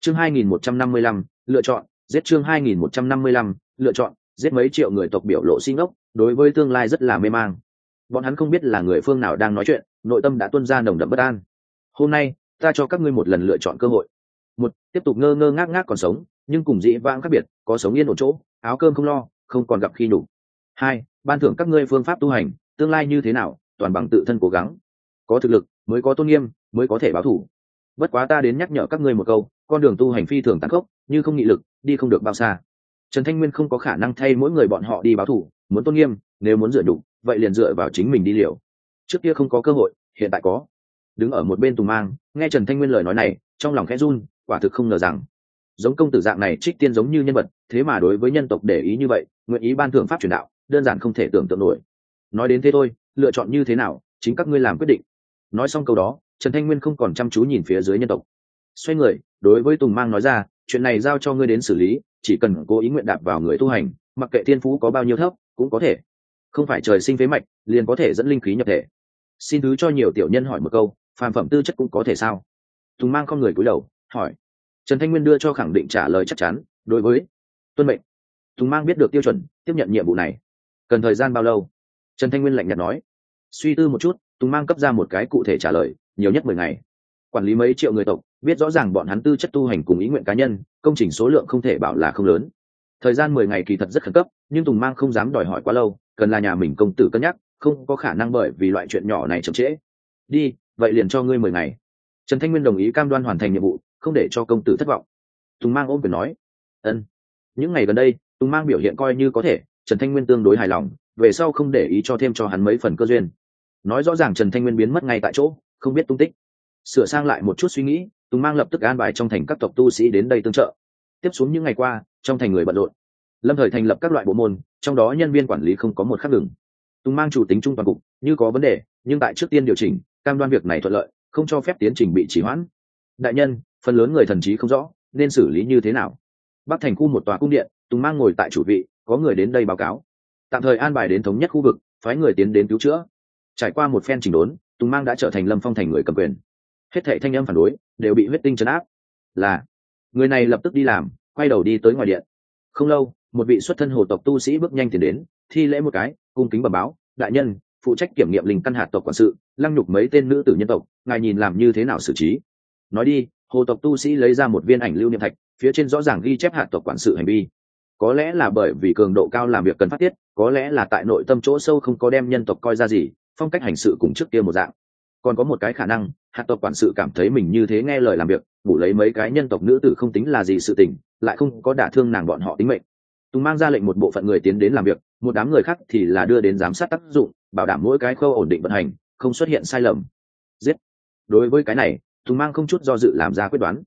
Chương 2155, lựa chọn, giết chương 2155, lựa chọn, giết mấy triệu người tộc biểu lộ xin ốc, đối với tương lai rất là mê mang. Bọn hắn không biết là người phương nào đang nói chuyện, nội tâm đã tuôn ra nồng đậm bất an. Hôm nay, ta cho các ngươi một lần lựa chọn cơ hội. Một, tiếp tục ngơ ngơ ngác ngác còn sống, nhưng cùng dĩ vãng khác biệt, có sống yên ổn chỗ, áo cơm không lo, không còn gặp khi nhục. Hai, ban thưởng các ngươi phương pháp tu hành, tương lai như thế nào, toàn bằng tự thân cố gắng. Có thực lực, mới có tôn nghiêm, mới có thể báo thủ. Bất quá ta đến nhắc nhở các ngươi một câu, con đường tu hành phi thường tàn khốc, như không nghị lực, đi không được bao xa. Trần Thanh Nguyên không có khả năng thay mỗi người bọn họ đi báo thủ, muốn tôn nghiêm, nếu muốn dựa đủ, vậy liền dựa vào chính mình đi liều. Trước kia không có cơ hội, hiện tại có. Đứng ở một bên Tùng Mang, nghe Trần Thanh Nguyên lời nói này, trong lòng khẽ run, quả thực không ngờ rằng, giống công tử dạng này trích tiên giống như nhân vật, thế mà đối với nhân tộc để ý như vậy, nguyện ý ban thưởng pháp truyền đạo, đơn giản không thể tưởng tượng nổi. Nói đến thế thôi, lựa chọn như thế nào, chính các ngươi làm quyết định. Nói xong câu đó, Trần Thanh Nguyên không còn chăm chú nhìn phía dưới nhân tộc, xoay người đối với Tùng Mang nói ra, chuyện này giao cho ngươi đến xử lý, chỉ cần cố ý nguyện đạp vào người tu hành, mặc kệ thiên phú có bao nhiêu thấp cũng có thể, không phải trời sinh phế mạch liền có thể dẫn linh khí nhập thể. Xin thứ cho nhiều tiểu nhân hỏi một câu, phàm phẩm tư chất cũng có thể sao? Tùng Mang không người cúi đầu hỏi. Trần Thanh Nguyên đưa cho khẳng định trả lời chắc chắn, đối với tuân mệnh. Tùng Mang biết được tiêu chuẩn, tiếp nhận nhiệm vụ này. Cần thời gian bao lâu? Trần Thanh Nguyên lạnh nhạt nói. Suy tư một chút, Tùng Mang cấp ra một cái cụ thể trả lời, nhiều nhất 10 ngày. Quản lý mấy triệu người tộc, biết rõ ràng bọn hắn tư chất tu hành cùng ý nguyện cá nhân, công trình số lượng không thể bảo là không lớn. Thời gian 10 ngày kỳ thật rất khẩn cấp, nhưng Tùng Mang không dám đòi hỏi quá lâu, cần là nhà mình công tử cân nhắc, không có khả năng bởi vì loại chuyện nhỏ này chậm trễ. Đi, vậy liền cho ngươi 10 ngày. Trần Thanh Nguyên đồng ý cam đoan hoàn thành nhiệm vụ, không để cho công tử thất vọng. Tùng Mang ôm quyền nói, ân. Những ngày gần đây, Tùng Mang biểu hiện coi như có thể, Trần Thanh Nguyên tương đối hài lòng, về sau không để ý cho thêm cho hắn mấy phần cơ duyên. Nói rõ ràng Trần Thanh Nguyên biến mất ngay tại chỗ, không biết tung tích. Sửa sang lại một chút suy nghĩ, Tùng Mang lập tức an bài trong thành các tộc tu sĩ đến đây tương trợ. Tiếp xuống những ngày qua, trong thành người bận rộn, lâm thời thành lập các loại bộ môn, trong đó nhân viên quản lý không có một khắc ngừng. Tùng Mang chủ tính trung toàn cục, như có vấn đề, nhưng tại trước tiên điều chỉnh, cam đoan việc này thuận lợi, không cho phép tiến trình bị trì hoãn. Đại nhân, phần lớn người thần trí không rõ, nên xử lý như thế nào? Bắc thành khu một tòa cung điện, Tùng Mang ngồi tại chủ vị, có người đến đây báo cáo. Tạm thời an bài đến thống nhất khu vực, phái người tiến đến cứu chữa. Trải qua một phen chỉnh đốn, Tùng Mang đã trở thành Lâm Phong thành người cầm quyền. Hết thảy thanh âm phản đối đều bị huyết tinh trấn áp. Là người này lập tức đi làm, quay đầu đi tới ngoài điện. Không lâu, một vị xuất thân hồ tộc tu sĩ bước nhanh tiến đến, thi lễ một cái, cung kính bẩm báo, đại nhân, phụ trách kiểm nghiệm linh căn hạt tộc quản sự, lăng nhục mấy tên nữ tử nhân tộc, ngài nhìn làm như thế nào xử trí? Nói đi, hồ tộc tu sĩ lấy ra một viên ảnh lưu niệm thạch, phía trên rõ ràng ghi chép hạt tộc quản sự hành vi. Có lẽ là bởi vì cường độ cao làm việc cần phát tiết, có lẽ là tại nội tâm chỗ sâu không có đem nhân tộc coi ra gì, phong cách hành sự cùng trước kia một dạng. Còn có một cái khả năng, hạt tộc quản sự cảm thấy mình như thế nghe lời làm việc, bù lấy mấy cái nhân tộc nữ tử không tính là gì sự tình, lại không có đả thương nàng bọn họ tính mệnh. Tùng Mang ra lệnh một bộ phận người tiến đến làm việc, một đám người khác thì là đưa đến giám sát tác dụng, bảo đảm mỗi cái khâu ổn định vận hành, không xuất hiện sai lầm. Giết. Đối với cái này, Tùng Mang không chút do dự làm ra quyết đoán.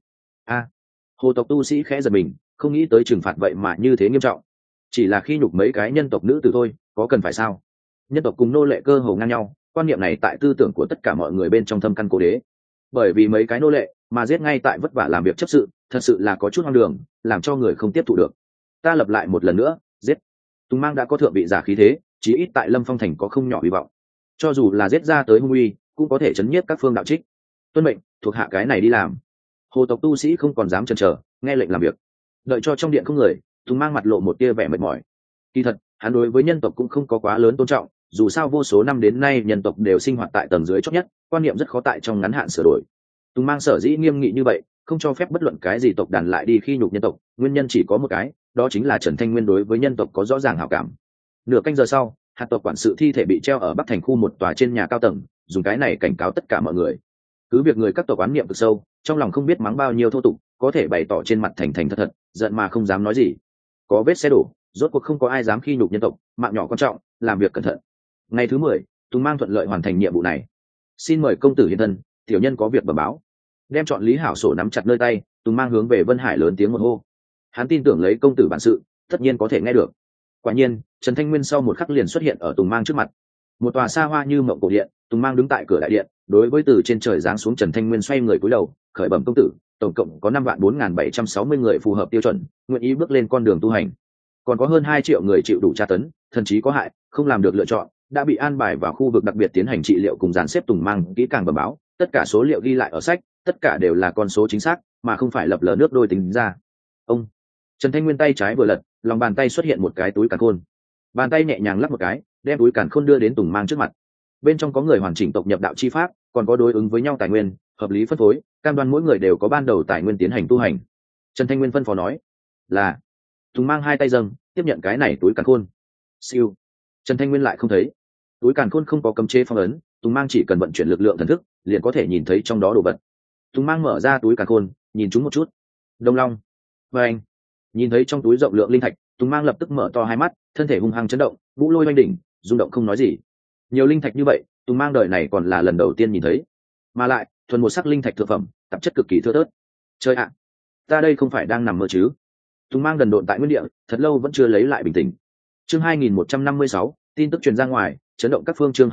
Hồ tộc tu sĩ khẽ giật mình, không nghĩ tới trừng phạt vậy mà như thế nghiêm trọng. Chỉ là khi nhục mấy cái nhân tộc nữ tử thôi, có cần phải sao? Nhân tộc cùng nô lệ cơ hồ ngang nhau, quan niệm này tại tư tưởng của tất cả mọi người bên trong thâm căn cố đế. Bởi vì mấy cái nô lệ mà giết ngay tại vất vả làm việc chấp sự, thật sự là có chút hoang đường, làm cho người không tiếp thụ được. Ta lập lại một lần nữa, giết. Tùng Mang đã có thượng vị giả khí thế, chí ít tại Lâm Phong thành có không nhỏ hy vọng. Cho dù là giết ra tới hung uy, cũng có thể chấn nhiếp các phương đạo trích. Tuân mệnh, thuộc hạ cái này đi làm. Hồ tộc tu sĩ không còn dám chần chờ, nghe lệnh làm việc. Đợi cho trong điện không người, Tùng Mang mặt lộ một tia vẻ mệt mỏi. Kỳ thật, hắn đối với nhân tộc cũng không có quá lớn tôn trọng, dù sao vô số năm đến nay nhân tộc đều sinh hoạt tại tầng dưới chót nhất, quan niệm rất khó tại trong ngắn hạn sửa đổi. Tùng Mang sở dĩ nghiêm nghị như vậy, không cho phép bất luận cái gì tộc đàn lại đi khi nhục nhân tộc, nguyên nhân chỉ có một cái, đó chính là Trần Thanh Nguyên đối với nhân tộc có rõ ràng hảo cảm. Nửa canh giờ sau, hạt tộc quản sự thi thể bị treo ở Bắc thành khu một tòa trên nhà cao tầng, dùng cái này cảnh cáo tất cả mọi người. Cứ việc người các tộc oán niệm cực sâu, trong lòng không biết mắng bao nhiêu thô tục, có thể bày tỏ trên mặt thành thành thật thật, giận mà không dám nói gì. Có vết xe đổ, rốt cuộc không có ai dám khi nhục nhân tộc, mạng nhỏ quan trọng, làm việc cẩn thận. Ngày thứ 10, Tùng Mang thuận lợi hoàn thành nhiệm vụ này. Xin mời công tử hiện thân, tiểu nhân có việc bẩm báo. Đem chọn lý hảo sổ nắm chặt nơi tay, Tùng Mang hướng về Vân Hải lớn tiếng một hô. Hắn tin tưởng lấy công tử bản sự, tất nhiên có thể nghe được. Quả nhiên, Trần Thanh Nguyên sau một khắc liền xuất hiện ở Tùng Mang trước mặt. Một tòa xa hoa như mộng cổ điện, Tùng Mang đứng tại cửa đại điện, đối với từ trên trời giáng xuống Trần Thanh Nguyên xoay người cúi đầu, khởi bẩm công tử, tổng cộng có 5.4760 người phù hợp tiêu chuẩn, nguyện ý bước lên con đường tu hành. Còn có hơn 2 triệu người chịu đủ tra tấn, thần trí có hại, không làm được lựa chọn, đã bị an bài vào khu vực đặc biệt tiến hành trị liệu cùng dàn xếp. Tùng Mang kỹ càng bẩm báo, tất cả số liệu ghi lại ở sách, tất cả đều là con số chính xác mà không phải lập lờ nước đôi tính ra. Ông Trần Thanh Nguyên tay trái vừa lật, lòng bàn tay xuất hiện một cái túi càn khôn. Bàn tay nhẹ nhàng lắc một cái, đem túi càn khôn đưa đến Tùng Mang trước mặt. Bên trong có người hoàn chỉnh tộc nhập đạo chi pháp, còn có đối ứng với nhau tài nguyên, hợp lý phân phối, cam đoan mỗi người đều có ban đầu tài nguyên tiến hành tu hành. Trần Thanh Nguyên phân phó nói là. Tùng Mang hai tay dâng, tiếp nhận cái này túi càn khôn. Siêu. Trần Thanh Nguyên lại không thấy. Túi càn khôn không có cấm chế phong ấn, Tùng Mang chỉ cần vận chuyển lực lượng thần thức, liền có thể nhìn thấy trong đó đồ vật. Tùng Mang mở ra túi càn khôn, nhìn chúng một chút. Đông Long. Và anh nhìn thấy trong túi rộng lượng linh thạch, Tùng Mang lập tức mở to hai mắt, thân thể hung hăng chấn động, vũ lôi oanh đỉnh, rung động không nói gì. Nhiều linh thạch như vậy, Tùng Mang đời này còn là lần đầu tiên nhìn thấy, mà lại thuần một sắc linh thạch thượng phẩm, tạp chất cực kỳ thưa thớt. Chơi ạ, ta đây không phải đang nằm mơ chứ? Tùng Mang đần độn tại nguyên địa, thật lâu vẫn chưa lấy lại bình tĩnh. Chương 2156, tin tức truyền ra ngoài, chấn động các phương. Chương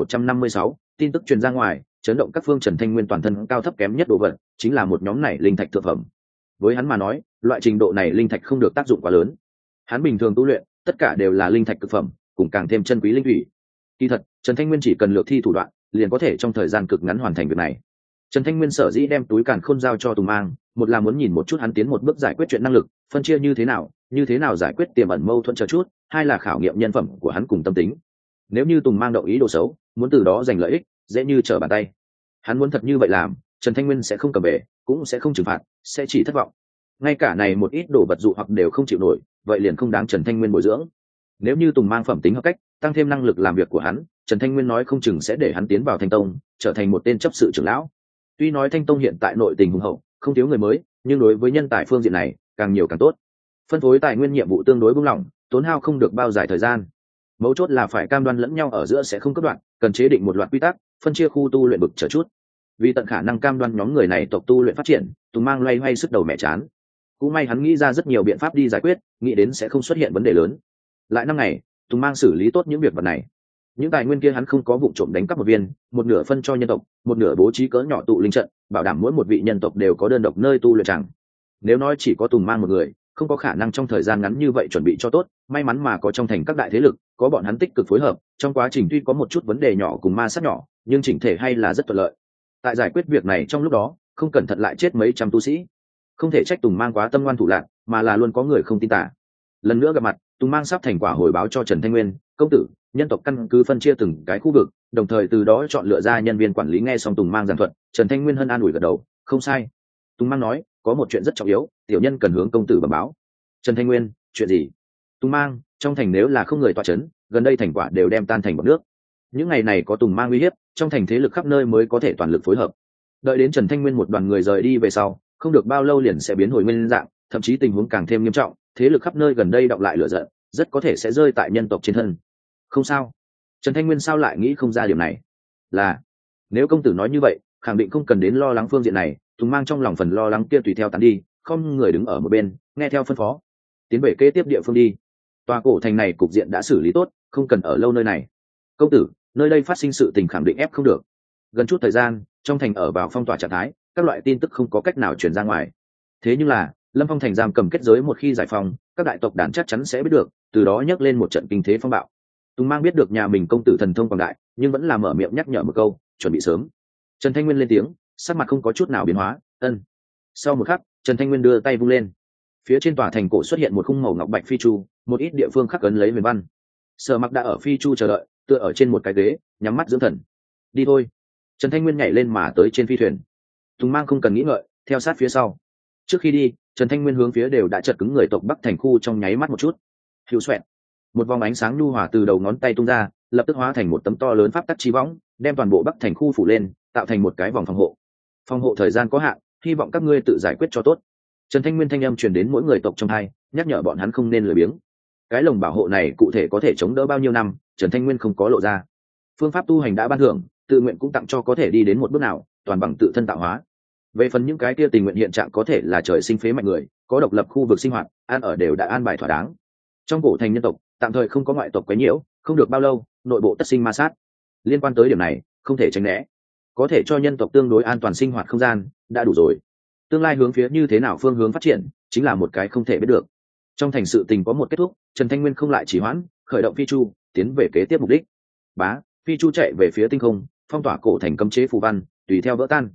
2156, tin tức truyền ra ngoài, chấn động các phương. Trần Thanh Nguyên toàn thân cao thấp kém nhất đồ vật, chính là một nhóm này linh thạch thượng phẩm. Với hắn mà nói, loại trình độ này linh thạch không được tác dụng quá lớn. Hắn bình thường tu luyện, tất cả đều là linh thạch cực phẩm, cùng càng thêm chân quý linh thủy. Kỳ thật, Trần Thanh Nguyên chỉ cần lược thi thủ đoạn, liền có thể trong thời gian cực ngắn hoàn thành việc này. Trần Thanh Nguyên sở dĩ đem túi càn khôn giao cho Tùng Mang, một là muốn nhìn một chút hắn tiến một bước giải quyết chuyện năng lực, phân chia như thế nào giải quyết tiềm ẩn mâu thuẫn chờ chút, hai là khảo nghiệm nhân phẩm của hắn cùng tâm tính. Nếu như Tùng Mang động ý đồ xấu, muốn từ đó giành lợi ích, dễ như trở bàn tay. Hắn muốn thật như vậy làm, Trần Thanh Nguyên sẽ không cầm về, cũng sẽ không trừng phạt, sẽ chỉ thất vọng. Ngay cả này một ít đồ vật dụ hoặc đều không chịu nổi, vậy liền không đáng Trần Thanh Nguyên bồi dưỡng. Nếu như Tùng Mang phẩm tính hợp cách, tăng thêm năng lực làm việc của hắn, Trần Thanh Nguyên nói không chừng sẽ để hắn tiến vào Thanh Tông, trở thành một tên chấp sự trưởng lão. Tuy nói Thanh Tông hiện tại nội tình hùng hậu, không thiếu người mới, nhưng đối với nhân tài phương diện này, càng nhiều càng tốt. Phân phối tài nguyên nhiệm vụ tương đối buông lỏng, tốn hao không được bao dài thời gian. Mấu chốt là phải cam đoan lẫn nhau ở giữa sẽ không cắt đoạn, cần chế định một loạt quy tắc, phân chia khu tu luyện bực trở chút. Vì tận khả năng cam đoan nhóm người này tộc tu luyện phát triển, Tùng Mang loay hoay sức đầu mẹ chán. Cũng may hắn nghĩ ra rất nhiều biện pháp đi giải quyết, nghĩ đến sẽ không xuất hiện vấn đề lớn. Lại năm ngày, Tùng Mang xử lý tốt những việc vật này. Những tài nguyên kia hắn không có vụ trộm đánh cắp một viên, một nửa phân cho nhân tộc, một nửa bố trí cỡ nhỏ tụ linh trận, bảo đảm mỗi một vị nhân tộc đều có đơn độc nơi tu luyện chẳng. Nếu nói chỉ có Tùng Mang một người, không có khả năng trong thời gian ngắn như vậy chuẩn bị cho tốt, may mắn mà có trong thành các đại thế lực, có bọn hắn tích cực phối hợp, trong quá trình tuy có một chút vấn đề nhỏ cùng ma sát nhỏ, nhưng chỉnh thể hay là rất thuận lợi. Tại giải quyết việc này trong lúc đó, không cẩn thận lại chết mấy trăm tu sĩ. Không thể trách Tùng Mang quá tâm ngoan thủ lạn, mà là luôn có người không tin tả. Lần nữa gặp mặt, Tùng Mang sắp thành quả hồi báo cho Trần Thanh Nguyên, công tử, nhân tộc căn cứ phân chia từng cái khu vực, đồng thời từ đó chọn lựa ra nhân viên quản lý. Nghe xong Tùng Mang giảng thuật, Trần Thanh Nguyên hân an ủi gật đầu, không sai. Tùng Mang nói, có một chuyện rất trọng yếu, tiểu nhân cần hướng công tử bẩm báo. Trần Thanh Nguyên, chuyện gì? Tùng Mang, trong thành nếu là không người tọa chấn, gần đây thành quả đều đem tan thành bọt nước. Những ngày này có Tùng Mang uy hiếp, trong thành thế lực khắp nơi mới có thể toàn lực phối hợp. Đợi đến Trần Thanh Nguyên một đoàn người rời đi về sau, không được bao lâu liền sẽ biến hồi nguyên dạng, thậm chí tình huống càng thêm nghiêm trọng, thế lực khắp nơi gần đây đọng lại lửa giận, rất có thể sẽ rơi tại nhân tộc trên thân. Không sao. Trần Thanh Nguyên sao lại nghĩ không ra điều này? Là, nếu công tử nói như vậy, khẳng định không cần đến lo lắng phương diện này. Tùng Mang trong lòng phần lo lắng kia tùy theo tán đi, không người đứng ở một bên, nghe theo phân phó, tiến về kế tiếp địa phương đi. Tòa cổ thành này cục diện đã xử lý tốt, không cần ở lâu nơi này. Công tử, nơi đây phát sinh sự tình khẳng định ép không được. Gần chút thời gian, trong thành ở vào phong tỏa trạng thái, các loại tin tức không có cách nào truyền ra ngoài. Thế nhưng là, Lâm Phong thành giam cầm kết giới một khi giải phóng, các đại tộc đàn chắc chắn sẽ biết được, từ đó nhấc lên một trận kinh thế phong bạo. Tùng Mang biết được nhà mình công tử thần thông quảng đại, nhưng vẫn là mở miệng nhắc nhở một câu, chuẩn bị sớm. Trần Thanh Nguyên lên tiếng, sắc mặt không có chút nào biến hóa, ân. Sau một khắc, Trần Thanh Nguyên đưa tay vung lên, phía trên tòa thành cổ xuất hiện một khung màu ngọc bạch phi chu, một ít địa phương khắc ấn lấy huyền văn. Sở Mặc đã ở phi chu chờ đợi, tựa ở trên một cái ghế, nhắm mắt dưỡng thần. Đi thôi. Trần Thanh Nguyên nhảy lên mà tới trên phi thuyền. Tùng Mang không cần nghĩ ngợi, theo sát phía sau. Trước khi đi, Trần Thanh Nguyên hướng phía đều đã chật cứng người tộc Bắc thành khu trong nháy mắt một chút. Hữu xoẹt, một vòng ánh sáng nhu hòa từ đầu ngón tay tung ra, lập tức hóa thành một tấm to lớn pháp tắc chi võng, đem toàn bộ Bắc thành khu phủ lên, tạo thành một cái vòng phòng hộ. Phòng hộ thời gian có hạn, hy vọng các ngươi tự giải quyết cho tốt. Trần Thanh Nguyên thanh âm truyền đến mỗi người tộc trong hai, nhắc nhở bọn hắn không nên lười biếng. Cái lồng bảo hộ này cụ thể có thể chống đỡ bao nhiêu năm, Trần Thanh Nguyên không có lộ ra. Phương pháp tu hành đã ban thưởng, tự nguyện cũng tặng cho có thể đi đến một bước nào, toàn bằng tự thân tạo hóa. Về phần những cái kia tình nguyện hiện trạng có thể là trời sinh phế mạnh người, có độc lập khu vực sinh hoạt, ăn ở đều đã an bài thỏa đáng. Trong cổ thành nhân tộc, tạm thời không có ngoại tộc quấy nhiễu, không được bao lâu, nội bộ tất sinh ma sát. Liên quan tới điểm này, không thể tránh né. Có thể cho nhân tộc tương đối an toàn sinh hoạt không gian, đã đủ rồi. Tương lai hướng phía như thế nào phương hướng phát triển, chính là một cái không thể biết được. Trong thành sự tình có một kết thúc, Trần Thanh Nguyên không lại trì hoãn, khởi động phi chu, tiến về kế tiếp mục đích. Bá, phi chu chạy về phía tinh không, phong tỏa cổ thành cấm chế phù văn, tùy theo vỡ tan.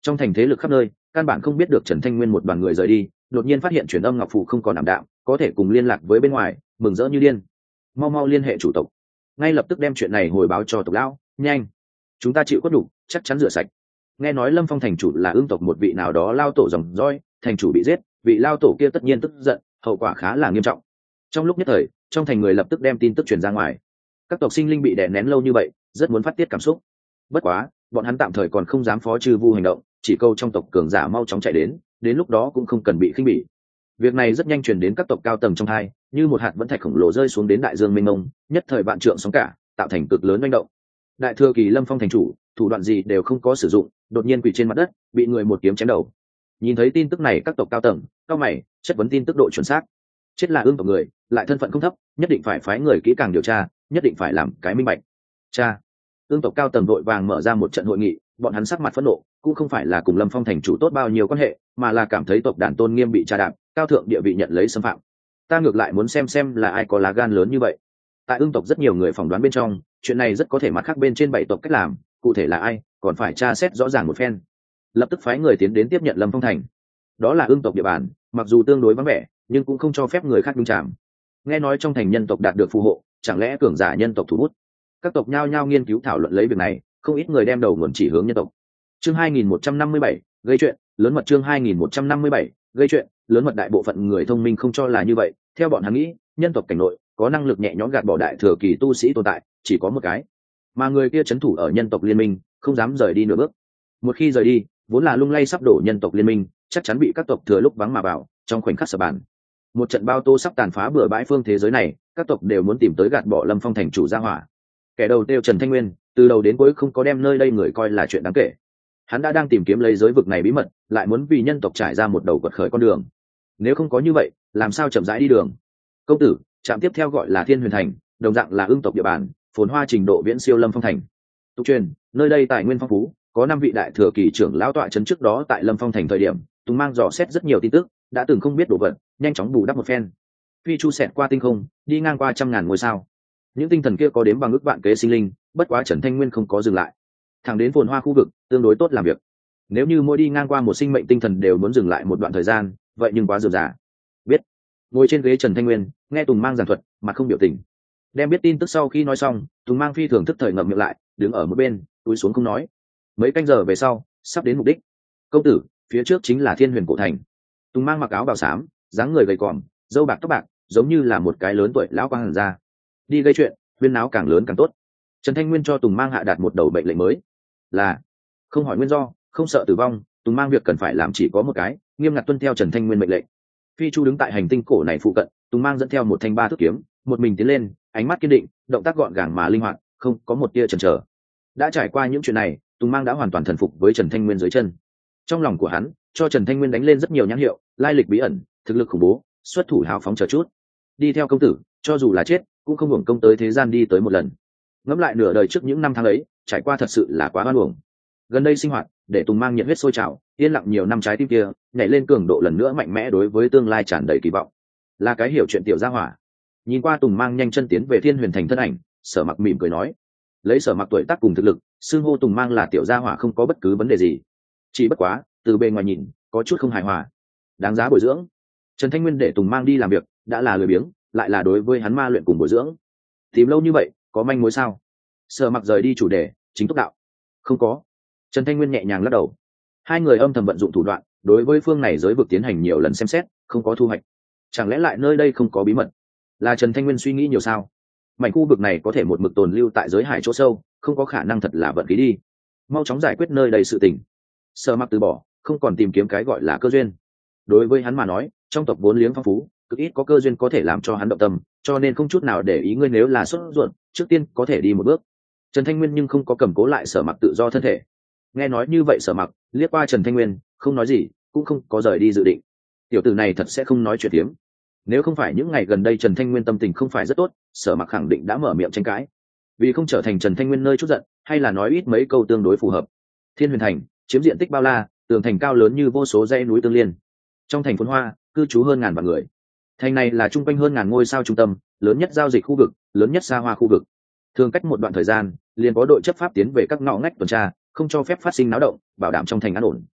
Trong thành thế lực khắp nơi, căn bản không biết được Trần Thanh Nguyên một đoàn người rời đi, đột nhiên phát hiện truyền âm ngọc phù không còn ảm đạm, có thể cùng liên lạc với bên ngoài, mừng rỡ như điên. Mau mau liên hệ chủ tộc, ngay lập tức đem chuyện này hồi báo cho tộc lão, nhanh, chúng ta chịu khuất đủ, chắc chắn rửa sạch. Nghe nói Lâm Phong thành chủ là ương tộc một vị nào đó lao tổ dòng dõi, thành chủ bị giết, vị lao tổ kia tất nhiên tức giận, hậu quả khá là nghiêm trọng. Trong lúc nhất thời, trong thành người lập tức đem tin tức truyền ra ngoài. Các tộc sinh linh bị đè nén lâu như vậy, rất muốn phát tiết cảm xúc. Bất quá, bọn hắn tạm thời còn không dám phó trừ vu hành động, chỉ câu trong tộc cường giả mau chóng chạy đến lúc đó cũng không cần bị khinh bỉ. Việc này rất nhanh truyền đến các tộc cao tầng trong hai, như một hạt vẫn thạch khổng lồ rơi xuống đến đại dương mênh mông, nhất thời vạn trượng sóng cả, tạo thành cực lớn manh động. Đại thừa kỳ Lâm Phong thành chủ, thủ đoạn gì đều không có sử dụng, đột nhiên quỳ trên mặt đất, bị người một kiếm chém đầu. Nhìn thấy tin tức này, các tộc cao tầng, cao mày, chất vấn tin tức độ chuẩn xác. Chết là ương tộc người, lại thân phận không thấp, nhất định phải phái người kỹ càng điều tra, nhất định phải làm cái minh bạch. Cha, ương tộc cao tầng vội vàng mở ra một trận hội nghị, bọn hắn sắc mặt phẫn nộ, cũng không phải là cùng Lâm Phong thành chủ tốt bao nhiêu quan hệ, mà là cảm thấy tộc đàn tôn nghiêm bị tra đạp, cao thượng địa vị nhận lấy xâm phạm. Ta ngược lại muốn xem là ai có lá gan lớn như vậy. Tại ương tộc rất nhiều người phỏng đoán bên trong, chuyện này rất có thể mặt khác bên trên 7 tộc cách làm, cụ thể là ai, còn phải tra xét rõ ràng một phen. Lập tức phái người tiến đến tiếp nhận Lâm Phong thành. Đó là ương tộc địa bàn, mặc dù tương đối vắng vẻ, nhưng cũng không cho phép người khác nhúng chạm. Nghe nói trong thành nhân tộc đạt được phù hộ, chẳng lẽ cường giả nhân tộc thủ bút? Các tộc nhao nhao nghiên cứu thảo luận lấy việc này, không ít người đem đầu nguồn chỉ hướng nhân tộc. Chương 2157, gây chuyện lớn mật. Chương 2157, gây chuyện lớn mật. Đại bộ phận người thông minh không cho là như vậy, theo bọn hắn nghĩ, nhân tộc cảnh nội có năng lực nhẹ nhõm gạt bỏ đại thừa kỳ tu sĩ tồn tại, chỉ có một cái, mà người kia trấn thủ ở nhân tộc liên minh, không dám rời đi nửa bước. Một khi rời đi, vốn là lung lay sắp đổ nhân tộc liên minh, chắc chắn bị các tộc thừa lúc vắng mà vào, trong khoảnh khắc sập bàn. Một trận bao tô sắp tàn phá bừa bãi phương thế giới này, các tộc đều muốn tìm tới gạt bỏ Lâm Phong thành chủ ra hỏa. Kẻ đầu tiêu Trần Thanh Nguyên, từ đầu đến cuối không có đem nơi đây người coi là chuyện đáng kể. Hắn đã đang tìm kiếm lấy giới vực này bí mật, lại muốn vì nhân tộc trải ra một đầu quật khởi con đường. Nếu không có như vậy, làm sao chậm rãi đi đường? Công tử, trạm tiếp theo gọi là Thiên Huyền Thành, đồng dạng là ương tộc địa bàn, phồn hoa trình độ viễn siêu Lâm Phong thành. Tục truyền, nơi đây tài nguyên phong phú, có 5 vị đại thừa kỳ trưởng lão tọa trấn trước đó tại Lâm Phong thành thời điểm, Tùng mang dò xét rất nhiều tin tức, đã từng không biết đồ vật, nhanh chóng bù đắp một phen. Phi chu xẹt qua tinh không, đi ngang qua trăm ngàn ngôi sao. Những tinh thần kia có đến bằng ước vạn kế sinh linh, bất quá Trần Thanh Nguyên không có dừng lại. Thẳng đến phồn hoa khu vực, tương đối tốt làm việc. Nếu như mỗi đi ngang qua một sinh mệnh tinh thần đều muốn dừng lại một đoạn thời gian, vậy nhưng quá rườm rà. Biết. Ngồi trên ghế Trần Thanh Nguyên, nghe Tùng mang giảng thuật, mà không biểu tình. Đem biết tin tức sau khi nói xong, Tùng mang phi thường thức thời ngậm miệng lại, đứng ở một bên, túi xuống không nói. Mấy canh giờ về sau, sắp đến mục đích. Công tử, phía trước chính là Thiên Huyền cổ thành. Tùng mang mặc áo bào xám, dáng người gầy còm, râu bạc tóc bạc, giống như là một cái lớn tuổi lão quang hàn ra. Đi gây chuyện, huyên náo càng lớn càng tốt. Trần Thanh Nguyên cho Tùng mang hạ đạt một đầu bệnh lệnh mới, là không hỏi nguyên do, không sợ tử vong. Tùng mang việc cần phải làm chỉ có một cái, nghiêm ngặt tuân theo Trần Thanh Nguyên mệnh lệnh. Phi chu đứng tại hành tinh cổ này phụ cận, Tùng mang dẫn theo một thanh 3 thước kiếm, một mình tiến lên, ánh mắt kiên định, động tác gọn gàng mà linh hoạt, không có một tia chần chờ. Đã trải qua những chuyện này, Tùng mang đã hoàn toàn thần phục với Trần Thanh Nguyên dưới chân. Trong lòng của hắn, cho Trần Thanh Nguyên đánh lên rất nhiều nhãn hiệu, lai lịch bí ẩn, thực lực khủng bố, xuất thủ hào phóng chờ chút. Đi theo công tử, cho dù là chết, cũng không hưởng công tới thế gian đi tới một lần. Ngẫm lại nửa đời trước những năm tháng ấy, trải qua thật sự là quá oan uổng. Gần đây sinh hoạt, để Tùng mang nhiệt huyết sôi trào, yên lặng nhiều năm trái tim kia, nhảy lên cường độ lần nữa mạnh mẽ, đối với tương lai tràn đầy kỳ vọng. Là cái hiểu chuyện tiểu gia hỏa. Nhìn qua Tùng mang nhanh chân tiến về Thiên Huyền thành thân ảnh, Sở Mặc mỉm cười nói, lấy Sở Mặc tuổi tác cùng thực lực, xưng hô Tùng mang là tiểu gia hỏa không có bất cứ vấn đề gì. Chỉ bất quá, từ bề ngoài nhìn, có chút không hài hòa. Đáng giá bồi dưỡng. Trần Thanh Nguyên để Tùng mang đi làm việc, đã là lười biếng, lại là đối với hắn ma luyện cùng bồi dưỡng. Tìm lâu như vậy, có manh mối sao? Sở Mặc rời đi chủ đề, chính túc đạo. Không có. Trần Thanh Nguyên nhẹ nhàng lắc đầu. Hai người âm thầm vận dụng thủ đoạn, đối với phương này giới vực tiến hành nhiều lần xem xét, không có thu hoạch. Chẳng lẽ lại nơi đây không có bí mật? Là Trần Thanh Nguyên suy nghĩ nhiều sao? Mảnh khu vực này có thể một mực tồn lưu tại giới hải chỗ sâu, không có khả năng thật là vận khí đi. Mau chóng giải quyết nơi đây sự tình. Sở Mặc từ bỏ, không còn tìm kiếm cái gọi là cơ duyên. Đối với hắn mà nói, trong tộc vốn liếng phong phú, cực ít có cơ duyên có thể làm cho hắn động tâm, cho nên không chút nào để ý ngươi nếu là sốt ruột, trước tiên có thể đi một bước. Trần Thanh Nguyên nhưng không có cầm cố lại Sở Mặc tự do thân thể. Nghe nói như vậy Sở Mặc liếc qua Trần Thanh Nguyên, không nói gì, cũng không có rời đi dự định. Tiểu tử này thật sẽ không nói chuyện tiếm. Nếu không phải những ngày gần đây Trần Thanh Nguyên tâm tình không phải rất tốt, Sở Mặc khẳng định đã mở miệng tranh cãi. Vì không trở thành Trần Thanh Nguyên nơi chút giận, hay là nói ít mấy câu tương đối phù hợp. Thiên Huyền thành chiếm diện tích bao la, tường thành cao lớn như vô số dãy núi tương liên. Trong thành phồn hoa, cư trú hơn ngàn vạn người. Thành này là trung quanh hơn ngàn ngôi sao trung tâm, lớn nhất giao dịch khu vực, lớn nhất xa hoa khu vực. Thường cách một đoạn thời gian, liền có đội chấp pháp tiến về các ngõ ngách tuần tra, không cho phép phát sinh náo động, bảo đảm trong thành an ổn,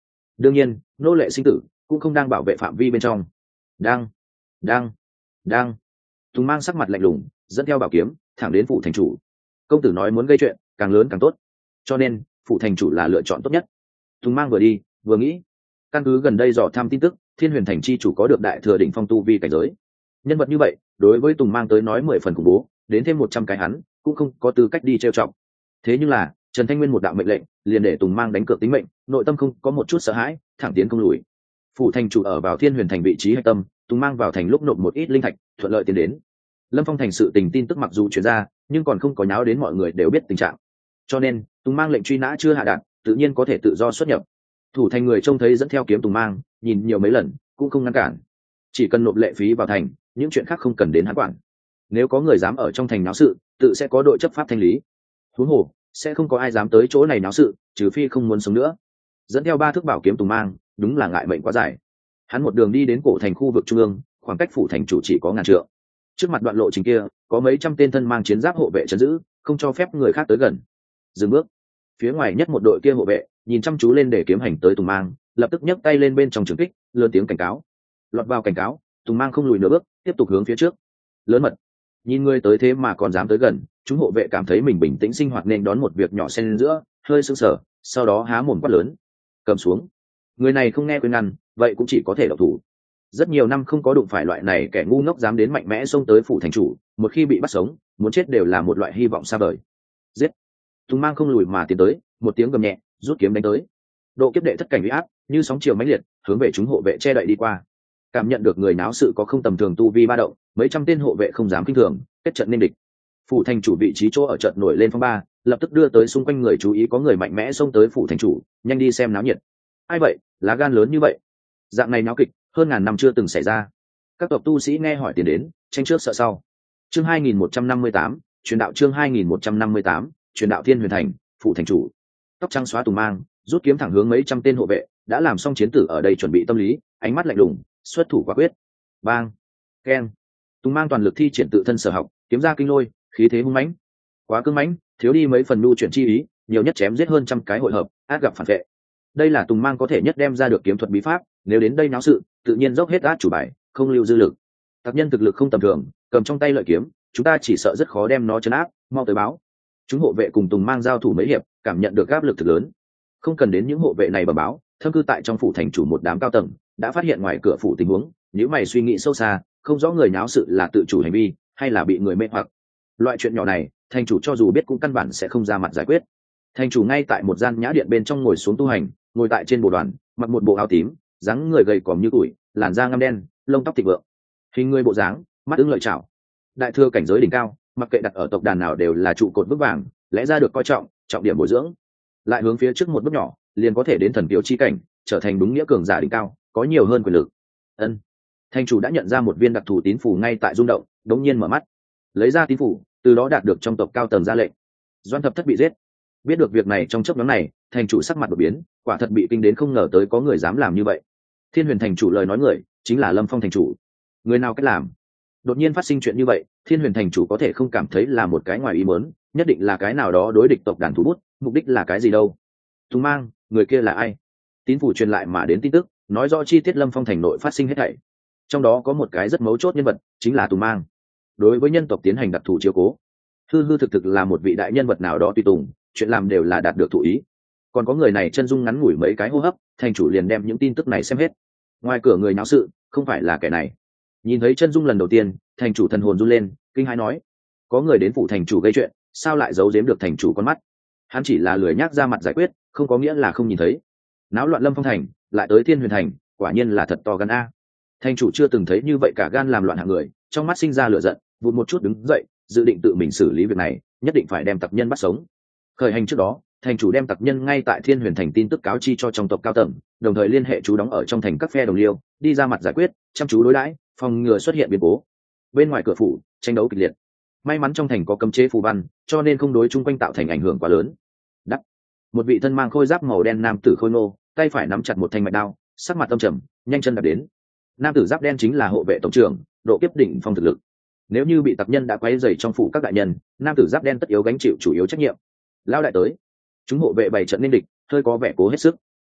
đương nhiên nô lệ sinh tử cũng không đang bảo vệ phạm vi bên trong. Đang đang đang Tùng Mang sắc mặt lạnh lùng dẫn theo bảo kiếm thẳng đến phủ thành chủ. Công tử nói muốn gây chuyện càng lớn càng tốt, cho nên phủ thành chủ là lựa chọn tốt nhất. Tùng Mang vừa đi vừa nghĩ, căn cứ gần đây dò thăm tin tức, Thiên Huyền Thành chi chủ có được đại thừa đỉnh phong tu vi cảnh giới. Nhân vật như vậy đối với Tùng Mang tới nói 10 phần khủng bố, đến thêm 100 cái hắn cũng không có tư cách đi trêu chọc. Thế nhưng là Trần Thanh Nguyên một đạo mệnh lệnh liền để Tùng Mang đánh cược tính mệnh, nội tâm không có một chút sợ hãi, thẳng tiến không lùi. Phủ thành chủ ở vào Thiên Huyền Thành vị trí hạch tâm, Tùng Mang vào thành lúc nộp một ít linh thạch, thuận lợi tiến đến. Lâm Phong thành sự tình tin tức mặc dù truyền ra, nhưng còn không có nháo đến mọi người đều biết tình trạng, cho nên Tùng Mang lệnh truy nã chưa hạ đạt, tự nhiên có thể tự do xuất nhập. Thủ thành người trông thấy dẫn theo kiếm Tùng Mang, nhìn nhiều mấy lần cũng không ngăn cản, chỉ cần nộp lệ phí vào thành, những chuyện khác không cần đến hắn quản. Nếu có người dám ở trong thành náo sự, tự sẽ có đội chấp pháp thanh lý. Huống hồ sẽ không có ai dám tới chỗ này náo sự, trừ phi không muốn sống nữa. Dẫn theo 3 thước bảo kiếm Tùng Mang, đúng là ngại mệnh quá dài. Hắn một đường đi đến cổ thành khu vực trung ương, khoảng cách phủ thành chủ chỉ có ngàn trượng. Trước mặt đoạn lộ trình kia có mấy trăm tên thân mang chiến giáp hộ vệ trấn giữ, không cho phép người khác tới gần. Dừng bước. Phía ngoài nhất một đội kia hộ vệ nhìn chăm chú lên để kiếm hành tới Tùng Mang, lập tức nhấc tay lên bên trong trường kích, lớn tiếng cảnh cáo. Lọt vào cảnh cáo, Tùng Mang không lùi nửa bước, tiếp tục hướng phía trước. Lớn mật. Nhìn người tới thế mà còn dám tới gần, chúng hộ vệ cảm thấy mình bình tĩnh sinh hoạt nên đón một việc nhỏ xen giữa, hơi sững sờ, sau đó há mồm quát lớn. Cầm xuống. Người này không nghe khuyên ngăn, vậy cũng chỉ có thể độc thủ. Rất nhiều năm không có đụng phải loại này kẻ ngu ngốc dám đến mạnh mẽ xông tới phủ thành chủ, một khi bị bắt sống, muốn chết đều là một loại hy vọng xa vời. Giết. Tùng Mang không lùi mà tiến tới, một tiếng gầm nhẹ, rút kiếm đánh tới. Độ kiếp đệ thất cảnh uy áp như sóng chiều mãnh liệt, hướng về chúng hộ vệ che đậy đi qua. Cảm nhận được người náo sự có không tầm thường tu vi ba động, mấy trăm tên hộ vệ không dám kinh thường, kết trận nên địch. Phủ thành chủ vị trí chỗ ở trận nổi lên phong ba, lập tức đưa tới xung quanh người chú ý có người mạnh mẽ xông tới phủ thành chủ, nhanh đi xem náo nhiệt. Ai vậy, lá gan lớn như vậy? Dạng này náo kịch, hơn ngàn năm chưa từng xảy ra. Các tộc tu sĩ nghe hỏi tiền đến, tranh trước sợ sau. Chương 2158, truyền đạo chương 2158, truyền đạo Thiên Huyền Thành, phủ thành chủ. Tóc trắng xóa Tùng Mang, rút kiếm thẳng hướng mấy trăm tên hộ vệ, đã làm xong chiến tử ở đây chuẩn bị tâm lý, ánh mắt lạnh lùng, xuất thủ quả quyết. Bang, keng. Tùng Mang toàn lực thi triển tự thân sở học, kiếm ra kinh lôi, khí thế hung mãnh. Quá cứng mãnh, thiếu đi mấy phần nhu chuyển chi ý, nhiều nhất chém giết hơn trăm cái hội hợp, át gặp phản vệ. Đây là Tùng Mang có thể nhất đem ra được kiếm thuật bí pháp, nếu đến đây náo sự, tự nhiên dốc hết át chủ bài, không lưu dư lực. Tặc nhân thực lực không tầm thường, cầm trong tay lợi kiếm, chúng ta chỉ sợ rất khó đem nó trấn áp, mau tới báo. Chúng hộ vệ cùng Tùng Mang giao thủ mấy hiệp, cảm nhận được áp lực thực lớn. Không cần đến những hộ vệ này bẩm báo, thâm cư tại trong phủ thành chủ một đám cao tầng đã phát hiện ngoài cửa phủ tình huống, nếu mày suy nghĩ sâu xa, không rõ người náo sự là tự chủ hành vi hay là bị người mê hoặc. Loại chuyện nhỏ này, thành chủ cho dù biết cũng căn bản sẽ không ra mặt giải quyết. Thành chủ ngay tại một gian nhã điện bên trong ngồi xuống tu hành, ngồi tại trên bồ đoàn, mặc một bộ áo tím, dáng người gầy còm như tuổi, làn da ngăm đen, lông tóc thịnh vượng, hình người bộ dáng, mắt ưng lợi chảo. Đại thừa cảnh giới đỉnh cao, mặc kệ đặt ở tộc đàn nào đều là trụ cột vững vàng, lẽ ra được coi trọng, trọng điểm bồi dưỡng. Lại hướng phía trước một bước nhỏ, liền có thể đến thần kiều chi cảnh, trở thành đúng nghĩa cường giả đỉnh cao, có nhiều hơn quyền lực. Ân. Thành chủ đã nhận ra một viên đặc thù tín phủ ngay tại rung động, đống nhiên mở mắt, lấy ra tín phủ, từ đó đạt được trong tộc cao tầng ra lệnh. Doan Thập Thất bị giết. Biết được việc này trong chốc ngắn này, thành chủ sắc mặt đột biến, quả thật bị kinh đến không ngờ tới có người dám làm như vậy. Thiên Huyền thành chủ lời nói người, chính là Lâm Phong thành chủ. Người nào cách làm? Đột nhiên phát sinh chuyện như vậy, Thiên Huyền thành chủ có thể không cảm thấy là một cái ngoài ý muốn, nhất định là cái nào đó đối địch tộc đàn thủ bút, mục đích là cái gì đâu? Tùng Mang, người kia là ai? Tín phủ truyền lại mà đến tin tức, nói rõ chi tiết Lâm Phong thành nội phát sinh hết thảy. Trong đó có một cái rất mấu chốt nhân vật, chính là Tùng Mang. Đối với nhân tộc tiến hành đặc thù chiếu cố, hư hư thực thực là một vị đại nhân vật nào đó tùy tùng, chuyện làm đều là đạt được thụ ý. Còn có người này chân dung ngắn ngủi mấy cái hô hấp, thành chủ liền đem những tin tức này xem hết. Ngoài cửa người náo sự, không phải là kẻ này. Nhìn thấy chân dung lần đầu tiên, thành chủ thần hồn run lên, kinh hãi nói: có người đến phủ thành chủ gây chuyện, sao lại giấu giếm được thành chủ con mắt? Hắn chỉ là lười nhác ra mặt giải quyết, không có nghĩa là không nhìn thấy. Náo loạn Lâm Phong thành, lại tới Thiên Huyền thành, quả nhiên là thật to gan a. Thành chủ chưa từng thấy như vậy cả gan làm loạn hạng người, trong mắt sinh ra lửa giận, vụt một chút đứng dậy, dự định tự mình xử lý việc này, nhất định phải đem tặc nhân bắt sống. Khởi hành trước đó, thành chủ đem tặc nhân ngay tại Thiên Huyền thành tin tức cáo chi cho trong tộc cao tầng, đồng thời liên hệ chú đóng ở trong thành các phe đồng liêu, đi ra mặt giải quyết, chăm chú đối đãi, phòng ngừa xuất hiện biến cố. Bên ngoài cửa phủ, tranh đấu kịch liệt. May mắn trong thành có cấm chế phù văn, cho nên không đối chung quanh tạo thành ảnh hưởng quá lớn. Đắc. Một vị thân mang khôi giáp màu đen nam tử khôi ngô, tay phải nắm chặt một thanh mạch đao, sắc mặt âm trầm, nhanh chân đạp đến. Nam tử giáp đen chính là hộ vệ tổng trưởng, độ kiếp đỉnh phong thực lực. Nếu như bị tặc nhân đã quấy rầy trong phủ các đại nhân, nam tử giáp đen tất yếu gánh chịu chủ yếu trách nhiệm. Lao đại tới, chúng hộ vệ bày trận nên địch, hơi có vẻ cố hết sức.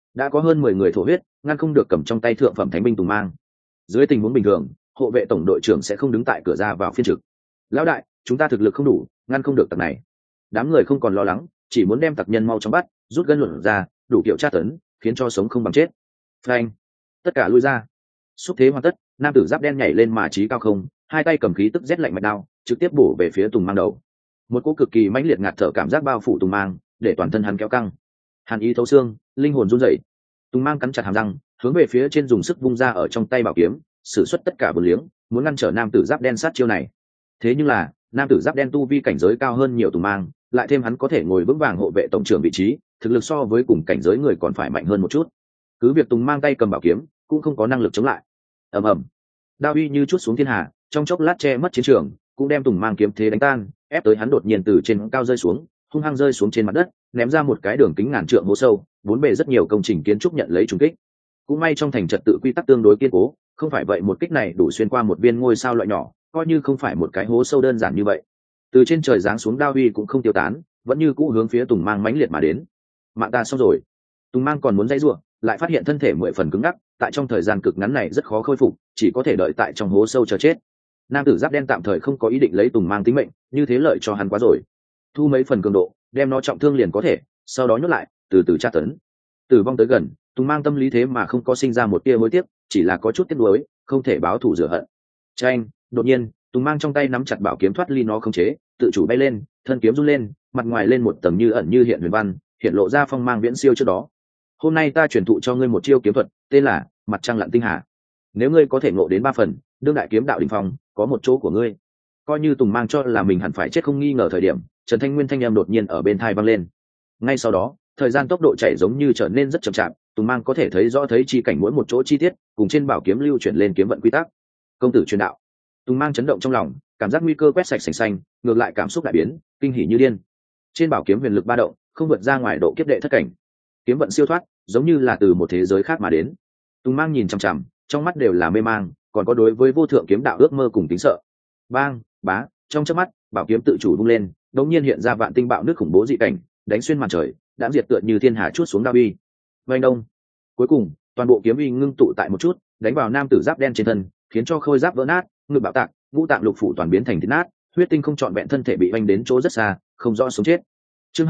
đã có hơn 10 người thổ huyết, ngăn không được cầm trong tay thượng phẩm thánh binh tùng mang. Dưới tình huống bình thường, hộ vệ tổng đội trưởng sẽ không đứng tại cửa ra vào phiên trực. Lão đại, chúng ta thực lực không đủ, ngăn không được tặc này. Đám người không còn lo lắng, chỉ muốn đem tặc nhân mau chóng bắt, rút gân luận ra, đủ kiểu tra tấn, khiến cho sống không bằng chết. Phanh! Tất cả lui ra. Xúc thế hoàn tất, nam tử giáp đen nhảy lên mà trí cao không, hai tay cầm khí tức rét lạnh mạch đao, trực tiếp bổ về phía Tùng Mang đầu. Một cỗ cực kỳ mãnh liệt ngạt thở cảm giác bao phủ Tùng Mang, để toàn thân hắn kéo căng. Hàn ý thấu xương, linh hồn run rẩy. Tùng Mang cắn chặt hàm răng, hướng về phía trên dùng sức vung ra ở trong tay bảo kiếm, sử xuất tất cả bổn liếng, muốn ngăn trở nam tử giáp đen sát chiêu này. Thế nhưng là, nam tử giáp đen tu vi cảnh giới cao hơn nhiều Tùng Mang, lại thêm hắn có thể ngồi vững vàng hộ vệ tổng trưởng vị trí, thực lực so với cùng cảnh giới người còn phải mạnh hơn một chút. Cứ việc Tùng Mang tay cầm bảo kiếm, cũng không có năng lực chống lại. Ầm ầm, đao uy như chút xuống thiên hà, trong chốc lát che mất chiến trường, cũng đem Tùng Mang kiếm thế đánh tan, ép tới hắn đột nhiên từ trên cao rơi xuống, hung hăng rơi xuống trên mặt đất, ném ra một cái đường kính ngàn trượng hố sâu, bốn bề rất nhiều công trình kiến trúc nhận lấy trùng kích. Cũng may trong thành trật tự quy tắc tương đối kiên cố, không phải vậy một kích này đủ xuyên qua một viên ngôi sao loại nhỏ, coi như không phải một cái hố sâu đơn giản như vậy. Từ trên trời giáng xuống đao uy cũng không tiêu tán, vẫn như cũ hướng phía Tùng Mang mãnh liệt mà đến. Mạng ta xong rồi. Tùng Mang còn muốn dãy rủa, lại phát hiện thân thể 10 phần cứng ngắc, tại trong thời gian cực ngắn này rất khó khôi phục, chỉ có thể đợi tại trong hố sâu chờ chết. Nam tử giáp đen tạm thời không có ý định lấy Tùng Mang tính mệnh, như thế lợi cho hắn quá rồi. Thu mấy phần cường độ, đem nó trọng thương liền có thể, sau đó nhốt lại, từ từ tra tấn. Tử vong tới gần, Tùng Mang tâm lý thế mà không có sinh ra một tia hối tiếc, chỉ là có chút tiếc nuối, không thể báo thù rửa hận. Chanh, đột nhiên, Tùng Mang trong tay nắm chặt bảo kiếm thoát ly nó khống chế, tự chủ bay lên, thân kiếm run lên, mặt ngoài lên một tầng như ẩn như hiện huyền văn, hiện lộ ra phong mang viễn siêu trước đó. Hôm nay ta truyền thụ cho ngươi một chiêu kiếm thuật, tên là Mặt Trăng Lặn Tinh Hà. Nếu ngươi có thể ngộ đến 3 phần, đương đại kiếm đạo đỉnh phong, có một chỗ của ngươi. Coi như Tùng Mang cho là mình hẳn phải chết không nghi ngờ thời điểm, Trần Thanh Nguyên thanh âm đột nhiên ở bên tai vang lên. Ngay sau đó, thời gian tốc độ chạy giống như trở nên rất chậm chạp, Tùng Mang có thể thấy rõ thấy chi cảnh mỗi một chỗ chi tiết, cùng trên bảo kiếm lưu chuyển lên kiếm vận quy tắc. Công tử truyền đạo. Tùng Mang chấn động trong lòng, cảm giác nguy cơ quét sạch sành xanh, ngược lại cảm xúc đại biến, kinh hỉ như điên. Trên bảo kiếm huyền lực ba động, không vượt ra ngoài độ kiếp đệ thất cảnh. Kiếm vận siêu thoát, giống như là từ một thế giới khác mà đến. Tùng Mang nhìn chằm chằm, trong mắt đều là mê mang, còn có đối với vô thượng kiếm đạo ước mơ cùng tính sợ. Bang, bá, trong chớp mắt, bảo kiếm tự chủ vung lên, đột nhiên hiện ra vạn tinh bạo nước khủng bố dị cảnh, đánh xuyên màn trời, đã diệt tựa như thiên hà chuốt xuống đao uy. Vành đông. Cuối cùng, toàn bộ kiếm uy ngưng tụ tại một chút, đánh vào nam tử giáp đen trên thân, khiến cho khôi giáp vỡ nát, ngực bạo tạc, ngũ tạng lục phủ toàn biến thành thịt nát, huyết tinh không trọn vẹn thân thể bị vành đến chỗ rất xa, không rõ sống chết. Chương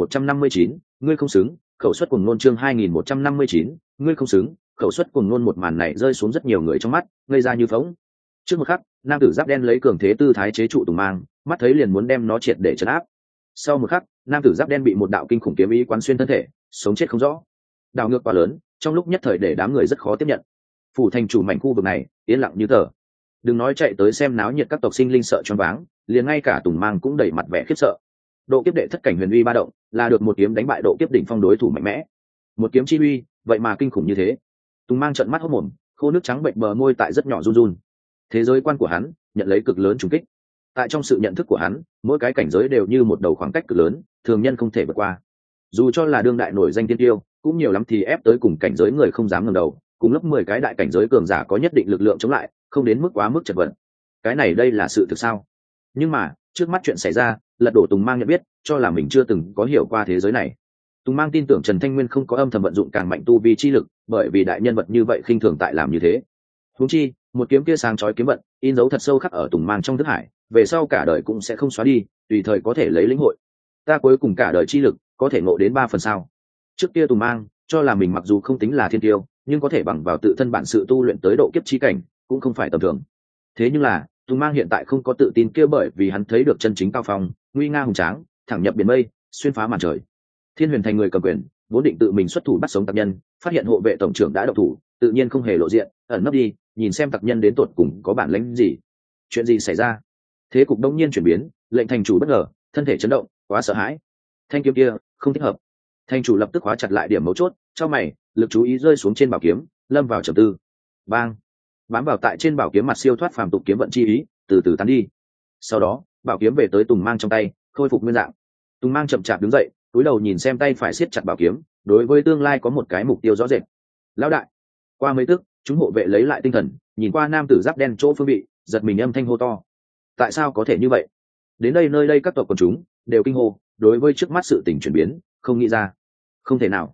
2159, ngươi không xứng, khẩu suất cuồng nôn chương 2159, ngươi không xứng, khẩu suất cuồng nôn một màn này rơi xuống rất nhiều người trong mắt, ngây ra như phỗng. Trước một khắc, nam tử giáp đen lấy cường thế tư thái chế trụ Tùng Mang, mắt thấy liền muốn đem nó triệt để trấn áp. Sau một khắc, nam tử giáp đen bị một đạo kinh khủng kiếm ý quán xuyên thân thể, sống chết không rõ. Đảo ngược quá lớn, trong lúc nhất thời để đám người rất khó tiếp nhận. Phủ thành chủ mảnh khu vực này, yên lặng như tờ. Đừng nói chạy tới xem náo nhiệt các tộc sinh linh sợ choáng váng, liền ngay cả Tùng Mang cũng đầy mặt vẻ khiếp sợ. Độ kiếp đệ thất cảnh huyền uy ba động, là được một kiếm đánh bại độ kiếp đỉnh phong đối thủ mạnh mẽ. Một kiếm chi uy, vậy mà kinh khủng như thế. Tùng Mang trợn mắt hốt mồm, khô nước trắng bệnh bờ môi tại rất nhỏ run run. Thế giới quan của hắn nhận lấy cực lớn trùng kích. Tại trong sự nhận thức của hắn, mỗi cái cảnh giới đều như một đầu khoảng cách cực lớn, thường nhân không thể vượt qua. Dù cho là đương đại nổi danh tiên tiêu, cũng nhiều lắm thì ép tới cùng cảnh giới người không dám ngẩng đầu, cùng lớp 10 cái đại cảnh giới cường giả có nhất định lực lượng chống lại, không đến mức quá mức chật vật. Cái này đây là sự thực sao? Nhưng mà, trước mắt chuyện xảy ra, lật đổ Tùng Mang nhận biết, cho là mình chưa từng có hiểu qua thế giới này. Tùng Mang tin tưởng Trần Thanh Nguyên không có âm thầm vận dụng càng mạnh tu vi chi lực, bởi vì đại nhân vật như vậy khinh thường tại làm như thế. Huống chi, một kiếm kia sáng chói kiếm vận, in dấu thật sâu khắc ở Tùng Mang trong thức hải, về sau cả đời cũng sẽ không xóa đi, tùy thời có thể lấy lĩnh hội. Ta cuối cùng cả đời chi lực, có thể ngộ đến 3 phần sao? Trước kia Tùng Mang cho là mình mặc dù không tính là thiên tiêu, nhưng có thể bằng vào tự thân bản sự tu luyện tới độ kiếp chi cảnh, cũng không phải tầm thường. Thế nhưng là, Tùng Mang hiện tại không có tự tin kia, bởi vì hắn thấy được chân chính cao phong, nguy nga hùng tráng, thẳng nhập biển mây, xuyên phá màn trời. Thiên Huyền thành người cầm quyền, vốn định tự mình xuất thủ bắt sống tặc nhân, phát hiện hộ vệ tổng trưởng đã độc thủ, tự nhiên không hề lộ diện, ẩn nấp đi, nhìn xem tặc nhân đến tột cùng có bản lĩnh gì. Chuyện gì xảy ra? Thế cục đông nhiên chuyển biến, lệnh thành chủ bất ngờ, thân thể chấn động, quá sợ hãi. Thanh kiếm kia không thích hợp. Thành chủ lập tức khóa chặt lại điểm mấu chốt, cho mày, lực chú ý rơi xuống trên bảo kiếm, lâm vào trầm tư. Bang! Bám vào tại trên bảo kiếm mặt siêu thoát phàm tục kiếm vận chi ý, từ từ tán đi. Sau đó, bảo kiếm về tới Tùng Mang trong tay, khôi phục nguyên dạng. Tùng Mang chậm chạp đứng dậy, cúi đầu nhìn xem tay phải siết chặt bảo kiếm, đối với tương lai có một cái mục tiêu rõ rệt. Lão đại! Qua mấy tức, chúng hộ vệ lấy lại tinh thần, nhìn qua nam tử giáp đen chỗ phương vị, giật mình âm thanh hô to. Tại sao có thể như vậy? Đến đây nơi đây các tộc quần chúng đều kinh hô, đối với trước mắt sự tình chuyển biến, không nghĩ ra. Không thể nào.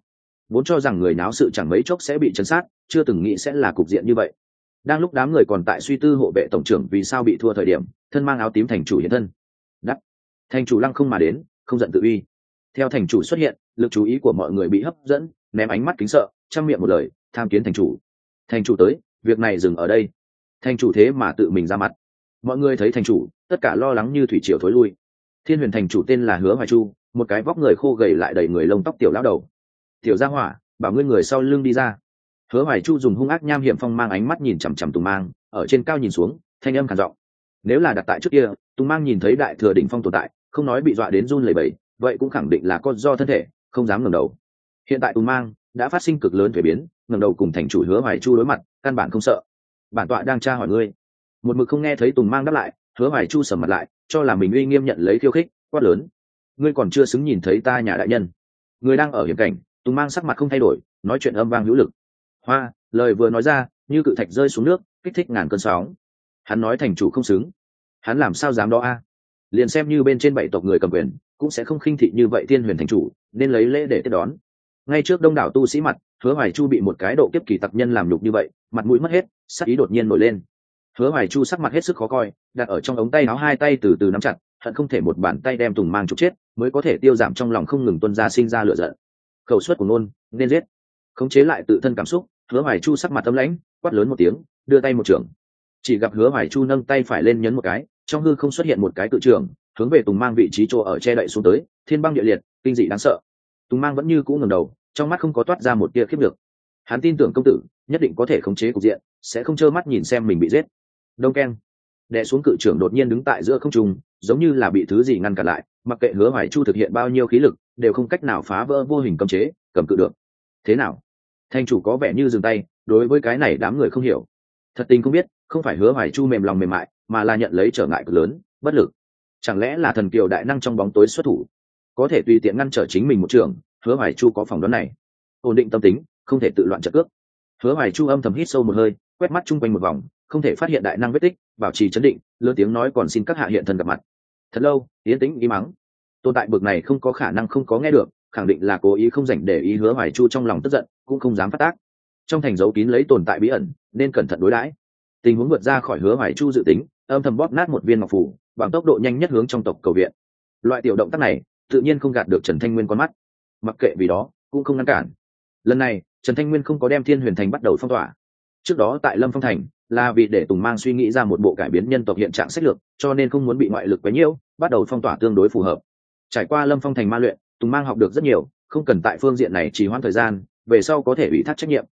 vốn cho rằng người náo sự chẳng mấy chốc sẽ bị chấn sát, chưa từng nghĩ sẽ là cục diện như vậy. Đang lúc đám người còn tại suy tư hộ vệ tổng trưởng vì sao bị thua thời điểm, thân mang áo tím thành chủ hiện thân. Đắc, thành chủ lăng không mà đến, không giận tự uy. Theo thành chủ xuất hiện, lực chú ý của mọi người bị hấp dẫn, ném ánh mắt kính sợ, trăm miệng một lời tham kiến thành chủ. Thành chủ tới, việc này dừng ở đây. Thành chủ thế mà tự mình ra mặt. Mọi người thấy thành chủ, tất cả lo lắng như thủy triều thối lui. Thiên Huyền thành chủ tên là Hứa Hoài Chu, một cái vóc người khô gầy lại đầy người lông tóc tiểu lão đầu. Tiểu gia hỏa, bảo ngươi người sau lưng đi ra. Hứa Hoài Chu dùng hung ác nham hiểm phong mang ánh mắt nhìn chằm chằm Tùng Mang, ở trên cao nhìn xuống, thanh âm khàn giọng. Nếu là đặt tại trước kia, Tùng Mang nhìn thấy đại thừa đỉnh phong tồn tại, không nói bị dọa đến run lẩy bẩy, vậy cũng khẳng định là có do thân thể, không dám ngẩng đầu. Hiện tại Tùng Mang đã phát sinh cực lớn thay biến, ngẩng đầu cùng thành chủ Hứa Hoài Chu đối mặt, căn bản không sợ. Bản tọa đang tra hỏi ngươi. Một mực không nghe thấy Tùng Mang đáp lại, Hứa Hoài Chu sầm mặt lại, cho là mình uy nghiêm nhận lấy khiêu khích, quát lớn: ngươi còn chưa xứng nhìn thấy ta nhà đại nhân. Người đang ở hiểm cảnh, Tùng Mang sắc mặt không thay đổi, nói chuyện âm vang hữu lực. Hoa, lời vừa nói ra, như cự thạch rơi xuống nước, kích thích ngàn cơn sóng. Hắn nói thành chủ không xứng, hắn làm sao dám đó a? Liền xem như bên trên bảy tộc người cầm quyền, cũng sẽ không khinh thị như vậy Thiên Huyền thành chủ, nên lấy lễ để tiếp đón. Ngay trước đông đảo tu sĩ mặt, Hứa Hoài Chu bị một cái độ kiếp kỳ tặc nhân làm nhục như vậy, mặt mũi mất hết, sắc ý đột nhiên nổi lên. Hứa Hoài Chu sắc mặt hết sức khó coi, đặt ở trong ống tay áo hai tay từ từ nắm chặt, hận không thể một bàn tay đem Tùng Mang trục chết, mới có thể tiêu giảm trong lòng không ngừng tuôn ra sinh ra lửa giận. Khẩu suất của nôn, nên giết. Khống chế lại tự thân cảm xúc, Hứa Hoài Chu sắc mặt âm lãnh, quát lớn một tiếng, đưa tay một trường. Chỉ gặp Hứa Hoài Chu nâng tay phải lên nhấn một cái, trong hư không xuất hiện một cái cự trường, hướng về Tùng Mang vị trí chỗ ở che đậy xuống tới, thiên băng địa liệt, kinh dị đáng sợ. Tùng Mang vẫn như cũ ngẩng đầu, trong mắt không có toát ra một tia khiếp được. Hắn tin tưởng công tử nhất định có thể khống chế cục diện, sẽ không trơ mắt nhìn xem mình bị giết. Đông keng, đè xuống cự trưởng đột nhiên đứng tại giữa không trung, giống như là bị thứ gì ngăn cản lại, mặc kệ Hứa Hoài Chu thực hiện bao nhiêu khí lực, đều không cách nào phá vỡ vô hình cấm chế, cầm cự được. Thế nào? Thành chủ có vẻ như dừng tay, đối với cái này đám người không hiểu. Thật tình không biết, không phải Hứa Hoài Chu mềm lòng mềm mại, mà là nhận lấy trở ngại cực lớn, bất lực. Chẳng lẽ là thần kiều đại năng trong bóng tối xuất thủ, có thể tùy tiện ngăn trở chính mình một trường? Hứa Hoài Chu có phỏng đoán này. Ổn định tâm tính, không thể tự loạn trận cước. Hứa Hoài Chu âm thầm hít sâu một hơi, quét mắt chung quanh một vòng, không thể phát hiện đại năng vết tích, bảo trì trấn định, lớn tiếng nói còn xin các hạ hiện thân gặp mặt. Thật lâu, yên tĩnh im mắng. Tồn tại bực này không có khả năng không có nghe được, khẳng định là cố ý không dành để ý. Hứa Hoài Chu trong lòng tức giận, cũng không dám phát tác. Trong thành giấu kín lấy tồn tại bí ẩn, nên cẩn thận đối đãi. Tình huống vượt ra khỏi Hứa Hoài Chu dự tính, âm thầm bóp nát một viên ngọc phù, bằng tốc độ nhanh nhất hướng trong tộc cầu viện. Loại tiểu động tác này, tự nhiên không gạt được Trần Thanh Nguyên con mắt. Mặc kệ vì đó, cũng không ngăn cản. Lần này, Trần Thanh Nguyên không có đem Thiên Huyền thành bắt đầu phong tỏa. Trước đó tại Lâm Phong thành, là vì để Tùng Mang suy nghĩ ra một bộ cải biến nhân tộc hiện trạng sách lược, cho nên không muốn bị ngoại lực quấy nhiễu, bắt đầu phong tỏa tương đối phù hợp. Trải qua Lâm Phong thành ma luyện, Tùng Mang học được rất nhiều, không cần tại phương diện này trì hoãn thời gian, về sau có thể ủy thác trách nhiệm.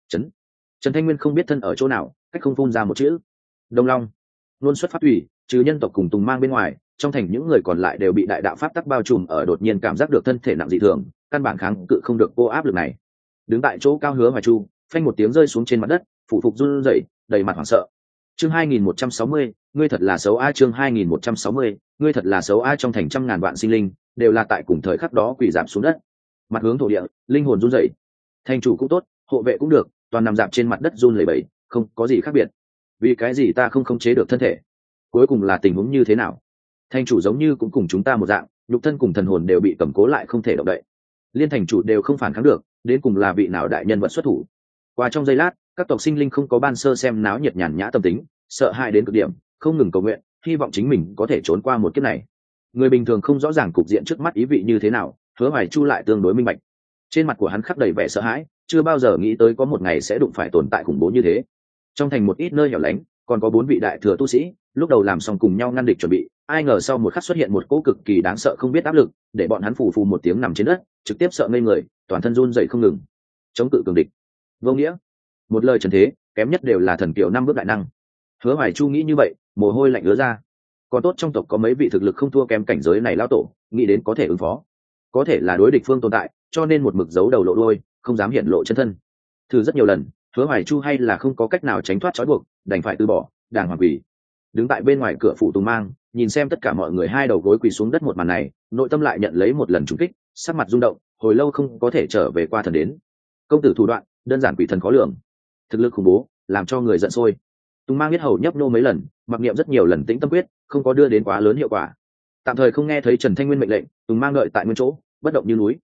Trần Thanh Nguyên không biết thân ở chỗ nào, cách không phun ra một chữ. Đông Long, luôn xuất phát ủy, trừ nhân tộc cùng Tùng Mang bên ngoài, trong thành những người còn lại đều bị đại đạo pháp tắc bao trùm, ở đột nhiên cảm giác được thân thể nặng dị thường, căn bản kháng cự không được cô áp lực này. Đứng tại chỗ cao Hứa Hoài Chu, phanh một tiếng rơi xuống trên mặt đất, phụ phục run rẩy, đầy mặt hoảng sợ. Chương 2160, ngươi thật là xấu a. Chương 2160, ngươi thật là xấu a. Trong thành trăm ngàn vạn sinh linh đều là tại cùng thời khắc đó quỳ rạp xuống đất, mặt hướng thổ địa, linh hồn run rẩy. Thành chủ cũng tốt, hộ vệ cũng được, toàn nằm rạp trên mặt đất run lẩy bẩy, không có gì khác biệt. Vì cái gì ta không khống chế được thân thể? Cuối cùng là tình huống như thế nào? Thành chủ giống như cũng cùng chúng ta một dạng, nhục thân cùng thần hồn đều bị cầm cố lại, không thể động đậy. Liên thành chủ đều không phản kháng được, đến cùng là vị nào đại nhân vật xuất thủ? Qua trong giây lát, các tộc sinh linh không có ban sơ xem náo nhiệt nhàn nhã tâm tính, sợ hãi đến cực điểm, không ngừng cầu nguyện, hy vọng chính mình có thể trốn qua một kiếp này. Người bình thường không rõ ràng cục diện trước mắt ý vị như thế nào, Hứa Hoài Chu lại tương đối minh bạch. Trên mặt của hắn khắc đầy vẻ sợ hãi, chưa bao giờ nghĩ tới có một ngày sẽ đụng phải tồn tại khủng bố như thế. Trong thành một ít nơi hẻo lánh, còn có 4 vị đại thừa tu sĩ, lúc đầu làm xong cùng nhau ngăn địch chuẩn bị, ai ngờ sau một khắc xuất hiện một cỗ cực kỳ đáng sợ không biết áp lực, để bọn hắn phù phù một tiếng nằm trên đất, trực tiếp sợ ngây người, toàn thân run rẩy không ngừng. Chống cự cường địch, vô nghĩa. Một lời trần thế, kém nhất đều là thần kiều 5 bước đại năng. Hứa Hoài Chu nghĩ như vậy, mồ hôi lạnh ứa ra. Còn tốt trong tộc có mấy vị thực lực không thua kém cảnh giới này lão tổ, nghĩ đến có thể ứng phó. Có thể là đối địch phương tồn tại, cho nên một mực giấu đầu lộ đuôi, không dám hiện lộ chân thân. Thử rất nhiều lần, Hứa Hoài Chu hay là không có cách nào tránh thoát trói buộc, đành phải từ bỏ, đàng hoàng quỳ. Đứng tại bên ngoài cửa phủ Tùng Mang, nhìn xem tất cả mọi người hai đầu gối quỳ xuống đất một màn này, nội tâm lại nhận lấy một lần trùng kích, sắc mặt rung động, hồi lâu không có thể trở về qua thần đến. Công tử thủ đoạn, đơn giản quỷ thần khó lường, thực lực khủng bố, làm cho người giận sôi. Tùng Mang biết hầu nhấp nô mấy lần, mặc niệm rất nhiều lần tĩnh tâm quyết, không có đưa đến quá lớn hiệu quả. Tạm thời không nghe thấy Trần Thanh Nguyên mệnh lệnh, Tùng Mang đợi tại nguyên chỗ, bất động như núi.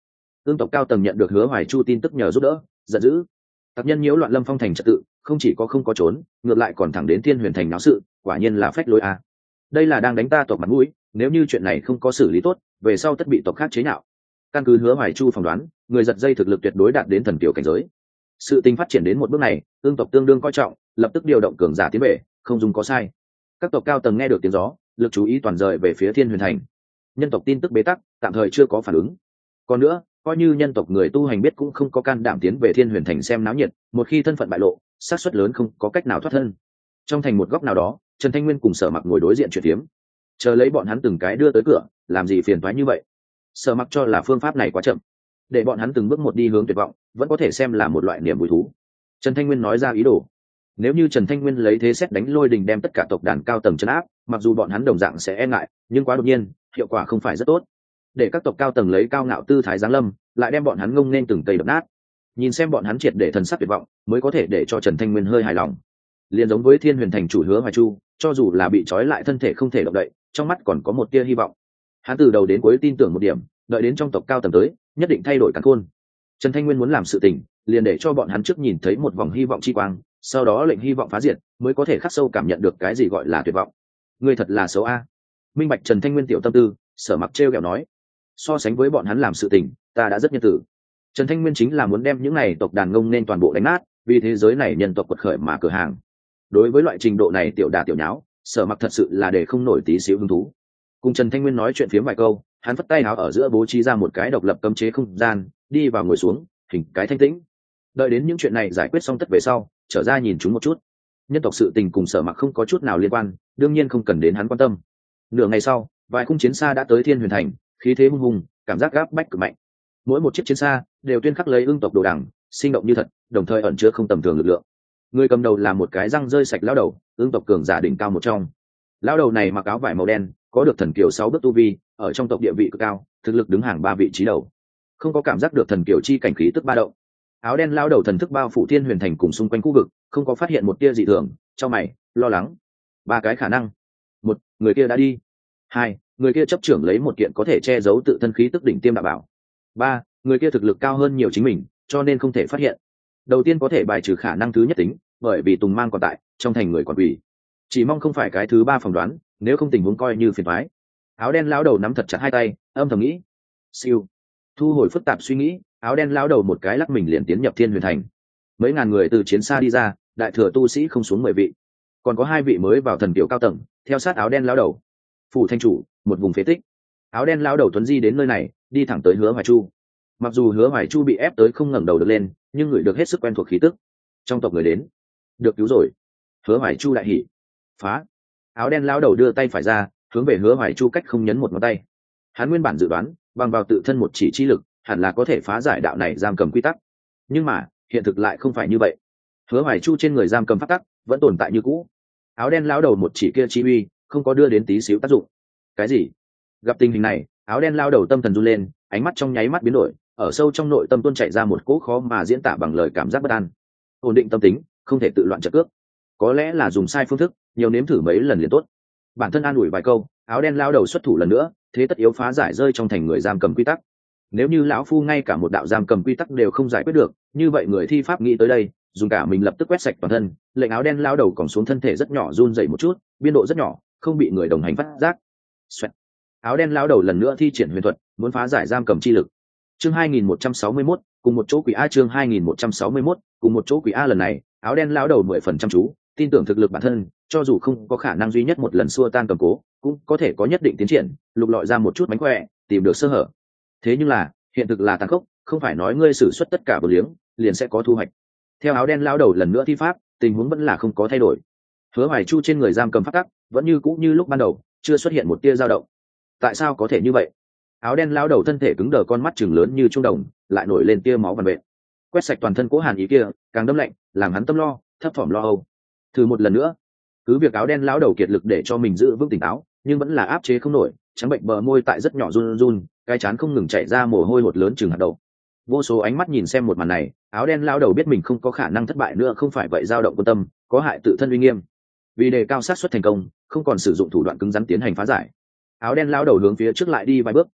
ương tộc cao tầng nhận được Hứa Hoài Chu tin tức nhờ giúp đỡ, giận dữ. Tặc nhân nhiễu loạn Lâm Phong thành trật tự, không chỉ có không có trốn, ngược lại còn thẳng đến Thiên Huyền thành náo sự, quả nhiên là phách lối a. Đây là đang đánh ta tộc mặt mũi, nếu như chuyện này không có xử lý tốt, về sau tất bị tộc khác chế nhạo. Căn cứ Hứa Hoài Chu phỏng đoán, người giật dây thực lực tuyệt đối đạt đến thần kiều cảnh giới. Sự tình phát triển đến một bước này, ương tộc tương đương coi trọng, lập tức điều động cường giả tiến về, không dùng có sai. Các tộc cao tầng nghe được tiếng gió, lực chú ý toàn rời về phía Thiên Huyền thành. Nhân tộc tin tức bế tắc, tạm thời chưa có phản ứng. Còn nữa, coi như nhân tộc người tu hành biết cũng không có can đảm tiến về Thiên Huyền thành xem náo nhiệt, một khi thân phận bại lộ, xác suất lớn không có cách nào thoát thân. Trong thành một góc nào đó, Trần Thanh Nguyên cùng Sở Mặc ngồi đối diện chuyện phiếm, chờ lấy bọn hắn từng cái đưa tới cửa, làm gì phiền toái như vậy. Sở Mặc cho là phương pháp này quá chậm, để bọn hắn từng bước một đi hướng tuyệt vọng, vẫn có thể xem là một loại niềm vui thú. Trần Thanh Nguyên nói ra ý đồ, nếu như Trần Thanh Nguyên lấy thế xét đánh lôi đình đem tất cả tộc đàn cao tầng trấn áp, mặc dù bọn hắn đồng dạng sẽ e ngại, nhưng quá đột nhiên, hiệu quả không phải rất tốt. Để các tộc cao tầng lấy cao ngạo tư thái giáng lâm, lại đem bọn hắn ngông nên từng cây đập nát. Nhìn xem bọn hắn triệt để thần sắc tuyệt vọng, mới có thể để cho Trần Thanh Nguyên hơi hài lòng. Liên giống với Thiên Huyền thành chủ Hứa Hoài Chu, cho dù là bị trói lại thân thể không thể động đậy, trong mắt còn có một tia hy vọng. Hắn từ đầu đến cuối tin tưởng một điểm, đợi đến trong tộc cao tầng tới, nhất định thay đổi càn khôn. Trần Thanh Nguyên muốn làm sự tình, liền để cho bọn hắn trước nhìn thấy một vòng hy vọng chi quang, sau đó lệnh hy vọng phá diệt, mới có thể khắc sâu cảm nhận được cái gì gọi là tuyệt vọng. Ngươi thật là xấu a. Minh bạch Trần Thanh Nguyên tiểu tâm tư, Sở Mặc trêu ghẹo nói, so sánh với bọn hắn làm sự tình, ta đã rất nhân tử. Trần Thanh Nguyên chính là muốn đem những này tộc đàn ngông nên toàn bộ đánh nát, vì thế giới này nhân tộc quật khởi mà cửa hàng. Đối với loại trình độ này tiểu đả tiểu nháo, Sở Mặc thật sự là để không nổi tí xíu hứng thú. Cùng Trần Thanh Nguyên nói chuyện phiếm vài câu, hắn phất tay áo ở giữa bố trí ra một cái độc lập cấm chế không gian, đi vào ngồi xuống, hình cái thanh tĩnh. Đợi đến những chuyện này giải quyết xong tất về sau, trở ra nhìn chúng một chút. Nhân tộc sự tình cùng Sở Mặc không có chút nào liên quan, đương nhiên không cần đến hắn quan tâm. Nửa ngày sau, vài khung chiến xa đã tới Thiên Huyền thành, khí thế hung hùng, cảm giác gáp bách cực mạnh. Mỗi một chiếc chiến xa đều tuyên khắc lấy ương tộc đồ đằng, sinh động như thật, đồng thời ẩn chứa không tầm thường lực lượng. Người cầm đầu là một cái răng rơi sạch lão đầu, ương tộc cường giả đỉnh cao một trong. Lão đầu này mặc áo vải màu đen, có được thần kiều 6 bước tu vi, ở trong tộc địa vị cực cao, thực lực đứng hàng 3 vị trí đầu. Không có cảm giác được thần kiều chi cảnh khí tức ba động. Áo đen lão đầu thần thức bao phủ Thiên Huyền thành cùng xung quanh khu vực, không có phát hiện một tia dị thường, trong mày lo lắng. 3 cái khả năng: 1, người kia đã đi; 2, người kia chấp trưởng lấy một kiện có thể che giấu tự thân khí tức đỉnh tiêm đạo bảo; 3, người kia thực lực cao hơn nhiều chính mình, cho nên không thể phát hiện. Đầu tiên có thể bài trừ khả năng thứ nhất tính, bởi vì Tùng Mang còn tại, trong thành người còn quỷ. Chỉ mong không phải cái thứ 3 phỏng đoán, nếu không tình huống coi như phiền toái. Áo đen lão đầu nắm thật chặt hai tay, âm thầm nghĩ. Siêu. Thu hồi phức tạp suy nghĩ, áo đen lão đầu một cái lắc mình liền tiến nhập Thiên Huyền thành. Mấy ngàn người từ chiến xa đi ra, đại thừa tu sĩ không xuống 10 vị, còn có 2 vị mới vào thần tiểu cao tầng, theo sát áo đen lão đầu. Phủ thanh chủ, một vùng phế tích. Áo đen lão đầu tuấn di đến nơi này, đi thẳng tới Hứa Hoài Chu. Mặc dù Hứa Hoài Chu bị ép tới không ngẩng đầu được lên, nhưng người được hết sức quen thuộc khí tức. Trong tộc người đến, được cứu rồi. Hứa Hoài Chu đại hỉ. Phá. Áo đen lão đầu đưa tay phải ra, hướng về Hứa Hoài Chu cách không nhấn một ngón tay. Hắn nguyên bản dự đoán, bằng vào tự thân một chỉ chi lực, hẳn là có thể phá giải đạo này giam cầm quy tắc. Nhưng mà, hiện thực lại không phải như vậy. Hứa Hoài Chu trên người giam cầm pháp tắc vẫn tồn tại như cũ. Áo đen lão đầu một chỉ kia chi uy, không có đưa đến tí xíu tác dụng. Cái gì? Gặp tình hình này, áo đen lão đầu tâm thần run lên, ánh mắt trong nháy mắt biến đổi, ở sâu trong nội tâm tuôn chảy ra một cỗ khó mà diễn tả bằng lời cảm giác bất an. Ổn định tâm tính, không thể tự loạn trật cước. Có lẽ là dùng sai phương thức, nhiều nếm thử mấy lần liền tốt. Bản thân an ủi vài câu, áo đen lão đầu xuất thủ lần nữa, thế tất yếu phá giải rơi trong thành người giam cầm quy tắc. Nếu như lão phu ngay cả một đạo giam cầm quy tắc đều không giải quyết được, như vậy người thi pháp nghĩ tới đây, dùng cả mình lập tức quét sạch toàn thân, lệnh áo đen lão đầu còn xuống thân thể rất nhỏ run rẩy một chút, biên độ rất nhỏ, không bị người đồng hành phát giác. Xoẹt. Áo đen lão đầu lần nữa thi triển huyền thuật, muốn phá giải giam cầm chi lực. Chương 2161, cùng một chỗ quỷ a. Chương 2161, cùng một chỗ quỷ a. Lần này, áo đen lão đầu 10% chú, tin tưởng thực lực bản thân, cho dù không có khả năng duy nhất một lần xua tan cầm cố, cũng có thể có nhất định tiến triển, lục lọi ra một chút mánh khỏe, tìm được sơ hở. Thế nhưng là, hiện thực là tàn khốc, không phải nói ngươi sử xuất tất cả bờ liếng, liền sẽ có thu hoạch. Theo áo đen lão đầu lần nữa thi pháp, tình huống vẫn là không có thay đổi. Hứa Hoài Chu trên người giam cầm pháp tắc, vẫn như cũ như lúc ban đầu, chưa xuất hiện một tia dao động. Tại sao có thể như vậy? Áo đen lão đầu thân thể cứng đờ, con mắt trừng lớn như trung đồng, lại nổi lên tia máu vằn vện. Quét sạch toàn thân Cố Hàn ý kia, càng đâm lạnh, làm hắn tâm lo, thấp thỏm lo âu. Thử một lần nữa. Cứ việc áo đen lão đầu kiệt lực để cho mình giữ vững tỉnh táo, nhưng vẫn là áp chế không nổi, trắng bệnh bờ môi tại rất nhỏ run run, cái trán không ngừng chảy ra mồ hôi hột lớn chừng hạt đậu. Vô số ánh mắt nhìn xem một màn này, áo đen lão đầu biết mình không có khả năng thất bại nữa, không phải vậy dao động quân tâm, có hại tự thân uy nghiêm. Vì đề cao xác suất thành công, không còn sử dụng thủ đoạn cứng rắn tiến hành phá giải. Áo đen lão đầu hướng phía trước lại đi vài bước,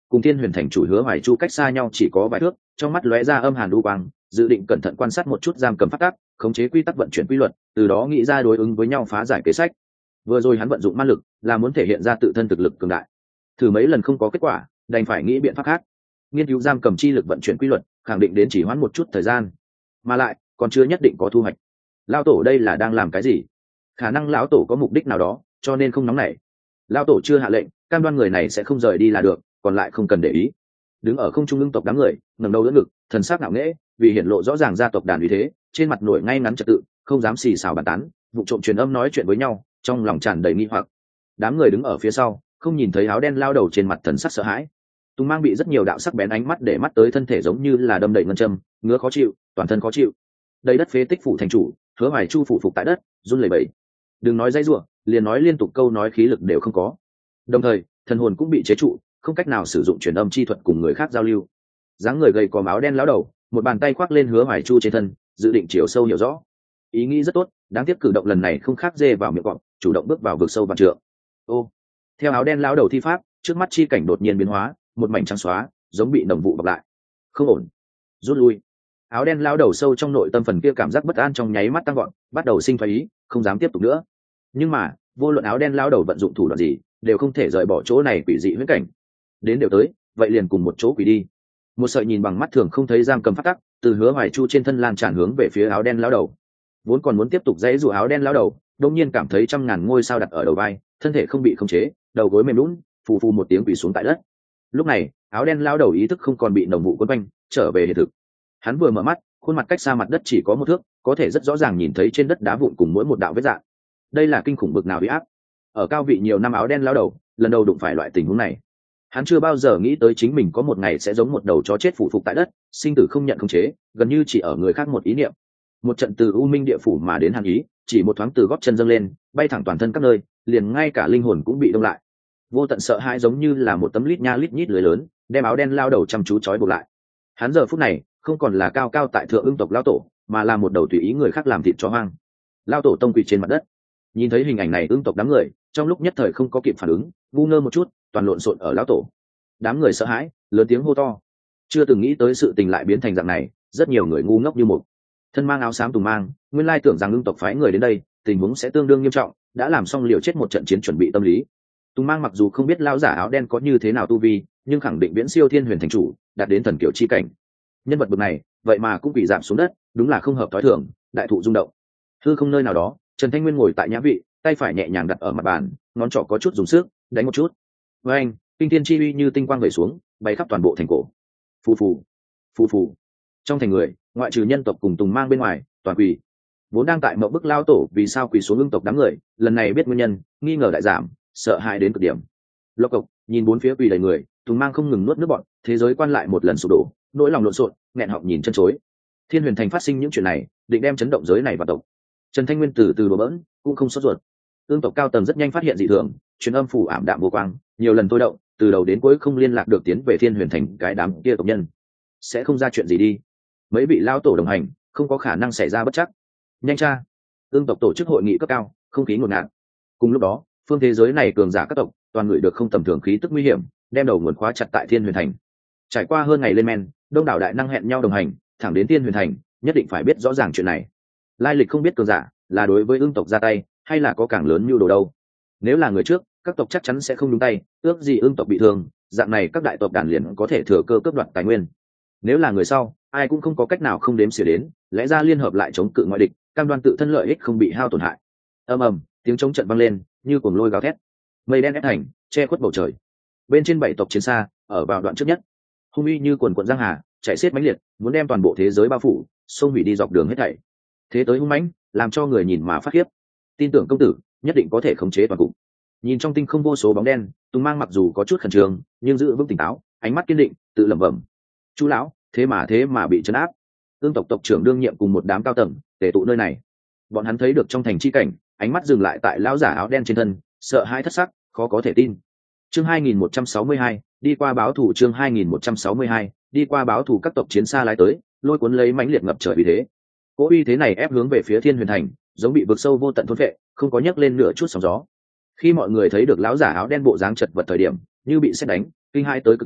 cùng Thiên Huyền thành chủ Hứa Hoài Chu cách xa nhau chỉ có vài thước, trong mắt lóe ra âm hàn u quang, dự định cẩn thận quan sát một chút giam cầm pháp tắc, khống chế quy tắc vận chuyển quy luật, từ đó nghĩ ra đối ứng với nhau phá giải kế sách. Vừa rồi hắn vận dụng ma lực là muốn thể hiện ra tự thân thực lực cường đại, thử mấy lần không có kết quả, đành phải nghĩ biện pháp khác. Nghiên cứu giam cầm chi lực vận chuyển quy luật, khẳng định đến chỉ hoãn một chút thời gian, mà lại còn chưa nhất định có thu hoạch. Lão tổ đây là đang làm cái gì? Khả năng lão tổ có mục đích nào đó, cho nên không nóng nảy. Lão tổ chưa hạ lệnh, cam đoan người này sẽ không rời đi là được, còn lại không cần để ý. Đứng ở không trung ưng tộc đám người, ngẩng đầu đỡ ngực, thần sắc ngạo nghễ, vì hiển lộ rõ ràng gia tộc đàn uy thế, trên mặt nổi ngay ngắn trật tự, không dám xì xào bàn tán, vụ trộm truyền âm nói chuyện với nhau, trong lòng tràn đầy nghi hoặc. Đám người đứng ở phía sau, không nhìn thấy áo đen lao đầu trên mặt thần sắc sợ hãi. Tùng Mang bị rất nhiều đạo sắc bén ánh mắt để mắt tới thân thể giống như là đâm đầy ngân châm, ngứa khó chịu, toàn thân khó chịu. Đây đất phế tích phủ thành chủ, Hứa Hoài Chu phủ phục tại đất, run lẩy bẩy. Đừng nói dây rủa, liền nói liên tục câu nói khí lực đều không có. Đồng thời, thần hồn cũng bị chế trụ, không cách nào sử dụng truyền âm chi thuật cùng người khác giao lưu. Dáng người gầy còm áo đen lão đầu, một bàn tay khoác lên Hứa Hoài Chu trên thân, dự định chiều sâu hiểu rõ. Ý nghĩ rất tốt, đáng tiếc cử động lần này không khác dê vào miệng cọp, chủ động bước vào vực sâu vạn trượng. Ô, theo áo đen lão đầu thi pháp, trước mắt chi cảnh đột nhiên biến hóa, một mảnh trắng xóa, giống bị đồng vụ bọc lại. Không ổn, rút lui. Áo đen lão đầu sâu trong nội tâm phần kia cảm giác bất an trong nháy mắt tăng gọn, bắt đầu sinh thái ý, không dám tiếp tục nữa. Nhưng mà, vô luận áo đen lão đầu vận dụng thủ đoạn gì, đều không thể rời bỏ chỗ này quỷ dị huyễn cảnh. Đến đều tới, vậy liền cùng một chỗ quỷ đi. Một sợi nhìn bằng mắt thường không thấy giam cầm phát tắc, từ Hứa Hoài Chu trên thân lan tràn hướng về phía áo đen lão đầu. Vốn còn muốn tiếp tục dãy dụ áo đen lão đầu, đột nhiên cảm thấy trăm ngàn ngôi sao đặt ở đầu vai, thân thể không bị khống chế, đầu gối mềm lún, phù phù một tiếng quỳ xuống tại đất. Lúc này, áo đen lão đầu ý thức không còn bị nồng vụ quấn quanh, trở về hiện thực. Hắn vừa mở mắt, khuôn mặt cách xa mặt đất chỉ có một thước, có thể rất rõ ràng nhìn thấy trên đất đá vụn cùng mỗi một đạo vết rạn. Đây là kinh khủng bực nào uy áp. Ở cao vị nhiều năm áo đen lão đầu, lần đầu đụng phải loại tình huống này. Hắn chưa bao giờ nghĩ tới chính mình có một ngày sẽ giống một đầu chó chết phụ phục tại đất, sinh tử không nhận khống chế, gần như chỉ ở người khác một ý niệm. Một trận từ u minh địa phủ mà đến hàn ý, chỉ một thoáng từ gót chân dâng lên, bay thẳng toàn thân các nơi, liền ngay cả linh hồn cũng bị đông lại. Vô tận sợ hãi giống như là một tấm lít nha lít nhít lưới lớn, đem áo đen lao đầu chăm chú trói buộc lại. Hắn giờ phút này không còn là cao cao tại thượng ưng tộc lao tổ, mà là một đầu tùy ý người khác làm thịt chó hoang. Lao tổ tông quỳ trên mặt đất, nhìn thấy hình ảnh này ưng tộc đám người trong lúc nhất thời không có kịp phản ứng, ngu ngơ một chút, toàn lộn xộn ở lao tổ. Đám người sợ hãi, lớn tiếng hô to. Chưa từng nghĩ tới sự tình lại biến thành dạng này, rất nhiều người ngu ngốc như một. Thân mang áo xám Tùng Mang, nguyên lai tưởng rằng ưng tộc phái người đến đây, tình huống sẽ tương đương nghiêm trọng, đã làm xong liều chết một trận chiến chuẩn bị tâm lý. Tùng Mang mặc dù không biết lão giả áo đen có như thế nào tu vi, nhưng khẳng định viễn siêu Thiên Huyền thành chủ, đạt đến thần kiểu chi cảnh. Nhân vật bậc này, vậy mà cũng bị giảm xuống đất, đúng là không hợp thói thường. Đại thụ rung động. Hư không nơi nào đó, Trần Thanh Nguyên ngồi tại nhã vị, tay phải nhẹ nhàng đặt ở mặt bàn, ngón trỏ có chút dùng sức, đánh một chút. Với anh, kinh thiên chi uy như tinh quang vẩy xuống, bay khắp toàn bộ thành cổ. Phù phù, phù phù. Trong thành người, ngoại trừ nhân tộc cùng Tùng Mang bên ngoài, toàn quỳ. Vốn đang tại mộng bức lao tổ vì sao quỳ xuống ưng tộc đám người, lần này biết nguyên nhân, nghi ngờ đại giảm, sợ hãi đến cực điểm. Lộc cộc, nhìn bốn phía quỳ đầy người, Tùng Mang không ngừng nuốt nước bọt, thế giới quan lại một lần sụp đổ, nỗi lòng lộn xộn, nghẹn họng nhìn chân chối. Thiên Huyền thành phát sinh những chuyện này, định đem chấn động giới này vào tộc. Trần Thanh Nguyên từ từ đùa bỡn, cũng không sốt ruột. Ưng tộc cao tầng rất nhanh phát hiện dị thường, truyền âm phủ ảm đạm vô quang, nhiều lần tôi động, từ đầu đến cuối không liên lạc được tiến về Thiên Huyền thành cái đám kia tộc nhân. Sẽ không ra chuyện gì đi. Mấy vị lao tổ đồng hành, không có khả năng xảy ra bất chắc. Nhanh cha. Ưng tộc tổ chức hội nghị cấp cao, không khí ngột ngạt. Cùng lúc đó, phương thế giới này cường giả các tộc, toàn người được không tầm thường khí tức nguy hiểm, đem đầu nguồn khóa chặt tại Thiên Huyền thành. Trải qua hơn ngày lên men, đông đảo đại năng hẹn nhau đồng hành, thẳng đến Thiên Huyền thành, nhất định phải biết rõ ràng chuyện này. Lai lịch không biết cường giả, là đối với ưng tộc ra tay, hay là có càng lớn mưu đồ đâu? Nếu là người trước, các tộc chắc chắn sẽ không nhúng tay, ước gì ưng tộc bị thương, dạng này các đại tộc đàn liền có thể thừa cơ cướp đoạt tài nguyên. Nếu là người sau, ai cũng không có cách nào không đếm xỉa đến, lẽ ra liên hợp lại chống cự ngoại địch, cam đoan tự thân lợi ích không bị hao tổn hại. Ầm ầm, tiếng chống trận vang lên, như cuồng lôi gào thét. Mây đen ép thành, che khuất bầu trời. Bên trên bảy tộc chiến xa, ở vào đoạn trước nhất, hung uy như quần quần giang hà, chạy xiết mãnh liệt, muốn đem toàn bộ thế giới bao phủ, xông hủy đi dọc đường hết thảy. Thế tới hung mãnh, làm cho người nhìn mà phát khiếp. Tin tưởng công tử, nhất định có thể khống chế toàn cục. Nhìn trong tinh không vô số bóng đen, Tùng Mang mặc dù có chút khẩn trương, nhưng giữ vững tỉnh táo, ánh mắt kiên định, tự lẩm bẩm. Chú lão, thế mà bị trấn áp. Ương tộc tộc trưởng đương nhiệm cùng một đám cao tầng tề tụ nơi này. Bọn hắn thấy được trong thành chi cảnh, ánh mắt dừng lại tại lão giả áo đen trên thân, sợ hãi thất sắc, khó có thể tin. Chương 2162, đi qua báo thủ. Chương 2162, đi qua báo thủ. Các tộc chiến xa lái tới, lôi cuốn lấy mãnh liệt ngập trời vì thế. Cỗ uy thế này ép hướng về phía Thiên Huyền thành, giống bị vực sâu vô tận thôn phệ, không có nhấc lên nửa chút sóng gió. Khi mọi người thấy được lão giả áo đen bộ dáng chật vật thời điểm, như bị sét đánh, kinh hãi tới cực điểm,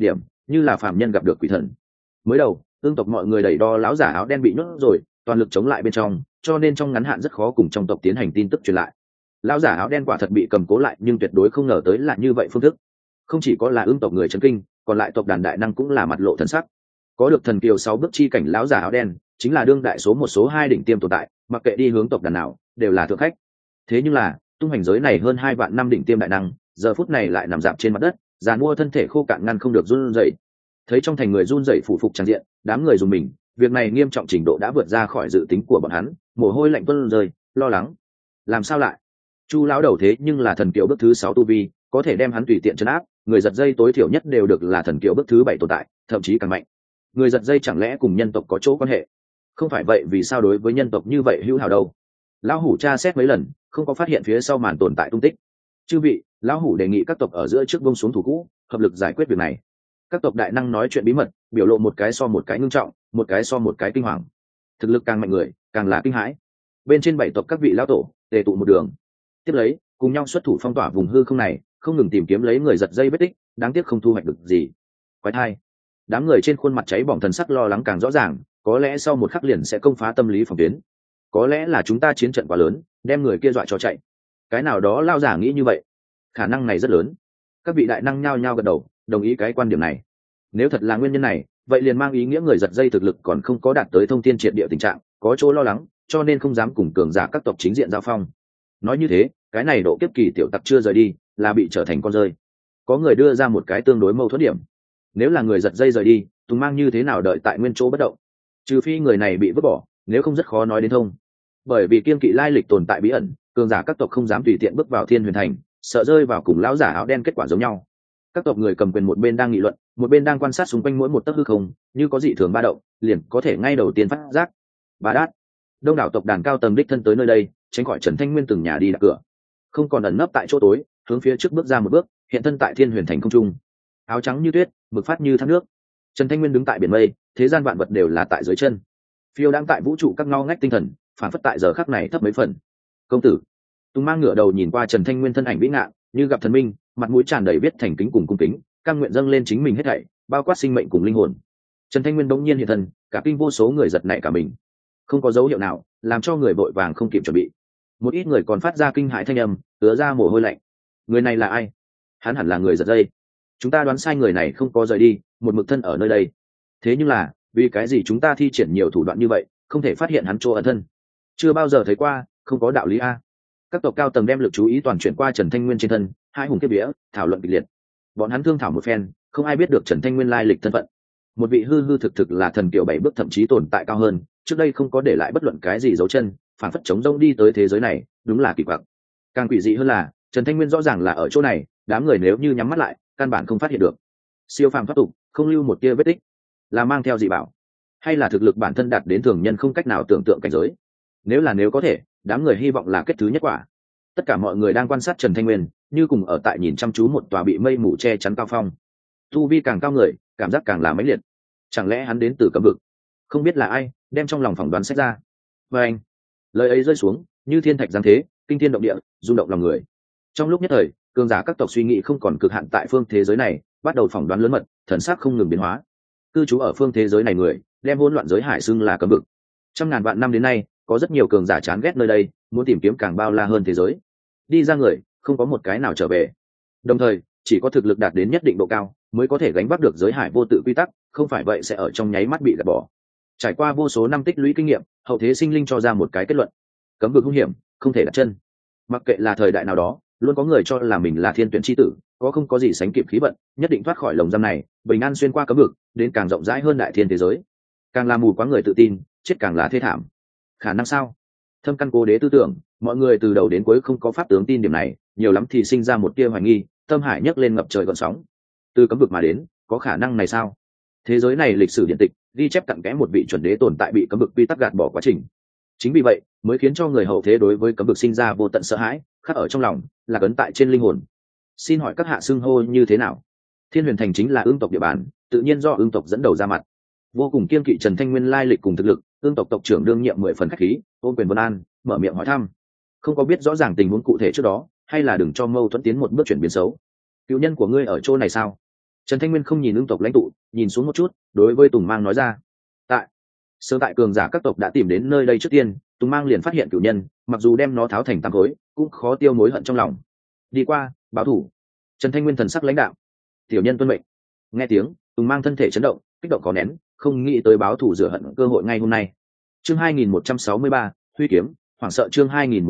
như là phạm nhân gặp được quỷ thần. Mới đầu ương tộc mọi người đẩy đo lão giả áo đen bị nhốt rồi, toàn lực chống lại bên trong, cho nên trong ngắn hạn rất khó cùng trong tộc tiến hành tin tức truyền lại. Lão giả áo đen quả thật bị cầm cố lại, nhưng tuyệt đối không ngờ tới là như vậy phương thức. Không chỉ có là ương tộc người chấn kinh, còn lại tộc đàn đại năng cũng là mặt lộ thần sắc. Có được thần kiều 6 bước chi cảnh lão giả áo đen, chính là đương đại số 1 số 2 đỉnh tiêm tồn tại, mặc kệ đi hướng tộc đàn nào, đều là thượng khách. Thế nhưng là, tung hành giới này hơn 2 vạn năm đỉnh tiêm đại năng, giờ phút này lại nằm dạp trên mặt đất, giàn mua thân thể khô cạn ngăn không được run rẩy. Thấy trong thành người run rẩy phủ phục tràn diện, đám người dùng mình, việc này nghiêm trọng trình độ đã vượt ra khỏi dự tính của bọn hắn, mồ hôi lạnh tuôn rơi, lo lắng. Làm sao lại? Chu lão đầu thế nhưng là thần kiều bước thứ 6 tu vi, có thể đem hắn tùy tiện trấn áp, người giật dây tối thiểu nhất đều được là thần kiều bước thứ 7 tồn tại, thậm chí càng mạnh. Người giật dây chẳng lẽ cùng nhân tộc có chỗ quan hệ? Không phải vậy vì sao đối với nhân tộc như vậy hữu hảo đâu? Lão hủ tra xét mấy lần, không có phát hiện phía sau màn tồn tại tung tích. Chư vị, lão hủ đề nghị các tộc ở giữa trước buông xuống thủ cũ, hợp lực giải quyết việc này. Các tộc đại năng nói chuyện bí mật, biểu lộ một cái so một cái ngưng trọng, một cái so một cái kinh hoàng. Thực lực càng mạnh người, càng là kinh hãi. Bên trên 7 tộc các vị lão tổ tề tụ một đường, tiếp lấy cùng nhau xuất thủ phong tỏa vùng hư không này, không ngừng tìm kiếm lấy người giật dây vết tích, đáng tiếc không thu hoạch được gì. Quái thai, đám người trên khuôn mặt cháy bỏng thần sắc lo lắng càng rõ ràng, có lẽ sau một khắc liền sẽ công phá tâm lý phòng tuyến. Có lẽ là chúng ta chiến trận quá lớn, đem người kia dọa cho chạy. Cái nào đó lao giả nghĩ như vậy, khả năng này rất lớn. Các vị đại năng nhao nhao gật đầu, đồng ý cái quan điểm này. Nếu thật là nguyên nhân này, vậy liền mang ý nghĩa người giật dây thực lực còn không có đạt tới thông thiên triệt địa tình trạng, có chỗ lo lắng, cho nên không dám cùng cường giả các tộc chính diện giao phong. Nói như thế, cái này độ kiếp kỳ tiểu tặc chưa rời đi, là bị trở thành con rơi. Có người đưa ra một cái tương đối mâu thuẫn điểm. Nếu là người giật dây rời đi, Tùng Mang như thế nào đợi tại nguyên chỗ bất động? Trừ phi người này bị vứt bỏ, nếu không rất khó nói đến thông. Bởi vì kiên kỵ lai lịch tồn tại bí ẩn, cường giả các tộc không dám tùy tiện bước vào Thiên Huyền Thành, sợ rơi vào cùng lão giả áo đen kết quả giống nhau. Các tộc người cầm quyền một bên đang nghị luận, một bên đang quan sát xung quanh mỗi một tấc hư không, như có dị thường ba động, liền có thể ngay đầu tiên phát giác. Bá đát, đông đảo tộc đàn cao tầng đích thân tới nơi đây, tránh khỏi Trần Thanh Nguyên từng nhà đi đặt cửa, không còn ẩn nấp tại chỗ tối, hướng phía trước bước ra một bước, hiện thân tại Thiên Huyền Thành không trung. Áo trắng như tuyết, mực phát như thác nước. Trần Thanh Nguyên đứng tại biển mây, thế gian vạn vật đều là tại dưới chân. Phiêu đang tại vũ trụ các ngao ngách tinh thần, phản phất tại giờ khắc này thấp mấy phần. Công tử. Tùng Mang ngửa đầu nhìn qua Trần Thanh Nguyên thân ảnh vĩ ngạn, như gặp thần minh, mặt mũi tràn đầy biết thành kính cùng cung kính, cam nguyện dâng lên chính mình hết thảy, bao quát sinh mệnh cùng linh hồn. Trần Thanh Nguyên bỗng nhiên hiện thân, cả kinh vô số người giật nảy cả mình. Không có dấu hiệu nào, làm cho người vội vàng không kịp chuẩn bị. Một ít người còn phát ra kinh hãi thanh âm, ứa ra mồ hôi lạnh. Người này là ai? Hắn hẳn là người giật dây. Chúng ta đoán sai người này không có rời đi, một mực thân ở nơi đây. Thế nhưng là, vì cái gì chúng ta thi triển nhiều thủ đoạn như vậy, không thể phát hiện hắn chỗ ẩn thân? Chưa bao giờ thấy qua, không có đạo lý a. Các tộc cao tầng đem lực chú ý toàn chuyển qua Trần Thanh Nguyên trên thân, hai hùng kiếp vía, thảo luận kịch liệt. Bọn hắn thương thảo một phen, không ai biết được Trần Thanh Nguyên lai lịch thân phận. Một vị hư hư thực thực là thần kiều 7 bước thậm chí tồn tại cao hơn, trước đây không có để lại bất luận cái gì dấu chân, phản phất chống rông đi tới thế giới này, đúng là kỳ quặc. Càng quỷ dị hơn là, Trần Thanh Nguyên rõ ràng là ở chỗ này, đám người nếu như nhắm mắt lại, căn bản không phát hiện được. Siêu phàm thoát tục, không lưu một tia vết tích, là mang theo dị bảo, hay là thực lực bản thân đạt đến thường nhân không cách nào tưởng tượng cảnh giới? Nếu có thể, đám người hy vọng là kết thứ nhất quả. Tất cả mọi người đang quan sát Trần Thanh Nguyên, như cùng ở tại nhìn chăm chú một tòa bị mây mù che chắn cao phong. Tu vi càng cao người, cảm giác càng là mãnh liệt. Chẳng lẽ hắn đến từ cấm vực? Không biết là ai, đem trong lòng phỏng đoán xét ra. Và anh, lời ấy rơi xuống, như thiên thạch giáng thế, kinh thiên động địa, rung động lòng người. Trong lúc nhất thời, cường giả các tộc suy nghĩ không còn cực hạn tại phương thế giới này, bắt đầu phỏng đoán lớn mật, thần sắc không ngừng biến hóa. Cư trú ở phương thế giới này người, đem hỗn loạn giới hải xưng là cấm vực. Trăm ngàn vạn năm đến nay, có rất nhiều cường giả chán ghét nơi đây, muốn tìm kiếm càng bao la hơn thế giới. Đi ra người, không có một cái nào trở về. Đồng thời, chỉ có thực lực đạt đến nhất định độ cao, mới có thể gánh vác được giới hải vô tự quy tắc, không phải vậy sẽ ở trong nháy mắt bị gạt bỏ. Trải qua vô số năm tích lũy kinh nghiệm, hậu thế sinh linh cho ra một cái kết luận: cấm vực hung hiểm, không thể đặt chân. Mặc kệ là thời đại nào đó, luôn có người cho là mình là thiên tuyển chi tử, có không có gì sánh kịp khí vận, nhất định thoát khỏi lồng giam này, bình an xuyên qua cấm vực, đến càng rộng rãi hơn đại thiên thế giới. Càng là mù quáng người tự tin, chết càng là thê thảm. Khả năng sao? Thâm căn cố đế tư tưởng, mọi người từ đầu đến cuối không có pháp tướng tin điểm này, nhiều lắm thì sinh ra một tia hoài nghi, tâm hải nhấc lên ngập trời gợn sóng. Từ cấm vực mà đến, có khả năng này sao? Thế giới này lịch sử điện tịch ghi chép cặn kẽ một vị chuẩn đế tồn tại bị cấm vực quy tắc gạt bỏ quá trình. Chính vì vậy, mới khiến cho người hậu thế đối với cấm vực sinh ra vô tận sợ hãi, khắc ở trong lòng, là ấn tại trên linh hồn. Xin hỏi các hạ xưng hô như thế nào? Thiên Huyền Thành chính là ương tộc địa bàn, tự nhiên do ương tộc dẫn đầu ra mặt. Vô cùng kiên kỵ Trần Thanh Nguyên lai lịch cùng thực lực, ương tộc tộc trưởng đương nhiệm 10 phần khách khí, ôn quyền vân an, mở miệng hỏi thăm. Không có biết rõ ràng tình huống cụ thể trước đó, hay là đừng cho mâu thuẫn tiến một bước chuyển biến xấu. Cựu nhân của ngươi ở chỗ này sao? Trần Thanh Nguyên không nhìn ưng tộc lãnh tụ, nhìn xuống một chút, đối với Tùng Mang nói ra. Sớm tại cường giả các tộc đã tìm đến nơi đây trước tiên, Tùng Mang liền phát hiện cửu nhân, mặc dù đem nó tháo thành tám khối, cũng khó tiêu mối hận trong lòng. Đi qua, báo thủ. Trần Thanh Nguyên thần sắc lãnh đạo. Tiểu nhân tuân mệnh. Nghe tiếng, Tùng Mang thân thể chấn động, kích động có nén, không nghĩ tới báo thủ rửa hận cơ hội ngay hôm nay. Chương 2163, Huy kiếm, hoảng sợ chương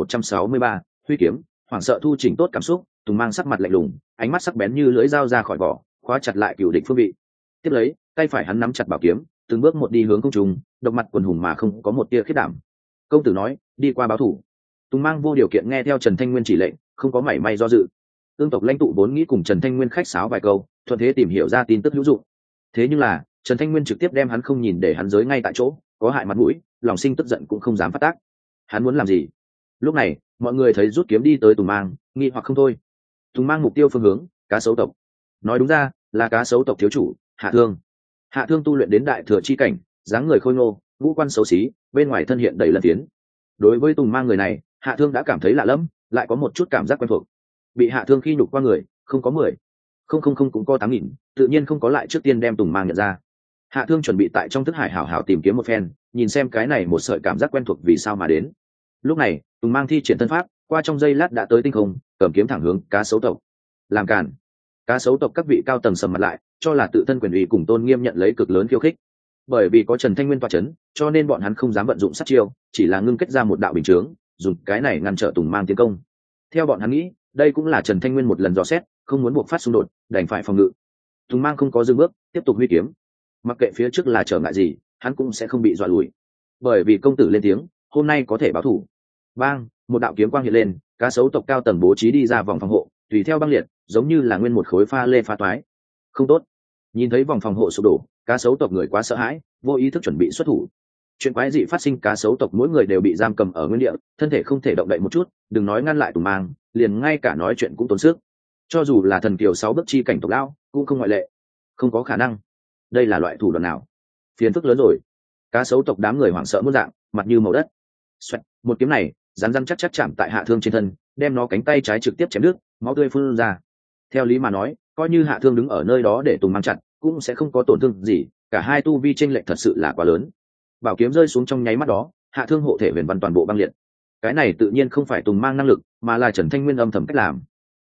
2163, Huy kiếm, hoảng sợ thu chỉnh tốt cảm xúc, Tùng Mang sắc mặt lạnh lùng, ánh mắt sắc bén như lưỡi dao ra khỏi vỏ, khóa chặt lại cửu địch phương vị. Tiếp lấy, tay phải hắn nắm chặt bảo kiếm, từng bước một đi hướng không trung, độc mặt quần hùng mà không có một tia khiết đảm. Công tử nói, đi qua báo thủ. Tùng Mang vô điều kiện nghe theo Trần Thanh Nguyên chỉ lệnh, không có mảy may do dự. Ương tộc lãnh tụ vốn nghĩ cùng Trần Thanh Nguyên khách sáo vài câu, thuận thế tìm hiểu ra tin tức hữu dụng. Thế nhưng là, Trần Thanh Nguyên trực tiếp đem hắn không nhìn để hắn giới ngay tại chỗ, có hại mặt mũi, lòng sinh tức giận cũng không dám phát tác. Hắn muốn làm gì? Lúc này, mọi người thấy rút kiếm đi tới Tùng Mang, nghi hoặc không thôi. Tùng Mang mục tiêu phương hướng, cá sấu tộc. Nói đúng ra, là cá sấu tộc thiếu chủ, Hạ Thương. Hạ Thương tu luyện đến đại thừa chi cảnh, dáng người khôi ngô, ngũ quan xấu xí, bên ngoài thân hiện đầy lân tiến. Đối với Tùng Mang người này, Hạ Thương đã cảm thấy lạ lẫm, lại có một chút cảm giác quen thuộc. Bị Hạ Thương khi nhục qua người, không có 10, không cũng có 8.000, tự nhiên không có lại trước tiên đem Tùng Mang nhận ra. Hạ Thương chuẩn bị tại trong thức hải hảo hảo tìm kiếm một phen, nhìn xem cái này một sợi cảm giác quen thuộc vì sao mà đến. Lúc này, Tùng Mang thi triển thân pháp, qua trong giây lát đã tới tinh không, cầm kiếm thẳng hướng cá sấu tộc. Làm cản. Cá sấu tộc các vị cao tầng sầm mặt lại, cho là tự thân quyền uy cùng tôn nghiêm nhận lấy cực lớn khiêu khích. Bởi vì có Trần Thanh Nguyên tọa chấn, cho nên bọn hắn không dám vận dụng sát chiêu, chỉ là ngưng kết ra một đạo bình chướng, dùng cái này ngăn trở Tùng Mang tiến công. Theo bọn hắn nghĩ, đây cũng là Trần Thanh Nguyên một lần dò xét, không muốn buộc phát xung đột, đành phải phòng ngự. Tùng Mang không có dừng bước, tiếp tục huy kiếm. Mặc kệ phía trước là trở ngại gì, hắn cũng sẽ không bị dọa lùi. Bởi vì công tử lên tiếng, hôm nay có thể báo thủ. Bang, một đạo kiếm quang hiện lên, cá sấu tộc cao tầng bố trí đi ra vòng phòng hộ, tùy theo băng liệt, giống như là nguyên một khối pha lê phá toái. Không tốt. Nhìn thấy vòng phòng hộ sụp đổ, cá sấu tộc người quá sợ hãi, vô ý thức chuẩn bị xuất thủ. Chuyện quái dị phát sinh, cá sấu tộc mỗi người đều bị giam cầm ở nguyên địa, thân thể không thể động đậy một chút, đừng nói ngăn lại Tùng Mang, liền ngay cả nói chuyện cũng tốn sức. Cho dù là thần kiều 6 bước chi cảnh tộc lão, cũng không ngoại lệ. Không có khả năng. Đây là loại thủ đoạn nào? Phiền phức lớn rồi. Cá sấu tộc đám người hoảng sợ muôn dạng, mặt như màu đất. Xoẹt, một kiếm này, rắn chắc chạm tại Hạ Thương trên thân, đem nó cánh tay trái trực tiếp chém đứt, máu tươi phun ra. Theo lý mà nói, coi như Hạ Thương đứng ở nơi đó để Tùng Mang chặn, cũng sẽ không có tổn thương gì, cả hai tu vi chênh lệch thật sự là quá lớn. Bảo kiếm rơi xuống trong nháy mắt đó, Hạ Thương hộ thể huyền văn toàn bộ băng liệt. Cái này tự nhiên không phải Tùng Mang năng lực, mà là Trần Thanh Nguyên âm thầm cách làm.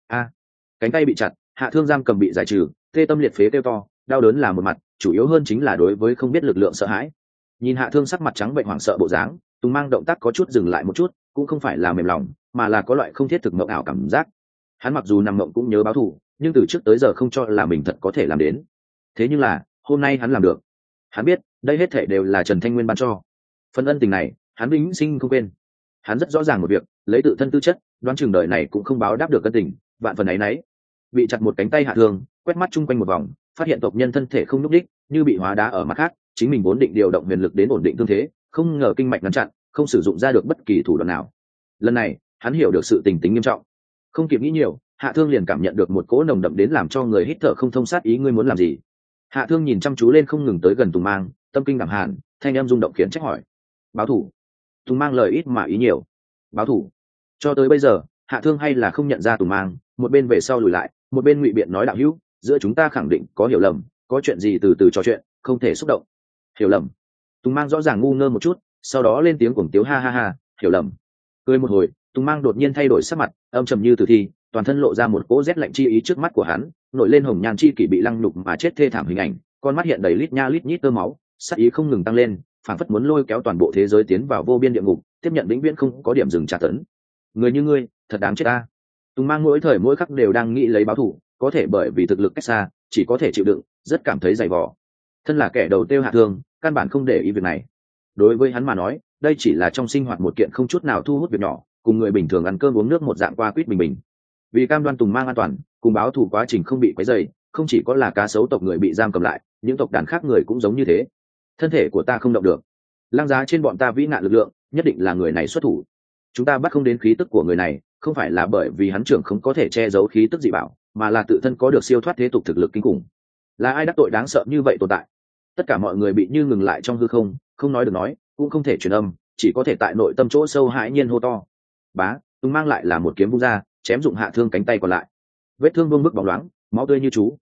Cánh tay bị chặt, Hạ Thương giam cầm bị giải trừ, tê tâm liệt phế kêu to, đau đớn là một mặt, chủ yếu hơn chính là đối với không biết lực lượng sợ hãi. Nhìn Hạ Thương sắc mặt trắng bệnh hoảng sợ bộ dáng, Tùng Mang động tác có chút dừng lại một chút, cũng không phải là mềm lòng, mà là có loại không thiết thực mộng ảo cảm giác. Hắn mặc dù nằm mộng cũng nhớ báo thù, nhưng từ trước tới giờ không cho là mình thật có thể làm đến. Thế nhưng là, hôm nay hắn làm được. Hắn biết, đây hết thảy đều là Trần Thanh Nguyên ban cho. Phần ân tình này, hắn vĩnh sinh không quên. Hắn rất rõ ràng một việc, lấy tự thân tư chất, đoán chừng đời này cũng không báo đáp được ân tình, vạn phần ấy nấy. Bị chặt một cánh tay Hạ Thương, quét mắt chung quanh một vòng, phát hiện tộc nhân thân thể không nhúc đích, như bị hóa đá ở mặt khác, chính mình vốn định điều động huyền lực đến ổn định thương thế, không ngờ kinh mạch ngăn chặn, không sử dụng ra được bất kỳ thủ đoạn nào. Lần này, hắn hiểu được sự tình tính nghiêm trọng. Không kịp nghĩ nhiều, Hạ Thương liền cảm nhận được một cỗ nồng đậm đến làm cho người hít thở không thông sát ý. Ngươi muốn làm gì? Hạ Thương nhìn chăm chú lên không ngừng tới gần Tùng Mang, tâm kinh đảm hàn, thanh âm rung động khiến trách hỏi. Báo thủ. Tùng Mang lời ít mà ý nhiều. Báo thủ. Cho tới bây giờ, Hạ Thương hay là không nhận ra Tùng Mang, một bên về sau lùi lại, một bên ngụy biện nói đạo hữu, giữa chúng ta khẳng định có hiểu lầm, có chuyện gì từ từ trò chuyện, không thể xúc động. Hiểu lầm. Tùng Mang rõ ràng ngu ngơ một chút, sau đó lên tiếng cuồng tiếu ha ha ha, hiểu lầm. Cười một hồi, Tùng Mang đột nhiên thay đổi sắc mặt, âm trầm như tử thi, toàn thân lộ ra một cỗ rét lạnh chi ý. Trước mắt của hắn nổi lên hồng nhan chi kỷ bị lăng nhục mà chết thê thảm hình ảnh, con mắt hiện đầy lít nha lít nhít tơ máu, sát ý không ngừng tăng lên, phảng phất muốn lôi kéo toàn bộ thế giới tiến vào vô biên địa ngục, tiếp nhận vĩnh viễn không có điểm dừng tra tấn. Người như ngươi, thật đáng chết ta. Tùng Mang mỗi thời mỗi khắc đều đang nghĩ lấy báo thù, có thể bởi vì thực lực cách xa, chỉ có thể chịu đựng, rất cảm thấy dày vò. Thân là kẻ đầu tiêu Hạ Thương, căn bản không để ý việc này. Đối với hắn mà nói, đây chỉ là trong sinh hoạt một kiện không chút nào thu hút việc nhỏ, cùng người bình thường ăn cơm uống nước một dạng qua quýt bình bình. Vì cam đoan Tùng Mang an toàn, cùng báo thù quá trình không bị quấy rầy, không chỉ có là cá sấu tộc người bị giam cầm lại, những tộc đàn khác người cũng giống như thế. Thân thể của ta không động được, lăng giá trên bọn ta vĩ nạn lực lượng, nhất định là người này xuất thủ. Chúng ta bắt không đến khí tức của người này, không phải là bởi vì hắn trưởng không có thể che giấu khí tức dị bảo, mà là tự thân có được siêu thoát thế tục thực lực kinh khủng. Là ai đắc tội đáng sợ như vậy tồn tại? Tất cả mọi người bị như ngừng lại trong hư không, không nói được nói, cũng không thể truyền âm, chỉ có thể tại nội tâm chỗ sâu hãi nhiên hô to. Bá, Tùng Mang lại là một kiếm vung ra, chém dụng Hạ Thương cánh tay còn lại. Vết thương vương bức bóng loáng, máu tươi như chú.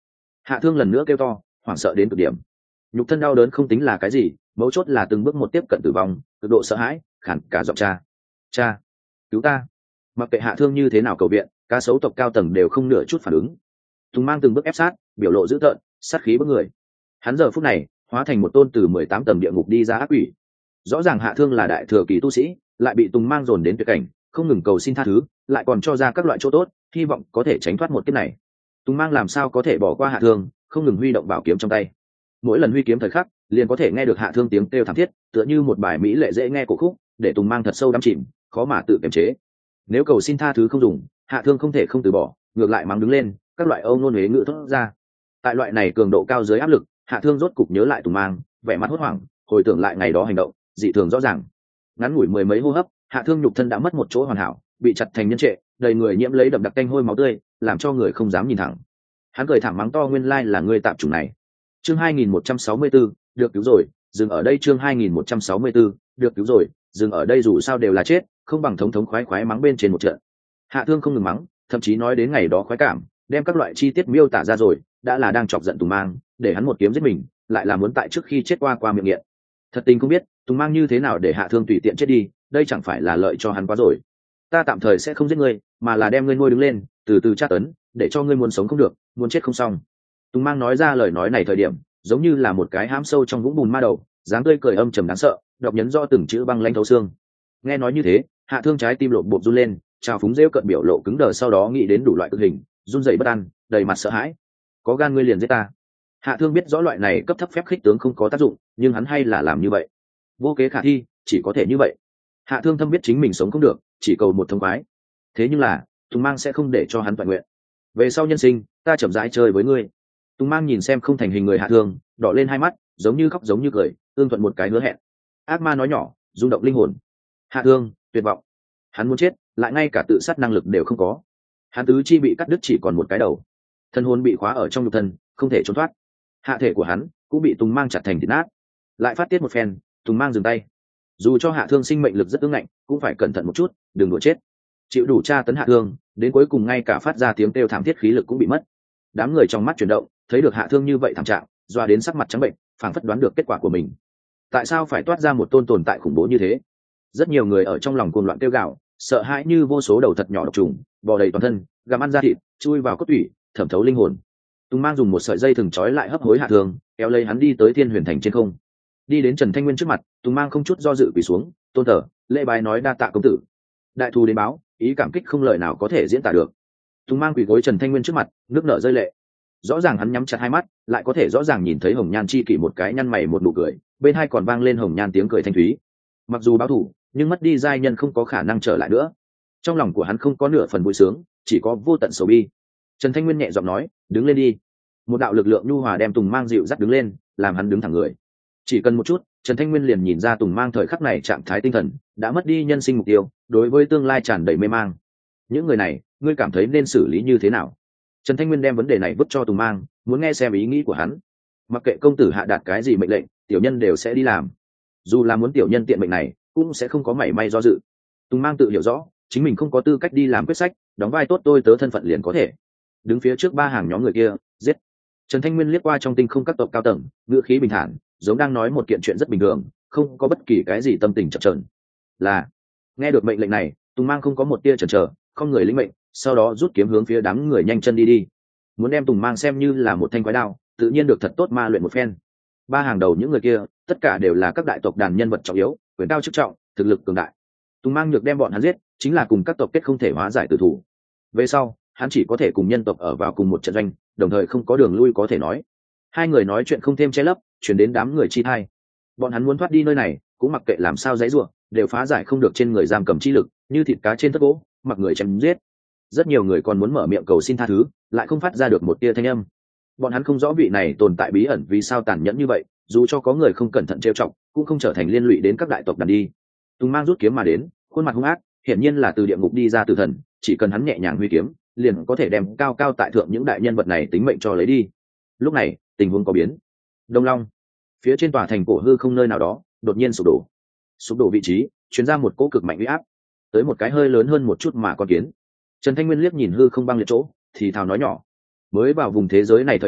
Hạ Thương lần nữa kêu to, hoảng sợ đến cực điểm. Nhục thân đau đớn không tính là cái gì, mấu chốt là từng bước một tiếp cận tử vong, cực độ sợ hãi, khản cả giọng cha. Cha, cứu ta! Mặc kệ Hạ Thương như thế nào cầu viện, cá sấu tộc cao tầng đều không nửa chút phản ứng. Tùng Mang từng bước ép sát, biểu lộ dữ tợn, sát khí bức người. Hắn giờ phút này hóa thành một tôn từ 18 tầng địa ngục đi ra ác quỷ. Rõ ràng Hạ Thương là đại thừa kỳ tu sĩ, lại bị Tùng Mang dồn đến tuyệt cảnh, không ngừng cầu xin tha thứ, lại còn cho ra các loại chỗ tốt, hy vọng có thể tránh thoát một kiếp này. Tùng Mang làm sao có thể bỏ qua Hạ Thương, không ngừng huy động bảo kiếm trong tay. Mỗi lần huy kiếm thời khắc, liền có thể nghe được Hạ Thương tiếng kêu thảm thiết, tựa như một bài mỹ lệ dễ nghe cổ khúc, để Tùng Mang thật sâu đắm chìm, khó mà tự kiềm chế. Nếu cầu xin tha thứ không dùng, Hạ Thương không thể không từ bỏ, ngược lại mắng đứng lên, các loại âu ngôn huế ngữ thốt ra. Tại loại này cường độ cao dưới áp lực, Hạ Thương rốt cục nhớ lại Tùng Mang, vẻ mặt hốt hoảng, hồi tưởng lại ngày đó hành động, dị thường rõ ràng. Ngắn ngủi mười mấy hô hấp, Hạ Thương nhục thân đã mất một chỗ hoàn hảo, bị chặt thành nhân trệ, đầy người nhiễm lấy đậm đặc tanh hôi máu tươi, làm cho người không dám nhìn thẳng. Hắn cười thẳng mắng to, nguyên lai là ngươi tạm chủng này. Chương 2164, được cứu rồi, dừng ở đây. Chương 2164, được cứu rồi, dừng ở đây, dù sao đều là chết, không bằng thống thống khoái khoái mắng bên trên một trận. Hạ Thương không ngừng mắng, thậm chí nói đến ngày đó khoái cảm, đem các loại chi tiết miêu tả ra rồi, đã là đang chọc giận Tùng Mang, để hắn một kiếm giết mình, lại là muốn tại trước khi chết qua miệng nghiện. Thật tình không biết Tùng Mang như thế nào để Hạ Thương tùy tiện chết đi, đây chẳng phải là lợi cho hắn quá rồi. Ta tạm thời sẽ không giết ngươi, mà là đem ngươi nuôi đứng lên, từ từ tra tấn, để cho ngươi muốn sống không được, muốn chết không xong. Tùng Mang nói ra lời nói này thời điểm, giống như là một cái hãm sâu trong vũng bùn ma đầu, dáng tươi cười âm trầm đáng sợ, đọc nhấn rõ từng chữ băng lãnh thấu xương. Nghe nói như thế, Hạ Thương trái tim lộn bộp run lên, trào phúng rêu cận biểu lộ cứng đờ, sau đó nghĩ đến đủ loại cực hình, run rẩy bất an, đầy mặt sợ hãi. Có gan ngươi liền giết ta. Hạ Thương biết rõ loại này cấp thấp phép khích tướng không có tác dụng, nhưng hắn hay là làm như vậy. Vô kế khả thi, chỉ có thể như vậy. Hạ Thương thâm biết chính mình sống không được, chỉ cầu một thông khoái. Thế nhưng là Tùng Mang sẽ không để cho hắn toàn nguyện. Về sau nhân sinh, ta chậm rãi chơi với ngươi. Tùng Mang nhìn xem không thành hình người Hạ Thương, đỏ lên hai mắt, giống như khóc giống như cười, tương thuận một cái hứa hẹn. Ác ma nói nhỏ, rung động linh hồn. Hạ Thương tuyệt vọng, hắn muốn chết, lại ngay cả tự sát năng lực đều không có. Hắn tứ chi bị cắt đứt, chỉ còn một cái đầu, thân hồn bị khóa ở trong nhục thân, không thể trốn thoát. Hạ thể của hắn cũng bị Tùng Mang chặt thành thịt nát. Lại phát tiết một phen, Tùng Mang dừng tay. Dù cho Hạ Thương sinh mệnh lực rất ương ngạnh, cũng phải cẩn thận một chút, đừng đùa chết. Chịu đủ tra tấn Hạ Thương, đến cuối cùng ngay cả phát ra tiếng kêu thảm thiết khí lực cũng bị mất. Đám người trong mắt chuyển động, thấy được Hạ Thương như vậy thảm trạng, doa đến sắc mặt trắng bệnh, phảng phất đoán được kết quả của mình. Tại sao phải toát ra một tôn tồn tại khủng bố như thế? Rất nhiều người ở trong lòng cuồng loạn kêu gào, sợ hãi như vô số đầu thật nhỏ độc trùng bò đầy toàn thân, gặm ăn da thịt, chui vào cốt tủy, thẩm thấu linh hồn. Tùng Mang dùng một sợi dây thừng trói lại hấp hối Hạ Thương, kéo lấy hắn đi tới Thiên Huyền Thành trên không. Đi đến Trần Thanh Nguyên trước mặt, Tùng Mang không chút do dự quỳ xuống, tôn thờ, lễ bái nói đa tạ công tử. Đại thù đến báo, ý cảm kích không lời nào có thể diễn tả được. Tùng Mang quỳ gối Trần Thanh Nguyên trước mặt, nước nở rơi lệ. Rõ ràng hắn nhắm chặt hai mắt, lại có thể rõ ràng nhìn thấy Hồng Nhan chi kỷ một cái nhăn mày một nụ cười, bên hai còn vang lên Hồng Nhan tiếng cười thanh thúy. Mặc dù báo thù, nhưng mất đi giai nhân không có khả năng trở lại nữa. Trong lòng của hắn không có nửa phần vui sướng, chỉ có vô tận sầu bi. Trần Thanh Nguyên nhẹ giọng nói, đứng lên đi. Một đạo lực lượng nhu hòa đem Tùng Mang dịu dắt đứng lên, làm hắn đứng thẳng người. Chỉ cần một chút, Trần Thanh Nguyên liền nhìn ra Tùng Mang thời khắc này trạng thái tinh thần đã mất đi nhân sinh mục tiêu, đối với tương lai tràn đầy mê mang. Những người này, ngươi cảm thấy nên xử lý như thế nào? Trần Thanh Nguyên đem vấn đề này vứt cho Tùng Mang, muốn nghe xem ý nghĩ của hắn. Mặc kệ công tử hạ đạt cái gì mệnh lệnh, tiểu nhân đều sẽ đi làm. Dù là muốn tiểu nhân tiện mệnh này, cũng sẽ không có mảy may do dự. Tùng Mang tự hiểu rõ, chính mình không có tư cách đi làm quyết sách, đóng vai tốt tôi tớ thân phận liền có thể. Đứng phía trước ba hàng nhóm người kia, giết. Trần Thanh Nguyên liếc qua trong tinh không các tộc cao tầng, ngữ khí bình thản, giống đang nói một kiện chuyện rất bình thường, không có bất kỳ cái gì tâm tình chập chờn. Là. Nghe được mệnh lệnh này, Tùng Mang không có một tia chần chờ, không người lĩnh mệnh, sau đó rút kiếm hướng phía đám người nhanh chân đi. Muốn đem Tùng Mang xem như là một thanh quái đao, tự nhiên được thật tốt ma luyện một phen. Ba hàng đầu những người kia, tất cả đều là các đại tộc đàn nhân vật trọng yếu, quyền cao chức trọng, thực lực cường đại. Tùng Mang nhược đem bọn hắn giết, chính là cùng các tộc kết không thể hóa giải tử thủ. Về sau, hắn chỉ có thể cùng nhân tộc ở vào cùng một trận doanh, đồng thời không có đường lui có thể nói. Hai người nói chuyện không thêm che lấp, chuyển đến đám người chi thai. Bọn hắn muốn thoát đi nơi này, cũng mặc kệ làm sao dãy rủa, đều phá giải không được trên người giam cầm chi lực, như thịt cá trên tất gỗ, mặc người chém giết. Rất nhiều người còn muốn mở miệng cầu xin tha thứ, lại không phát ra được một tia thanh âm. Bọn hắn không rõ vị này tồn tại bí ẩn vì sao tàn nhẫn như vậy, dù cho có người không cẩn thận trêu chọc, cũng không trở thành liên lụy đến các đại tộc đàn đi. Tùng Mang rút kiếm mà đến, khuôn mặt hung ác, hiển nhiên là từ địa ngục đi ra tử thần, chỉ cần hắn nhẹ nhàng huy kiếm, liền có thể đem cao cao tại thượng những đại nhân vật này tính mệnh cho lấy đi. Lúc này, tình huống có biến. Đông Long, phía trên tòa thành cổ hư không nơi nào đó, đột nhiên sụp đổ. Sụp đổ vị trí, truyền ra một cỗ cực mạnh uy áp, tới một cái hơi lớn hơn một chút mà con kiến. Trần Thanh Nguyên liếc nhìn hư không băng liệt chỗ, thì thào nói nhỏ: mới vào vùng thế giới này thời điểm,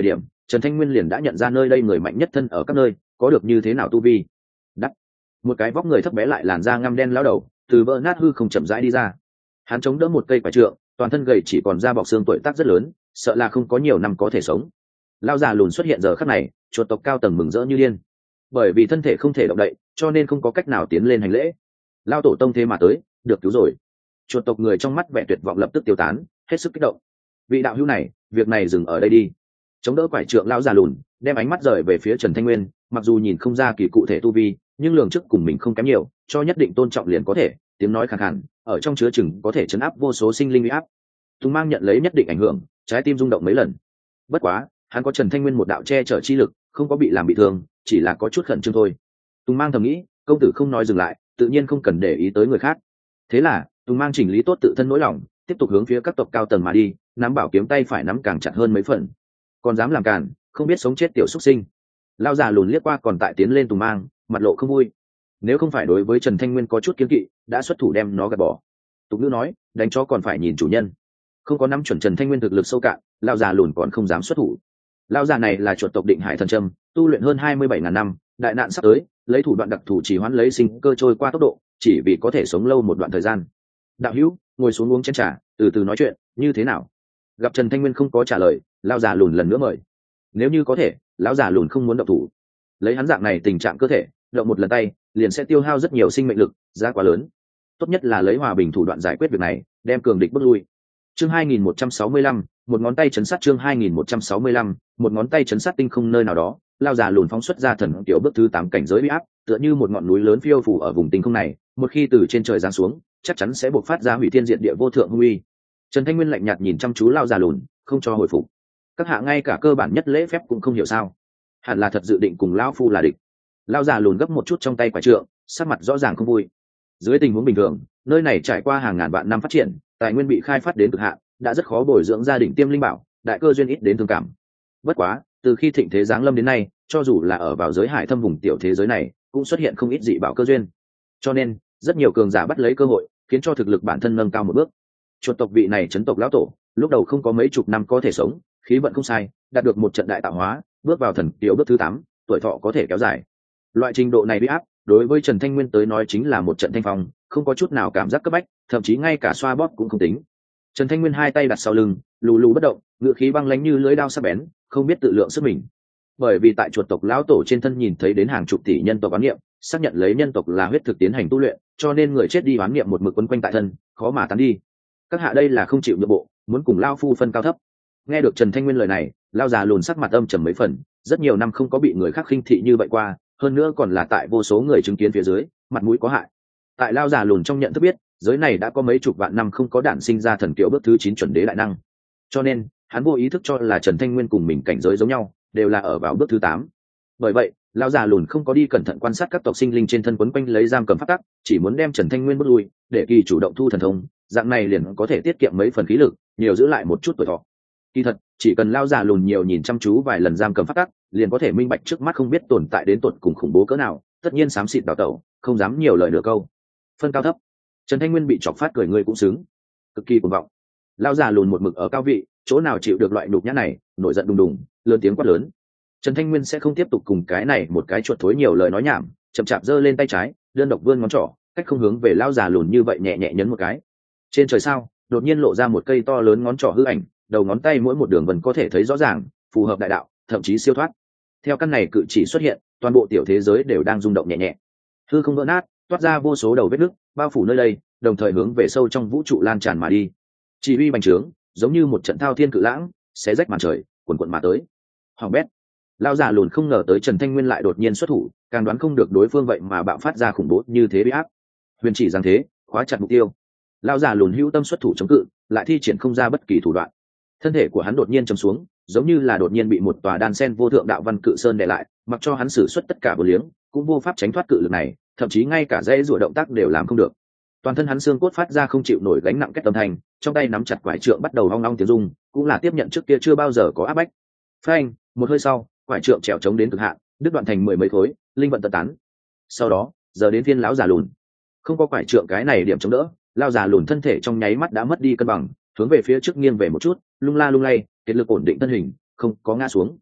Trần Thanh Nguyên liền đã nhận ra nơi đây người mạnh nhất thân ở các nơi có được như thế nào tu vi. Đắt. Một cái vóc người thấp bé lại làn da ngăm đen lão đầu từ vỡ nát hư không chậm rãi đi ra. Hắn chống đỡ một cây quả trượng, toàn thân gầy chỉ còn da bọc xương, tuổi tác rất lớn, sợ là không có nhiều năm có thể sống. Lão già lùn xuất hiện giờ khắc này, chuột tộc cao tầng mừng rỡ như điên. Bởi vì thân thể không thể động đậy, cho nên không có cách nào tiến lên hành lễ. Lão tổ tông thế mà tới, được cứu rồi. Chuột tộc người trong mắt vẻ tuyệt vọng lập tức tiêu tán, hết sức kích động. Vị đạo hữu này, việc này dừng ở đây đi. Chống đỡ quải trượng lão già lùn, đem ánh mắt rời về phía Trần Thanh Nguyên, mặc dù nhìn không ra kỳ cụ thể tu vi, nhưng lường trước cùng mình không kém nhiều, cho nhất định tôn trọng liền có thể. Tiếng nói khàn khàn, ở trong chứa chừng có thể chấn áp vô số sinh linh uy áp. Tùng Mang nhận lấy nhất định ảnh hưởng, trái tim rung động mấy lần. Bất quá, hắn có Trần Thanh Nguyên một đạo che chở chi lực, không có bị làm bị thương, chỉ là có chút khẩn trương thôi. Tùng Mang thầm nghĩ, công tử không nói dừng lại, tự nhiên không cần để ý tới người khác. Thế là, Tùng Mang chỉnh lý tốt tự thân nỗi lòng, tiếp tục hướng phía các tộc cao tầng mà đi, nắm bảo kiếm tay phải nắm càng chặt hơn mấy phần. Còn dám làm càn, không biết sống chết tiểu xuất sinh. Lão già lùn liếc qua còn tại tiến lên Tùng Mang, mặt lộ không vui. Nếu không phải đối với Trần Thanh Nguyên có chút kiêng kỵ, đã xuất thủ đem nó gạt bỏ. Tục ngữ nói, đánh chó còn phải nhìn chủ nhân. Không có nắm chuẩn Trần Thanh Nguyên thực lực sâu cạn, lão già lùn còn không dám xuất thủ. Lão già này là chuột tộc Định Hải Thần Trâm, tu luyện hơn 27.000 năm, đại nạn sắp tới, lấy thủ đoạn đặc thù chỉ hoãn lấy sinh cơ trôi qua tốc độ, chỉ vì có thể sống lâu một đoạn thời gian. Đạo hữu, ngồi xuống uống chén trà, từ từ nói chuyện, như thế nào? Gặp Trần Thanh Nguyên không có trả lời, lão già lùn lần nữa mời. Nếu như có thể, lão già lùn không muốn động thủ. Lấy hắn dạng này tình trạng cơ thể, động một lần tay, liền sẽ tiêu hao rất nhiều sinh mệnh lực, giá quá lớn. Tốt nhất là lấy hòa bình thủ đoạn giải quyết việc này, đem cường địch bước lui. Chương 2165, một ngón tay chấn sát. Chương 2165, một ngón tay chấn sát tinh không nơi nào đó, lao già lùn phóng xuất ra thần tiểu bước thứ 8 cảnh giới uy áp, tựa như một ngọn núi lớn phiêu phù ở vùng tinh không này, một khi từ trên trời giáng xuống, chắc chắn sẽ bộc phát ra hủy thiên diệt địa vô thượng hung uy. Trần Thanh Nguyên lạnh nhạt nhìn chăm chú lao già lùn, không cho hồi phục. Các hạ ngay cả cơ bản nhất lễ phép cũng không hiểu sao? Hẳn là thật dự định cùng lão phu là địch. Lao già lùn gấp một chút trong tay quả trượng, sắc mặt rõ ràng không vui. Dưới tình huống bình thường, nơi này trải qua hàng ngàn vạn năm phát triển, tài nguyên bị khai phát đến cực hạn, đã rất khó bồi dưỡng gia đình tiêm linh bảo, đại cơ duyên ít đến thương cảm. Bất quá, từ khi thịnh thế giáng lâm đến nay, cho dù là ở vào giới hải thâm vùng tiểu thế giới này, cũng xuất hiện không ít dị bảo cơ duyên. Cho nên, rất nhiều cường giả bắt lấy cơ hội, khiến cho thực lực bản thân nâng cao một bước. Chuột tộc vị này chấn tộc lão tổ, lúc đầu không có mấy chục năm có thể sống, khí vận không sai, đạt được một trận đại tạo hóa, bước vào thần tiểu bước thứ 8, tuổi thọ có thể kéo dài. Loại trình độ này bị áp, đối với Trần Thanh Nguyên tới nói chính là một trận thanh phong, không có chút nào cảm giác cấp bách, thậm chí ngay cả xoa bóp cũng không tính. Trần Thanh Nguyên hai tay đặt sau lưng, lù lù bất động, ngựa khí băng lãnh như lưỡi dao sắc bén, không biết tự lượng sức mình. Bởi vì tại chuột tộc lão tổ trên thân nhìn thấy đến hàng chục tỷ nhân tộc oán niệm, xác nhận lấy nhân tộc là huyết thực tiến hành tu luyện, cho nên người chết đi oán niệm một mực quấn quanh tại thân, khó mà tán đi. Các hạ đây là không chịu nhượng bộ, muốn cùng lão phu phân cao thấp. Nghe được Trần Thanh Nguyên lời này, lão già lùn sắc mặt âm trầm mấy phần, rất nhiều năm không có bị người khác khinh thị như vậy qua, hơn nữa còn là tại vô số người chứng kiến phía dưới, mặt mũi có hại. Tại lão già lùn trong nhận thức biết, giới này đã có mấy chục vạn năm không có đản sinh ra thần kiều bước thứ 9 chuẩn đế đại năng, cho nên hắn vô ý thức cho là Trần Thanh Nguyên cùng mình cảnh giới giống nhau, đều là ở vào bước thứ 8. Bởi vậy, lão già lùn không có đi cẩn thận quan sát các tộc sinh linh trên thân quấn quanh lấy giam cầm pháp tắc, chỉ muốn đem Trần Thanh Nguyên bước lui, để kỳ chủ động thu thần thông, dạng này liền có thể tiết kiệm mấy phần khí lực, nhiều giữ lại một chút tuổi thọ. Kỳ thật, chỉ cần lão già lùn nhiều nhìn chăm chú vài lần giam cầm pháp tắc, liền có thể minh bạch trước mắt không biết tồn tại đến tột cùng khủng bố cỡ nào, tất nhiên xám xịt đào tẩu, không dám nhiều lời nửa câu. Phân cao thấp. Trần Thanh Nguyên bị chọc phát cười người cũng xứng, cực kỳ cuồng vọng. Lão già lùn một mực ở cao vị, chỗ nào chịu được loại nhục nhã này, nổi giận đùng đùng, lớn tiếng quát lớn. Trần Thanh Nguyên sẽ không tiếp tục cùng cái này một cái chuột thối nhiều lời nói nhảm, chậm chạp giơ lên tay trái, đơn độc vươn ngón trỏ, cách không hướng về lão già lùn như vậy nhẹ nhẹ nhấn một cái. Trên trời sao, đột nhiên lộ ra một cây to lớn ngón trỏ hư ảnh, đầu ngón tay mỗi một đường vân có thể thấy rõ ràng, phù hợp đại đạo, thậm chí siêu thoát. Theo căn này cự chỉ xuất hiện, toàn bộ tiểu thế giới đều đang rung động nhẹ nhẹ. Hư không vỡ nát, toát ra vô số đầu vết nứt, bao phủ nơi đây, đồng thời hướng về sâu trong vũ trụ lan tràn mà đi. Chỉ uy bành trướng, giống như một trận thao thiên cự lãng, xé rách màn trời, cuồn cuộn mà tới. Hoàng bét. Lão già lùn không ngờ tới Trần Thanh Nguyên lại đột nhiên xuất thủ, càng đoán không được đối phương vậy mà bạo phát ra khủng bố như thế uy áp. Huyền chỉ giáng thế, khóa chặt mục tiêu. Lão già lùn hữu tâm xuất thủ chống cự, lại thi triển không ra bất kỳ thủ đoạn. Thân thể của hắn đột nhiên trầm xuống, giống như là đột nhiên bị một tòa đan sen vô thượng đạo văn cự sơn đè lại, mặc cho hắn sử xuất tất cả vô liếng, cũng vô pháp tránh thoát cự lực này, thậm chí ngay cả dãy rủa động tác đều làm không được. Toàn thân hắn xương cốt phát ra không chịu nổi gánh nặng kết tâm thành, trong tay nắm chặt quải trượng bắt đầu hoang long tiếng rung, cũng là tiếp nhận trước kia chưa bao giờ có áp bách. Phanh, một hơi sau, quải trượng trèo chống đến cực hạn, đứt đoạn thành 10 mấy khối, linh vận tận tán. Sau đó, giờ đến phiên lão già lùn. Không có quải trượng cái này điểm chống đỡ, lão già lùn thân thể trong nháy mắt đã mất đi cân bằng, hướng về phía trước nghiêng về một chút, lung la lung lay, kết lực ổn định thân hình, không có ngã xuống.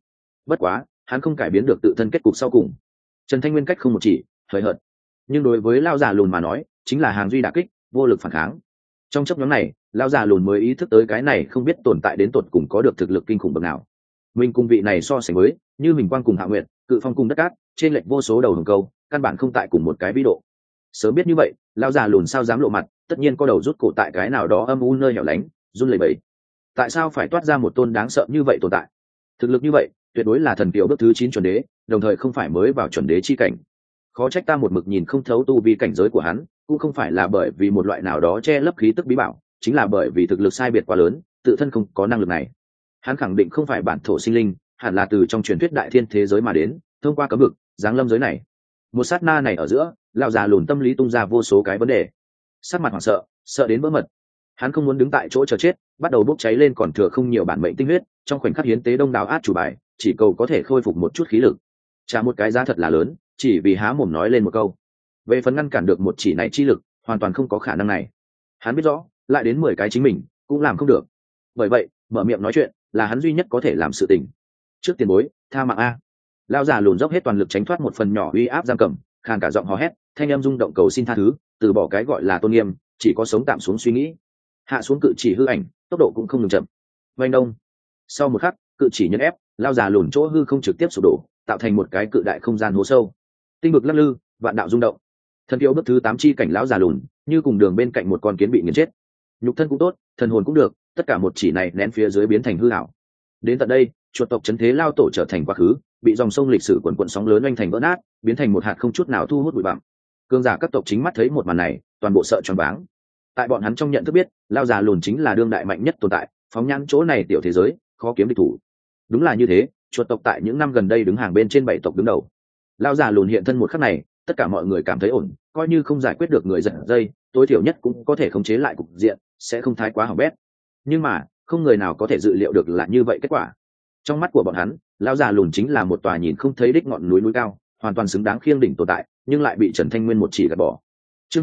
Bất quá hắn không cải biến được tự thân kết cục sau cùng. Trần Thanh Nguyên cách không một chỉ, hời hợt, nhưng đối với lao già lùn mà nói chính là hàng duy đả kích, vô lực phản kháng. Trong chấp nhóm này lao già lùn mới ý thức tới cái này không biết tồn tại đến tột cùng có được thực lực kinh khủng bậc nào. Mình cùng vị này so sánh với, như mình quang cùng Hạ Nguyệt, Cự Phong cùng Đất Cát, trên lệch vô số đầu hồng câu, căn bản không tại cùng một cái vĩ độ. Sớm biết như vậy, lao già lùn sao dám lộ mặt, tất nhiên có đầu rút cổ tại cái nào đó âm u nơi hẻo lánh, run lẩy bẩy. Tại sao phải toát ra một tôn đáng sợ như vậy tồn tại? Thực lực như vậy, tuyệt đối là thần kiều bước thứ 9 chuẩn đế, đồng thời không phải mới vào chuẩn đế chi cảnh. Khó trách ta một mực nhìn không thấu tu vi cảnh giới của hắn, cũng không phải là bởi vì một loại nào đó che lấp khí tức bí bảo, chính là bởi vì thực lực sai biệt quá lớn, tự thân không có năng lực này. Hắn khẳng định không phải bản thổ sinh linh, hẳn là từ trong truyền thuyết đại thiên thế giới mà đến, thông qua cấm vực giáng lâm giới này. Một sát na này ở giữa, lão già lùn tâm lý tung ra vô số cái vấn đề, sắc mặt hoảng sợ, sợ đến vỡ mật. Hắn không muốn đứng tại chỗ chờ chết, bắt đầu bốc cháy lên còn thừa không nhiều bản mệnh tinh huyết, trong khoảnh khắc hiến tế đông đảo át chủ bài, chỉ cầu có thể khôi phục một chút khí lực. Trả một cái giá thật là lớn, chỉ vì há mồm nói lên một câu. Về phần ngăn cản được một chỉ này chi lực, hoàn toàn không có khả năng này. Hắn biết rõ, lại đến 10 cái chính mình cũng làm không được. Bởi vậy, mở miệng nói chuyện là hắn duy nhất có thể làm sự tình. Trước tiền bối, tha mạng a. Lão già lùn dốc hết toàn lực tránh thoát một phần nhỏ uy áp giam cầm, khàn cả giọng hò hét, thanh âm rung động cầu xin tha thứ, từ bỏ cái gọi là tôn nghiêm, chỉ có sống tạm xuống suy nghĩ. Hạ xuống cự chỉ hư ảnh, tốc độ cũng không ngừng chậm. Vành đông. Sau một khắc, cự chỉ nhấn ép, lão già lùn chỗ hư không trực tiếp sụp đổ, tạo thành một cái cự đại không gian hố sâu. Tinh vực lắc lư, vạn đạo rung động. Thần kiêu bước thứ 8 chi cảnh lão già lùn, như cùng đường bên cạnh một con kiến bị nghiền chết. Nhục thân cũng tốt, thần hồn cũng được, tất cả một chỉ này nén phía dưới biến thành hư ảo. Đến tận đây, chuột tộc chấn thế lao tổ trở thành quá khứ, bị dòng sông lịch sử quần quần sóng lớn oanh thành vỡ nát, biến thành một hạt không chút nào thu hút bụi bặm. Cường giả các tộc chính mắt thấy một màn này, toàn bộ sợ choáng váng. Tại bọn hắn trong nhận thức biết, lao già lùn chính là đương đại mạnh nhất tồn tại, phóng nhãn chỗ này tiểu thế giới, khó kiếm địch thủ. Đúng là như thế, chuột tộc tại những năm gần đây đứng hàng bên trên 7 tộc đứng đầu. Lao già lùn hiện thân một khắc này, tất cả mọi người cảm thấy ổn, coi như không giải quyết được người giật dây, tối thiểu nhất cũng có thể khống chế lại cục diện, sẽ không thái quá hỏng bét. Nhưng mà, không người nào có thể dự liệu được là như vậy kết quả. Trong mắt của bọn hắn, lão già lùn chính là một tòa nhìn không thấy đích ngọn núi cao, hoàn toàn xứng đáng khiêng đỉnh tồn tại, nhưng lại bị Trần Thanh Nguyên một chỉ gạt bỏ. Chương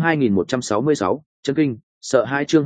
2166, chấn kinh, sợ hai. Chương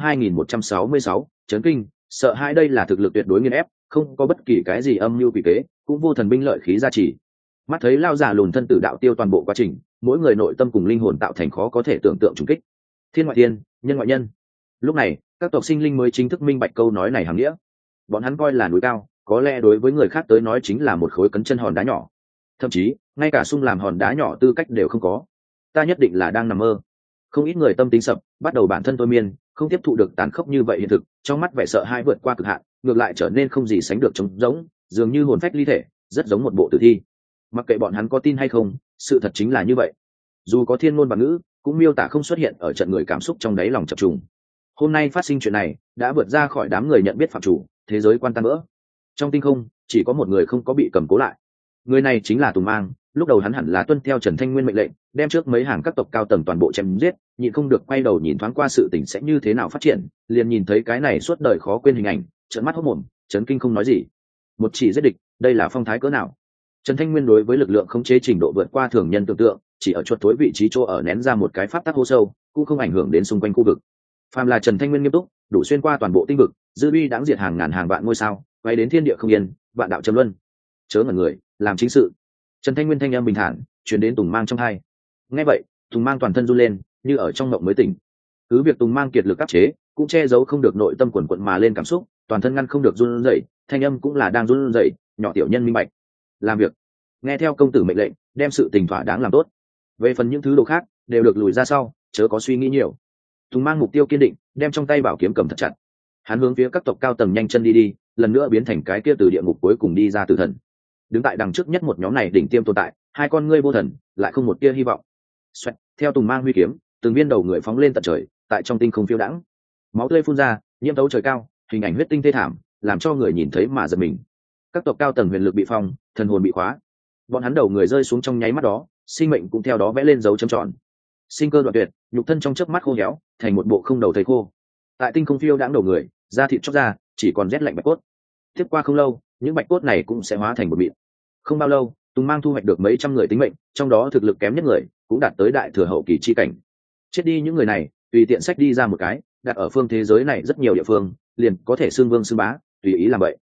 2166, chấn kinh, sợ hai. Đây là thực lực tuyệt đối nghiền ép, không có bất kỳ cái gì âm mưu quỷ kế, cũng vô thần binh lợi khí gia trì. Mắt thấy lão già lùn thân tử đạo tiêu toàn bộ quá trình, mỗi người nội tâm cùng linh hồn tạo thành khó có thể tưởng tượng trùng kích. Thiên ngoại thiên, nhân ngoại nhân. Lúc này, các tộc sinh linh mới chính thức minh bạch câu nói này hàm nghĩa. Bọn hắn coi là núi cao, có lẽ đối với người khác tới nói chính là một khối cấn chân hòn đá nhỏ, thậm chí ngay cả sung làm hòn đá nhỏ tư cách đều không có. Ta nhất định là đang nằm mơ. Không ít người tâm tính sập, bắt đầu bản thân thôi miên, không tiếp thụ được tàn khốc như vậy hiện thực, trong mắt vẻ sợ hãi vượt qua cực hạn, ngược lại trở nên không gì sánh được trống rỗng, dường như hồn phách ly thể, rất giống một bộ tử thi. Mặc kệ bọn hắn có tin hay không, sự thật chính là như vậy. Dù có thiên ngôn và ngữ, cũng miêu tả không xuất hiện ở trận người cảm xúc trong đáy lòng chập trùng. Hôm nay phát sinh chuyện này đã vượt ra khỏi đám người nhận biết phạm chủ, thế giới quan tan vỡ. Trong tinh không chỉ có một người không có bị cầm cố lại, người này chính là Tùng Mang. Lúc đầu hắn hẳn là tuân theo Trần Thanh Nguyên mệnh lệnh, đem trước mấy hàng các tộc cao tầng toàn bộ chém giết, nhịn không được quay đầu nhìn thoáng qua sự tình sẽ như thế nào phát triển, liền nhìn thấy cái này suốt đời khó quên hình ảnh, trợn mắt hốt mồm, chấn kinh không nói gì. Một chỉ giết địch, đây là phong thái cỡ nào? Trần Thanh Nguyên đối với lực lượng khống chế trình độ vượt qua thường nhân tưởng tượng, chỉ ở chuột tối vị trí chỗ ở nén ra một cái pháp tắc hố sâu, cũng không ảnh hưởng đến xung quanh khu vực. Phàm là Trần Thanh Nguyên nghiêm túc, đủ xuyên qua toàn bộ tinh vực, dư uy đáng diệt hàng ngàn hàng vạn ngôi sao, quay đến thiên địa không yên, vạn đạo trầm luân. Chớ ngẩn người, làm chính sự. Trần Thanh Nguyên thanh âm bình thản truyền đến Tùng Mang trong tai. Nghe vậy, Tùng Mang toàn thân run lên, như ở trong ngộng mới tỉnh. Cứ việc Tùng Mang kiệt lực áp chế, cũng che giấu không được nội tâm quần quật mà lên cảm xúc, toàn thân ngăn không được run rẩy, thanh âm cũng là đang run rẩy, nhỏ tiểu nhân minh bạch. Làm việc, nghe theo công tử mệnh lệnh, đem sự tình thỏa đáng làm tốt. Về phần những thứ đồ khác, đều được lùi ra sau, chớ có suy nghĩ nhiều. Tùng Mang mục tiêu kiên định, đem trong tay bảo kiếm cầm thật chặt. Hắn hướng phía các tộc cao tầng nhanh chân đi, lần nữa biến thành cái kia từ địa ngục cuối cùng đi ra tử thần. Đứng tại đằng trước nhất một nhóm này đỉnh tiêm tồn tại, hai con ngươi vô thần, lại không một tia hy vọng. Xoẹt, theo Tùng Mang huy kiếm, từng viên đầu người phóng lên tận trời, tại trong tinh không phiêu đãng. Máu tươi phun ra, nhiễm thấu trời cao, hình ảnh huyết tinh thê thảm, làm cho người nhìn thấy mà giật mình. Các tộc cao tầng huyền lực bị phong, thần hồn bị khóa. Bọn hắn đầu người rơi xuống trong nháy mắt đó, sinh mệnh cũng theo đó vẽ lên dấu chấm tròn. Sinh cơ đoạn tuyệt, nhục thân trong chớp mắt khô héo, thành một bộ không đầu thây khô. Tại tinh không phiêu đãng đầu người, da thịt chóc ra, chỉ còn rét lạnh bạch cốt. Tiếp qua không lâu, những bạch cốt này cũng sẽ hóa thành một mịn. Không bao lâu, Tùng Mang thu hoạch được mấy trăm người tính mệnh, trong đó thực lực kém nhất người cũng đạt tới đại thừa hậu kỳ chi cảnh. Chết đi những người này, tùy tiện sách đi ra một cái, đặt ở phương thế giới này rất nhiều địa phương, liền có thể xưng vương xưng bá, tùy ý làm vậy.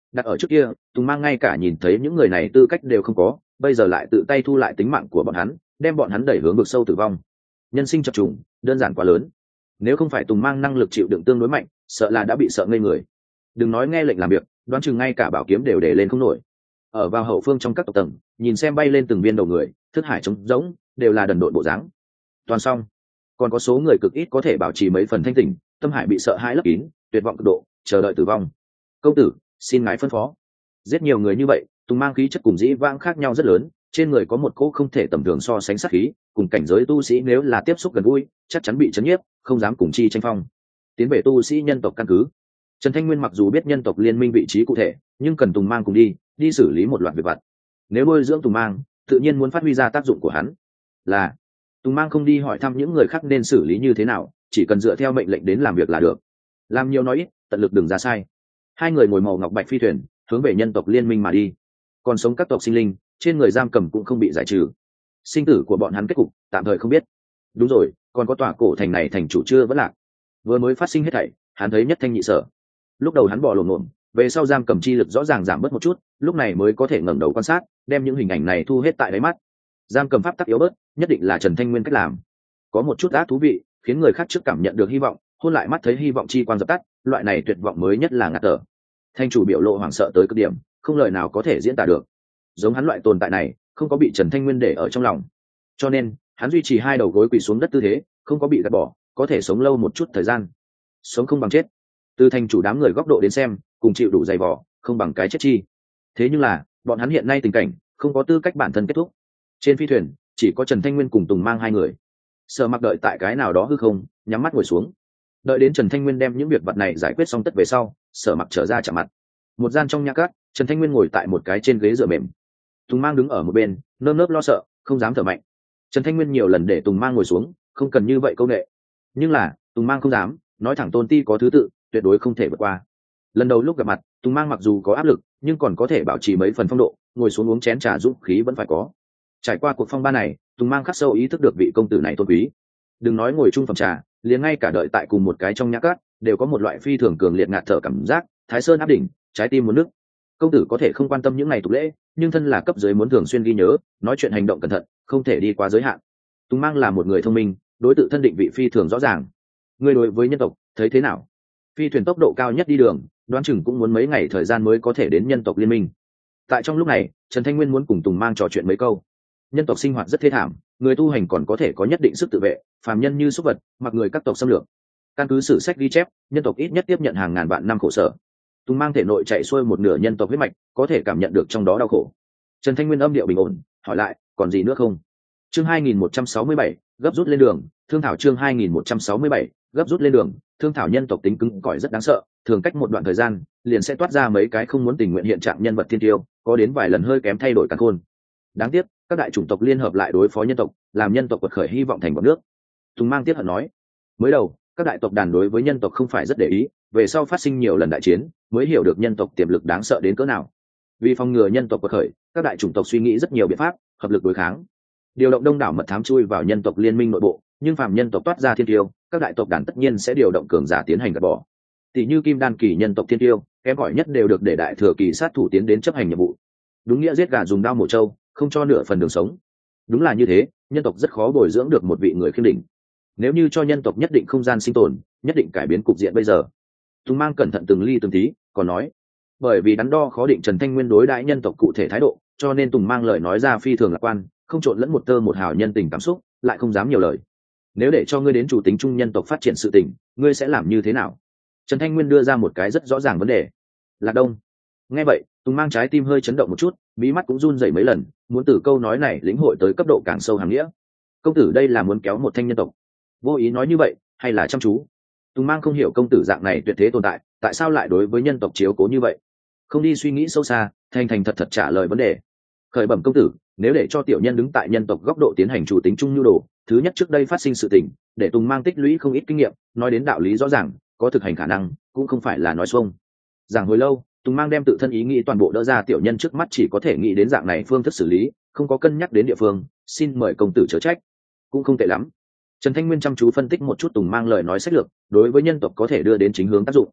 đặt ở trước kia Tùng Mang ngay cả nhìn thấy những người này tư cách đều không có, bây giờ lại tự tay thu lại tính mạng của bọn hắn, đem bọn hắn đẩy hướng vực sâu tử vong. Nhân sinh chập trùng đơn giản quá lớn, nếu không phải Tùng Mang năng lực chịu đựng tương đối mạnh, sợ là đã bị sợ ngây người. Đừng nói nghe lệnh làm việc, đoán chừng ngay cả bảo kiếm đều để lên không nổi. Ở vào hậu phương trong các tộc tầng, nhìn xem bay lên từng viên đầu người, thức hải trống rỗng, đều là đần độn bộ dáng. Toàn xong, còn có số người cực ít có thể bảo trì mấy phần thanh tỉnh, tâm hải bị sợ hãi lấp kín, tuyệt vọng cực độ, chờ đợi tử vong. Công tử, xin ngài phân phó. Giết nhiều người như vậy, Tùng Mang khí chất cùng dĩ vãng khác nhau rất lớn, trên người có một cỗ không thể tầm thường so sánh sát khí, cùng cảnh giới tu sĩ nếu là tiếp xúc gần gũi, chắc chắn bị chấn nhiếp, không dám cùng chi tranh phong. Tiến về tu sĩ nhân tộc căn cứ. Trần Thanh Nguyên mặc dù biết nhân tộc liên minh vị trí cụ thể, nhưng cần Tùng Mang cùng đi xử lý một loạt việc vặt. Nếu nuôi dưỡng Tùng Mang, tự nhiên muốn phát huy ra tác dụng của hắn. Là Tùng Mang không đi hỏi thăm những người khác nên xử lý như thế nào, chỉ cần dựa theo mệnh lệnh đến làm việc là được. Làm nhiều nói ít, tận lực đừng ra sai. Hai người ngồi màu ngọc bạch phi thuyền, hướng về nhân tộc liên minh mà đi. Còn sống các tộc sinh linh, trên người giam cầm cũng không bị giải trừ. Sinh tử của bọn hắn kết cục, tạm thời không biết. Đúng rồi, còn có tòa cổ thành này thành chủ chưa vẫn lạc. Vừa mới phát sinh hết thảy, hắn thấy nhất thanh nhị sở. Lúc đầu hắn bỏ lổm lổm, về sau giam cầm chi lực rõ ràng giảm bớt một chút, lúc này mới có thể ngẩng đầu quan sát, đem những hình ảnh này thu hết tại đáy mắt. Giam cầm pháp tắc yếu bớt, nhất định là Trần Thanh Nguyên cách làm. Có một chút ác thú vị, khiến người khác trước cảm nhận được hy vọng, hôn lại mắt thấy hy vọng chi quang dập tắt, loại này tuyệt vọng mới nhất là ngạt thở. Thanh chủ biểu lộ hoảng sợ tới cực điểm, không lời nào có thể diễn tả được. Giống hắn loại tồn tại này, không có bị Trần Thanh Nguyên để ở trong lòng, cho nên hắn duy trì hai đầu gối quỳ xuống đất tư thế, không có bị gạt bỏ, có thể sống lâu một chút thời gian. Sống không bằng chết. Từ thành chủ đám người góc độ đến xem, cùng chịu đủ dày vò, không bằng cái chết chi. Thế nhưng là, bọn hắn hiện nay tình cảnh, không có tư cách bản thân kết thúc. Trên phi thuyền, chỉ có Trần Thanh Nguyên cùng Tùng Mang hai người. Sở Mặc đợi tại cái nào đó hư không, nhắm mắt ngồi xuống. Đợi đến Trần Thanh Nguyên đem những việc vật này giải quyết xong tất về sau, Sở Mặc trở ra chạm mặt. Một gian trong nhà cát, Trần Thanh Nguyên ngồi tại một cái trên ghế dựa mềm. Tùng Mang đứng ở một bên, nơm nớp lo sợ, không dám thở mạnh. Trần Thanh Nguyên nhiều lần để Tùng Mang ngồi xuống, không cần như vậy câu nệ. Nhưng là, Tùng Mang không dám, nói thẳng tôn ti có thứ tự, tuyệt đối không thể vượt qua. Lần đầu lúc gặp mặt, Tùng Mang mặc dù có áp lực, nhưng còn có thể bảo trì mấy phần phong độ, ngồi xuống uống chén trà dũng khí vẫn phải có. Trải qua cuộc phong ba này, Tùng Mang khắc sâu ý thức được vị công tử này tôn quý. Đừng nói ngồi chung phòng trà, liền ngay cả đợi tại cùng một cái trong nhã cát, đều có một loại phi thường cường liệt ngạt thở cảm giác, Thái Sơn áp đỉnh, trái tim muốn nứt. Công tử có thể không quan tâm những ngày tục lễ, nhưng thân là cấp dưới muốn thường xuyên ghi nhớ, nói chuyện hành động cẩn thận, không thể đi quá giới hạn. Tùng Mang là một người thông minh, đối tự thân định vị phi thường rõ ràng. Người đối với nhân tộc, thấy thế nào? Phi thuyền tốc độ cao nhất đi đường, đoán chừng cũng muốn mấy ngày thời gian mới có thể đến nhân tộc liên minh. Tại trong lúc này, Trần Thanh Nguyên muốn cùng Tùng Mang trò chuyện mấy câu. Nhân tộc sinh hoạt rất thê thảm, người tu hành còn có thể có nhất định sức tự vệ, phàm nhân như súc vật, mặc người các tộc xâm lược. Căn cứ sử sách ghi chép, nhân tộc ít nhất tiếp nhận hàng ngàn vạn năm khổ sở. Tùng Mang thể nội chạy xuôi một nửa nhân tộc huyết mạch, có thể cảm nhận được trong đó đau khổ. Trần Thanh Nguyên âm điệu bình ổn, hỏi lại, còn gì nữa không? Chương 2167, gấp rút lên đường, thương thảo chương 2167, gấp rút lên đường, thương thảo. Nhân tộc tính cứng cỏi rất đáng sợ, thường cách một đoạn thời gian, liền sẽ toát ra mấy cái không muốn tình nguyện hiện trạng nhân vật thiên tiêu, có đến vài lần hơi kém thay đổi càn khôn. Đáng tiếc, các đại chủng tộc liên hợp lại đối phó nhân tộc, làm nhân tộc quật khởi hy vọng thành bọn nước. Tùng Mang tiếc hận nói, mới đầu, các đại tộc đàn đối với nhân tộc không phải rất để ý, về sau phát sinh nhiều lần đại chiến, mới hiểu được nhân tộc tiềm lực đáng sợ đến cỡ nào. Vì phòng ngừa nhân tộc quật khởi, các đại chủng tộc suy nghĩ rất nhiều biện pháp, hợp lực đối kháng. Điều động đông đảo mật thám chui vào nhân tộc liên minh nội bộ, nhưng phàm nhân tộc toát ra thiên tiêu, các đại tộc đàn tất nhiên sẽ điều động cường giả tiến hành gạt bỏ. Tỷ như Kim Đan kỳ nhân tộc thiên tiêu, kém cỏi nhất đều được để đại thừa kỳ sát thủ tiến đến chấp hành nhiệm vụ. Đúng nghĩa giết gà dùng đao mổ trâu, không cho nửa phần đường sống. Đúng là như thế, nhân tộc rất khó bồi dưỡng được một vị người khiêm đỉnh. Nếu như cho nhân tộc nhất định không gian sinh tồn, nhất định cải biến cục diện bây giờ. Tùng Mang cẩn thận từng ly từng tí, còn nói, bởi vì đắn đo khó định Trần Thanh Nguyên đối đãi nhân tộc cụ thể thái độ, cho nên Tùng Mang lời nói ra phi thường lạc quan, không trộn lẫn một tơ một hào nhân tình cảm xúc, lại không dám nhiều lời. Nếu để cho ngươi đến chủ tính chung nhân tộc phát triển sự tình, ngươi sẽ làm như thế nào? Trần Thanh Nguyên đưa ra một cái rất rõ ràng vấn đề. Lạc Đông. Nghe vậy, Tùng Mang trái tim hơi chấn động một chút, mí mắt cũng run rẩy mấy lần, muốn từ câu nói này lĩnh hội tới cấp độ càng sâu hàm nghĩa. Công tử đây là muốn kéo một thanh nhân tộc? Vô ý nói như vậy, hay là chăm chú? Tùng Mang không hiểu công tử dạng này tuyệt thế tồn tại, tại sao lại đối với nhân tộc chiếu cố như vậy? Không đi suy nghĩ sâu xa, thành thành thật thật trả lời vấn đề. Khởi bẩm công tử, nếu để cho tiểu nhân đứng tại nhân tộc góc độ tiến hành chủ tính chung nhu đồ, thứ nhất trước đây phát sinh sự tình, để Tùng Mang tích lũy không ít kinh nghiệm, nói đến đạo lý rõ ràng, có thực hành khả năng, cũng không phải là nói xuông. Giảng hồi lâu, Tùng Mang đem tự thân ý nghĩ toàn bộ đỡ ra, tiểu nhân trước mắt chỉ có thể nghĩ đến dạng này phương thức xử lý, không có cân nhắc đến địa phương, xin mời công tử chớ trách. Cũng không tệ lắm. Trần Thanh Nguyên chăm chú phân tích một chút Tùng Mang lời nói sách lược, đối với nhân tộc có thể đưa đến chính hướng tác dụng.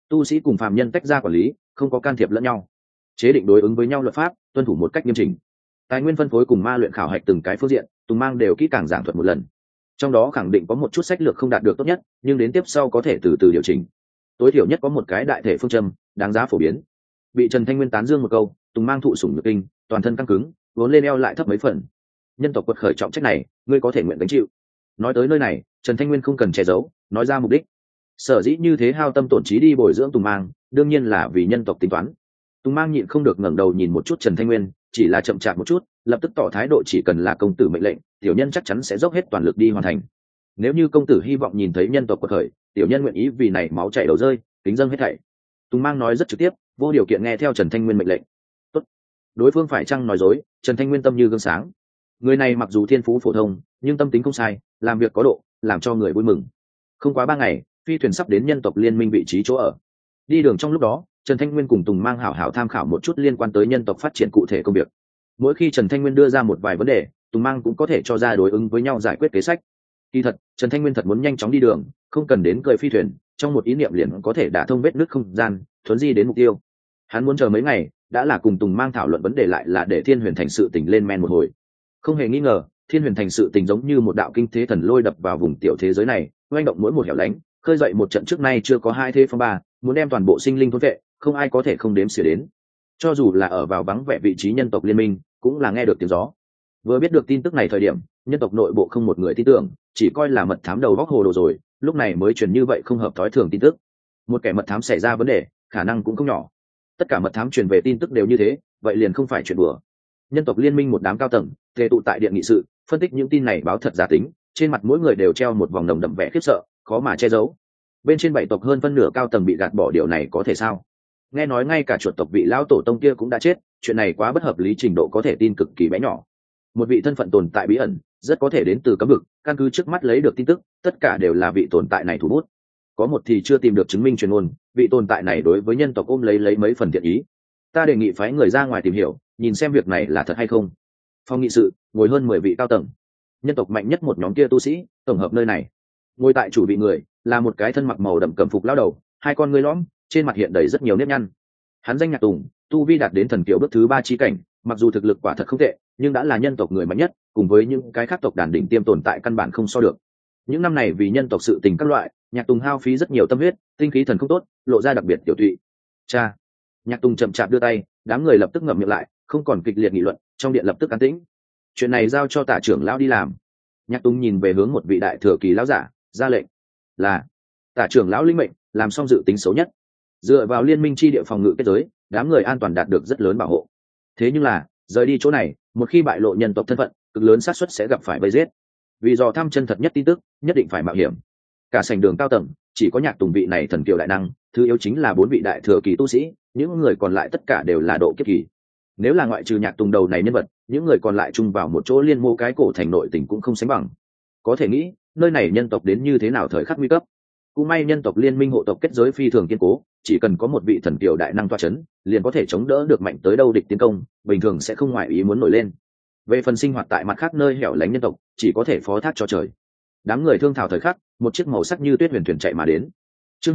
Tu sĩ cùng phàm nhân tách ra quản lý, không có can thiệp lẫn nhau, chế định đối ứng với nhau luật pháp, tuân thủ một cách nghiêm chỉnh. Tài nguyên phân phối cùng ma luyện khảo hạch từng cái phương diện, Tùng Mang đều kỹ càng giảng thuật một lần. Trong đó khẳng định có một chút sách lược không đạt được tốt nhất, nhưng đến tiếp sau có thể từ từ điều chỉnh. Tối thiểu nhất có một cái đại thể phương châm đáng giá phổ biến. Bị Trần Thanh Nguyên tán dương một câu, Tùng Mang thụ sủng nhược kinh, toàn thân căng cứng, vốn lên eo lại thấp mấy phần. Nhân tộc quật khởi trọng trách này, ngươi có thể nguyện gánh chịu. Nói tới nơi này, Trần Thanh Nguyên không cần che giấu, nói ra mục đích. Sở dĩ như thế hao tâm tổn trí đi bồi dưỡng Tùng Mang, đương nhiên là vì nhân tộc tính toán. Tùng Mang nhịn không được ngẩng đầu nhìn một chút Trần Thanh Nguyên, chỉ là chậm chạp một chút, lập tức tỏ thái độ chỉ cần là công tử mệnh lệnh, tiểu nhân chắc chắn sẽ dốc hết toàn lực đi hoàn thành. Nếu như công tử hy vọng nhìn thấy nhân tộc quật khởi, tiểu nhân nguyện ý vì này máu chảy đầu rơi, kính dâng hết thảy. Tùng Mang nói rất trực tiếp, vô điều kiện nghe theo Trần Thanh Nguyên mệnh lệnh. Tốt. Đối phương phải chăng nói dối, Trần Thanh Nguyên tâm như gương sáng. Người này mặc dù thiên phú phổ thông, nhưng tâm tính không sai, làm việc có độ, làm cho người vui mừng. Không quá 3 ngày, phi thuyền sắp đến nhân tộc liên minh vị trí chỗ ở. Đi đường trong lúc đó, Trần Thanh Nguyên cùng Tùng Mang hảo hảo tham khảo một chút liên quan tới nhân tộc phát triển cụ thể công việc. Mỗi khi Trần Thanh Nguyên đưa ra một vài vấn đề, Tùng Mang cũng có thể cho ra đối ứng với nhau giải quyết kế sách. Kỳ thật, Trần Thanh Nguyên thật muốn nhanh chóng đi đường, không cần đến cười phi thuyền, trong một ý niệm liền có thể đả thông vết nứt không gian, thuấn di đến mục tiêu. Hắn muốn chờ mấy ngày, đã là cùng Tùng Mang thảo luận vấn đề lại là để Thiên Huyền Thành sự tình lên men một hồi. Không hề nghi ngờ, Thiên Huyền Thành sự tình giống như một đạo kinh thế thần lôi đập vào vùng tiểu thế giới này, oanh động mỗi một hẻo lánh, khơi dậy một trận trước nay chưa có hai thế phong ba, muốn đem toàn bộ sinh linh thôn vệ, không ai có thể không đếm xỉa đến. Cho dù là ở vào vắng vẻ vị trí nhân tộc liên minh, cũng là nghe được tiếng gió. Vừa biết được tin tức này thời điểm, nhân tộc nội bộ không một người tin tưởng, chỉ coi là mật thám đầu góc hồ đồ rồi, lúc này mới truyền như vậy không hợp thói thường tin tức. Một kẻ mật thám xảy ra vấn đề, khả năng cũng không nhỏ. Tất cả mật thám truyền về tin tức đều như thế, vậy liền không phải chuyện đùa. Nhân tộc liên minh một đám cao tầng tề tụ tại điện nghị sự, phân tích những tin này báo thật giả tính, trên mặt mỗi người đều treo một vòng nồng đậm vẻ khiếp sợ, khó mà che giấu. Bên trên 7 tộc hơn phân nửa cao tầng bị gạt bỏ, điều này có thể sao? Nghe nói ngay cả chuột tộc vị lão tổ tông kia cũng đã chết, chuyện này quá bất hợp lý, trình độ có thể tin cực kỳ bé nhỏ. Một vị thân phận tồn tại bí ẩn, rất có thể đến từ cấm vực, căn cứ trước mắt lấy được tin tức, tất cả đều là vị tồn tại này thủ bút. Có một thì chưa tìm được chứng minh truyền ngôn, vị tồn tại này đối với nhân tộc ôm lấy mấy phần thiện ý. Ta đề nghị phái người ra ngoài tìm hiểu, nhìn xem việc này là thật hay không. Phòng nghị sự ngồi hơn 10 vị cao tầng, nhân tộc mạnh nhất một nhóm kia tu sĩ tổng hợp nơi này. Ngồi tại chủ vị người là một cái thân mặc màu đậm cẩm phục lão đầu, hai con ngươi lõm, trên mặt hiện đầy rất nhiều nếp nhăn. Hắn danh Nhạc Tùng, tu vi đạt đến thần kiều bước thứ 3 chí cảnh, mặc dù thực lực quả thật không tệ, nhưng đã là nhân tộc người mạnh nhất, cùng với những cái khác tộc đàn đỉnh tiêm tồn tại căn bản không so được. Những năm này vì nhân tộc sự tình các loại, Nhạc Tùng hao phí rất nhiều tâm huyết, tinh khí thần không tốt, lộ ra đặc biệt tiểu tụy. Cha. Nhạc Tùng chậm chạp đưa tay, đám người lập tức ngậm miệng lại, không còn kịch liệt nghị luận, trong điện lập tức an tĩnh. Chuyện này giao cho Tả trưởng lão đi làm. Nhạc Tùng nhìn về hướng một vị đại thừa kỳ lão giả, ra lệnh. Là. Tả trưởng lão linh mệnh, làm xong dự tính xấu nhất. Dựa vào liên minh chi địa phòng ngự kết giới, đám người an toàn đạt được rất lớn bảo hộ. Thế nhưng là, rời đi chỗ này, một khi bại lộ nhân tộc thân phận, cực lớn xác suất sẽ gặp phải vây giết. Vì dò thăm chân thật nhất tin tức, nhất định phải mạo hiểm. Cả sảnh đường cao tầng, chỉ có Nhạc Tùng vị này thần kiều đại năng, thứ yếu chính là 4 vị đại thừa kỳ tu sĩ, những người còn lại tất cả đều là độ kiếp kỳ. Nếu là ngoại trừ Nhạc Tùng đầu này nhân vật, những người còn lại chung vào một chỗ liên mô cái cổ thành nội tình cũng không sánh bằng. Có thể nghĩ, nơi này nhân tộc đến như thế nào thời khắc nguy cấp. Cũng may nhân tộc liên minh hộ tộc kết giới phi thường kiên cố, chỉ cần có một vị thần kiều đại năng toa chấn, liền có thể chống đỡ được mạnh tới đâu địch tiến công, bình thường sẽ không ngoại ý muốn nổi lên. Về phần sinh hoạt tại mặt khác nơi hẻo lánh nhân tộc, chỉ có thể phó thác cho trời. Đám người thương thảo thời khắc, một chiếc màu sắc như tuyết huyền thuyền chạy mà đến. Chương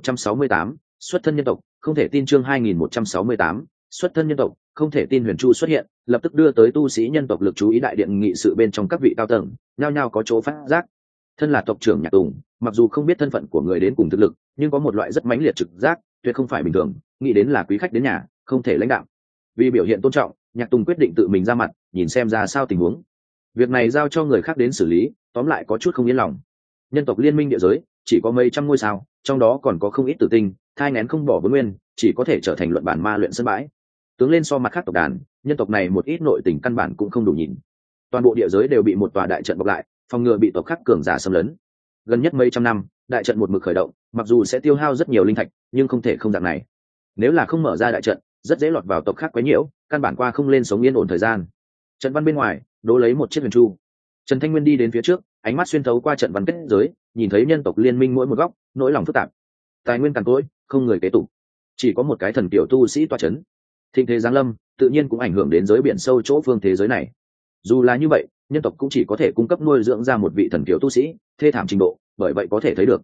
2168, xuất thân nhân tộc, không thể tin. Chương 2168, xuất thân nhân tộc, không thể tin. Huyền Chu xuất hiện, lập tức đưa tới tu sĩ nhân tộc lực chú ý. Đại điện nghị sự bên trong các vị cao tầng nhao nhao có chỗ phát giác. Thân là tộc trưởng Nhạc Tùng, mặc dù không biết thân phận của người đến cùng thực lực, nhưng có một loại rất mãnh liệt trực giác, tuyệt không phải bình thường, nghĩ đến là quý khách đến nhà, không thể lãnh đạo. Vì biểu hiện tôn trọng, Nhạc Tùng quyết định tự mình ra mặt, nhìn xem ra sao tình huống. Việc này giao cho người khác đến xử lý, tóm lại có chút không yên lòng. Nhân tộc liên minh địa giới chỉ có mấy trăm ngôi sao, trong đó còn có không ít tử tinh, thai nghén không bỏ vốn nguyên, chỉ có thể trở thành luận bản ma luyện sân bãi. Tướng lên so mặt khác tộc đàn, nhân tộc này một ít nội tình căn bản cũng không đủ nhìn. Toàn bộ địa giới đều bị một tòa đại trận bọc lại, phòng ngừa bị tộc khác cường giả xâm lấn. Gần nhất mấy trăm năm, đại trận một mực khởi động, mặc dù sẽ tiêu hao rất nhiều linh thạch, nhưng không thể không dạng này. Nếu là không mở ra đại trận, rất dễ lọt vào tộc khác quấy nhiễu, căn bản qua không lên sống yên ổn thời gian. Trận văn bên ngoài, đố lấy một chiếc huyền chu. Trần Thanh Nguyên đi đến phía trước, ánh mắt xuyên thấu qua trận văn kết giới, nhìn thấy nhân tộc liên minh mỗi một góc, nỗi lòng phức tạp. Tài nguyên cằn cỗi, không người kế tục, chỉ có một cái thần tiểu tu sĩ tọa chấn. Thịnh thế giáng lâm, tự nhiên cũng ảnh hưởng đến giới biển sâu chỗ phương thế giới này. Dù là như vậy, nhân tộc cũng chỉ có thể cung cấp nuôi dưỡng ra một vị thần kiểu tu sĩ, thê thảm trình độ, bởi vậy có thể thấy được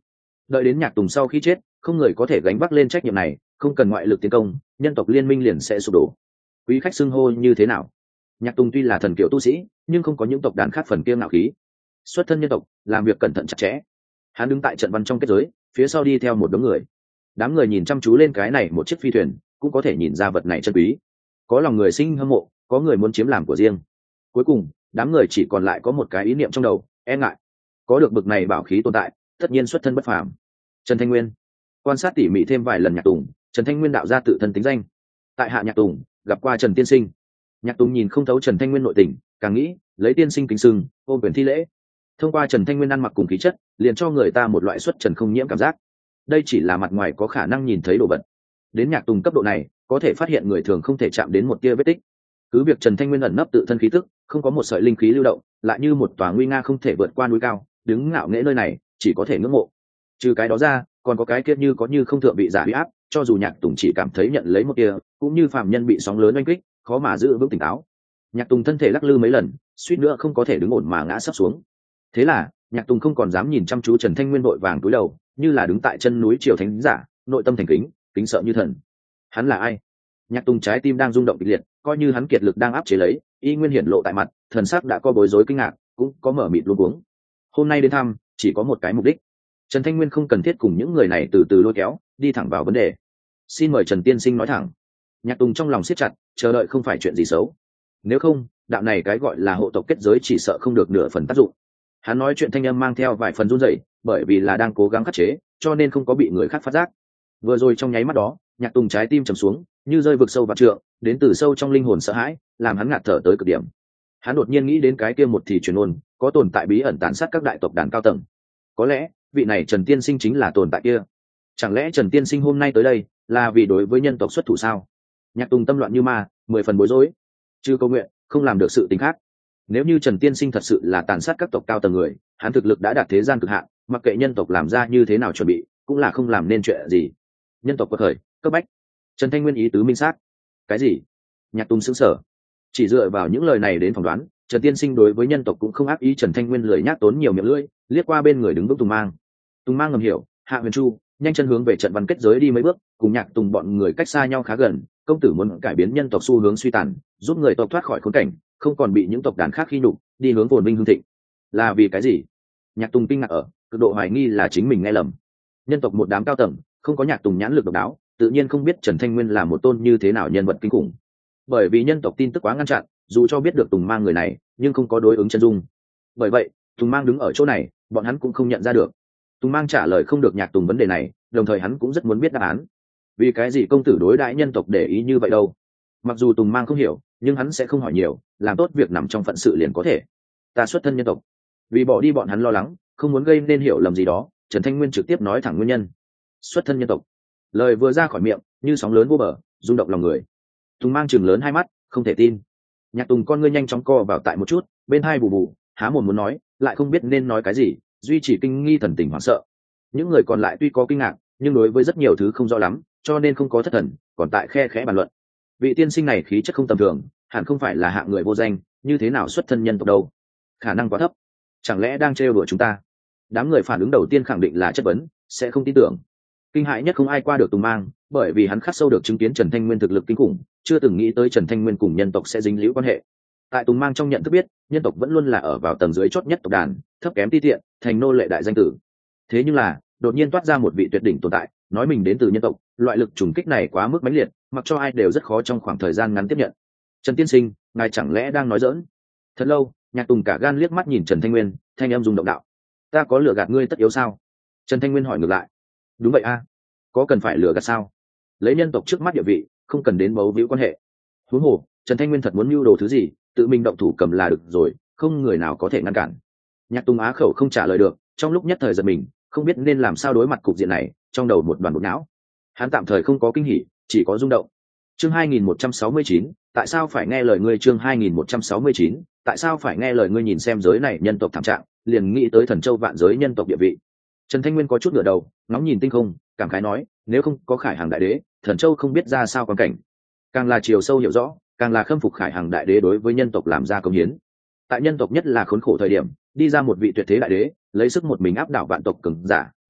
Đợi đến Nhạc Tùng sau khi chết, không người có thể gánh vác lên trách nhiệm này, không cần ngoại lực tiến công, nhân tộc liên minh liền sẽ sụp đổ. Quý khách xưng hô như thế nào? Nhạc Tùng tuy là thần kiểu tu sĩ, nhưng không có những tộc đàn khác phần kiêng ngạo khí. Xuất thân nhân tộc, làm việc cẩn thận chặt chẽ. Hắn đứng tại trận văn trong kết giới, phía sau đi theo một đống người. Đám người nhìn chăm chú lên cái này một chiếc phi thuyền, cũng có thể nhìn ra vật này chân quý. Có lòng người sinh hâm mộ, có người muốn chiếm làm của riêng. Cuối cùng, đám người chỉ còn lại có một cái ý niệm trong đầu, e ngại. Có được bực này bảo khí tồn tại, tất nhiên xuất thân bất phàm. Trần Thanh Nguyên quan sát tỉ mỉ thêm vài lần Nhạc Tùng, Trần Thanh Nguyên đạo ra tự thân tính danh. Tại hạ Nhạc Tùng gặp qua Trần tiên sinh. Nhạc Tùng nhìn không thấu Trần Thanh Nguyên nội tình, càng nghĩ lấy tiên sinh kính sưng, ôm quyền thi lễ. Thông qua Trần Thanh Nguyên ăn mặc cùng khí chất, liền cho người ta một loại xuất trần không nhiễm cảm giác. Đây chỉ là mặt ngoài có khả năng nhìn thấy đồ vật. Đến Nhạc Tùng cấp độ này, có thể phát hiện người thường không thể chạm đến một tia vết tích. Cứ việc Trần Thanh Nguyên ẩn nấp tự thân khí tức, không có một sợi linh khí lưu động, lại như một tòa nguy nga không thể vượt qua núi cao, đứng ngạo nghễ nơi này, chỉ có thể ngưỡng mộ. Trừ cái đó ra, còn có cái kia như có như không thượng vị giả uy áp, cho dù Nhạc Tùng chỉ cảm thấy nhận lấy một tia, cũng như phàm nhân bị sóng lớn oanh kích, khó mà giữ vững tỉnh táo. Nhạc Tùng thân thể lắc lư mấy lần, suýt nữa không có thể đứng ổn mà ngã sắp xuống. Thế là, Nhạc Tùng không còn dám nhìn chăm chú Trần Thanh Nguyên vội vàng cúi đầu, như là đứng tại chân núi triều thánh giả, nội tâm thành kính, kính sợ như thần. Hắn là ai? Nhạc Tùng trái tim đang rung động kịch liệt, coi như hắn kiệt lực đang áp chế lấy, y nguyên hiển lộ tại mặt, thần sắc đã có bối rối kinh ngạc, cũng có mở mịt luống cuống. Hôm nay đến thăm, chỉ có một cái mục đích. Trần Thanh Nguyên không cần thiết cùng những người này từ từ lôi kéo, đi thẳng vào vấn đề. Xin mời Trần tiên sinh nói thẳng. Nhạc Tùng trong lòng siết chặt, chờ đợi không phải chuyện gì xấu. Nếu không, đạo này cái gọi là hộ tộc kết giới chỉ sợ không được nửa phần tác dụng. Hắn nói chuyện thanh âm mang theo vài phần run rẩy, bởi vì là đang cố gắng khắc chế, cho nên không có bị người khác phát giác. Vừa rồi trong nháy mắt đó, Nhạc Tùng trái tim trầm xuống, như rơi vực sâu vạn trượng, đến từ sâu trong linh hồn sợ hãi, làm hắn ngạt thở tới cực điểm. Hắn đột nhiên nghĩ đến cái kia một thì truyền ôn, có tồn tại bí ẩn tàn sát các đại tộc đàn cao tầng. Có lẽ, vị này Trần tiên sinh chính là tồn tại kia. Chẳng lẽ Trần tiên sinh hôm nay tới đây là vì đối với nhân tộc xuất thủ sao? Nhạc Tùng tâm loạn như ma, 10 phần bối rối. Chưa câu nguyện, không làm được sự tình khác. Nếu như Trần tiên sinh thật sự là tàn sát các tộc cao tầng người, hắn thực lực đã đạt thế gian cực hạn, mặc kệ nhân tộc làm ra như thế nào chuẩn bị, cũng là không làm nên chuyện gì. Nhân tộc quật khởi, cấp bách. Trần Thanh Nguyên ý tứ minh xác. Cái gì? Nhạc Tùng sững sờ. Chỉ dựa vào những lời này đến phỏng đoán, Trần tiên sinh đối với nhân tộc cũng không ác ý. Trần Thanh Nguyên lười nhác tốn nhiều miệng lưỡi, liếc qua bên người đứng vững Tùng Mang. Tùng Mang ngầm hiểu, Hạ Huyền Chu nhanh chân hướng về trận văn kết giới đi mấy bước, cùng Nhạc Tùng bọn người cách xa nhau khá gần. Công tử muốn cải biến nhân tộc xu hướng suy tàn, giúp người tộc thoát khỏi khốn cảnh, không còn bị những tộc đàn khác khi nhục, đi hướng phồn vinh hưng thịnh. Là vì cái gì? Nhạc Tùng kinh ngạc ở, cực độ hoài nghi là chính mình nghe lầm. Nhân tộc một đám cao tầng, không có Nhạc Tùng nhãn lực độc đáo, tự nhiên không biết Trần Thanh Nguyên là một tôn như thế nào nhân vật kinh khủng. Bởi vì nhân tộc tin tức quá ngăn chặn, dù cho biết được Tùng Mang người này, nhưng không có đối ứng chân dung. Bởi vậy, Tùng Mang đứng ở chỗ này, bọn hắn cũng không nhận ra được. Tùng Mang trả lời không được Nhạc Tùng vấn đề này, đồng thời hắn cũng rất muốn biết đáp án. Vì cái gì công tử đối đãi nhân tộc để ý như vậy đâu? Mặc dù Tùng Mang không hiểu, nhưng hắn sẽ không hỏi nhiều, làm tốt việc nằm trong phận sự liền có thể. Ta xuất thân nhân tộc. Vì bỏ đi bọn hắn lo lắng, không muốn gây nên hiểu lầm gì đó, Trần Thanh Nguyên trực tiếp nói thẳng nguyên nhân. Xuất thân nhân tộc. Lời vừa ra khỏi miệng, như sóng lớn vô bờ, rung động lòng người. Tùng Mang chừng lớn hai mắt, không thể tin. Nhạc Tùng con ngươi nhanh chóng co vào tại một chút, bên hai bù bù, há mồm muốn nói, lại không biết nên nói cái gì, duy trì kinh nghi thần tình hoảng sợ. Những người còn lại tuy có kinh ngạc, nhưng đối với rất nhiều thứ không rõ lắm, cho nên không có thất thần, còn tại khe khẽ bàn luận. Vị tiên sinh này khí chất không tầm thường, hẳn không phải là hạng người vô danh, như thế nào xuất thân nhân tộc đâu? Khả năng quá thấp. Chẳng lẽ đang trêu đùa chúng ta? Đám người phản ứng đầu tiên khẳng định là chất vấn, sẽ không tin tưởng. Kinh hãi nhất không ai qua được Tùng Mang, bởi vì hắn khắc sâu được chứng kiến Trần Thanh Nguyên thực lực kinh khủng, chưa từng nghĩ tới Trần Thanh Nguyên cùng nhân tộc sẽ dính líu quan hệ. Tại Tùng Mang trong nhận thức biết, nhân tộc vẫn luôn là ở vào tầng dưới chót nhất tộc đàn, thấp kém ti tiện, thành nô lệ đại danh tử. Thế nhưng là, đột nhiên toát ra một vị tuyệt đỉnh tồn tại, nói mình đến từ nhân tộc, loại lực trùng kích này quá mức mãnh liệt, mặc cho ai đều rất khó trong khoảng thời gian ngắn tiếp nhận. Trần tiên sinh, ngài chẳng lẽ đang nói giỡn? Thật lâu, Nhạc Tùng cả gan liếc mắt nhìn Trần Thanh Nguyên, thanh âm rung động đạo: ta có lừa gạt ngươi tất yếu sao? Trần Thanh Nguyên hỏi ngược lại: đúng vậy a, có cần phải lừa gạt sao? Lấy nhân tộc trước mắt địa vị, không cần đến bấu víu quan hệ. Huống hồ, Trần Thanh Nguyên thật muốn mưu đồ thứ gì, tự mình động thủ cầm là được rồi, không người nào có thể ngăn cản. Nhạc Tùng á khẩu không trả lời được, trong lúc nhất thời giật mình, không biết nên làm sao đối mặt cục diện này, trong đầu một đoàn bột não. Hắn tạm thời không có kinh hỉ, chỉ có rung động. Chương 2169, tại sao phải nghe lời ngươi? Chương 2169, tại sao phải nghe lời ngươi? Nhìn xem giới này nhân tộc thảm trạng, liền nghĩ tới Thần Châu vạn giới nhân tộc địa vị. Trần Thanh Nguyên có chút ngửa đầu, ngóng nhìn tinh không, cảm khái nói: nếu không có Khải Hằng đại đế, Thần Châu không biết ra sao quan cảnh. Càng là chiều sâu hiểu rõ, càng là khâm phục Khải Hằng đại đế đối với nhân tộc làm ra công hiến. Tại nhân tộc nhất là khốn khổ thời điểm, đi ra một vị tuyệt thế đại đế, lấy sức một mình áp đảo vạn tộc cường giả,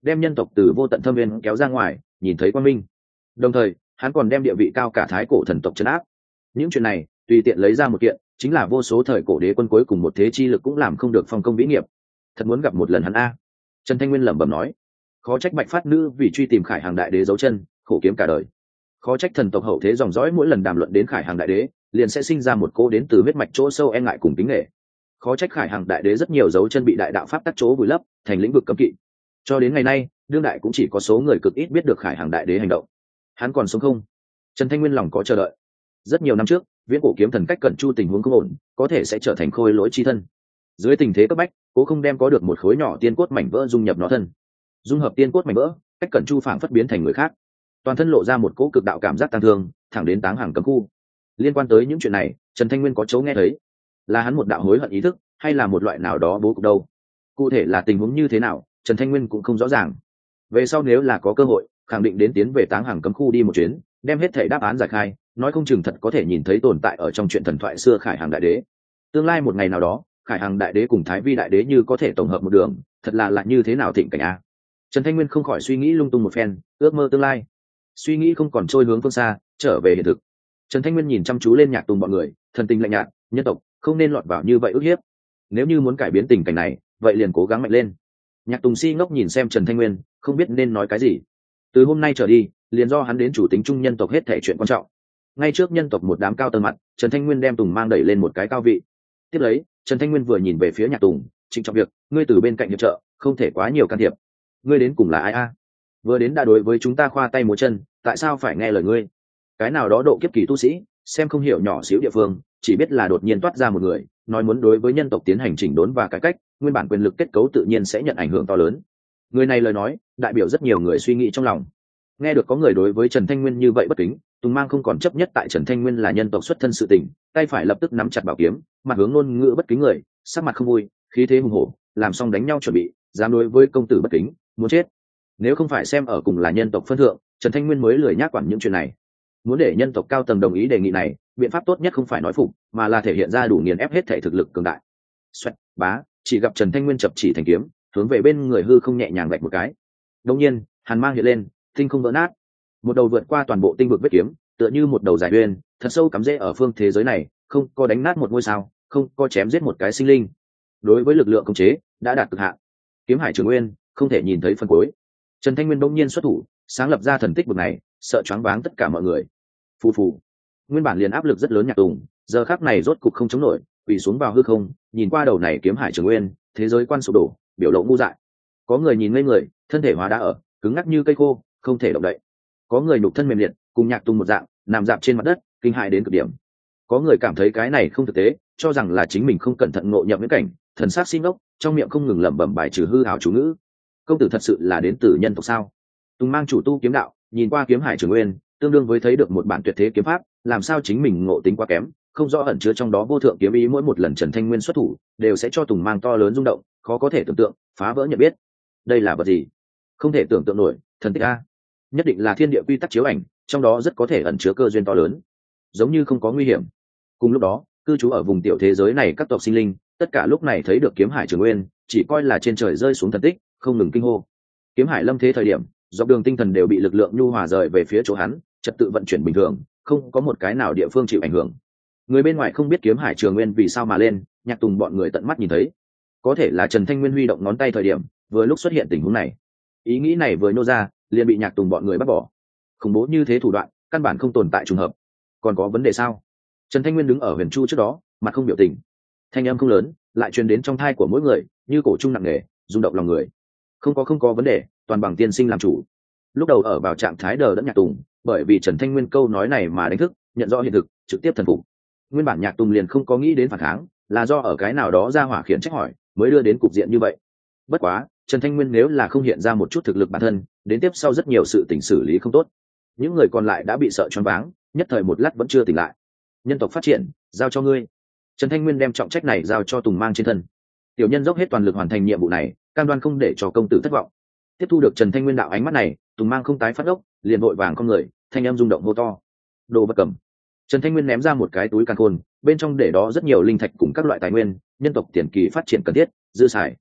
đem nhân tộc từ vô tận thâm viên kéo ra ngoài, nhìn thấy quang minh. Đồng thời hắn còn đem địa vị cao cả thái cổ thần tộc trấn áp. Những chuyện này tùy tiện lấy ra một kiện, chính là vô số thời cổ đế quân cuối cùng một thế chi lực cũng làm không được phong công vĩ nghiệp. Thật muốn gặp một lần hắn a. Trần Thanh Nguyên lẩm bẩm nói. Khó trách Bạch Phát Nữ vì truy tìm Khải Hàng đại đế dấu chân, khổ kiếm cả đời. Khó trách thần tộc hậu thế dòng dõi mỗi lần đàm luận đến Khải Hàng đại đế, liền sẽ sinh ra một cô đến từ huyết mạch chỗ sâu e ngại cùng kính nghệ. Khó trách Khải Hàng đại đế rất nhiều dấu chân bị đại đạo pháp tắc chỗ vùi lấp, thành lĩnh vực cấm kỵ. Cho đến ngày nay, đương đại cũng chỉ có số người cực ít biết được Khải Hàng đại đế hành động. Hắn còn sống không? Trần Thanh Nguyên lòng có chờ đợi. Rất nhiều năm trước, viễn cổ kiếm thần cách cận chu tình huống không ổn, có thể sẽ trở thành khôi lỗi chi thân. Dưới tình thế cấp bách, cố không đem có được một khối nhỏ tiên cốt mảnh vỡ dung nhập nó thân. Dung hợp tiên cốt mảnh vỡ, cách cận chu phảng phất biến thành người khác. Toàn thân lộ ra một cỗ cực đạo cảm giác tăng thương, thẳng đến Táng Hàng cấm khu. Liên quan tới những chuyện này, Trần Thanh Nguyên có chỗ nghe thấy. Là hắn một đạo hối hận ý thức, hay là một loại nào đó bố cục đâu? Cụ thể là tình huống như thế nào, Trần Thanh Nguyên cũng không rõ ràng. Về sau nếu là có cơ hội, khẳng định đến tiến về Táng Hàng cấm khu đi một chuyến, đem hết thảy đáp án giải khai, nói không chừng thật có thể nhìn thấy tồn tại ở trong chuyện thần thoại xưa Khải Hàng đại đế. Tương lai một ngày nào đó, Khải Hàng đại đế cùng Thái Vi đại đế như có thể tổng hợp một đường, thật là lại như thế nào thịnh cảnh a. Trần Thanh Nguyên không khỏi suy nghĩ lung tung một phen, ước mơ tương lai. Suy nghĩ không còn trôi hướng phương xa, trở về hiện thực. Trần Thanh Nguyên nhìn chăm chú lên Nhạc Tùng bọn người, thần tình lạnh nhạt, nhân tộc không nên lọt vào như vậy ức hiếp. Nếu như muốn cải biến tình cảnh này, vậy liền cố gắng mạnh lên. Nhạc Tùng si ngốc nhìn xem Trần Thanh Nguyên, không biết nên nói cái gì. Từ hôm nay trở đi, liền do hắn đến chủ tính chung nhân tộc hết thảy chuyện quan trọng. Ngay trước nhân tộc một đám cao tầng mặt, Trần Thanh Nguyên đem Tùng mang đẩy lên một cái cao vị. Tiếp lấy, Trần Thanh Nguyên vừa nhìn về phía Nhạc Tùng, trịnh trọng việc, ngươi từ bên cạnh hiệp trợ, không thể quá nhiều can thiệp. Ngươi đến cùng là ai a? Vừa đến đã đối với chúng ta khoa tay múa chân, tại sao phải nghe lời ngươi? Cái nào đó độ kiếp kỳ tu sĩ, xem không hiểu nhỏ xíu địa phương, chỉ biết là đột nhiên toát ra một người, nói muốn đối với nhân tộc tiến hành chỉnh đốn và cải cách, nguyên bản quyền lực kết cấu tự nhiên sẽ nhận ảnh hưởng to lớn. Người này lời nói, đại biểu rất nhiều người suy nghĩ trong lòng. Nghe được có người đối với Trần Thanh Nguyên như vậy bất kính, Tùng Mang không còn chấp nhất tại Trần Thanh Nguyên là nhân tộc xuất thân sự tình, tay phải lập tức nắm chặt bảo kiếm, mặt hướng ngôn ngữ bất kính người, sắc mặt không vui, khí thế hùng hổ, làm xong đánh nhau chuẩn bị, dám đối với công tử bất kính, muốn chết. Nếu không phải xem ở cùng là nhân tộc phân thượng, Trần Thanh Nguyên mới lười nhác quản những chuyện này. Muốn để nhân tộc cao tầng đồng ý đề nghị này, biện pháp tốt nhất không phải nói phục, mà là thể hiện ra đủ nghiền ép hết thể thực lực cường đại. Xoẹt, bá, chỉ gặp Trần Thanh Nguyên chập chỉ thành kiếm, hướng về bên người hư không nhẹ nhàng vạch một cái. Đột nhiên, hàn mang hiện lên, tinh không vỡ nát. Một đầu vượt qua toàn bộ tinh vực vết kiếm, tựa như một đầu giải uyên, thật sâu cắm rễ ở phương thế giới này, không có đánh nát một ngôi sao, không có chém giết một cái sinh linh. Đối với lực lượng khống chế, đã đạt cực hạn. Kiếm Hải Trường Nguyên, không thể nhìn thấy phần cuối. Trần Thanh Nguyên bỗng nhiên xuất thủ, sáng lập ra thần tích bực này, sợ choáng váng tất cả mọi người. Phù phù. Nguyên bản liền áp lực rất lớn Nhạc Tùng, giờ khắc này rốt cục không chống nổi, quỳ xuống vào hư không, nhìn qua đầu này Kiếm Hải Trường Nguyên, thế giới quan sụp đổ, biểu lộ ngu dại. Có người nhìn ngây người, thân thể hóa đá ở, cứng ngắc như cây khô, không thể động đậy. Có người nhục thân mềm liệt, cùng Nhạc Tùng một dạng, nằm dạp trên mặt đất, kinh hãi đến cực điểm. Có người cảm thấy cái này không thực tế, cho rằng là chính mình không cẩn thận ngộ nhập viễn cảnh, thần sắc xin ngốc, trong miệng không ngừng lẩm bẩm bài trừ hư ảo chú ngữ. Công tử thật sự là đến từ nhân tộc sao? Tùng Mang chủ tu kiếm đạo, nhìn qua Kiếm Hải Trường Nguyên, tương đương với thấy được một bản tuyệt thế kiếm pháp, làm sao chính mình ngộ tính quá kém, không rõ ẩn chứa trong đó vô thượng kiếm ý, mỗi một lần Trần Thanh Nguyên xuất thủ, đều sẽ cho Tùng Mang to lớn rung động, khó có thể tưởng tượng, phá vỡ nhận biết. Đây là vật gì? Không thể tưởng tượng nổi, thần tích a. Nhất định là thiên địa quy tắc chiếu ảnh, trong đó rất có thể ẩn chứa cơ duyên to lớn, giống như không có nguy hiểm. Cùng lúc đó, cư trú ở vùng tiểu thế giới này các tộc sinh linh, tất cả lúc này thấy được Kiếm Hải Trường Nguyên, chỉ coi là trên trời rơi xuống thần tích, không ngừng kinh hô. Kiếm Hải lâm thế thời điểm, dọc đường tinh thần đều bị lực lượng nhu hòa rời về phía chỗ hắn, trật tự vận chuyển bình thường, không có một cái nào địa phương chịu ảnh hưởng. Người bên ngoài không biết Kiếm Hải Trường Nguyên vì sao mà lên, Nhạc Tùng bọn người tận mắt nhìn thấy. Có thể là Trần Thanh Nguyên huy động ngón tay thời điểm, vừa lúc xuất hiện tình huống này. Ý nghĩ này vừa nô ra, liền bị Nhạc Tùng bọn người bắt bỏ. Khủng bố như thế thủ đoạn, căn bản không tồn tại trùng hợp. Còn có vấn đề sao? Trần Thanh Nguyên đứng ở Huyền Chu trước đó, mặt không biểu tình. Thanh âm không lớn, lại truyền đến trong tai của mỗi người, như cổ trung nặng nề, rung động lòng người. Không có vấn đề, toàn bằng tiên sinh làm chủ. Lúc đầu ở vào trạng thái đờ đẫn Nhạc Tùng, bởi vì Trần Thanh Nguyên câu nói này mà đánh thức, nhận rõ hiện thực, trực tiếp thần phục. Nguyên bản Nhạc Tùng liền không có nghĩ đến phản kháng, là do ở cái nào đó ra hỏa khiển trách hỏi, mới đưa đến cục diện như vậy. Bất quá, Trần Thanh Nguyên nếu là không hiện ra một chút thực lực bản thân, đến tiếp sau rất nhiều sự tình xử lý không tốt. Những người còn lại đã bị sợ choáng váng, nhất thời một lát vẫn chưa tỉnh lại. Nhân tộc phát triển, giao cho ngươi. Trần Thanh Nguyên đem trọng trách này giao cho Tùng Mang trên thân. Tiểu nhân dốc hết toàn lực hoàn thành nhiệm vụ này, cam đoan không để cho công tử thất vọng. Tiếp thu được Trần Thanh Nguyên đạo ánh mắt này, Tùng Mang không tái phát ốc, liền vội vàng con người, thanh em rung động hô to. Đồ vật cầm. Trần Thanh Nguyên ném ra một cái túi càn khôn, bên trong để đó rất nhiều linh thạch cùng các loại tài nguyên, nhân tộc tiền kỳ phát triển cần thiết, dư xài.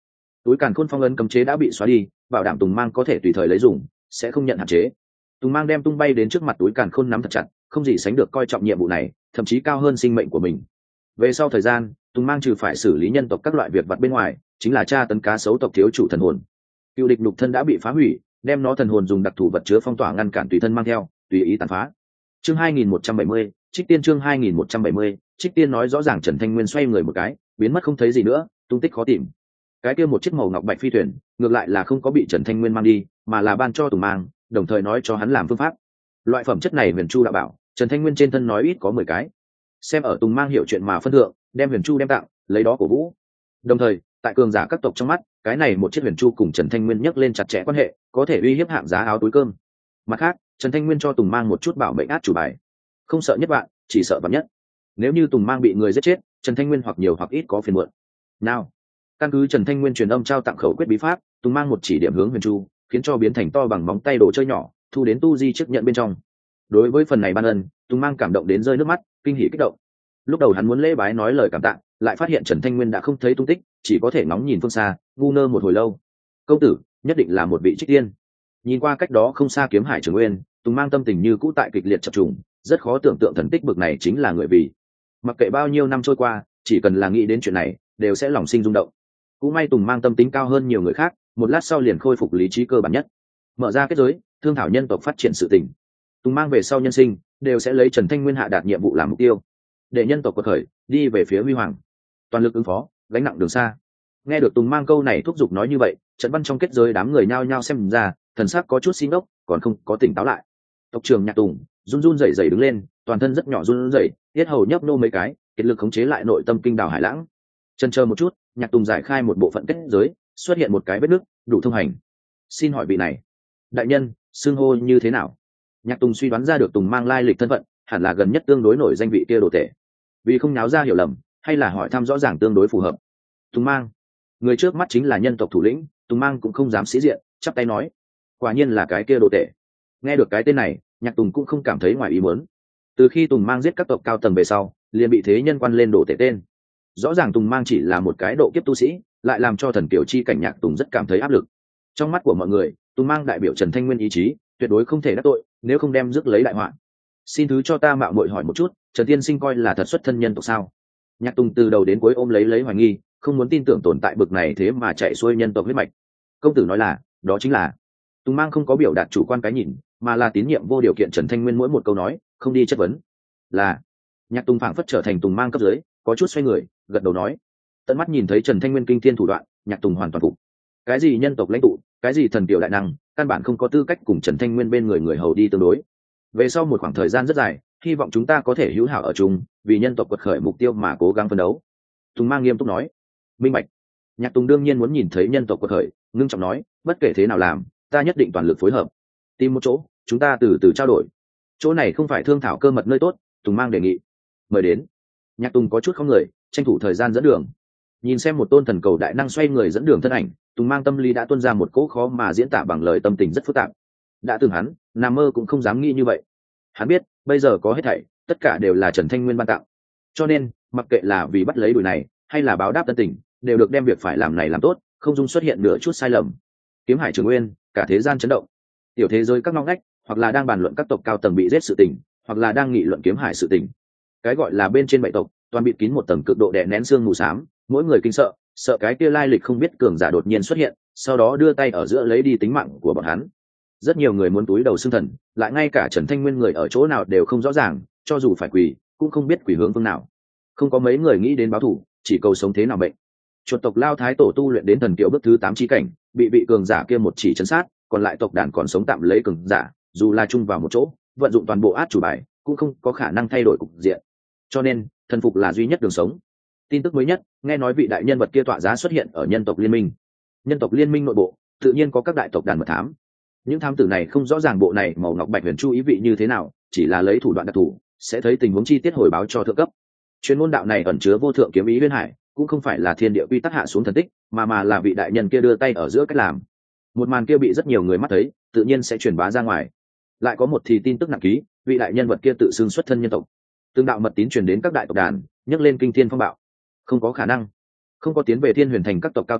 túi càn khôn phong ấn cấm chế đã bị xóa đi, bảo đảm Tùng Mang có thể tùy thời lấy dùng, sẽ không nhận hạn chế. Tùng Mang đem tung bay đến trước mặt túi càn khôn nắm thật chặt, không gì sánh được coi trọng nhiệm vụ này, thậm chí cao hơn sinh mệnh của mình. Về sau thời gian, Tùng Mang trừ phải xử lý nhân tộc các loại việc vặt bên ngoài, chính là tra tấn cá sấu tộc thiếu chủ thần hồn. Cựu địch nhục thân đã bị phá hủy, đem nó thần hồn dùng đặc thù vật chứa phong tỏa ngăn cản tùy thân mang theo, tùy ý tàn phá. Chương 2170, Trích Tiên chương 2170, Trích Tiên nói rõ ràng Trần Thanh Nguyên xoay người một cái, biến mất không thấy gì nữa, tung tích khó tìm. Cái kia một chiếc màu ngọc bạch phi thuyền, ngược lại là không có bị Trần Thanh Nguyên mang đi, mà là ban cho Tùng Mang, đồng thời nói cho hắn làm phương pháp. Loại phẩm chất này Huyền Chu đã bảo, Trần Thanh Nguyên trên thân nói ít có 10 cái. Xem ở Tùng Mang hiểu chuyện mà phân thượng, đem Huyền Chu đem tặng, lấy đó cổ vũ. Đồng thời, tại cường giả các tộc trong mắt, cái này một chiếc Huyền Chu cùng Trần Thanh Nguyên nhắc lên chặt chẽ quan hệ, có thể uy hiếp hạng giá áo túi cơm. Mặt khác, Trần Thanh Nguyên cho Tùng Mang một chút bảo mệnh át chủ bài, không sợ nhất bạn, chỉ sợ vạn nhất. Nếu như Tùng Mang bị người giết chết, Trần Thanh Nguyên hoặc nhiều hoặc ít có phiền muộn. Nào, căn cứ Trần Thanh Nguyên truyền âm trao tặng khẩu quyết bí pháp, Tùng Mang một chỉ điểm hướng Huyền Chu, khiến cho biến thành to bằng móng tay đồ chơi nhỏ, thu đến tu di chiếc nhận bên trong. Đối với phần này ban ân, Tùng Mang cảm động đến rơi nước mắt, kinh hỉ kích động. Lúc đầu hắn muốn lễ bái nói lời cảm tạ, lại phát hiện Trần Thanh Nguyên đã không thấy tung tích, chỉ có thể ngóng nhìn phương xa, ngu ngơ một hồi lâu. Công tử nhất định là một vị trích tiên. Nhìn qua cách đó không xa Kiếm Hải Trường Nguyên, Tùng Mang tâm tình như cũ tại kịch liệt chập trùng, rất khó tưởng tượng thần tích bực này chính là người vì. Mặc kệ bao nhiêu năm trôi qua, chỉ cần là nghĩ đến chuyện này, đều sẽ lòng sinh rung động. Cũng may Tùng Mang tâm tính cao hơn nhiều người khác, một lát sau liền khôi phục lý trí cơ bản nhất, mở ra kết giới, thương thảo nhân tộc phát triển sự tình. Tùng Mang về sau nhân sinh đều sẽ lấy Trần Thanh Nguyên hạ đạt nhiệm vụ làm mục tiêu, để nhân tộc quật khởi, đi về phía huy hoàng, toàn lực ứng phó, gánh nặng đường xa. Nghe được Tùng Mang câu này thúc giục nói như vậy, trận văn trong kết giới đám người nhao nhao xem ra, thần sắc có chút xin ốc, còn không có tỉnh táo lại. Tộc trưởng Nhạc Tùng run run rẩy rẩy đứng lên, toàn thân rất nhỏ run rẩy, yết hầu nhấp nô mấy cái, kiệt lực khống chế lại nội tâm kinh đảo hải lãng. Chần chờ một chút, Nhạc Tùng giải khai một bộ phận kết giới, xuất hiện một cái vết nứt, đủ thông hành. Xin hỏi vị này, đại nhân, xưng hô như thế nào? Nhạc Tùng suy đoán ra được Tùng Mang lai lịch thân phận, hẳn là gần nhất tương đối nổi danh vị kia đồ tể. Vì không náo ra hiểu lầm, hay là hỏi thăm rõ ràng tương đối phù hợp. Tùng Mang, người trước mắt chính là nhân tộc thủ lĩnh. Tùng Mang cũng không dám sĩ diện, chắp tay nói, quả nhiên là cái kia đồ tể. Nghe được cái tên này, Nhạc Tùng cũng không cảm thấy ngoài ý muốn. Từ khi Tùng Mang giết các tộc cao tầng về sau, liền bị thế nhân quan lên đồ tể tên. Rõ ràng Tùng Mang chỉ là một cái độ kiếp tu sĩ, lại làm cho thần kiểu chi cảnh Nhạc Tùng rất cảm thấy áp lực. Trong mắt của mọi người, Tùng Mang đại biểu Trần Thanh Nguyên ý chí, tuyệt đối không thể đắc tội, nếu không đem rước lấy đại họa. Xin thứ cho ta mạo muội hỏi một chút, Trần tiên sinh coi là thật xuất thân nhân tộc sao? Nhạc Tùng từ đầu đến cuối ôm lấy hoài nghi, không muốn tin tưởng tồn tại bực này thế mà chạy xuôi nhân tộc huyết mạch. Công tử nói là, đó chính là. Tùng Mang không có biểu đạt chủ quan cái nhìn, mà là tín nhiệm vô điều kiện Trần Thanh Nguyên mỗi một câu nói, không đi chất vấn. Là. Nhạc Tùng phảng phất trở thành Tùng Mang cấp dưới, có chút xoay người, gật đầu nói. Tận mắt nhìn thấy Trần Thanh Nguyên kinh thiên thủ đoạn, Nhạc Tùng hoàn toàn phục. Cái gì nhân tộc lãnh tụ, cái gì thần tiểu đại năng, căn bản không có tư cách cùng Trần Thanh Nguyên bên người hầu đi tương đối. Về sau một khoảng thời gian rất dài, hy vọng chúng ta có thể hữu hảo ở chung, vì nhân tộc quật khởi mục tiêu mà cố gắng phấn đấu. Tùng Mang nghiêm túc nói. Minh bạch. Nhạc Tùng đương nhiên muốn nhìn thấy nhân tộc quật khởi, ngưng trọng nói, bất kể thế nào làm, ta nhất định toàn lực phối hợp. Tìm một chỗ, chúng ta từ từ trao đổi. Chỗ này không phải thương thảo cơ mật nơi tốt, Tùng Mang đề nghị. Mời đến. Nhạc Tùng có chút không người, tranh thủ thời gian dẫn đường. Nhìn xem một tôn thần cầu đại năng xoay người dẫn đường thân ảnh, Tùng Mang tâm lý đã tuôn ra một cỗ khó mà diễn tả bằng lời tâm tình rất phức tạp. Đã từng hắn, nằm mơ cũng không dám nghĩ như vậy. Hắn biết, bây giờ có hết thảy, tất cả đều là Trần Thanh Nguyên ban tặng. Cho nên, mặc kệ là vì bắt lấy đuổi này, hay là báo đáp tân tình, đều được đem việc phải làm này làm tốt, không dung xuất hiện nửa chút sai lầm. Kiếm Hải Trường Nguyên, cả thế gian chấn động. Tiểu thế giới các ngóc ngách, hoặc là đang bàn luận các tộc cao tầng bị giết sự tình, hoặc là đang nghị luận Kiếm Hải sự tình. Cái gọi là bên trên bảy tộc, toàn bịt kín một tầng cực độ đè nén xương mù xám, mỗi người kinh sợ, sợ cái kia lai lịch không biết cường giả đột nhiên xuất hiện, sau đó đưa tay ở giữa lấy đi tính mạng của bọn hắn. Rất nhiều người muốn túi đầu xương thần, lại ngay cả Trần Thanh Nguyên người ở chỗ nào đều không rõ ràng, cho dù phải quỳ, cũng không biết quỳ hướng phương nào. Không có mấy người nghĩ đến báo thù, chỉ cầu sống thế nào bệnh. Chuột tộc Lao Thái Tổ tu luyện đến thần kiều bước thứ 8 chi cảnh, bị vị cường giả kia một chỉ chấn sát, còn lại tộc đàn còn sống tạm lấy cường giả, dù là chung vào một chỗ, vận dụng toàn bộ át chủ bài, cũng không có khả năng thay đổi cục diện. Cho nên, thần phục là duy nhất đường sống. Tin tức mới nhất, nghe nói vị đại nhân vật kia tọa giá xuất hiện ở nhân tộc liên minh. Nhân tộc liên minh nội bộ, tự nhiên có các đại tộc đàn mật thám. Những thám tử này không rõ ràng bộ này màu ngọc bạch huyền chu ý vị như thế nào, chỉ là lấy thủ đoạn đặc thù, sẽ thấy tình huống chi tiết hồi báo cho thượng cấp. Chuyên môn đạo này ẩn chứa vô thượng kiếm ý liên hải, cũng không phải là thiên địa quy tắc hạ xuống thần tích, mà là vị đại nhân kia đưa tay ở giữa cách làm. Một màn kia bị rất nhiều người mắt thấy, tự nhiên sẽ truyền bá ra ngoài. Lại có một thì tin tức nặng ký, vị đại nhân vật kia tự xưng xuất thân nhân tộc. Tương đạo mật tín truyền đến các đại tộc đàn, nhấc lên kinh thiên phong bạo. Không có khả năng. Không có tiến về Thiên Huyền Thành các tộc cao tầng,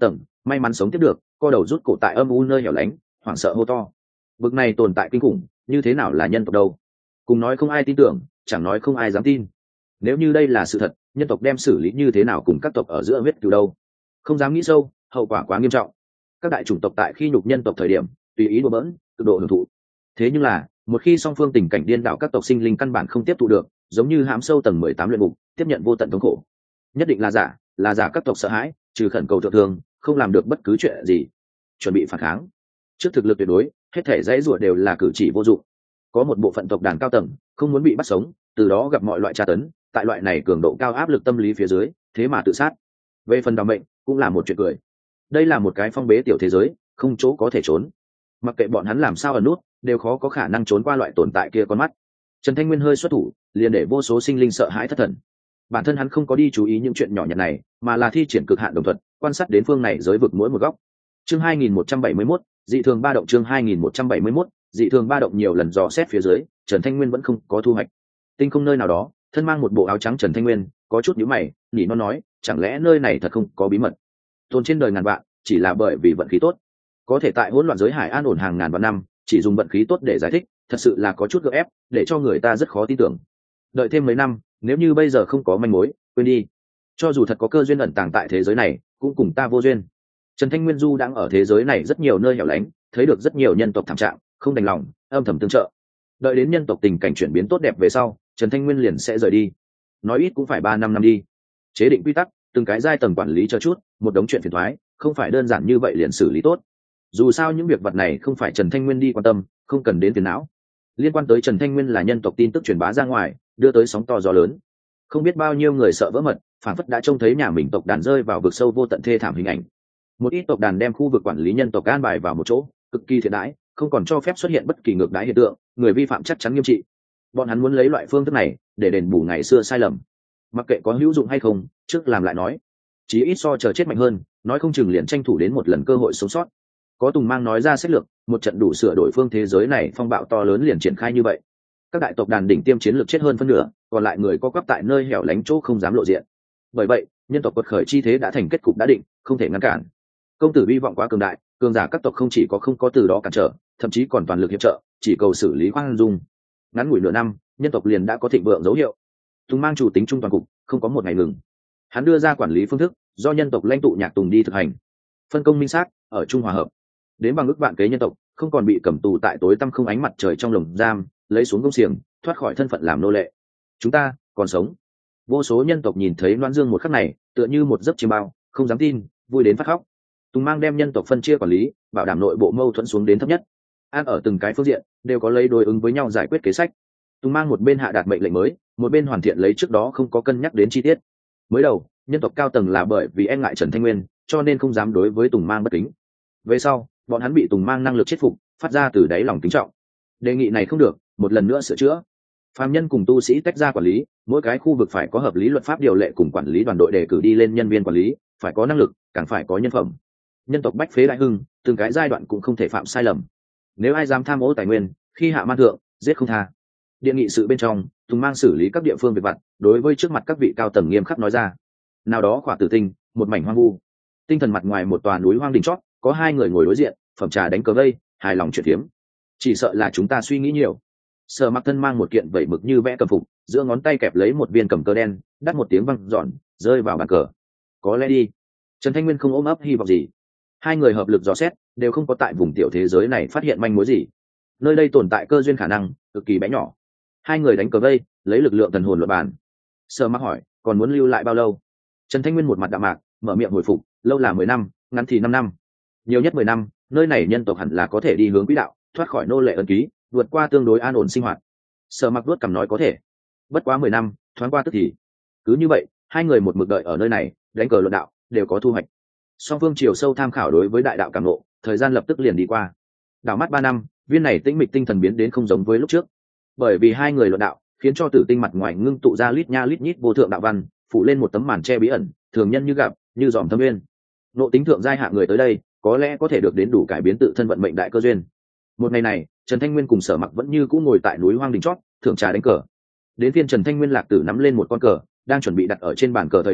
may mắn sống tiếp được, co đầu rút cổ tại âm u nơi hẻo lánh, hoảng sợ hô to. Bực này tồn tại kinh khủng, như thế nào là nhân tộc đâu? Cùng nói không ai tin tưởng, chẳng nói không ai dám tin. Nếu như đây là sự thật, nhân tộc đem xử lý như thế nào cùng các tộc ở giữa huyết cừu đâu? Không dám nghĩ sâu, hậu quả quá nghiêm trọng. Các đại chủng tộc tại khi nhục nhân tộc thời điểm, tùy ý đùa bỡn, cực độ hưởng thụ. Thế nhưng là, một khi song phương tình cảnh điên đảo, các tộc sinh linh căn bản không tiếp thụ được, giống như hãm sâu tầng 18 luyện ngục, tiếp nhận vô tận thống khổ. Nhất định là giả các tộc sợ hãi, trừ khẩn cầu thượng thương, không làm được bất cứ chuyện gì, chuẩn bị phản kháng. Trước thực lực tuyệt đối, hết thể dãy rủa đều là cử chỉ vô dụng. Có một bộ phận tộc đàn cao tầng không muốn bị bắt sống, từ đó gặp mọi loại tra tấn, tại loại này cường độ cao áp lực tâm lý phía dưới, thế mà tự sát. Về phần đảm mệnh, cũng là một chuyện cười. Đây là một cái phong bế tiểu thế giới, không chỗ có thể trốn. Mặc kệ bọn hắn làm sao ẩn nút, đều khó có khả năng trốn qua loại tồn tại kia con mắt. Trần Thanh Nguyên hơi xuất thủ, liền để vô số sinh linh sợ hãi thất thần. Bản thân hắn không có đi chú ý những chuyện nhỏ nhặt này, mà là thi triển cực hạn đồng thuận, quan sát đến phương này giới vực mỗi một góc. Chương 2171, dị thường ba động. Chương 2171, dị thường ba động. Nhiều lần dò xét phía dưới, Trần Thanh Nguyên vẫn không có thu hoạch. Tinh không nơi nào đó, thân mang một bộ áo trắng Trần Thanh Nguyên có chút nhíu mày, nhỉ nó nói, chẳng lẽ nơi này thật không có bí mật? Tồn trên đời ngàn vạn, chỉ là bởi vì vận khí tốt. Có thể tại hỗn loạn giới hải an ổn hàng ngàn vạn năm, chỉ dùng vận khí tốt để giải thích, thật sự là có chút gượng ép, để cho người ta rất khó tin tưởng. Đợi thêm mấy năm, nếu như bây giờ không có manh mối, quên đi. Cho dù thật có cơ duyên ẩn tàng tại thế giới này, cũng cùng ta vô duyên. Trần Thanh Nguyên du đang ở thế giới này rất nhiều nơi hẻo lánh, thấy được rất nhiều nhân tộc thảm trạng, không đành lòng, âm thầm tương trợ. Đợi đến nhân tộc tình cảnh chuyển biến tốt đẹp về sau, Trần Thanh Nguyên liền sẽ rời đi. Nói ít cũng phải 3-5 năm đi. Chế định quy tắc, từng cái giai tầng quản lý cho chút, một đống chuyện phiền toái, không phải đơn giản như vậy liền xử lý tốt. Dù sao những việc vật này không phải Trần Thanh Nguyên đi quan tâm, không cần đến phiền não. Liên quan tới Trần Thanh Nguyên là nhân tộc tin tức truyền bá ra ngoài, đưa tới sóng to gió lớn. Không biết bao nhiêu người sợ vỡ mật, phản phất đã trông thấy nhà mình tộc đàn rơi vào vực sâu vô tận thê thảm hình ảnh. Một ít tộc đàn đem khu vực quản lý nhân tộc an bài vào một chỗ, cực kỳ thiện đãi, không còn cho phép xuất hiện bất kỳ ngược đãi hiện tượng, người vi phạm chắc chắn nghiêm trị. Bọn hắn muốn lấy loại phương thức này để đền bù ngày xưa sai lầm. Mặc kệ có hữu dụng hay không, trước làm lại nói. Chí ít so chờ chết mạnh hơn, nói không chừng liền tranh thủ đến một lần cơ hội sống sót. Có Tùng Mang nói ra sách lược, một trận đủ sửa đổi phương thế giới này phong bạo to lớn liền triển khai như vậy. Các đại tộc đàn đỉnh tiêm chiến lược chết hơn phân nửa, còn lại người co quắp tại nơi hẻo lánh chỗ không dám lộ diện. Bởi vậy, nhân tộc quật khởi chi thế đã thành kết cục đã định, không thể ngăn cản. Công tử hy vọng quá cường đại, cường giả các tộc không chỉ có không có từ đó cản trở, thậm chí còn toàn lực hiệp trợ, chỉ cầu xử lý khoan dung. Ngắn ngủi nửa năm, nhân tộc liền đã có thịnh vượng dấu hiệu. Tùng Mang chủ tính trung toàn cục, không có một ngày ngừng. Hắn đưa ra quản lý phương thức, do nhân tộc lãnh tụ Nhạc Tùng đi thực hành. Phân công minh xác, ở trung hòa hợp. Đến bằng ước vạn kế nhân tộc, không còn bị cầm tù tại tối tăm không ánh mặt trời trong lồng giam, lấy xuống công xiềng, thoát khỏi thân phận làm nô lệ. Chúng ta còn sống. Vô số nhân tộc nhìn thấy Loan Dương một khắc này, tựa như một giấc chiêm bao, không dám tin, vui đến phát khóc. Tùng Mang đem nhân tộc phân chia quản lý, bảo đảm nội bộ mâu thuẫn xuống đến thấp nhất. An ở từng cái phương diện đều có lấy đối ứng với nhau giải quyết kế sách. Tùng Mang một bên hạ đạt mệnh lệnh mới, một bên hoàn thiện lấy trước đó không có cân nhắc đến chi tiết. Mới đầu, nhân tộc cao tầng là bởi vì e ngại Trần Thanh Nguyên, cho nên không dám đối với Tùng Mang bất kính. Về sau, bọn hắn bị Tùng Mang năng lực chết phục, phát ra từ đáy lòng kính trọng. Đề nghị này không được, một lần nữa sửa chữa. Phàm nhân cùng tu sĩ tách ra quản lý, mỗi cái khu vực phải có hợp lý luật pháp điều lệ cùng quản lý đoàn đội đề cử đi lên nhân viên quản lý, phải có năng lực, càng phải có nhân phẩm. Nhân tộc bách phế đại hưng, từng cái giai đoạn cũng không thể phạm sai lầm. Nếu ai dám tham ô tài nguyên, khi hạ man thượng, giết không tha. Điện nghị sự bên trong, Tùng Mang xử lý các địa phương việc vặt, đối với trước mặt các vị cao tầng nghiêm khắc nói ra. Nào đó khỏa tử tinh, một mảnh hoang vu. Tinh thần mặt ngoài một tòa núi hoang đỉnh chót, có hai người ngồi đối diện, phẩm trà đánh cờ vây, hài lòng chuyện phiếm. Chỉ sợ là chúng ta suy nghĩ nhiều. Sở Mặc thân mang một kiện vẩy mực như vẽ cầm phục, giữa ngón tay kẹp lấy một viên cầm cờ đen, đắt một tiếng văng giòn, rơi vào bàn cờ. Có lẽ đi. Trần Thanh Nguyên không ôm ấp hy vọng gì. Hai người hợp lực dò xét, đều không có tại vùng tiểu thế giới này phát hiện manh mối gì. Nơi đây tồn tại cơ duyên khả năng cực kỳ bé nhỏ. Hai người đánh cờ vây, lấy lực lượng thần hồn luận bàn. Sở Mặc hỏi, còn muốn lưu lại bao lâu? Trần Thanh Nguyên một mặt đạm mạc, mở miệng hồi phục, lâu là 10 năm, ngắn thì 5 năm. Nhiều nhất 10 năm, nơi này nhân tộc hẳn là có thể đi hướng quỹ đạo, thoát khỏi nô lệ ân ký, vượt qua tương đối an ổn sinh hoạt. Sở Mặc vuốt cằm nói có thể. Bất quá 10 năm, thoáng qua tức thì. Cứ như vậy, hai người một mực đợi ở nơi này, đánh cờ luận đạo, đều có thu hoạch. Song phương chiều sâu tham khảo đối với đại đạo cảm ngộ, thời gian lập tức liền đi qua. Đảo mắt 3 năm, viên này tĩnh mịch tinh thần biến đến không giống với lúc trước. Bởi vì hai người luận đạo, khiến cho Tử Tinh mặt ngoài ngưng tụ ra lít nha lít nhít vô thượng đạo văn, phủ lên một tấm màn che bí ẩn, thường nhân như gặp, như dòm thâm nguyên. Nộ tính thượng giai hạ người tới đây, có lẽ có thể được đến đủ cải biến tự thân vận mệnh đại cơ duyên. Một ngày này, Trần Thanh Nguyên cùng Sở Mặc vẫn như cũ ngồi tại núi hoang đỉnh chót, thưởng trà đánh cờ. Đến phiên Trần Thanh Nguyên lạc tử nắm lên một con cờ, đang chuẩn bị đặt ở trên bàn cờ thời điểm,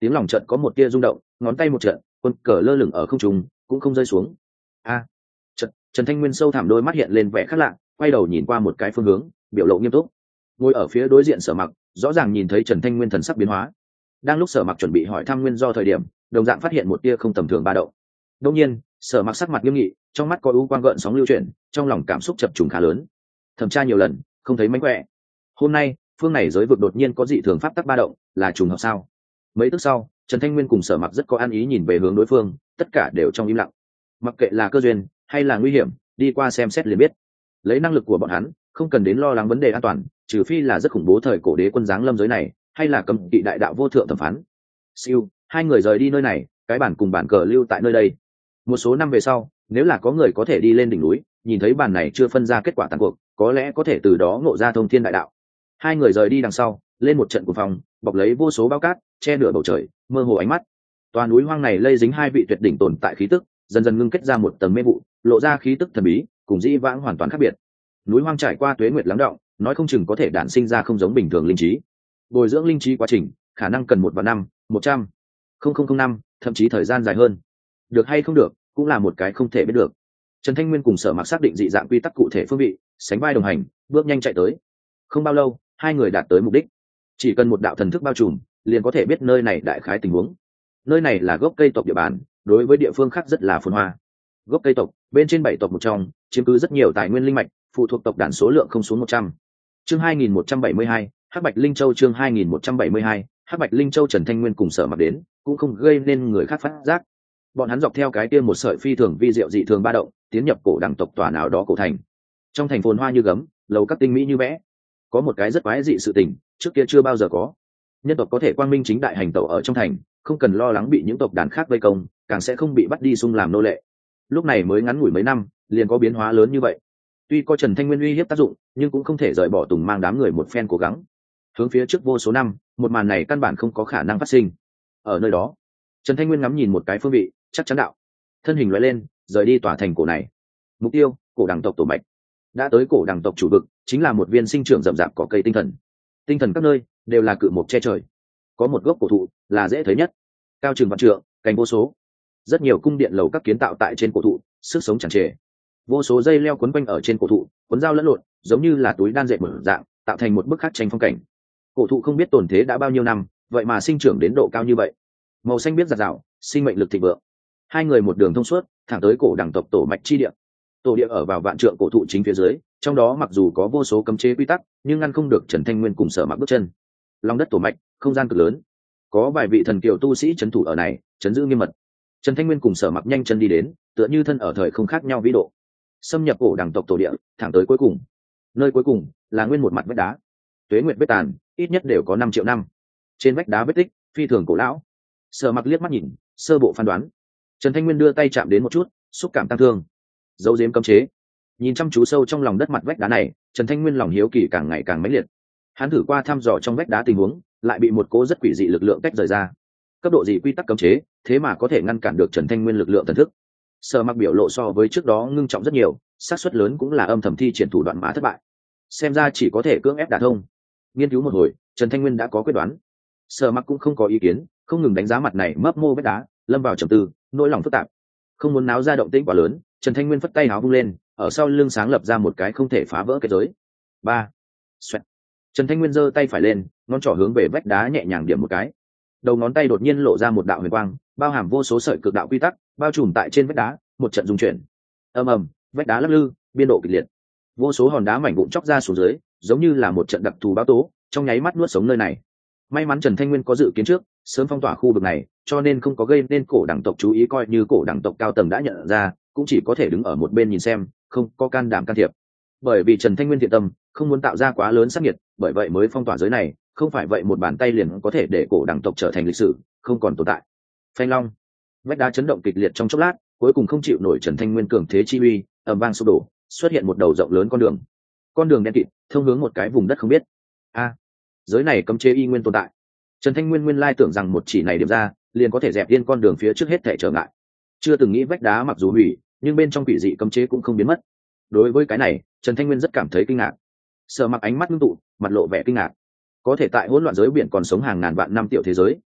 tiếng lòng trận có một tia rung động, ngón tay một trận, quân cờ lơ lửng ở không trung cũng không rơi xuống. A, Trần Thanh Nguyên sâu thẳm đôi mắt hiện lên vẻ khác lạ, quay đầu nhìn qua một cái phương hướng, biểu lộ nghiêm túc. Ngồi ở phía đối diện Sở Mặc rõ ràng nhìn thấy Trần Thanh Nguyên thần sắc biến hóa. Đang lúc Sở Mặc chuẩn bị hỏi thăm nguyên do thời điểm, đồng dạng phát hiện một tia không tầm thường ba động. Đột nhiên, Sở Mặc sắc mặt nghiêm nghị, trong mắt có u quang gợn sóng lưu chuyển, trong lòng cảm xúc chập trùng khá lớn. Thẩm tra nhiều lần, không thấy mánh khỏe. Hôm nay, phương này giới vực đột nhiên có dị thường pháp tắc ba động, là trùng hợp sao? Mấy tức sau, Trần Thanh Nguyên cùng Sở Mặc rất có ăn ý nhìn về hướng đối phương, tất cả đều trong im lặng. Mặc kệ là cơ duyên hay là nguy hiểm, đi qua xem xét liền biết. Lấy năng lực của bọn hắn, không cần đến lo lắng vấn đề an toàn, trừ phi là rất khủng bố thời cổ đế quân giáng lâm giới này, hay là cấm kỵ đại đạo vô thượng thẩm phán. Siêu, hai người rời đi nơi này, cái bản cùng bản cờ lưu tại nơi đây. Một số năm về sau, nếu là có người có thể đi lên đỉnh núi, nhìn thấy bản này chưa phân ra kết quả tàn cuộc, có lẽ có thể từ đó ngộ ra thông thiên đại đạo. Hai người rời đi đằng sau, lên một trận của phòng, bọc lấy vô số bao cát, che nửa bầu trời, mơ hồ ánh mắt. Toàn núi hoang này lây dính hai vị tuyệt đỉnh tồn tại khí tức, dần dần ngưng kết ra một tầng mê vụ, lộ ra khí tức thần bí, cùng dĩ vãng hoàn toàn khác biệt. Núi hoang trải qua tuế nguyệt lắng đọng, nói không chừng có thể đản sinh ra không giống bình thường linh trí. Bồi dưỡng linh trí quá trình, khả năng cần 1 vạn năm, 100,000 năm, thậm chí thời gian dài hơn. Được hay không được, cũng là một cái không thể biết được. Trần Thanh Nguyên cùng Sở Mặc xác định dị dạng quy tắc cụ thể phương vị, sánh vai đồng hành, bước nhanh chạy tới. Không bao lâu, hai người đạt tới mục đích. Chỉ cần một đạo thần thức bao trùm, liền có thể biết nơi này đại khái tình huống. Nơi này là gốc cây tộc địa bàn, đối với địa phương khác rất là phồn hoa. Gốc cây tộc, bên trên 7 tộc một trong, chiếm cứ rất nhiều tài nguyên linh mạch, phụ thuộc tộc đàn số lượng không xuống 100. Chương 2172, Hắc Bạch Linh Châu. Chương 2172, Hắc Bạch Linh Châu. Trần Thanh Nguyên cùng Sở Mặc đến, cũng không gây nên người khác phát giác. Bọn hắn dọc theo cái kia một sợi phi thường vi diệu dị thường ba động, tiến nhập cổ đẳng tộc tòa nào đó cổ thành. Trong thành phồn hoa như gấm, lầu các tinh mỹ như vẽ. Có một cái rất quái dị sự tình, trước kia chưa bao giờ có. Nhân tộc có thể quang minh chính đại hành tẩu ở trong thành, không cần lo lắng bị những tộc đàn khác vây công, càng sẽ không bị bắt đi xung làm nô lệ. Lúc này mới ngắn ngủi mấy năm, liền có biến hóa lớn như vậy. Tuy có Trần Thanh Nguyên uy hiếp tác dụng, nhưng cũng không thể rời bỏ Tùng mang đám người một phen cố gắng. Hướng phía trước vô số năm, một màn này căn bản không có khả năng phát sinh. Ở nơi đó, Trần Thanh Nguyên ngắm nhìn một cái phương vị, chắc chắn đạo. Thân hình lóe lên, rời đi tòa thành cổ này. Mục tiêu, cổ đẳng tộc tổ mạch. Đã tới cổ đẳng tộc chủ vực, chính là một viên sinh trưởng rậm rạp có cây tinh thần. Tinh thần các nơi đều là cự mục che trời. Có một gốc cổ thụ là dễ thấy nhất, cao chừng vạn trượng, cành vô số. Rất nhiều cung điện lầu các kiến tạo tại trên cổ thụ, sức sống tràn trề. Vô số dây leo quấn quanh ở trên cổ thụ, quấn dao lẫn lộn, giống như là túi đan dệt mở dạng, tạo thành một bức khắc tranh phong cảnh. Cổ thụ không biết tồn thế đã bao nhiêu năm, vậy mà sinh trưởng đến độ cao như vậy. Màu xanh biết rạt rào, sinh mệnh lực thịnh vượng. Hai người một đường thông suốt, thẳng tới cổ đẳng tộc tổ mạch chi địa. Tổ địa ở vào vạn trượng cổ thụ chính phía dưới, trong đó mặc dù có vô số cấm chế quy tắc, nhưng ngăn không được Trần Thanh Nguyên cùng Sở Mặc bước chân. Lòng đất tổ mạch, không gian cực lớn, có vài vị thần kiều tu sĩ trấn thủ ở này, trấn giữ nghiêm mật. Trần Thanh Nguyên cùng Sở Mặc nhanh chân đi đến, tựa như thân ở thời không khác nhau vĩ độ. Xâm nhập cổ đẳng tộc tổ địa, thẳng tới cuối cùng. Nơi cuối cùng là nguyên một mặt vách đá. Tuế nguyệt vết tàn, ít nhất đều có 5 triệu năm. Trên vách đá vết tích, phi thường cổ lão. Sở Mặc liếc mắt nhìn, sơ bộ phán đoán. Trần Thanh Nguyên đưa tay chạm đến một chút, xúc cảm tăng thương. Dấu diếm cấm chế. Nhìn chăm chú sâu trong lòng đất mặt vách đá này, Trần Thanh Nguyên lòng hiếu kỳ càng ngày càng mãnh liệt. Hắn thử qua thăm dò trong vách đá tình huống, lại bị một cỗ rất quỷ dị lực lượng tách rời ra. Cấp độ gì quy tắc cấm chế, thế mà có thể ngăn cản được Trần Thanh Nguyên lực lượng thần thức. Sở Mặc biểu lộ so với trước đó ngưng trọng rất nhiều, xác suất lớn cũng là âm thầm thi triển thủ đoạn mã thất bại. Xem ra chỉ có thể cưỡng ép đả thông. Nghiên cứu một hồi, Trần Thanh Nguyên đã có quyết đoán. Sở Mặc cũng không có ý kiến, không ngừng đánh giá mặt này mấp mô vách đá, lâm vào trầm tư, nỗi lòng phức tạp. Không muốn náo ra động tĩnh quá lớn, Trần Thanh Nguyên phất tay áo vung lên, ở sau lưng sáng lập ra một cái không thể phá vỡ kết giới. 3. Xoẹt. Trần Thanh Nguyên giơ tay phải lên, ngón trỏ hướng về vách đá nhẹ nhàng điểm một cái. Đầu ngón tay đột nhiên lộ ra một đạo huyền quang, bao hàm vô số sợi cực đạo quy tắc, bao trùm tại trên vách đá, một trận rung chuyển. Ầm ầm, vách đá lắc lư, biên độ kịch liệt. Vô số hòn đá mảnh vụn chóc ra xuống dưới, giống như là một trận đặc thù báo tố, trong nháy mắt nuốt sống nơi này. May mắn Trần Thanh Nguyên có dự kiến trước, sớm phong tỏa khu vực này, cho nên không có gây nên cổ đẳng tộc chú ý, coi như cổ đẳng tộc cao tầng đã nhận ra, cũng chỉ có thể đứng ở một bên nhìn xem, không có can đảm can thiệp. Bởi vì Trần Thanh Nguyên thiện tâm, không muốn tạo ra quá lớn sát nhiệt, bởi vậy mới phong tỏa giới này, không phải vậy một bàn tay liền có thể để cổ đẳng tộc trở thành lịch sử, không còn tồn tại. Phanh long, vách đá chấn động kịch liệt trong chốc lát, cuối cùng không chịu nổi Trần Thanh Nguyên cường thế chi uy, ầm vang sụp đổ, xuất hiện một đầu rộng lớn con đường. Con đường đen kịt, thông hướng một cái vùng đất không biết. Giới này cấm chế y nguyên tồn tại. Trần Thanh Nguyên nguyên lai tưởng rằng một chỉ này điểm ra, liền có thể dẹp yên con đường phía trước hết thảy trở ngại. Chưa từng nghĩ vách đá mặc dù hủy, nhưng bên trong quỷ dị cấm chế cũng không biến mất. Đối với cái này, Trần Thanh Nguyên rất cảm thấy kinh ngạc. Sở Mặc ánh mắt ngưng tụ, mặt lộ vẻ kinh ngạc. Có thể tại hỗn loạn giới biển còn sống hàng ngàn vạn năm tiểu thế giới,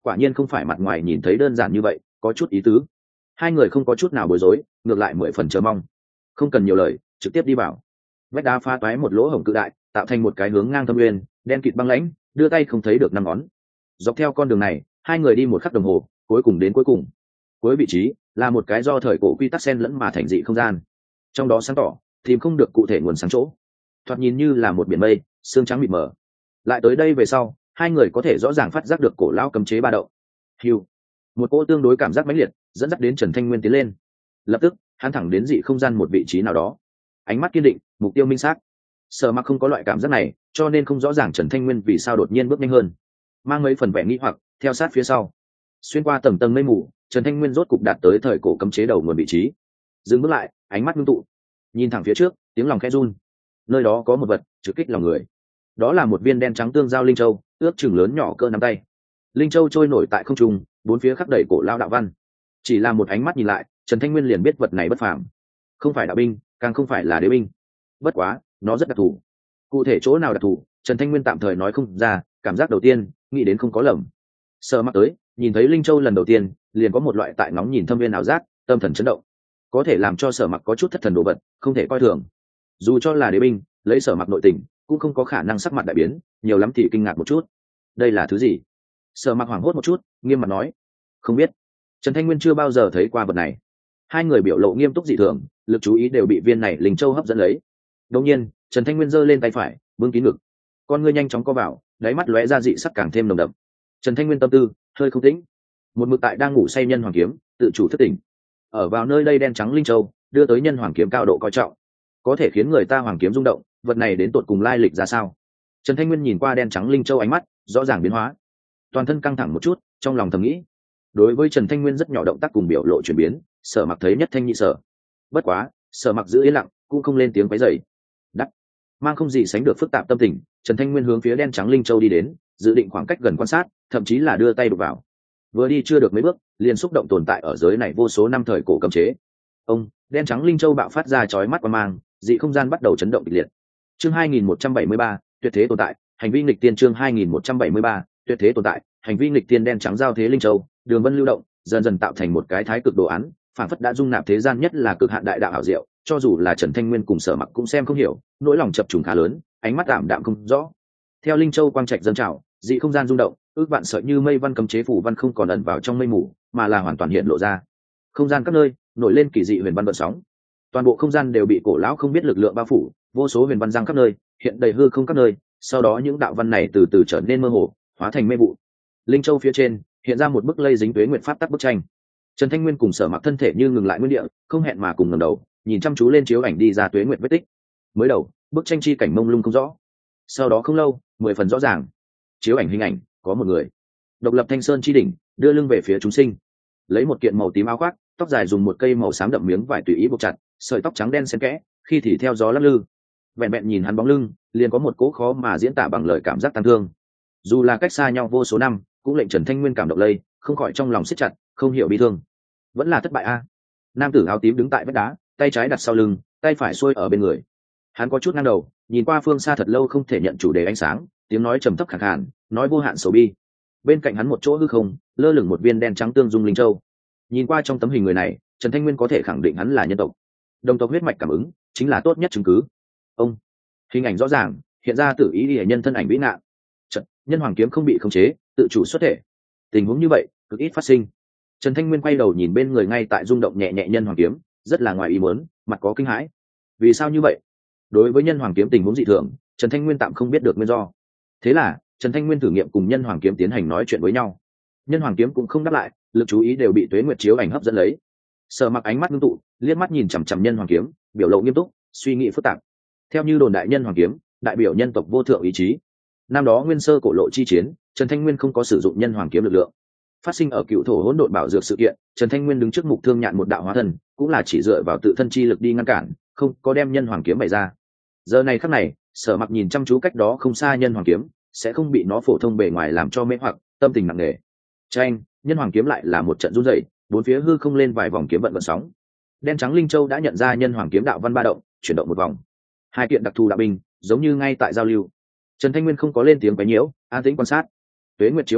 quả nhiên không phải mặt ngoài nhìn thấy đơn giản như vậy, có chút ý tứ. Hai người không có chút nào bối rối, ngược lại 10 phần chờ mong. Không cần nhiều lời, trực tiếp đi vào. Vách đá phá toái một lỗ hổng cự đại, tạo thành một cái hướng ngang thâm uyên, đen kịt băng lãnh, đưa tay không thấy được năm ngón. Dọc theo con đường này, hai người đi một khắc đồng hồ, cuối cùng đến cuối cùng. Cuối vị trí là một cái do thời cổ quy tắc xen lẫn mà thành dị không gian. Trong đó sáng tỏ, tìm không được cụ thể nguồn sáng chỗ. Thoạt nhìn như là một biển mây, sương trắng mịt mờ. Lại tới đây về sau, hai người có thể rõ ràng phát giác được cổ lão cấm chế ba động. Hưu, một cỗ tương đối cảm giác mãnh liệt, dẫn dắt đến Trần Thanh Nguyên tiến lên. Lập tức, hắn thẳng đến dị không gian một vị trí nào đó. Ánh mắt kiên định, mục tiêu minh xác. Sở Mặc không có loại cảm giác này, cho nên không rõ ràng Trần Thanh Nguyên vì sao đột nhiên bước nhanh hơn. Mang mấy phần vẻ nghi hoặc, theo sát phía sau. Xuyên qua tầng tầng mây mù, Trần Thanh Nguyên rốt cục đạt tới thời cổ cấm chế đầu nguồn vị trí. Dừng bước lại, ánh mắt ngưng tụ, nhìn thẳng phía trước, tiếng lòng khẽ run. Nơi đó có một vật trực kích lòng người. Đó là một viên đen trắng tương giao linh châu, ước chừng lớn nhỏ cỡ nắm tay. Linh châu trôi nổi tại không trung, bốn phía khắc đầy cổ lao đạo văn. Chỉ là một ánh mắt nhìn lại, Trần Thanh Nguyên liền biết vật này bất phàm. Không phải đạo binh, càng không phải là đế binh. Bất quá, nó rất đặc thù. Cụ thể chỗ nào đặc thù, Trần Thanh Nguyên tạm thời nói không ra, cảm giác đầu tiên, nghĩ đến không có lầm. Sở Mặc tới, nhìn thấy linh châu lần đầu tiên, liền có một loại tại ngóng nhìn thâm viên ảo giác, tâm thần chấn động. Có thể làm cho Sở Mặc có chút thất thần đồ vật, không thể coi thường. Dù cho là đế binh, lấy Sở Mặc nội tình, cũng không có khả năng sắc mặt đại biến, nhiều lắm thì kinh ngạc một chút. Đây là thứ gì? Sở Mặc hoảng hốt một chút, nghiêm mặt nói, không biết. Trần Thanh Nguyên chưa bao giờ thấy qua vật này. Hai người biểu lộ nghiêm túc dị thường, lực chú ý đều bị viên này linh châu hấp dẫn lấy. Đột nhiên, Trần Thanh Nguyên giơ lên tay phải, bưng kín ngực. Con ngươi nhanh chóng co vào, đáy mắt lóe ra dị sắc càng thêm nồng đậm. Trần Thanh Nguyên tâm tư hơi không tĩnh. Một mực tại đang ngủ say nhân hoàng kiếm, tự chủ thất tỉnh. Ở vào nơi đây đen trắng linh châu, đưa tới nhân hoàng kiếm cao độ coi trọng. Có thể khiến người ta hoàng kiếm rung động, vật này đến tột cùng lai lịch ra sao? Trần Thanh Nguyên nhìn qua đen trắng linh châu, ánh mắt rõ ràng biến hóa. Toàn thân căng thẳng một chút, trong lòng thầm nghĩ. Đối với Trần Thanh Nguyên rất nhỏ động tác cùng biểu lộ chuyển biến, Sở Mặc thấy nhất thanh nhị sở. Bất quá, Sở Mặc giữ yên lặng, cũng không lên tiếng quấy rầy. Đắc, mang không gì sánh được phức tạp tâm tình, Trần Thanh Nguyên hướng phía đen trắng linh châu đi đến, dự định khoảng cách gần quan sát, thậm chí là đưa tay đụng vào. Vừa đi chưa được mấy bước, liền xúc động tồn tại ở giới này vô số năm thời cổ cấm chế. Ông, đen trắng linh châu bạo phát ra chói mắt qua mang, dị không gian bắt đầu chấn động kịch liệt. Chương 2173, tuyệt thế tồn tại, hành vi nghịch tiên. Chương 2173, tuyệt thế tồn tại, hành vi nghịch tiên. Đen trắng giao thế linh châu, đường vân lưu động, dần dần tạo thành một cái thái cực đồ án, phản phất đã dung nạp thế gian nhất là cực hạn đại đạo ảo diệu, cho dù là Trần Thanh Nguyên cùng Sở Mặc cũng xem không hiểu, nỗi lòng chập trùng khá lớn, ánh mắt tạm đạm không rõ. Theo linh châu quang trạch dâng trào, dị không gian rung động, ước vạn sợi như mây văn cấm chế phủ văn không còn ẩn vào trong mây mù, mà là hoàn toàn hiện lộ ra. Không gian các nơi nổi lên kỳ dị huyền văn vận sóng, toàn bộ không gian đều bị cổ lão không biết lực lượng bao phủ, vô số huyền văn giăng khắp nơi, hiện đầy hư không các nơi. Sau đó những đạo văn này từ từ trở nên mơ hồ, hóa thành mê vụ. Linh châu phía trên hiện ra một bức lây dính tuế nguyện pháp tắc bức tranh. Trần Thanh Nguyên cùng Sở Mặc thân thể như ngừng lại nguyên địa, không hẹn mà cùng ngẩng đầu, nhìn chăm chú lên chiếu ảnh đi ra tuế nguyện vết tích. Mới đầu, bức tranh chi cảnh mông lung không rõ, sau đó không lâu, 10 phần rõ ràng. Chiếu ảnh hình ảnh có một người độc lập thanh sơn chi đỉnh, đưa lưng về phía chúng sinh, lấy một kiện màu tím áo khoác, tóc dài dùng một cây màu xám đậm miếng vải tùy ý buộc chặt, sợi tóc trắng đen xen kẽ, khi thì theo gió lắc lư. Vẹn vẹn nhìn hắn bóng lưng, liền có một cỗ khó mà diễn tả bằng lời cảm giác tang thương. Dù là cách xa nhau vô số năm, cũng lệnh Trần Thanh Nguyên cảm động lây, không khỏi trong lòng siết chặt, không hiểu bi thương. Vẫn là thất bại a. Nam tử áo tím đứng tại vách đá, tay trái đặt sau lưng, tay phải xuôi ở bên người. Hắn có chút ngang đầu, nhìn qua phương xa thật lâu không thể nhận chủ đề ánh sáng, tiếng nói trầm thấp khàn khàn, nói vô hạn sầu bi. Bên cạnh hắn một chỗ hư không, lơ lửng một viên đen trắng tương dung linh châu. Nhìn qua trong tấm hình người này, Trần Thanh Nguyên có thể khẳng định hắn là nhân tộc. Đồng tộc huyết mạch cảm ứng chính là tốt nhất chứng cứ. Ông, hình ảnh rõ ràng hiện ra Tử Ý Liễu nhân thân ảnh vĩ nạn. Trận nhân hoàng kiếm không bị khống chế, tự chủ xuất thể. Tình huống như vậy cực ít phát sinh. Trần Thanh Nguyên quay đầu nhìn bên người ngay tại rung động nhẹ nhẹ nhân hoàng kiếm, rất là ngoài ý muốn, mặt có kinh hãi. Vì sao như vậy? Đối với nhân hoàng kiếm tình huống dị thường, Trần Thanh Nguyên tạm không biết được nguyên do. Thế là Trần Thanh Nguyên thử nghiệm cùng nhân hoàng kiếm tiến hành nói chuyện với nhau. Nhân hoàng kiếm cũng không đáp lại, lực chú ý đều bị tuế nguyệt chiếu ảnh hấp dẫn lấy. Sở Mặc ánh mắt ngưng tụ, liếc mắt nhìn chằm chằm nhân hoàng kiếm, biểu lộ nghiêm túc, suy nghĩ phức tạp. Theo như đồn đại, nhân hoàng kiếm đại biểu nhân tộc vô thượng ý chí. Năm đó nguyên sơ cổ lộ chi chiến, Trần Thanh Nguyên không có sử dụng nhân hoàng kiếm lực lượng. Phát sinh ở Cựu Thổ Hỗn Độn Bảo Dược sự kiện, Trần Thanh Nguyên đứng trước Mục Thương Nhạn một đạo hóa thân, cũng là chỉ dựa vào tự thân chi lực đi ngăn cản, không có đem nhân hoàng kiếm bày ra. Giờ này khắc này, Sở Mặc nhìn chăm chú cách đó không xa nhân hoàng kiếm, sẽ không bị nó phổ thông bề ngoài làm cho mê hoặc, tâm tình nặng nề. Tranh, nhân hoàng kiếm lại là một trận run rẩy, bốn phía hư không lên vài vòng kiếm vận vận sóng. Đen trắng linh châu đã nhận ra nhân hoàng kiếm đạo văn ba động, chuyển động một vòng. Hai kiện đặc thù đạo binh, giống như ngay tại giao lưu. Trần Thanh Nguyên không có lên tiếng quấy nhiễu, an tĩnh quan sát. Tuế nguyệt chiếu ảnh,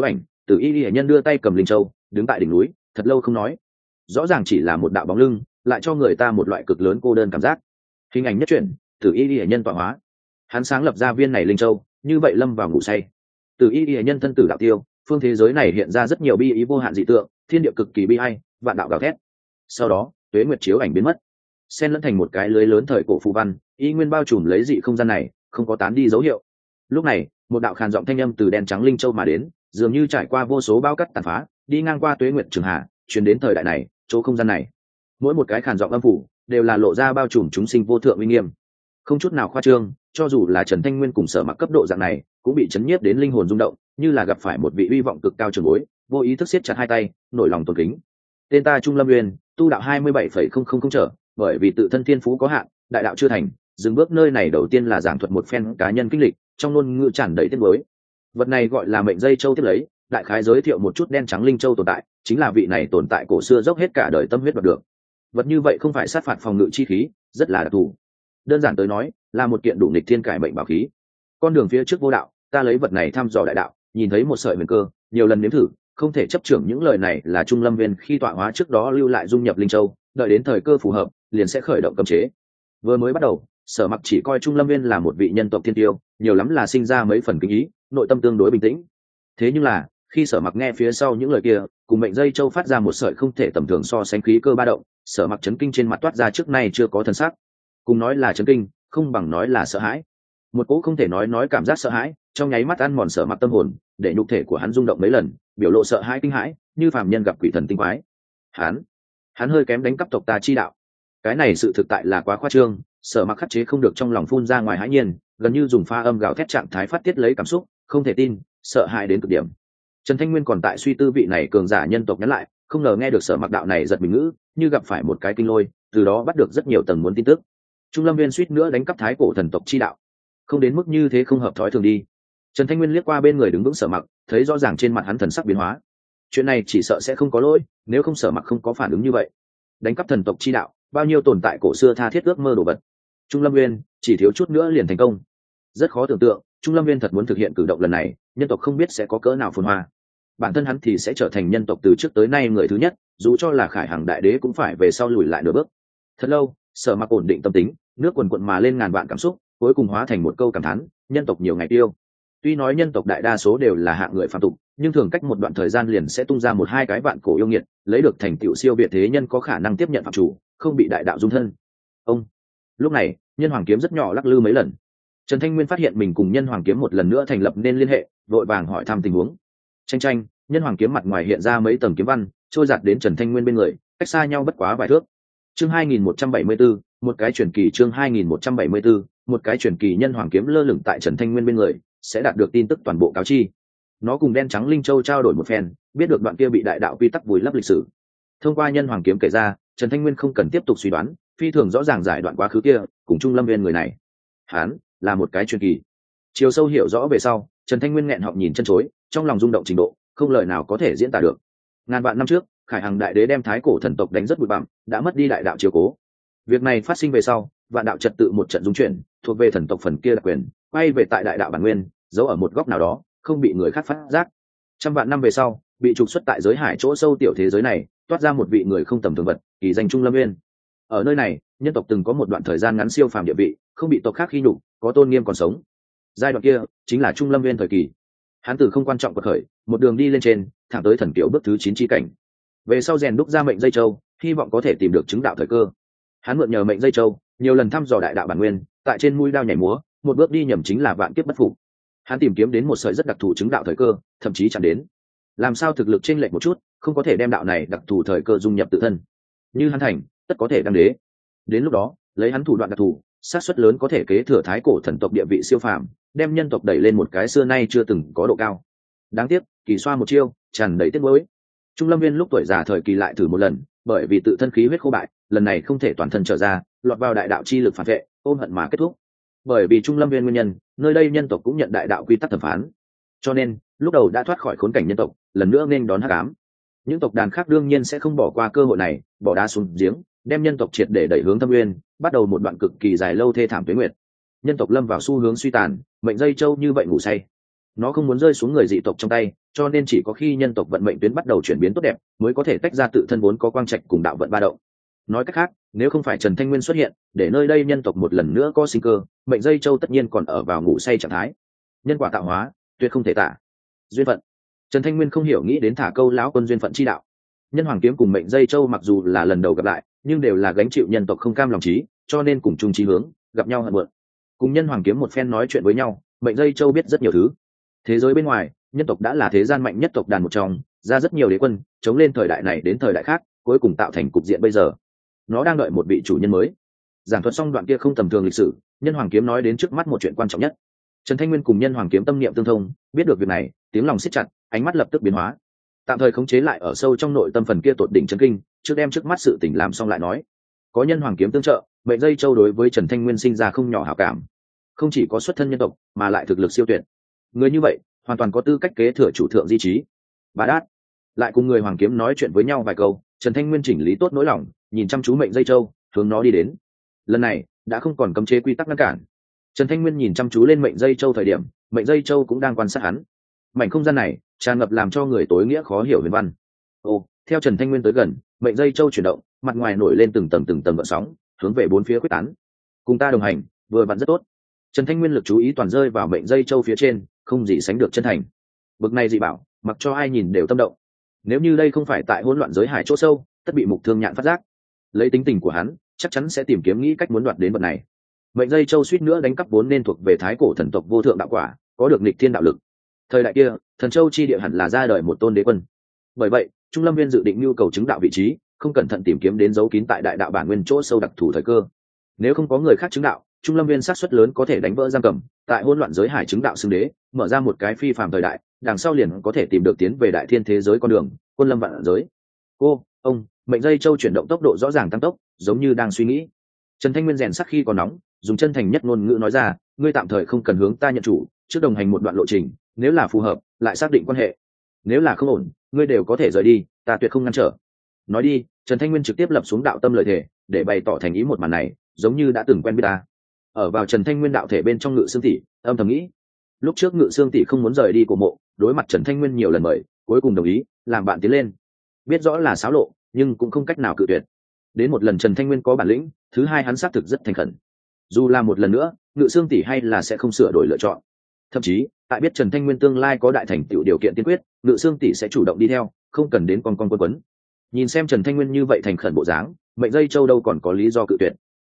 Tử y hệ nhân đưa tay cầm linh châu đứng tại đỉnh núi thật lâu không nói, rõ ràng chỉ là một đạo bóng lưng lại cho người ta một loại cực lớn cô đơn cảm giác. Hình ảnh nhất chuyển, Tử y hệ nhân tọa hóa, hắn sáng lập ra viên này linh châu, như vậy lâm vào ngủ say. Tử y hệ nhân thân tử đạo tiêu, phương thế giới này hiện ra rất nhiều bi ý vô hạn dị tượng, thiên địa cực kỳ bi ai, vạn đạo gào thét. Sau đó tuế nguyệt chiếu ảnh biến mất, xen lẫn thành một cái lưới lớn thời cổ phù văn, y nguyên bao trùm lấy dị không gian này, không có tán đi dấu hiệu. Lúc này một đạo khàn giọng thanh âm từ đen trắng linh châu mà đến, dường như trải qua vô số bao cắt tàn phá, đi ngang qua tuế nguyệt trường hạ, truyền đến thời đại này, chỗ không gian này. Mỗi một cái khàn giọng âm phủ đều là lộ ra bao trùm chúng sinh vô thượng uy nghiêm, không chút nào khoa trương. Cho dù là Trần Thanh Nguyên cùng Sở Mặc cấp độ dạng này cũng bị chấn nhiếp đến linh hồn rung động, như là gặp phải một vị uy vọng cực cao trường bối, vô ý thức siết chặt hai tay, nổi lòng tôn kính. Tên ta Trung Lâm Nguyên, tu đạo 27,000 trở, bởi vì tự thân thiên phú có hạn, đại đạo chưa thành, dừng bước nơi này đầu tiên là giảng thuật một phen cá nhân kinh lịch, trong ngôn ngữ tràn đầy tiếc nuối. Vật này gọi là mệnh dây châu, tiếp lấy đại khái giới thiệu một chút đen trắng linh châu tồn tại, chính là vị này tồn tại cổ xưa dốc hết cả đời tâm huyết đoạt được. Vật như vậy không phải sát phạt phòng ngự chi khí, rất là đặc thù. Đơn giản tới nói, là một kiện đủ nghịch thiên cải mệnh bảo khí. Con đường phía trước vô đạo, ta lấy vật này thăm dò đại đạo, nhìn thấy một sợi huyền cơ, nhiều lần nếm thử, không thể chấp trưởng. Những lời này là Trung Lâm Viên khi tọa hóa trước đó lưu lại dung nhập linh châu, đợi đến thời cơ phù hợp, liền sẽ khởi động cấm chế. Vừa mới bắt đầu, Sở Mặc chỉ coi Trung Lâm Viên là một vị nhân tộc thiên tiêu, nhiều lắm là sinh ra mấy phần kính ý, nội tâm tương đối bình tĩnh. Thế nhưng là, khi Sở Mặc nghe phía sau những lời kia, cùng mệnh dây châu phát ra một sợi không thể tầm thường so sánh khí cơ ba động, Sở Mặc chấn kinh trên mặt toát ra trước nay chưa có thần sắc. Cùng nói là chấn kinh, không bằng nói là sợ hãi. Một cỗ không thể nói cảm giác sợ hãi trong nháy mắt ăn mòn Sở Mặc tâm hồn, để nhục thể của hắn rung động mấy lần, biểu lộ sợ hãi kinh hãi, như phàm nhân gặp quỷ thần tinh quái. Hắn hơi kém đánh cắp tộc ta chi đạo. Cái này sự thực tại là quá khoa trương, Sở Mặc khắc chế không được trong lòng phun ra ngoài hãi nhiên, gần như dùng pha âm gào thét trạng thái phát tiết lấy cảm xúc, không thể tin, sợ hãi đến cực điểm. Trần Thanh Nguyên còn tại suy tư vị này cường giả nhân tộc nhắn lại, không ngờ nghe được Sở Mặc đạo này giật mình ngữ, như gặp phải một cái kinh lôi, từ đó bắt được rất nhiều tầng muốn tin tức. Trung Lâm Viên suýt nữa đánh cắp thái cổ thần tộc chi đạo, không đến mức như thế, không hợp thói thường đi. Trần Thanh Nguyên liếc qua bên người đứng vững Sở Mặc, thấy rõ ràng trên mặt hắn thần sắc biến hóa. Chuyện này chỉ sợ sẽ không có lỗi, nếu không Sở Mặc không có phản ứng như vậy. Đánh cắp thần tộc chi đạo, bao nhiêu tồn tại cổ xưa tha thiết ước mơ đồ vật. Trung Lâm Nguyên chỉ thiếu chút nữa liền thành công. Rất khó tưởng tượng, Trung Lâm Nguyên thật muốn thực hiện cử động lần này, nhân tộc không biết sẽ có cỡ nào phồn hoa. Bản thân hắn thì sẽ trở thành nhân tộc từ trước tới nay người thứ nhất, dù cho là Khải Hằng đại đế cũng phải về sau lùi lại nửa bước. Thật lâu, Sở Mặc ổn định tâm tính, nước quần quận mà lên ngàn vạn cảm xúc, cuối cùng hóa thành một câu cảm thán: nhân tộc nhiều ngày tiêu. Tuy nói nhân tộc đại đa số đều là hạng người phàm tục, nhưng thường cách một đoạn thời gian liền sẽ tung ra một hai cái vạn cổ yêu nghiệt, lấy được thành tựu siêu việt thế nhân, có khả năng tiếp nhận phạm chủ, không bị đại đạo dung thân. Lúc này, Nhân Hoàng kiếm rất nhỏ lắc lư mấy lần. Trần Thanh Nguyên phát hiện mình cùng Nhân Hoàng kiếm một lần nữa thành lập nên liên hệ, vội vàng hỏi thăm tình huống. Tranh, Nhân Hoàng kiếm mặt ngoài hiện ra mấy tầng kiếm văn, trôi giạt đến Trần Thanh Nguyên bên người, cách xa nhau bất quá vài thước. Chương 2174, một cái truyền kỳ. Chương 2174, một cái truyền kỳ. Nhân Hoàng kiếm lơ lửng tại Trần Thanh Nguyên bên người, sẽ đạt được tin tức toàn bộ cáo chi. Nó cùng đen trắng linh châu trao đổi một phen, biết được đoạn kia bị đại đạo quy tắc vùi lấp lịch sử. Thông qua Nhân Hoàng kiếm kể ra, Trần Thanh Nguyên không cần tiếp tục suy đoán, phi thường rõ ràng giải đoạn quá khứ kia cùng Trung Lâm Viên người này. Hắn là một cái truyền kỳ. Chiều sâu hiểu rõ về sau, Trần Thanh Nguyên nghẹn họng nhìn chân chối, trong lòng rung động trình độ không lời nào có thể diễn tả được. Ngàn vạn năm trước, Khải Hằng đại đế đem thái cổ thần tộc đánh rất bụi bặm, đã mất đi đại đạo chiếu cố. Việc này phát sinh về sau, vạn đạo trật tự một trận dung chuyển, thuộc về thần tộc phần kia đặc quyền, quay về tại đại đạo bản nguyên, giấu ở một góc nào đó, không bị người khác phát giác. Trăm vạn năm về sau, bị trục xuất tại giới hải chỗ sâu tiểu thế giới này, toát ra một vị người không tầm thường vật, kỳ danh Trung Lâm Viên. Ở nơi này, nhân tộc từng có một đoạn thời gian ngắn siêu phàm địa vị, không bị tộc khác khi nhục, có tôn nghiêm còn sống. Giai đoạn kia chính là Trung Lâm Viên thời kỳ. Hắn từ không quan trọng quật khởi, một đường đi lên trên, thẳng tới thần kiều bước thứ 9 chi cảnh. Về sau rèn đúc ra mệnh dây châu, hy vọng có thể tìm được chứng đạo thời cơ. Hắn mượn nhờ mệnh dây châu, nhiều lần thăm dò đại đạo bản nguyên, tại trên mũi đao nhảy múa, một bước đi nhầm chính là vạn kiếp bất phục. Hắn tìm kiếm đến một sợi rất đặc thù chứng đạo thời cơ, thậm chí chạm đến. Làm sao thực lực chênh lệch một chút, không có thể đem đạo này đặc thù thời cơ dung nhập tự thân. Như hắn thành, tất có thể đăng đế. Đến lúc đó, lấy hắn thủ đoạn đặc thù, xác suất lớn có thể kế thừa thái cổ thần tộc địa vị siêu phàm, đem nhân tộc đẩy lên một cái xưa nay chưa từng có độ cao. Đáng tiếc, kỳ xoa một chiêu, tràn đầy tiếc nuối. Trung Lâm Viên lúc tuổi già thời kỳ lại thử một lần, bởi vì tự thân khí huyết khô bại, lần này không thể toàn thân trở ra, lọt vào đại đạo chi lực phản vệ, ôm hận mà kết thúc. Bởi vì Trung Lâm Viên nguyên nhân, nơi đây nhân tộc cũng nhận đại đạo quy tắc thẩm phán, cho nên lúc đầu đã thoát khỏi khốn cảnh nhân tộc, lần nữa nên đón hắc ám. Những tộc đàn khác đương nhiên sẽ không bỏ qua cơ hội này, bỏ đá xuống giếng, đem nhân tộc triệt để đẩy hướng thâm nguyên, bắt đầu một đoạn cực kỳ dài lâu thê thảm tuế nguyệt. Nhân tộc lâm vào xu hướng suy tàn, mệnh dây châu như vậy ngủ say. nó không muốn rơi xuống người dị tộc trong tay, cho nên chỉ có khi nhân tộc vận mệnh tuyến bắt đầu chuyển biến tốt đẹp mới có thể tách ra tự thân vốn có quang trạch cùng đạo vận ba động. Nói cách khác, nếu không phải Trần Thanh Nguyên xuất hiện để nơi đây nhân tộc một lần nữa có sinh cơ, mệnh dây châu tất nhiên còn ở vào ngủ say trạng thái. Nhân quả tạo hóa tuyệt không thể tả. Duyên phận. Trần Thanh Nguyên không hiểu nghĩ đến thả câu lão quân duyên phận chi đạo. Nhân hoàng kiếm cùng mệnh dây châu mặc dù là lần đầu gặp lại, nhưng đều là gánh chịu nhân tộc không cam lòng trí, cho nên cùng chung chí hướng, gặp nhau hận muộn. Cùng nhân hoàng kiếm một phen nói chuyện với nhau, mệnh dây châu biết rất nhiều thứ. Thế giới bên ngoài, nhân tộc đã là thế gian mạnh nhất tộc đàn một trong, ra rất nhiều đế quân, chống lên thời đại này đến thời đại khác, cuối cùng tạo thành cục diện bây giờ. Nó đang đợi một vị chủ nhân mới. Giảng thuật xong đoạn kia không tầm thường lịch sử, nhân hoàng kiếm nói đến trước mắt một chuyện quan trọng nhất. Trần Thanh Nguyên cùng nhân hoàng kiếm tâm niệm tương thông, biết được việc này, tiếng lòng siết chặt, ánh mắt lập tức biến hóa. Tạm thời khống chế lại ở sâu trong nội tâm phần kia tột đỉnh chấn kinh, trước đem trước mắt sự tình làm xong lại nói. Có nhân hoàng kiếm tương trợ, mệnh dây châu đối với Trần Thanh Nguyên sinh ra không nhỏ hảo cảm. Không chỉ có xuất thân nhân tộc, mà lại thực lực siêu tuyệt. Người như vậy, hoàn toàn có tư cách kế thừa chủ thượng di trí. Bà Đát lại cùng người hoàng kiếm nói chuyện với nhau vài câu, Trần Thanh Nguyên chỉnh lý tốt nỗi lòng, nhìn chăm chú mệnh dây châu, hướng nó đi đến. Lần này đã không còn cấm chế quy tắc ngăn cản. Trần Thanh Nguyên nhìn chăm chú lên mệnh dây châu thời điểm, mệnh dây châu cũng đang quan sát hắn. Mảnh không gian này tràn ngập làm cho người tối nghĩa khó hiểu huyền văn. Theo Trần Thanh Nguyên tới gần, mệnh dây châu chuyển động, mặt ngoài nổi lên từng tầng gợn sóng, hướng về bốn phía quyết tán. Cùng ta đồng hành, vừa vặn rất tốt. Trần Thanh Nguyên lực chú ý toàn rơi vào mệnh dây châu phía trên, không gì sánh được chân thành. Bực này dị bảo, mặc cho ai nhìn đều tâm động. Nếu như đây không phải tại hỗn loạn giới hải chỗ sâu, tất bị Mục Thương Nhạn phát giác. Lấy tính tình của hắn, chắc chắn sẽ tìm kiếm nghĩ cách muốn đoạt đến vật này. Mệnh dây châu suýt nữa đánh cắp vốn nên thuộc về thái cổ thần tộc vô thượng đạo quả, có được nghịch thiên đạo lực. Thời đại kia, thần châu chi địa hẳn là ra đời một tôn đế quân. Bởi vậy, Trung Lâm Viên dự định nhu cầu chứng đạo vị trí, không cẩn thận tìm kiếm đến dấu kín tại đại đạo bản nguyên chỗ sâu đặc thù thời cơ. Nếu không có người khác chứng đạo, Trung Lâm Viên xác suất lớn có thể đánh vỡ giam cầm, tại hỗn loạn giới hải chứng đạo xưng đế, mở ra một cái phi phàm thời đại, đằng sau liền có thể tìm được tiến về đại thiên thế giới con đường, quân lâm vạn giới. Mệnh dây châu chuyển động tốc độ rõ ràng tăng tốc, giống như đang suy nghĩ. Trần Thanh Nguyên rèn sắc khi còn nóng, dùng chân thành nhất ngôn ngữ nói ra, ngươi tạm thời không cần hướng ta nhận chủ, trước đồng hành một đoạn lộ trình, nếu là phù hợp, lại xác định quan hệ. Nếu là không ổn, ngươi đều có thể rời đi, ta tuyệt không ngăn trở. Nói đi, Trần Thanh Nguyên trực tiếp lập xuống đạo tâm lời thề, để bày tỏ thành ý một màn này, giống như đã từng quen biết ta. Ở vào Trần Thanh Nguyên đạo thể bên trong Ngự Xương tỷ, âm thầm nghĩ, lúc trước Ngự Xương tỷ không muốn rời đi của mộ, đối mặt Trần Thanh Nguyên nhiều lần mời, cuối cùng đồng ý, làm bạn tiến lên. Biết rõ là xáo lộ, nhưng cũng không cách nào cự tuyệt. Đến một lần Trần Thanh Nguyên có bản lĩnh, thứ hai hắn xác thực rất thành khẩn. Dù là một lần nữa, Ngự Xương tỷ hay là sẽ không sửa đổi lựa chọn. Thậm chí, tại biết Trần Thanh Nguyên tương lai có đại thành tựu điều kiện tiên quyết, Ngự Xương tỷ sẽ chủ động đi theo, không cần đến con quấn. Nhìn xem Trần Thanh Nguyên như vậy thành khẩn bộ dáng, mệnh dây châu đâu còn có lý do cự tuyệt.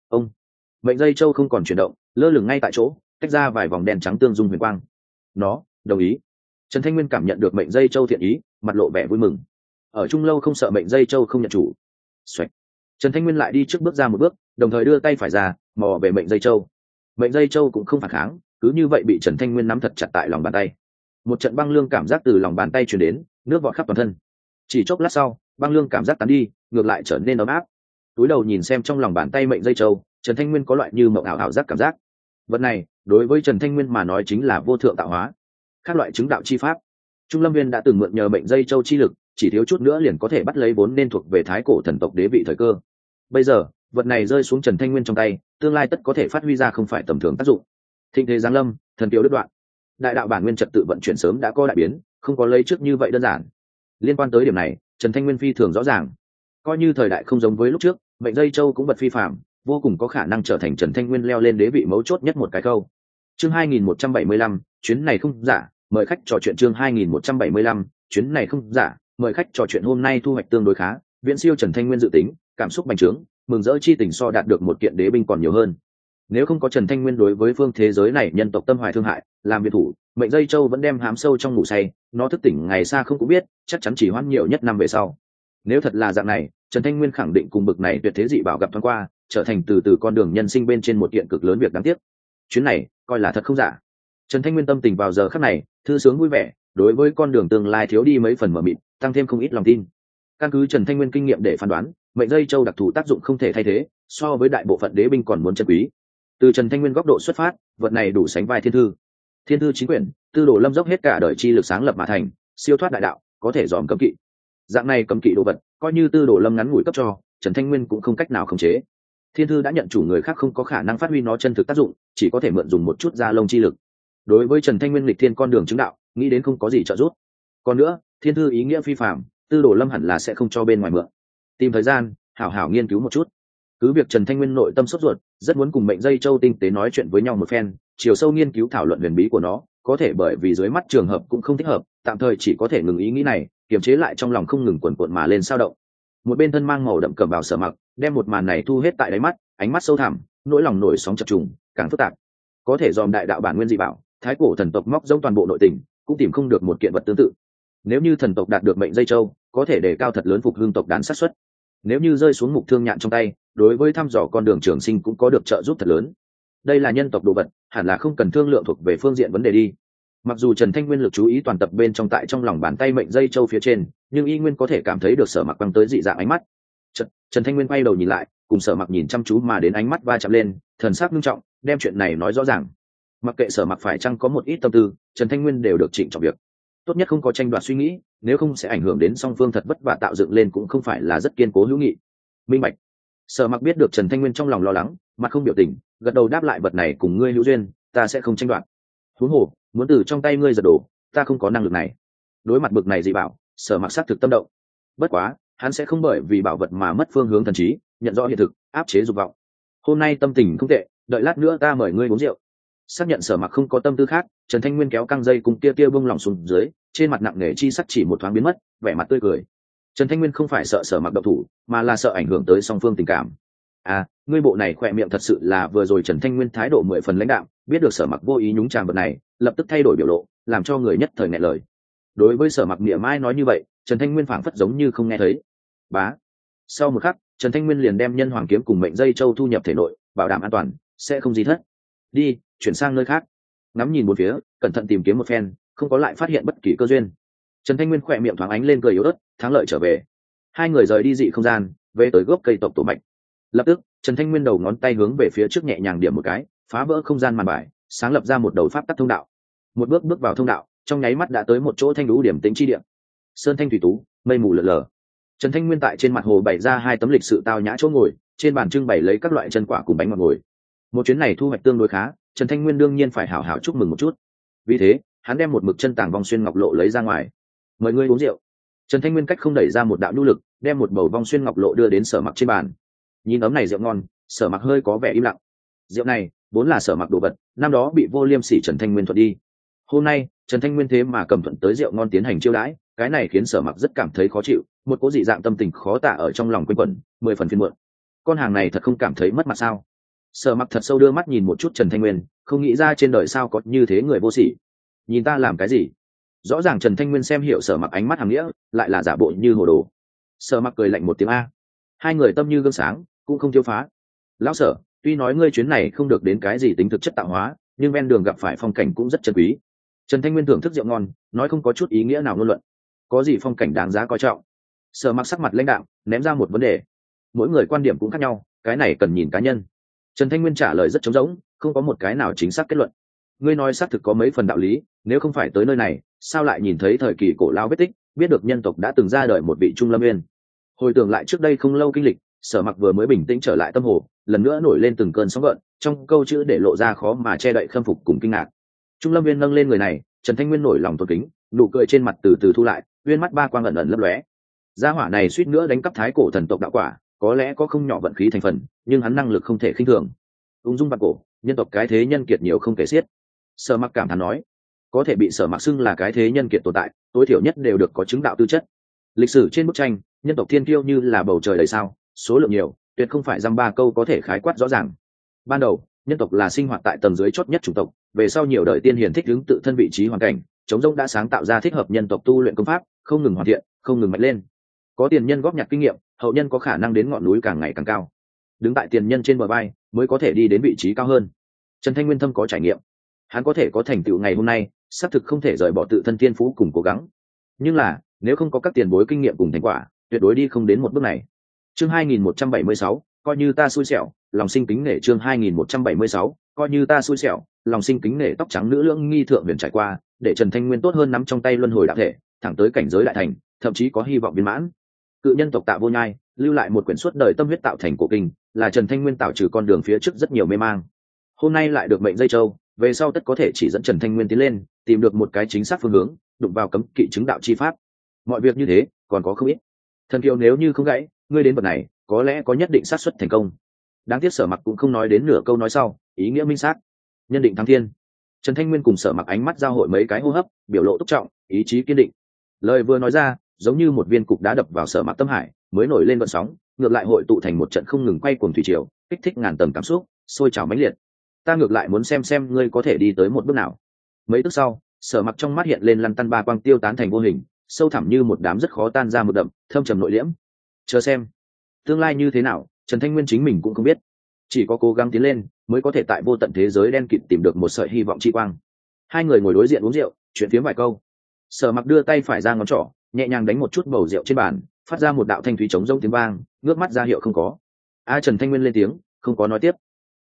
Mệnh dây châu không còn chuyển động, lơ lửng ngay tại chỗ, tách ra vài vòng đen trắng tương dung huyền quang. Nó đồng ý. Trần Thanh Nguyên cảm nhận được mệnh dây châu thiện ý, mặt lộ vẻ vui mừng. Ở chung lâu không sợ mệnh dây châu không nhận chủ. Xoạch. Trần Thanh Nguyên lại đi trước bước ra một bước, đồng thời đưa tay phải ra, mò về mệnh dây châu. Mệnh dây châu cũng không phản kháng, cứ như vậy bị Trần Thanh Nguyên nắm thật chặt tại lòng bàn tay. Một trận băng lương cảm giác từ lòng bàn tay truyền đến, nước vọt khắp toàn thân. Chỉ chốc lát sau, băng lương cảm giác tán đi, ngược lại trở nên ấm áp. Túi đầu nhìn xem trong lòng bàn tay mệnh dây châu, Trần Thanh Nguyên có loại như mộng ảo giác cảm giác. Vật này, đối với Trần Thanh Nguyên mà nói chính là vô thượng tạo hóa. Các loại chứng đạo chi pháp, Trung Lâm Viên đã từng mượn nhờ mệnh dây châu chi lực, chỉ thiếu chút nữa liền có thể bắt lấy vốn nên thuộc về thái cổ thần tộc đế vị thời cơ. Bây giờ, vật này rơi xuống Trần Thanh Nguyên trong tay, tương lai tất có thể phát huy ra không phải tầm thường tác dụng. Thịnh thế giáng lâm, thần tiêu đứt đoạn. Đại đạo bản nguyên trật tự vận chuyển sớm đã có đại biến, không có lấy trước như vậy đơn giản. Liên quan tới điểm này, Trần Thanh Nguyên phi thường rõ ràng. Coi như thời đại không giống với lúc trước, mệnh dây châu cũng vật phi phàm, vô cùng có khả năng trở thành Trần Thanh Nguyên leo lên đế vị mấu chốt nhất một cái câu. Chương 2175, chuyến này không giả, mời khách trò chuyện. Chương 2175, chuyến này không giả, mời khách trò chuyện. Hôm nay thu hoạch tương đối khá, viễn siêu Trần Thanh Nguyên dự tính, cảm xúc bành trướng, mừng rỡ chi tình so đạt được một kiện đế binh còn nhiều hơn. Nếu không có Trần Thanh Nguyên đối với phương thế giới này nhân tộc tâm hoài thương hại, làm biệt thủ, mệnh dây châu vẫn đem hám sâu trong ngủ say, nó thức tỉnh ngày xa không cũng biết, chắc chắn chỉ hoãn nhiều nhất năm về sau. Nếu thật là dạng này, Trần Thanh Nguyên khẳng định cùng bực này tuyệt thế dị bảo gặp thoáng qua, trở thành từ từ con đường nhân sinh bên trên một kiện cực lớn việc đáng tiếc. Chuyến này coi là thật không giả. Trần Thanh Nguyên tâm tình vào giờ khắc này thư sướng vui vẻ, đối với con đường tương lai thiếu đi mấy phần mờ mịt, tăng thêm không ít lòng tin. Căn cứ Trần Thanh Nguyên kinh nghiệm để phán đoán, mệnh dây châu đặc thù tác dụng không thể thay thế, so với đại bộ phận đế binh còn muốn chân quý. Từ Trần Thanh Nguyên góc độ xuất phát, vật này đủ sánh vai thiên thư. Thiên thư chính quyển, Tư Đồ Lâm dốc hết cả đời chi lực sáng lập mà thành, siêu thoát đại đạo, có thể dòm cấm kỵ. Dạng này cấm kỵ đồ vật, coi như Tư Đồ Lâm ngắn ngủi cấp cho, Trần Thanh Nguyên cũng không cách nào khống chế. Thiên thư đã nhận chủ người khác không có khả năng phát huy nó chân thực tác dụng, chỉ có thể mượn dùng một chút da lông chi lực. đối với Trần Thanh Nguyên lịch thiên con đường chứng đạo nghĩ đến không có gì trợ giúp. Còn nữa thiên thư ý nghĩa phi phạm, Tư Đồ Lâm hẳn là sẽ không cho bên ngoài mượn. Tìm thời gian hảo hảo nghiên cứu một chút. Cứ việc Trần Thanh Nguyên nội tâm sốt ruột, rất muốn cùng Mệnh Dây Châu tinh tế nói chuyện với nhau một phen, chiều sâu nghiên cứu thảo luận huyền bí của nó, có thể bởi vì dưới mắt trường hợp cũng không thích hợp, tạm thời chỉ có thể ngừng ý nghĩ này, kiềm chế lại trong lòng không ngừng cuộn cuộn mà lên sao động. Một bên thân mang màu đậm cẩm bào Sở Mặc, đem một màn này thu hết tại đáy mắt, ánh mắt sâu thẳm, nỗi lòng nổi sóng chập trùng, càng phức tạp. Có thể dòm đại đạo bản nguyên dị bảo, thái cổ thần tộc móc giống toàn bộ nội tình, cũng tìm không được một kiện vật tương tự. Nếu như thần tộc đạt được Mệnh Dây Châu, có thể đề cao thật lớn phục hương tộc đàn sát xuất. Nếu như rơi xuống Mục Thương Nhạn trong tay, đối với thăm dò con đường trường sinh cũng có được trợ giúp thật lớn. Đây là nhân tộc đồ vật, hẳn là không cần thương lượng thuộc về phương diện vấn đề đi. Mặc dù Trần Thanh Nguyên lực chú ý toàn tập bên trong tại trong lòng bàn tay Mệnh Dây Châu phía trên, nhưng y nguyên có thể cảm thấy được Sở Mặc quăng tới dị dạng ánh mắt. Trần Thanh Nguyên quay đầu nhìn lại, cùng Sở Mặc nhìn chăm chú mà đến ánh mắt va chạm lên, thần sắc nghiêm trọng, đem chuyện này nói rõ ràng. Mặc kệ Sở Mặc phải chăng có một ít tâm tư, Trần Thanh Nguyên đều được chỉnh trọng việc. Tốt nhất không có tranh đoạt suy nghĩ, nếu không sẽ ảnh hưởng đến song phương thật vất vả tạo dựng lên cũng không phải là rất kiên cố hữu nghị. Minh bạch. Sở Mặc biết được Trần Thanh Nguyên trong lòng lo lắng, mặt không biểu tình, gật đầu đáp lại, vật này cùng ngươi hữu duyên, ta sẽ không tranh đoạt. Huống hồ, muốn từ trong tay ngươi giật đổ, ta không có năng lực này. Đối mặt bực này dị bảo, Sở Mặc xác thực tâm động. Bất quá, hắn sẽ không bởi vì bảo vật mà mất phương hướng thần trí, nhận rõ hiện thực, áp chế dục vọng. Hôm nay tâm tình không tệ, đợi lát nữa ta mời ngươi uống rượu. Xác nhận Sở Mặc không có tâm tư khác, Trần Thanh Nguyên kéo căng dây cùng kia bông lỏng xuống dưới, trên mặt nặng nề chi sắc chỉ một thoáng biến mất, vẻ mặt tươi cười. Trần Thanh Nguyên không phải sợ Sở Mặc độc thủ, mà là sợ ảnh hưởng tới song phương tình cảm. À, ngươi bộ này khỏe miệng thật sự là vừa rồi. Trần Thanh Nguyên thái độ 10 phần lãnh đạm, biết được Sở Mặc vô ý nhúng chàm vật này, lập tức thay đổi biểu lộ, làm cho người nhất thời nghẹn lời. Đối với Sở Mặc mỉa mai nói như vậy, Trần Thanh Nguyên phảng phất giống như không nghe thấy. Bá. Sau một khắc, Trần Thanh Nguyên liền đem Nhân Hoàng kiếm cùng Mệnh Dây Châu thu nhập thể nội, bảo đảm an toàn, sẽ không gì thất. Đi, chuyển sang nơi khác. Ngắm nhìn một phía, cẩn thận tìm kiếm một phen, không có lại phát hiện bất kỳ cơ duyên. Trần Thanh Nguyên khỏe miệng thoáng ánh lên cười yếu ớt, thắng lợi trở về. Hai người rời đi dị không gian, về tới gốc cây tộc tổ mạch. Lập tức, Trần Thanh Nguyên đầu ngón tay hướng về phía trước nhẹ nhàng điểm một cái, phá vỡ không gian màn bài, sáng lập ra một đầu pháp tắc thông đạo. Một bước bước vào thông đạo, trong nháy mắt đã tới một chỗ thanh lũ điểm tĩnh chi địa. Sơn thanh thủy tú, mây mù lờ lờ. Trần Thanh Nguyên tại trên mặt hồ bày ra 2 tấm lịch sự tao nhã chỗ ngồi, trên bàn trưng bày lấy các loại chân quả cùng bánh ngọt ngồi. Một chuyến này thu hoạch tương đối khá, Trần Thanh Nguyên đương nhiên phải hảo hảo chúc mừng một chút. Vì thế, hắn đem một mực chân tàng vong xuyên ngọc lộ lấy ra ngoài. Mời ngươi uống rượu. Trần Thanh Nguyên cách không đẩy ra một đạo nhu lực, đem một bầu vong xuyên ngọc lộ đưa đến Sở Mặc trên bàn. Nhìn ấm này rượu ngon, Sở Mặc hơi có vẻ im lặng. Rượu này vốn là Sở Mặc đồ vật, năm đó bị Vô Liêm Sỉ Trần Thanh Nguyên thuận đi. Hôm nay, Trần Thanh Nguyên thế mà cầm thuận tới rượu ngon tiến hành chiêu đãi, cái này khiến Sở Mặc rất cảm thấy khó chịu, một cố dị dạng tâm tình khó tả ở trong lòng quanh quẩn, 10 phần phiền muộn. Con hàng này thật không cảm thấy mất mặt sao? Sở Mặc thật sâu đưa mắt nhìn một chút Trần Thanh Nguyên, không nghĩ ra trên đời sao có như thế người vô sỉ. Nhìn ta làm cái gì? Rõ ràng Trần Thanh Nguyên xem hiểu Sở Mặc ánh mắt hàm nghĩa, lại là giả bộ như hồ đồ. Sở Mặc cười lạnh một tiếng a. Hai người tâm như gương sáng, cũng không thiếu phá. Lão Sở, tuy nói ngươi chuyến này không được đến cái gì tính thực chất tạo hóa, nhưng ven đường gặp phải phong cảnh cũng rất chân quý. Trần Thanh Nguyên thưởng thức rượu ngon, nói không có chút ý nghĩa nào ngôn luận. Có gì phong cảnh đáng giá coi trọng? Sở Mặc sắc mặt lãnh đạm, ném ra một vấn đề. Mỗi người quan điểm cũng khác nhau, cái này cần nhìn cá nhân. Trần Thanh Nguyên trả lời rất trống rỗng, không có một cái nào chính xác kết luận. Ngươi nói xác thực có mấy phần đạo lý, nếu không phải tới nơi này, sao lại nhìn thấy thời kỳ cổ lao vết tích, biết được nhân tộc đã từng ra đời một vị Trung Lâm Nguyên. Hồi tưởng lại trước đây không lâu kinh lịch, Sở Mặc vừa mới bình tĩnh trở lại tâm hồ, lần nữa nổi lên từng cơn sóng gợn, trong câu chữ để lộ ra khó mà che đậy khâm phục cùng kinh ngạc. Trung Lâm Nguyên nâng lên người này, Trần Thanh Nguyên nổi lòng tôn kính, nụ cười trên mặt từ từ thu lại, uyên mắt ba quang ẩn ẩn lấp lóe. Gia hỏa này suýt nữa đánh cắp thái cổ thần tộc đạo quả, có lẽ có không nhỏ vận khí thành phần, nhưng hắn năng lực không thể khinh thường. Ung dung bạc cổ, nhân tộc cái thế nhân kiệt nhiều không kể xiết. Sở Mặc cảm thán nói, có thể bị Sở Mặc xưng là cái thế nhân kiệt tồn tại, tối thiểu nhất đều được có chứng đạo tư chất. Lịch sử trên bức tranh, nhân tộc thiên kiêu như là bầu trời đầy sao, số lượng nhiều, tuyệt không phải dăm ba câu có thể khái quát rõ ràng. Ban đầu, nhân tộc là sinh hoạt tại tầng dưới chót nhất chủng tộc, về sau nhiều đời tiên hiền thích ứng tự thân vị trí hoàn cảnh, chống rỗng đã sáng tạo ra thích hợp nhân tộc tu luyện công pháp, không ngừng hoàn thiện, không ngừng mạnh lên. Có tiền nhân góp nhặt kinh nghiệm, hậu nhân có khả năng đến ngọn núi càng ngày càng cao. Đứng tại tiền nhân trên bờ vai, mới có thể đi đến vị trí cao hơn. Trần Thanh Nguyên thâm có trải nghiệm, hắn có thể có thành tựu ngày hôm nay, xác thực không thể rời bỏ tự thân thiên phú cùng cố gắng. Nhưng là, nếu không có các tiền bối kinh nghiệm cùng thành quả, tuyệt đối đi không đến một bước này. Chương 2176, coi như ta xui xẻo, lòng sinh kính nể. Chương 2176, coi như ta xui xẻo, lòng sinh kính nể. Tóc trắng nữ lưỡng nghi thượng huyền trải qua, để Trần Thanh Nguyên tốt hơn nắm trong tay luân hồi đạo thể, thẳng tới cảnh giới đại thành, thậm chí có hy vọng viên mãn. Cự nhân tộc Tạ Vô Nhai lưu lại một quyển suốt đời tâm huyết tạo thành cổ kinh, là Trần Thanh Nguyên tạo trừ con đường phía trước rất nhiều mê mang. Hôm nay lại được Mệnh Dây Châu, về sau tất có thể chỉ dẫn Trần Thanh Nguyên tiến lên, tìm được một cái chính xác phương hướng, đụng vào cấm kỵ chứng đạo chi pháp. Mọi việc như thế còn có không ít. Thần kiều nếu như không gãy, ngươi đến bậc này có lẽ có nhất định xác suất thành công. Đáng tiếc Sở Mặc cũng không nói đến nửa câu nói sau, ý nghĩa minh xác. Nhân định thắng thiên. Trần Thanh Nguyên cùng Sở Mặc ánh mắt giao hội mấy cái hô hấp, biểu lộ túc trọng, ý chí kiên định. Lời vừa nói ra, giống như một viên cục đá đập vào Sở Mặc tâm hải, mới nổi lên vận sóng, ngược lại hội tụ thành một trận không ngừng quay cuồng thủy triều, kích thích ngàn tầng cảm xúc, sôi trào mãnh liệt. Ta ngược lại muốn xem ngươi có thể đi tới một bước nào. Mấy tức sau, Sở Mặc trong mắt hiện lên lăn tăn ba quang tiêu tán thành vô hình, sâu thẳm như một đám rất khó tan ra một đậm, thâm trầm nội liễm. Chờ xem, tương lai như thế nào, Trần Thanh Nguyên chính mình cũng không biết, chỉ có cố gắng tiến lên mới có thể tại vô tận thế giới đen kịt tìm được một sợi hy vọng chi quang. Hai người ngồi đối diện uống rượu, chuyện phiếm vài câu. Sở Mặc đưa tay phải ra ngón trỏ, nhẹ nhàng đánh một chút bầu rượu trên bàn, phát ra một đạo thanh thúy trống rỗng tiếng vang, ngước mắt ra hiệu không có. Trần Thanh Nguyên lên tiếng, không có nói tiếp.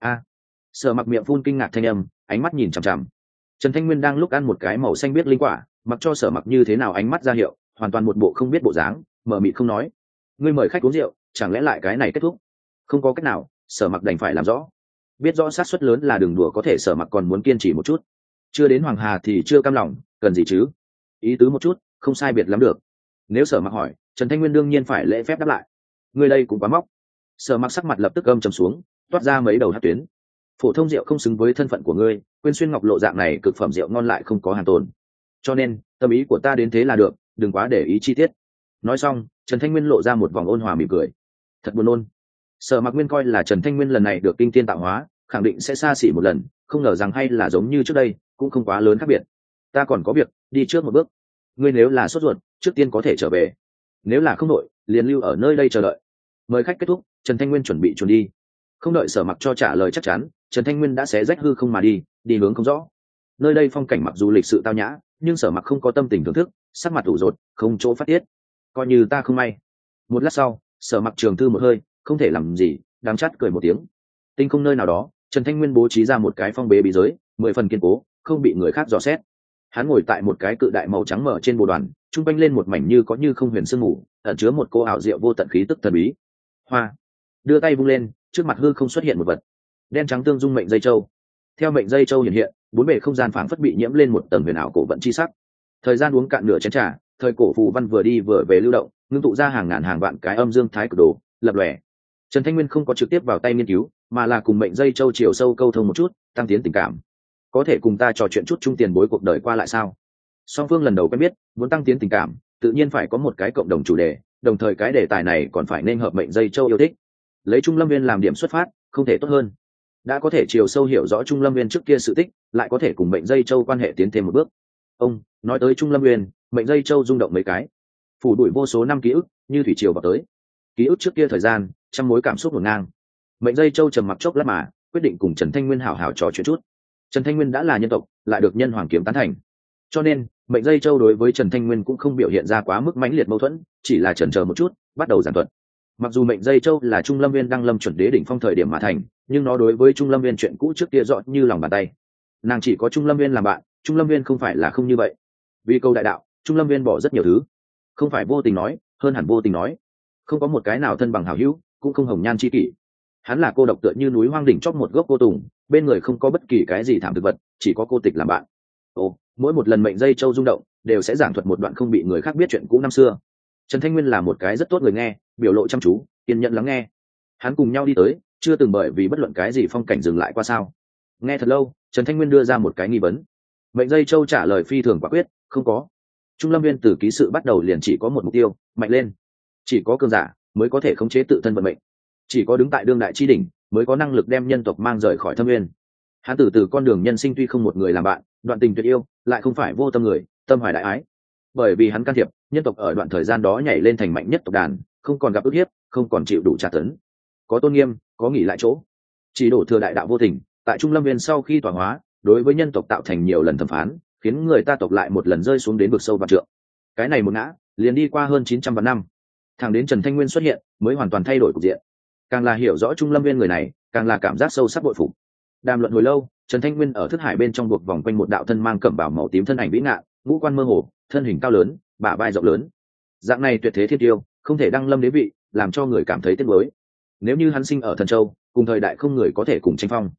Sở Mặc miệng phun kinh ngạc thanh âm, ánh mắt nhìn chằm chằm. Trần Thanh Nguyên đang lúc ăn một cái màu xanh biết linh quả, mặc cho Sở Mặc như thế nào ánh mắt ra hiệu, hoàn toàn một bộ không biết bộ dáng, mờ mịt không nói. Ngươi mời khách uống rượu, chẳng lẽ lại cái này kết thúc? Không có cách nào, Sở Mặc đành phải làm rõ. Biết rõ xác suất lớn là đường đùa, có thể Sở Mặc còn muốn kiên trì một chút. Chưa đến Hoàng Hà thì chưa cam lòng, cần gì chứ? Ý tứ một chút, không sai biệt lắm được. Nếu Sở Mặc hỏi, Trần Thanh Nguyên đương nhiên phải lễ phép đáp lại. Ngươi đây cũng quá móc. Sở Mặc sắc mặt lập tức âm trầm xuống, toát ra mấy đầu hắc tuyến. Phổ thông rượu không xứng với thân phận của ngươi, quên xuyên ngọc lộ dạng này cực phẩm rượu ngon lại không có hàng tồn. Cho nên, tâm ý của ta đến thế là được, đừng quá để ý chi tiết. Nói xong, Trần Thanh Nguyên lộ ra một vòng ôn hòa mỉm cười. Thật buồn nôn. Sở Mặc Nguyên coi là Trần Thanh Nguyên lần này được kinh thiên tạo hóa, khẳng định sẽ xa xỉ một lần, không ngờ rằng hay là giống như trước đây, cũng không quá lớn khác biệt. Ta còn có việc, đi trước một bước. Ngươi nếu là sốt ruột, trước tiên có thể trở về. Nếu là không đội, liền lưu ở nơi đây chờ đợi. Mời khách kết thúc, Trần Thanh Nguyên chuẩn bị chuẩn đi. Không đợi Sở Mặc cho trả lời chắc chắn, Trần Thanh Nguyên đã xé rách hư không mà đi hướng không rõ. Nơi đây phong cảnh mặc dù lịch sự tao nhã, nhưng Sở Mặc không có tâm tình thưởng thức, sắc mặt ủ rột, không chỗ phát tiết. Coi như ta không may. Một lát sau, Sở Mặc trường thư một hơi, không thể làm gì, đáng chát cười một tiếng. Tinh không nơi nào đó, Trần Thanh Nguyên bố trí ra một cái phong bế bí giới, 10 phần kiên cố, không bị người khác dò xét. Hắn ngồi tại một cái cự đại màu trắng mở trên bồ đoàn, trung quanh lên một mảnh như có như không huyền sương mù, ẩn chứa một cô ảo diệu vô tận khí tức thần bí. Hoa, đưa tay vung lên, trước mặt hư không xuất hiện một vật đen trắng tương dung mệnh dây châu. Theo mệnh dây châu hiện hiện, bốn bề không gian phảng phất bị nhiễm lên một tầng huyền ảo cổ vận chi sắc. Thời gian uống cạn nửa chén trà, thời cổ phù văn vừa đi vừa về lưu động, ngưng tụ ra hàng ngàn hàng vạn cái âm dương thái cực đồ, lập lòe. Trần Thanh Nguyên không có trực tiếp vào tay nghiên cứu, mà là cùng mệnh dây châu chiều sâu câu thông một chút, tăng tiến tình cảm. Có thể cùng ta trò chuyện chút chung tiền bối cuộc đời qua lại sao? Song phương lần đầu quen biết, muốn tăng tiến tình cảm, tự nhiên phải có một cái cộng đồng chủ đề, đồng thời cái đề tài này còn phải nên hợp mệnh dây châu yêu thích. Lấy Trung Lâm Viên làm điểm xuất phát, không thể tốt hơn. Đã có thể chiều sâu hiểu rõ Trung Lâm Viên trước kia sự tích, lại có thể cùng mệnh dây châu quan hệ tiến thêm một bước. Ông nói tới Trung Lâm Viên, mệnh dây châu rung động mấy cái, phủ đuổi vô số năm ký ức như thủy triều vào tới. Ký ức trước kia thời gian, trăm mối cảm xúc ngổn ngang. Mệnh dây châu trầm mặc chốc lát mà quyết định cùng Trần Thanh Nguyên hảo hảo trò chuyện chút. Trần Thanh Nguyên đã là nhân tộc, lại được nhân hoàng kiếm tán thành, cho nên mệnh dây châu đối với Trần Thanh Nguyên cũng không biểu hiện ra quá mức mãnh liệt mâu thuẫn, chỉ là chần chờ một chút, bắt đầu giảng thuật. Mặc dù mệnh dây châu là Trung Lâm Viên đăng lâm chuẩn đế đỉnh phong thời điểm mà thành, nhưng nó đối với Trung Lâm Viên chuyện cũ trước kia rõ như lòng bàn tay. Nàng chỉ có Trung Lâm Viên làm bạn, Trung Lâm Viên không phải là không như vậy. Vì câu đại đạo, Trung Lâm Viên bỏ rất nhiều thứ, không phải vô tình nói, hơn hẳn vô tình nói. Không có một cái nào thân bằng hảo hữu, cũng không hồng nhan chi kỷ. Hắn là cô độc tựa như núi hoang đỉnh chót một gốc cô tùng, bên người không có bất kỳ cái gì thảm thực vật, chỉ có cô tịch làm bạn. Mỗi một lần mệnh dây châu rung động, đều sẽ giảng thuật một đoạn không bị người khác biết chuyện cũ năm xưa. Trần Thanh Nguyên là một cái rất tốt người nghe, biểu lộ chăm chú, kiên nhẫn lắng nghe. Hắn cùng nhau đi tới, chưa từng bởi vì bất luận cái gì phong cảnh dừng lại qua sao. Nghe thật lâu, Trần Thanh Nguyên đưa ra một cái nghi vấn. Mệnh dây châu trả lời phi thường quả quyết, không có. Trung Lâm Viên từ ký sự bắt đầu liền chỉ có một mục tiêu, mạnh lên. Chỉ có cường giả mới có thể khống chế tự thân vận mệnh, chỉ có đứng tại đương đại chi đỉnh mới có năng lực đem nhân tộc mang rời khỏi thâm nguyên. Hắn từ con đường nhân sinh tuy không một người làm bạn, đoạn tình tuyệt yêu, lại không phải vô tâm người, tâm hoài đại ái. Bởi vì hắn can thiệp, nhân tộc ở đoạn thời gian đó nhảy lên thành mạnh nhất tộc đàn, không còn gặp ức hiếp, không còn chịu đủ tra tấn, có tôn nghiêm, có nghỉ lại chỗ. Chỉ đổ thừa đại đạo vô tình, tại Trung Lâm Viên sau khi tọa hóa, đối với nhân tộc tạo thành nhiều lần thẩm phán, khiến người ta tộc lại một lần rơi xuống đến vực sâu vạn trượng. Cái này một ngã, liền đi qua hơn 900 vạn năm. Thẳng đến Trần Thanh Nguyên xuất hiện, mới hoàn toàn thay đổi cục diện. Càng là hiểu rõ Trung Lâm Viên người này, càng là cảm giác sâu sắc bội phục. Đàm luận hồi lâu, Trần Thanh Nguyên ở thức hải bên trong buộc vòng quanh một đạo thân mang cẩm bào màu tím thân ảnh vĩ ngạn, ngũ quan mơ hồ, thân hình cao lớn, bả vai rộng lớn. Dạng này tuyệt thế thiên tiêu, không thể đăng lâm đế vị, làm cho người cảm thấy tiếc nuối. Nếu như hắn sinh ở Thần Châu, cùng thời đại không người có thể cùng tranh phong.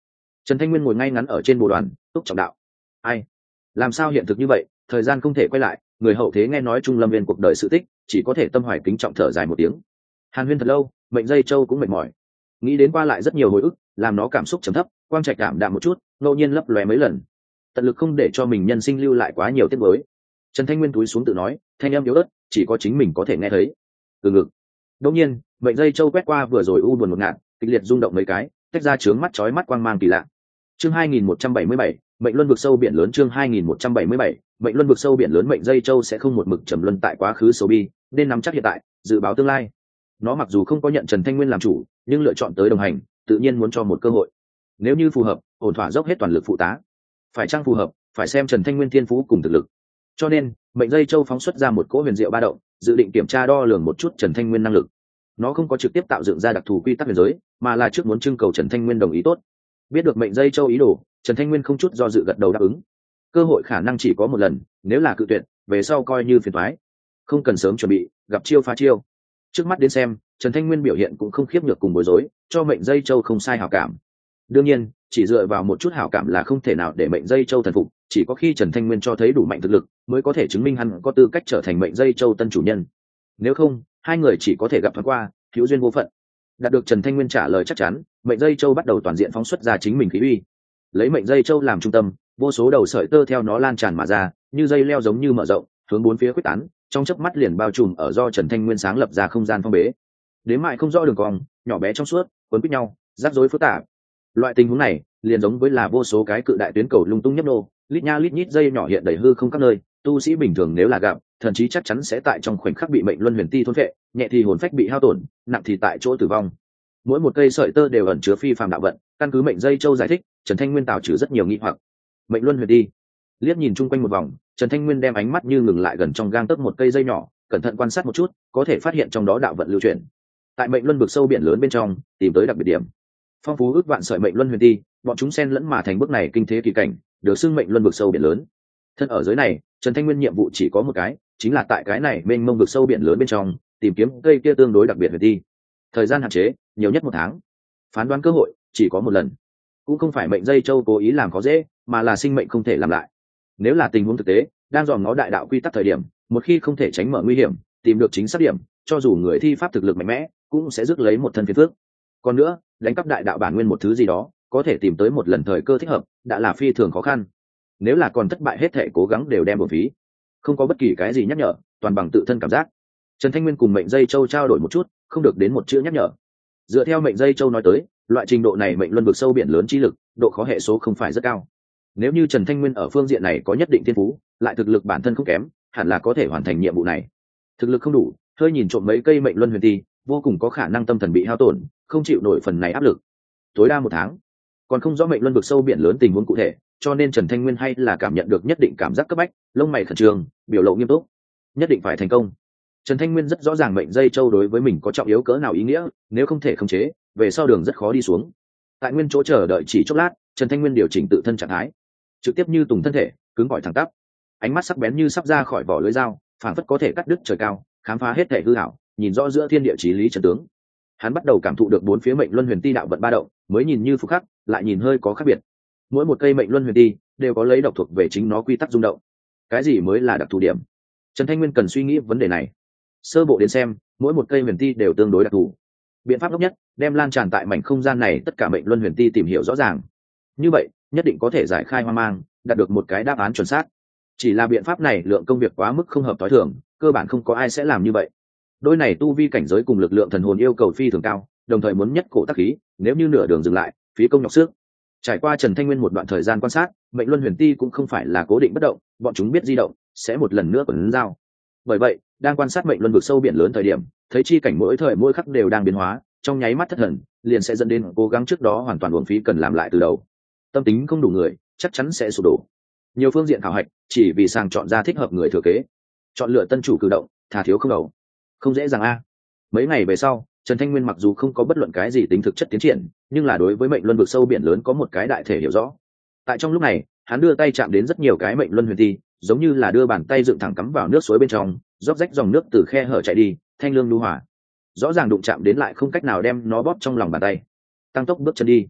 Trần Thanh Nguyên ngồi ngay ngắn ở trên bồ đoàn, túc trọng đạo: ai, làm sao hiện thực như vậy, thời gian không thể quay lại, người hậu thế nghe nói Trung Lâm Viên cuộc đời sự tích, chỉ có thể tâm hoài kính trọng thở dài một tiếng. Hàn huyên thật lâu, mệnh dây châu cũng mệt mỏi, nghĩ đến qua lại rất nhiều hồi ức, làm nó cảm xúc trầm thấp, quang trạch cảm đạm một chút, ngẫu nhiên lấp lóe mấy lần, tận lực không để cho mình nhân sinh lưu lại quá nhiều tiếc nuối. Trần Thanh Nguyên túi xuống tự nói, thanh âm yếu ớt, chỉ có chính mình có thể nghe thấy. Từ ngực. Đột nhiên, mệnh dây châu quét qua vừa rồi u buồn một ngạt, kịch liệt rung động mấy cái, tách ra trướng mắt chói mắt quang mang kỳ lạ. Chương 2177, mệnh luân vực sâu biển lớn. Chương 2177, mệnh luân vực sâu biển lớn. Mệnh dây châu sẽ không một mực trầm luân tại quá khứ sâu bi, nên nắm chắc hiện tại, dự báo tương lai. Nó mặc dù không có nhận Trần Thanh Nguyên làm chủ, nhưng lựa chọn tới đồng hành, tự nhiên muốn cho một cơ hội. Nếu như phù hợp, ổn thỏa dốc hết toàn lực phụ tá. Phải chăng phù hợp, phải xem Trần Thanh Nguyên thiên phú cùng thực lực. Cho nên, mệnh dây châu phóng xuất ra một cỗ huyền diệu ba động, dự định kiểm tra đo lường một chút Trần Thanh Nguyên năng lực. Nó không có trực tiếp tạo dựng ra đặc thù quy tắc huyền giới, mà là trước muốn trưng cầu Trần Thanh Nguyên đồng ý tốt. Biết được mệnh dây châu ý đồ, Trần Thanh Nguyên không chút do dự gật đầu đáp ứng. Cơ hội khả năng chỉ có một lần, nếu là cự tuyệt, về sau coi như phiền toái. Không cần sớm chuẩn bị, gặp chiêu phá chiêu. Trước mắt đến xem, Trần Thanh Nguyên biểu hiện cũng không khiếp nhược cùng bối rối, cho mệnh dây châu không sai hảo cảm. Đương nhiên, chỉ dựa vào một chút hảo cảm là không thể nào để mệnh dây châu thần phục, chỉ có khi Trần Thanh Nguyên cho thấy đủ mạnh thực lực, mới có thể chứng minh hắn có tư cách trở thành mệnh dây châu tân chủ nhân. Nếu không, hai người chỉ có thể gặp thoáng qua, hữu duyên vô phận. Đạt được Trần Thanh Nguyên trả lời chắc chắn, mệnh dây châu bắt đầu toàn diện phóng xuất ra chính mình khí uy. Lấy mệnh dây châu làm trung tâm, vô số đầu sợi tơ theo nó lan tràn mà ra, như dây leo giống như mở rộng, hướng bốn phía quyết tán, trong chớp mắt liền bao trùm ở do Trần Thanh Nguyên sáng lập ra không gian phong bế. Đến mại không rõ đường cong, nhỏ bé trong suốt, quấn quýt nhau, rắc rối phức tạp. Loại tình huống này, liền giống với là vô số cái cự đại tuyến cầu lung tung nhấp nô, lít nha lít nhít dây nhỏ hiện đầy hư không các nơi, tu sĩ bình thường nếu là gặp, thậm chí chắc chắn sẽ tại trong khoảnh khắc bị mệnh luân huyền ti thôn phệ, nhẹ thì hồn phách bị hao tổn, nặng thì tại chỗ tử vong. Mỗi một cây sợi tơ đều ẩn chứa phi phàm đạo vận, căn cứ mệnh dây châu giải thích, Trần Thanh Nguyên tạo trừ rất nhiều nghi hoặc. Mệnh luân huyền ti. Liếc nhìn chung quanh một vòng, Trần Thanh Nguyên đem ánh mắt như ngừng lại gần trong gang tấc một cây dây nhỏ, cẩn thận quan sát một chút, có thể phát hiện trong đó đạo vận lưu chuyển. Tại mệnh luân vực sâu biển lớn bên trong, tìm tới đặc biệt điểm. Phong phú ước vạn sợi mệnh luân huyền ti, bọn chúng xen lẫn mà thành bước này kinh thế kỳ cảnh, được xưng mệnh luân vực sâu biển lớn. Thân ở dưới này, Trần Thanh Nguyên nhiệm vụ chỉ có một cái, chính là tại cái này mênh mông vực sâu biển lớn bên trong, tìm kiếm cây kia tương đối đặc biệt huyền ti. Thời gian hạn chế, nhiều nhất 1 tháng. Phán đoán cơ hội chỉ có một lần. Cũng không phải mệnh dây châu cố ý làm khó dễ, mà là sinh mệnh không thể làm lại. Nếu là tình huống thực tế, đang dòm ngó đại đạo quy tắc thời điểm, một khi không thể tránh mở nguy hiểm, tìm được chính xác điểm, cho dù người thi pháp thực lực mạnh mẽ, cũng sẽ rước lấy một thân phiền phước. Còn nữa, đánh cắp đại đạo bản nguyên một thứ gì đó, có thể tìm tới một lần thời cơ thích hợp, đã là phi thường khó khăn. Nếu là còn thất bại hết thể cố gắng đều đem bổ phí. Không có bất kỳ cái gì nhắc nhở, toàn bằng tự thân cảm giác. Trần Thanh Nguyên cùng mệnh dây châu trao đổi một chút, không được đến một chữ nhắc nhở. Dựa theo mệnh dây châu nói tới, loại trình độ này mệnh luân vực sâu biển lớn chi lực, độ khó hệ số không phải rất cao. Nếu như Trần Thanh Nguyên ở phương diện này có nhất định thiên phú, lại thực lực bản thân không kém, hẳn là có thể hoàn thành nhiệm vụ này. Thực lực không đủ, hơi nhìn trộm mấy cây mệnh luân huyền ti, vô cùng có khả năng tâm thần bị hao tổn, không chịu nổi phần này áp lực. Tối đa 1 tháng, còn không rõ mệnh luân vực sâu biển lớn tình huống cụ thể, cho nên Trần Thanh Nguyên hay là cảm nhận được nhất định cảm giác cấp bách, lông mày khẩn trương, biểu lộ nghiêm túc, nhất định phải thành công. Trần Thanh Nguyên rất rõ ràng mệnh dây châu đối với mình có trọng yếu cỡ nào ý nghĩa, nếu không thể khống chế, về sau đường rất khó đi xuống. Tại nguyên chỗ chờ đợi chỉ chốc lát, Trần Thanh Nguyên điều chỉnh tự thân trạng thái, trực tiếp như tùng thân thể, cứng gọi thẳng tắp, ánh mắt sắc bén như sắp ra khỏi vỏ lưỡi dao, phảng phất có thể cắt đứt trời cao, khám phá hết thể hư ảo, nhìn rõ giữa thiên địa chí lý trận tướng. Hắn bắt đầu cảm thụ được 4 phía mệnh luân huyền ti đạo vận ba động, mới nhìn như phù khắc, lại nhìn hơi có khác biệt. Mỗi một cây mệnh luân huyền ti đều có lấy độc thuộc về chính nó quy tắc rung động. Cái gì mới là đặc thù điểm? Trần Thanh Nguyên cần suy nghĩ vấn đề này. Sơ bộ đến xem, mỗi một cây huyền ti đều tương đối đặc thù. Biện pháp tốt nhất, đem lan tràn tại mảnh không gian này tất cả mệnh luân huyền ti tìm hiểu rõ ràng. Như vậy, nhất định có thể giải khai hoang mang, đạt được một cái đáp án chuẩn xác. Chỉ là biện pháp này lượng công việc quá mức không hợp tối thường, cơ bản không có ai sẽ làm như vậy. Đôi này tu vi cảnh giới cùng lực lượng thần hồn yêu cầu phi thường cao, đồng thời muốn nhất cổ tác khí, nếu như nửa đường dừng lại, phí công nhọc sức. Trải qua Trần Thanh Nguyên một đoạn thời gian quan sát, mệnh luân huyền ti cũng không phải là cố định bất động, bọn chúng biết di động, sẽ một lần nữa quấn dao. Bởi vậy, đang quan sát mệnh luân vực sâu biển lớn thời điểm, thấy chi cảnh mỗi thời mỗi khắc đều đang biến hóa, trong nháy mắt thất thần, liền sẽ dẫn đến cố gắng trước đó hoàn toàn uổng phí, cần làm lại từ đầu. Tâm tính không đủ người, chắc chắn sẽ sụp đổ. Nhiều phương diện khảo hạch, chỉ vì sàng chọn ra thích hợp người thừa kế, chọn lựa tân chủ cử động, thà thiếu không đầu. Không dễ dàng a. Mấy ngày về sau, Trần Thanh Nguyên mặc dù không có bất luận cái gì tính thực chất tiến triển, nhưng là đối với mệnh luân vực sâu biển lớn có một cái đại thể hiểu rõ. Tại trong lúc này, hắn đưa tay chạm đến rất nhiều cái mệnh luân huyền ti, giống như là đưa bàn tay dựng thẳng cắm vào nước suối bên trong, róc rách dòng nước từ khe hở chảy đi, thanh lương lưu hòa. Rõ ràng đụng chạm đến lại không cách nào đem nó bóp trong lòng bàn tay. Tăng tốc bước chân đi.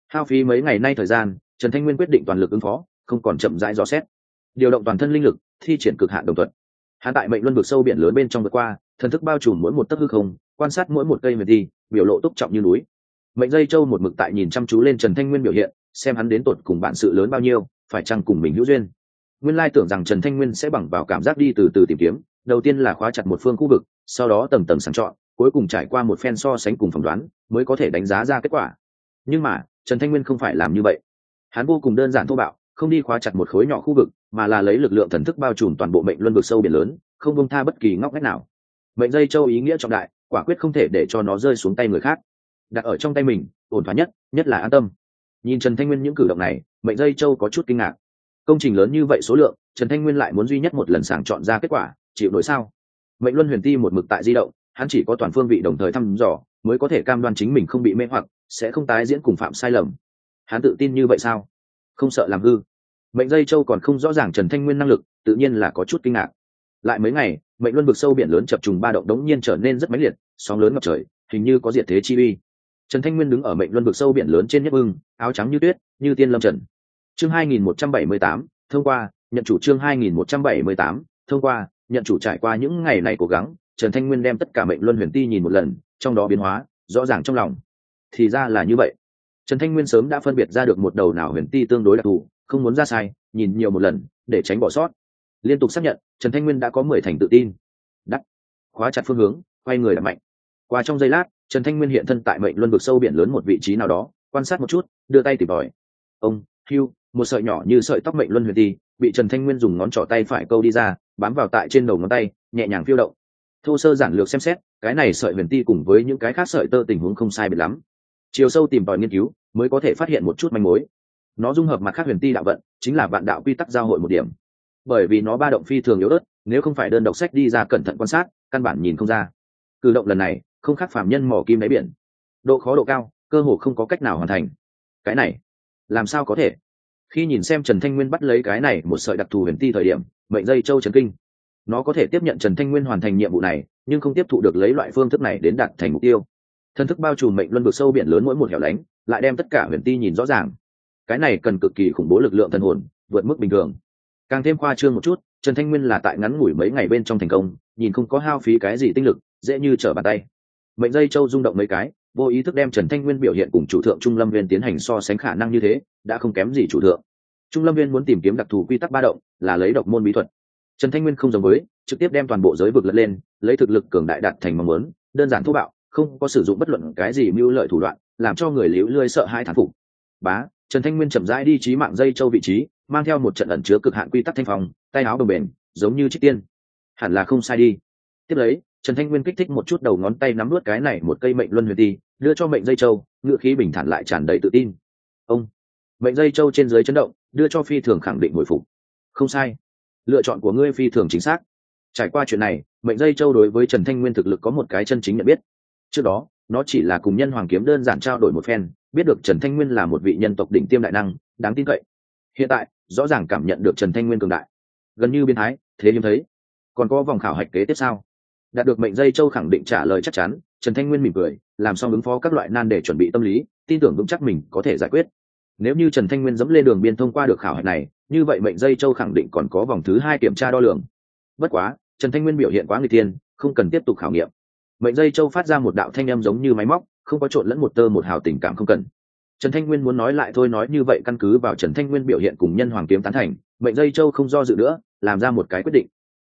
Hao phí mấy ngày nay thời gian, Trần Thanh Nguyên quyết định toàn lực ứng phó, không còn chậm rãi dò xét, điều động toàn thân linh lực, thi triển cực hạn đồng thuận. Hắn tại mệnh luân vực sâu biển lớn bên trong vượt qua, thần thức bao trùm mỗi một tấc hư không, quan sát mỗi một cây huyền ti, biểu lộ túc trọng như núi. Mệnh dây châu một mực tại nhìn chăm chú lên Trần Thanh Nguyên biểu hiện, xem hắn đến tột cùng bản sự lớn bao nhiêu, phải chăng cùng mình hữu duyên. Nguyên lai tưởng rằng Trần Thanh Nguyên sẽ bằng vào cảm giác đi từ từ tìm kiếm, đầu tiên là khóa chặt một phương khu vực, sau đó tầng tầng sàng chọn, cuối cùng trải qua một phen so sánh cùng phỏng đoán, mới có thể đánh giá ra kết quả. Nhưng mà Trần Thanh Nguyên không phải làm như vậy. Hắn vô cùng đơn giản thô bạo, không đi khóa chặt một khối nhỏ khu vực, mà là lấy lực lượng thần thức bao trùm toàn bộ mệnh luân vực sâu biển lớn, không buông tha bất kỳ ngóc ngách nào. Mệnh dây châu ý nghĩa trọng đại, quả quyết không thể để cho nó rơi xuống tay người khác, đặt ở trong tay mình ổn thỏa nhất, nhất là an tâm. Nhìn Trần Thanh Nguyên những cử động này, mệnh dây châu có chút kinh ngạc. Công trình lớn như vậy số lượng, Trần Thanh Nguyên lại muốn duy nhất một lần sàng chọn ra kết quả, chịu nổi sao? Mệnh luân huyền ti một mực tại di động, hắn chỉ có toàn phương vị đồng thời thăm dò, mới có thể cam đoan chính mình không bị mê hoặc, sẽ không tái diễn cùng phạm sai lầm. Hắn tự tin như vậy sao? Không sợ làm hư. Mệnh dây châu còn không rõ ràng Trần Thanh Nguyên năng lực, tự nhiên là có chút kinh ngạc. Lại mấy ngày, mệnh luân vực sâu biển lớn chập trùng ba động đống nhiên trở nên rất mãnh liệt, sóng lớn ngập trời, hình như có diệt thế chi uy. Trần Thanh Nguyên đứng ở mệnh luân vực sâu biển lớn trên nhất ưng, áo trắng như tuyết, như tiên lâm trần. Chương 2178, thông qua, nhận chủ. Chương 2178, thông qua, nhận chủ. Trải qua những ngày này cố gắng, Trần Thanh Nguyên đem tất cả mệnh luân huyền ti nhìn một lần, trong đó biến hóa rõ ràng trong lòng. Thì ra là như vậy. Trần Thanh Nguyên sớm đã phân biệt ra được một đầu nào huyền ti tương đối đặc thù, không muốn ra sai, nhìn nhiều một lần để tránh bỏ sót. Liên tục xác nhận, Trần Thanh Nguyên đã có 10 thành tự tin. Đắt, khóa chặt phương hướng, quay người đập mạnh. Qua trong giây lát, Trần Thanh Nguyên hiện thân tại mệnh luân vực sâu biển lớn một vị trí nào đó, quan sát một chút, đưa tay tìm tòi. Ông, hưu, một sợi nhỏ như sợi tóc mệnh luân huyền ti, bị Trần Thanh Nguyên dùng ngón trỏ tay phải câu đi ra, bám vào tại trên đầu ngón tay, nhẹ nhàng phiêu động. Thô sơ giản lược xem xét, cái này sợi huyền ti cùng với những cái khác sợi tơ tình huống không sai biệt lắm. Chiều sâu tìm tòi nghiên cứu, mới có thể phát hiện một chút manh mối. Nó dung hợp mặt khác huyền ti đạo vận, chính là vạn đạo quy tắc giao hội một điểm. Bởi vì nó ba động phi thường yếu ớt, nếu không phải đơn độc sách đi ra cẩn thận quan sát, căn bản nhìn không ra. Cử động lần này không khác phàm nhân mò kim đáy biển, độ khó độ cao, cơ hồ không có cách nào hoàn thành. Cái này làm sao có thể? Khi nhìn xem Trần Thanh Nguyên bắt lấy cái này một sợi đặc thù huyền ti thời điểm, mệnh dây châu chấn kinh. Nó có thể tiếp nhận Trần Thanh Nguyên hoàn thành nhiệm vụ này, nhưng không tiếp thụ được lấy loại phương thức này đến đạt thành mục tiêu. Thân thức bao trùm mệnh luân vực sâu biển lớn mỗi một hẻo lánh, lại đem tất cả huyền ti nhìn rõ ràng. Cái này cần cực kỳ khủng bố lực lượng thần hồn, vượt mức bình thường. Càng thêm khoa trương một chút, Trần Thanh Nguyên là tại ngắn ngủi mấy ngày bên trong thành công, nhìn không có hao phí cái gì tinh lực, dễ như trở bàn tay. Mệnh dây châu rung động mấy cái, vô ý thức đem Trần Thanh Nguyên biểu hiện cùng chủ thượng Trung Lâm Viên tiến hành so sánh, khả năng như thế đã không kém gì chủ thượng. Trung Lâm Viên muốn tìm kiếm đặc thù quy tắc ba động, là lấy độc môn bí thuật. Trần Thanh Nguyên không giống với, trực tiếp đem toàn bộ giới vực lật lên, lấy thực lực cường đại đạt thành mong muốn, đơn giản thô bạo, không có sử dụng bất luận cái gì mưu lợi thủ đoạn, làm cho người liễu lươi sợ hãi thán phục. Bá, Trần Thanh Nguyên chậm rãi đi chí mạng dây châu vị trí, mang theo một trận ẩn chứa cực hạn quy tắc thanh phong, tay áo đồng bền, giống như trích tiên. Hẳn là không sai đi. Tiếp lấy, Trần Thanh Nguyên kích thích một chút đầu ngón tay nắm nuốt cái này một cây mệnh luân huyền ti, đưa cho mệnh dây châu, ngựa khí bình thản lại tràn đầy tự tin. Ông, mệnh dây châu trên dưới chấn động, đưa cho phi thường khẳng định hồi phục. Không sai, lựa chọn của ngươi phi thường chính xác. Trải qua chuyện này, mệnh dây châu đối với Trần Thanh Nguyên thực lực có một cái chân chính nhận biết. Trước đó, nó chỉ là cùng Nhân Hoàng Kiếm đơn giản trao đổi một phen, biết được Trần Thanh Nguyên là một vị nhân tộc đỉnh tiêm đại năng, đáng tin cậy. Hiện tại, rõ ràng cảm nhận được Trần Thanh Nguyên cường đại, gần như biến thái, thế hiếm thấy. Còn có vòng khảo hạch kế tiếp sao? Đạt được mệnh dây châu khẳng định trả lời chắc chắn, Trần Thanh Nguyên mỉm cười, làm xong ứng phó các loại nan để chuẩn bị tâm lý, tin tưởng vững chắc mình có thể giải quyết. Nếu như Trần Thanh Nguyên dẫm lên đường biên thông qua được khảo hạch này, như vậy mệnh dây châu khẳng định còn có vòng thứ 2 kiểm tra đo lường. Bất quá, Trần Thanh Nguyên biểu hiện quá nguy tiên, không cần tiếp tục khảo nghiệm. Mệnh dây châu phát ra một đạo thanh âm giống như máy móc, không có trộn lẫn một tơ một hào tình cảm, không cần. Trần Thanh Nguyên muốn nói lại thôi, nói như vậy căn cứ vào Trần Thanh Nguyên biểu hiện cùng Nhân Hoàng Kiếm tán thành, mệnh dây châu không do dự nữa, làm ra một cái quyết định.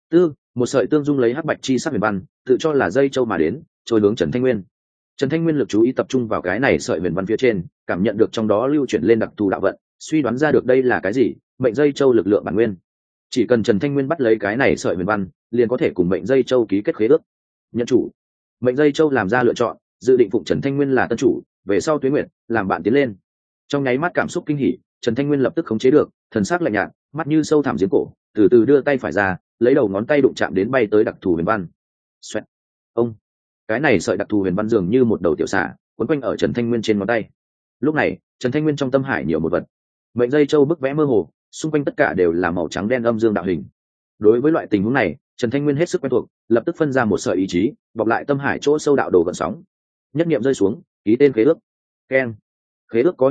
Một sợi tương dung lấy hắc bạch chi sắc huyền văn, tự cho là dây châu mà đến, trôi hướng Trần Thanh Nguyên. Trần Thanh Nguyên lực chú ý tập trung vào cái này sợi huyền văn phía trên, cảm nhận được trong đó lưu chuyển lên đặc thù đạo vận, suy đoán ra được đây là cái gì, mệnh dây châu lực lượng bản nguyên. Chỉ cần Trần Thanh Nguyên bắt lấy cái này sợi huyền văn, liền có thể cùng mệnh dây châu ký kết khế ước. Nhận chủ. Mệnh dây châu làm ra lựa chọn, dự định phụng Trần Thanh Nguyên là tân chủ, về sau Tuế Nguyệt làm bạn tiến lên. Trong nháy mắt cảm xúc kinh hỉ, Trần Thanh Nguyên lập tức khống chế được, thần sắc lạnh nhạt, mắt như sâu thẳm giếng cổ, từ từ đưa tay phải ra, lấy đầu ngón tay đụng chạm đến bay tới đặc thù huyền văn. Xoẹt. Ông, cái này sợi đặc thù huyền văn dường như một đầu tiểu xà, quấn quanh ở Trần Thanh Nguyên trên ngón tay. Lúc này, Trần Thanh Nguyên trong tâm hải nhiều một vật. Mệnh dây châu bức vẽ mơ hồ, xung quanh tất cả đều là màu trắng đen âm dương đạo hình. Đối với loại tình huống này, Trần Thanh Nguyên hết sức quen thuộc, lập tức phân ra một sợi ý chí, bọc lại tâm hải chỗ sâu đạo đồ gợn sóng. Nhất niệm rơi xuống, ký tên khế ước. Keng. Khế ước có hiệu lực,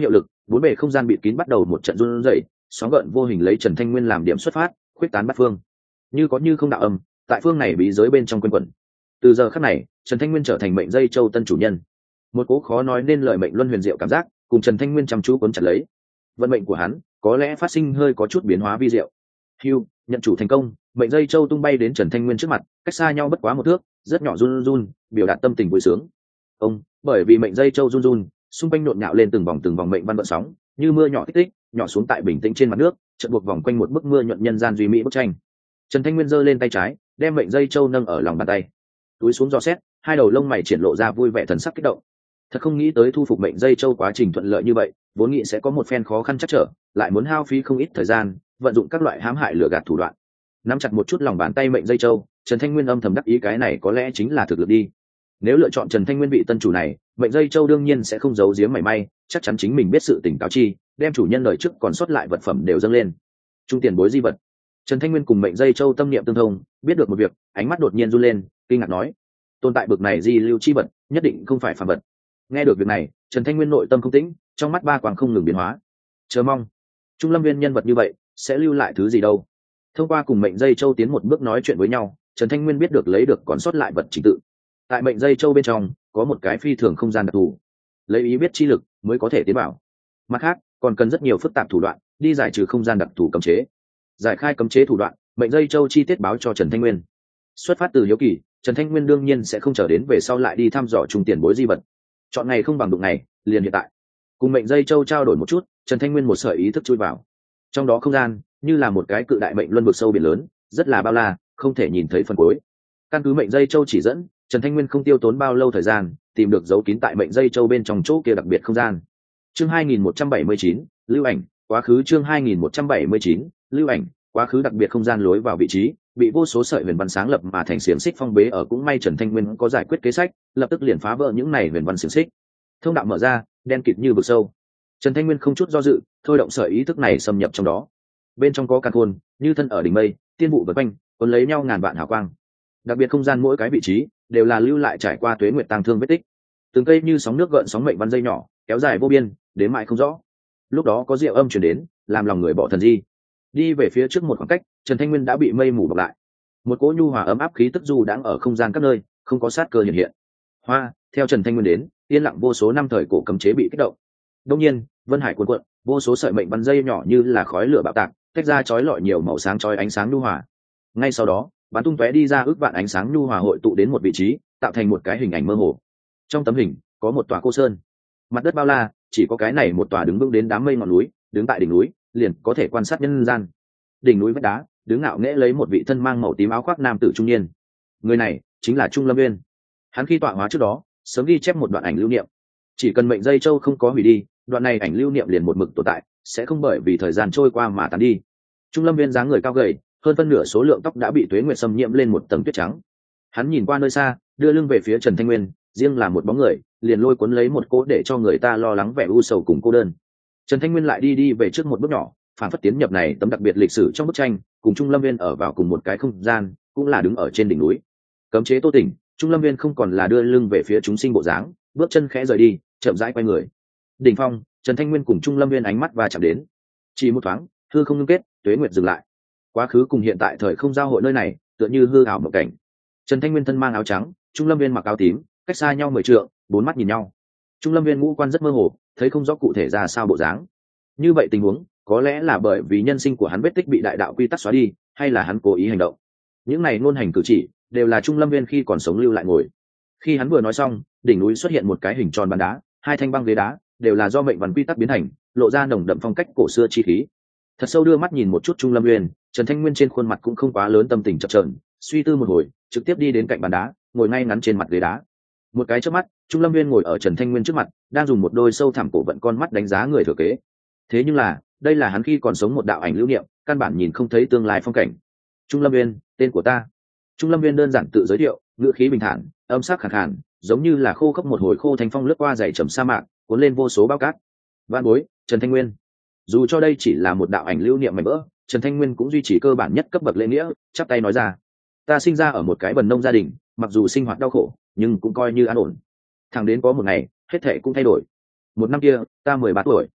bốn bề không gian bịt kín bắt đầu một trận run rẩy, sóng gợn vô hình lấy Trần Thanh Nguyên làm điểm xuất phát, khuyết tán bát phương, như có như không đạo âm tại phương này bí giới bên trong quanh quẩn. Từ giờ khắc này, Trần Thanh Nguyên trở thành mệnh dây châu tân chủ nhân. Một cố khó nói nên lời mệnh luân huyền diệu cảm giác cùng Trần Thanh Nguyên chăm chú cuốn chặt lấy. Vận mệnh của hắn có lẽ phát sinh hơi có chút biến hóa vi diệu. Hưu, nhận chủ thành công, mệnh dây châu tung bay đến Trần Thanh Nguyên trước mặt, cách xa nhau bất quá một thước, rất nhỏ run run, biểu đạt tâm tình vui sướng. Ông, bởi vì mệnh dây châu run run, xung quanh nhộn nhạo lên từng vòng mệnh văn vận sóng, như mưa nhỏ tích tích, nhỏ xuống tại bình tĩnh trên mặt nước, chợt buộc vòng quanh một bức mưa nhuận nhân gian duy mỹ bức tranh. Trần Thanh Nguyên giơ lên tay trái, đem mệnh dây châu nâng ở lòng bàn tay, túi xuống dò xét, hai đầu lông mày triển lộ ra vui vẻ thần sắc kích động. Thật không nghĩ tới thu phục mệnh dây châu quá trình thuận lợi như vậy, vốn nghĩ sẽ có một phen khó khăn chắc trở, lại muốn hao phí không ít thời gian, vận dụng các loại hãm hại lừa gạt thủ đoạn. Nắm chặt một chút lòng bàn tay mệnh dây châu, Trần Thanh Nguyên âm thầm đắc ý cái này có lẽ chính là thực lực đi. Nếu lựa chọn Trần Thanh Nguyên vị tân chủ này, mệnh dây châu đương nhiên sẽ không giấu giếm mảy may, chắc chắn chính mình biết sự tỉnh táo chi, đem chủ nhân đời trước còn sót lại vật phẩm đều dâng lên. Trung tiền bối di vật. Trần Thanh Nguyên cùng mệnh dây châu tâm niệm tương thông, biết được một việc, ánh mắt đột nhiên run lên, kinh ngạc nói: tồn tại bực này di lưu chi vật, nhất định không phải phàm vật. Nghe được việc này, Trần Thanh Nguyên nội tâm không tĩnh, trong mắt ba quang không ngừng biến hóa. Chờ mong, Trung Lâm Viên nhân vật như vậy sẽ lưu lại thứ gì đâu? Thông qua cùng mệnh dây châu tiến một bước nói chuyện với nhau, Trần Thanh Nguyên biết được lấy được còn sót lại vật trình tự. Tại mệnh dây châu bên trong có một cái phi thường không gian đặc thù, lấy ý biết chi lực mới có thể tiến vào. Mặt khác, còn cần rất nhiều phức tạp thủ đoạn đi giải trừ không gian đặc thù cấm chế. Giải khai cấm chế thủ đoạn, mệnh dây châu chi tiết báo cho Trần Thanh Nguyên. Xuất phát từ hiếu kỳ, Trần Thanh Nguyên đương nhiên sẽ không chờ đến về sau lại đi thăm dò trung tiền bối di vật. Chọn ngày không bằng đụng ngày, liền hiện tại. Cùng mệnh dây châu trao đổi một chút, Trần Thanh Nguyên một sợi ý thức chui vào. Trong đó không gian như là một cái cự đại mệnh luân vực sâu biển lớn, rất là bao la, không thể nhìn thấy phần cuối. Căn cứ mệnh dây châu chỉ dẫn, Trần Thanh Nguyên không tiêu tốn bao lâu thời gian, tìm được dấu kín tại mệnh dây châu bên trong chỗ kia đặc biệt không gian. Chương 2179, lưu ảnh, quá khứ. Chương 2179, lưu ảnh, quá khứ. Đặc biệt không gian lối vào vị trí bị vô số sợi huyền văn sáng lập mà thành xiềng xích phong bế ở, cũng may Trần Thanh Nguyên có giải quyết kế sách, lập tức liền phá vỡ những này huyền văn xiềng xích. Thông đạo mở ra, đen kịt như vực sâu. Trần Thanh Nguyên không chút do dự, thôi động sợi ý thức này xâm nhập trong đó. Bên trong có càn khôn, như thân ở đỉnh mây, tiên vụ vây quanh, cuốn lấy nhau ngàn vạn hào quang. Đặc biệt không gian mỗi cái vị trí đều là lưu lại trải qua tuế nguyệt tang thương vết tích. Từng cây như sóng nước gợn sóng mệnh văn dây nhỏ, kéo dài vô biên, đến mãi không rõ. Lúc đó có diệu âm truyền đến, làm lòng người bỏ thần di. Đi về phía trước một khoảng cách, Trần Thanh Nguyên đã bị mây mù bọc lại. Một cỗ nhu hòa ấm áp khí tức du đang ở không gian các nơi, không có sát cơ hiện hiện. Hoa, theo Trần Thanh Nguyên đến, yên lặng vô số năm thời cổ cấm chế bị kích động. Đương nhiên, vân hải cuồn cuộn, vô số sợi mệnh văn dây nhỏ như là khói lửa bạo tạc, tách ra chói lọi nhiều màu sáng chói ánh sáng nhu hòa. Ngay sau đó, bắn tung tóe đi ra ước vạn ánh sáng nhu hòa hội tụ đến một vị trí, tạo thành một cái hình ảnh mơ hồ. Trong tấm hình có một tòa cô sơn, mặt đất bao la, chỉ có cái này một tòa đứng vững đến đám mây ngọn núi, đứng tại đỉnh núi liền có thể quan sát nhân gian. Đỉnh núi vách đá đứng ngạo nghễ lấy một vị thân mang màu tím áo khoác nam tử trung niên. Người này chính là Trung Lâm Viên. Hắn khi tọa hóa trước đó sớm ghi chép một đoạn ảnh lưu niệm, chỉ cần mệnh dây châu không có hủy đi, đoạn này ảnh lưu niệm liền một mực tồn tại, sẽ không bởi vì thời gian trôi qua mà tán đi. Trung Lâm Viên dáng người cao gầy, hơn phân nửa số lượng tóc đã bị tuế nguyệt xâm nhiễm lên một tầng tuyết trắng. Hắn nhìn qua nơi xa, đưa lưng về phía Trần Thanh Nguyên, riêng là một bóng người liền lôi cuốn lấy một cỗ để cho người ta lo lắng vẻ u sầu cùng cô đơn. Trần Thanh Nguyên lại đi về trước một bước nhỏ, phản phất tiến nhập này tấm đặc biệt lịch sử trong bức tranh, cùng Trung Lâm Viên ở vào cùng một cái không gian, cũng là đứng ở trên đỉnh núi. Cấm chế tô tỉnh, Trung Lâm Viên không còn là đưa lưng về phía chúng sinh bộ dáng, bước chân khẽ rời đi, chậm rãi quay người. Đỉnh phong, Trần Thanh Nguyên cùng Trung Lâm Viên ánh mắt va chạm đến. Chỉ một thoáng, hư không ngưng kết, tuế nguyệt dừng lại. Quá khứ cùng hiện tại thời không giao hội nơi này, tựa như hư ảo mộng cảnh. Trần Thanh Nguyên thân mang áo trắng, Trung Lâm Viên mặc áo tím, cách xa nhau 10 trượng, bốn mắt nhìn nhau. Trung Lâm Viên ngũ quan rất mơ hồ, thấy không rõ cụ thể ra sao bộ dáng. Như vậy tình huống, có lẽ là bởi vì nhân sinh của hắn vết tích bị đại đạo quy tắc xóa đi, hay là hắn cố ý hành động. Những này ngôn hành cử chỉ đều là Trung Lâm Viên khi còn sống lưu lại ngồi. Khi hắn vừa nói xong, đỉnh núi xuất hiện một cái hình tròn bàn đá, hai thanh băng ghế đá, đều là do mệnh văn quy tắc biến thành, lộ ra nồng đậm phong cách cổ xưa chi khí. Thật sâu đưa mắt nhìn một chút Trung Lâm Viên, Trần Thanh Nguyên trên khuôn mặt cũng không quá lớn tâm tình chập chờn, suy tư một hồi, trực tiếp đi đến cạnh bàn đá, ngồi ngay ngắn trên mặt ghế đá. Một cái chớp mắt, Trung Lâm Viên ngồi ở Trần Thanh Nguyên trước mặt, đang dùng một đôi sâu thẳm cổ vận con mắt đánh giá người thừa kế. Thế nhưng là, đây là hắn khi còn sống một đạo ảnh lưu niệm, căn bản nhìn không thấy tương lai phong cảnh. Trung Lâm Viên, tên của ta. Trung Lâm Viên đơn giản tự giới thiệu, ngữ khí bình thản, âm sắc khàn khàn, giống như là khô khốc một hồi khô thanh phong lướt qua dày trầm sa mạc, cuốn lên vô số bao cát. Vạn bối, Trần Thanh Nguyên. Dù cho đây chỉ là một đạo ảnh lưu niệm mảnh vỡ, Trần Thanh Nguyên cũng duy trì cơ bản nhất cấp bậc lễ nghĩa, chắp tay nói ra: ta sinh ra ở một cái bần nông gia đình, mặc dù sinh hoạt đau khổ, nhưng cũng coi như an ổn. Thẳng đến có một ngày, hết thệ cũng thay đổi. Một năm kia, ta 13 tuổi.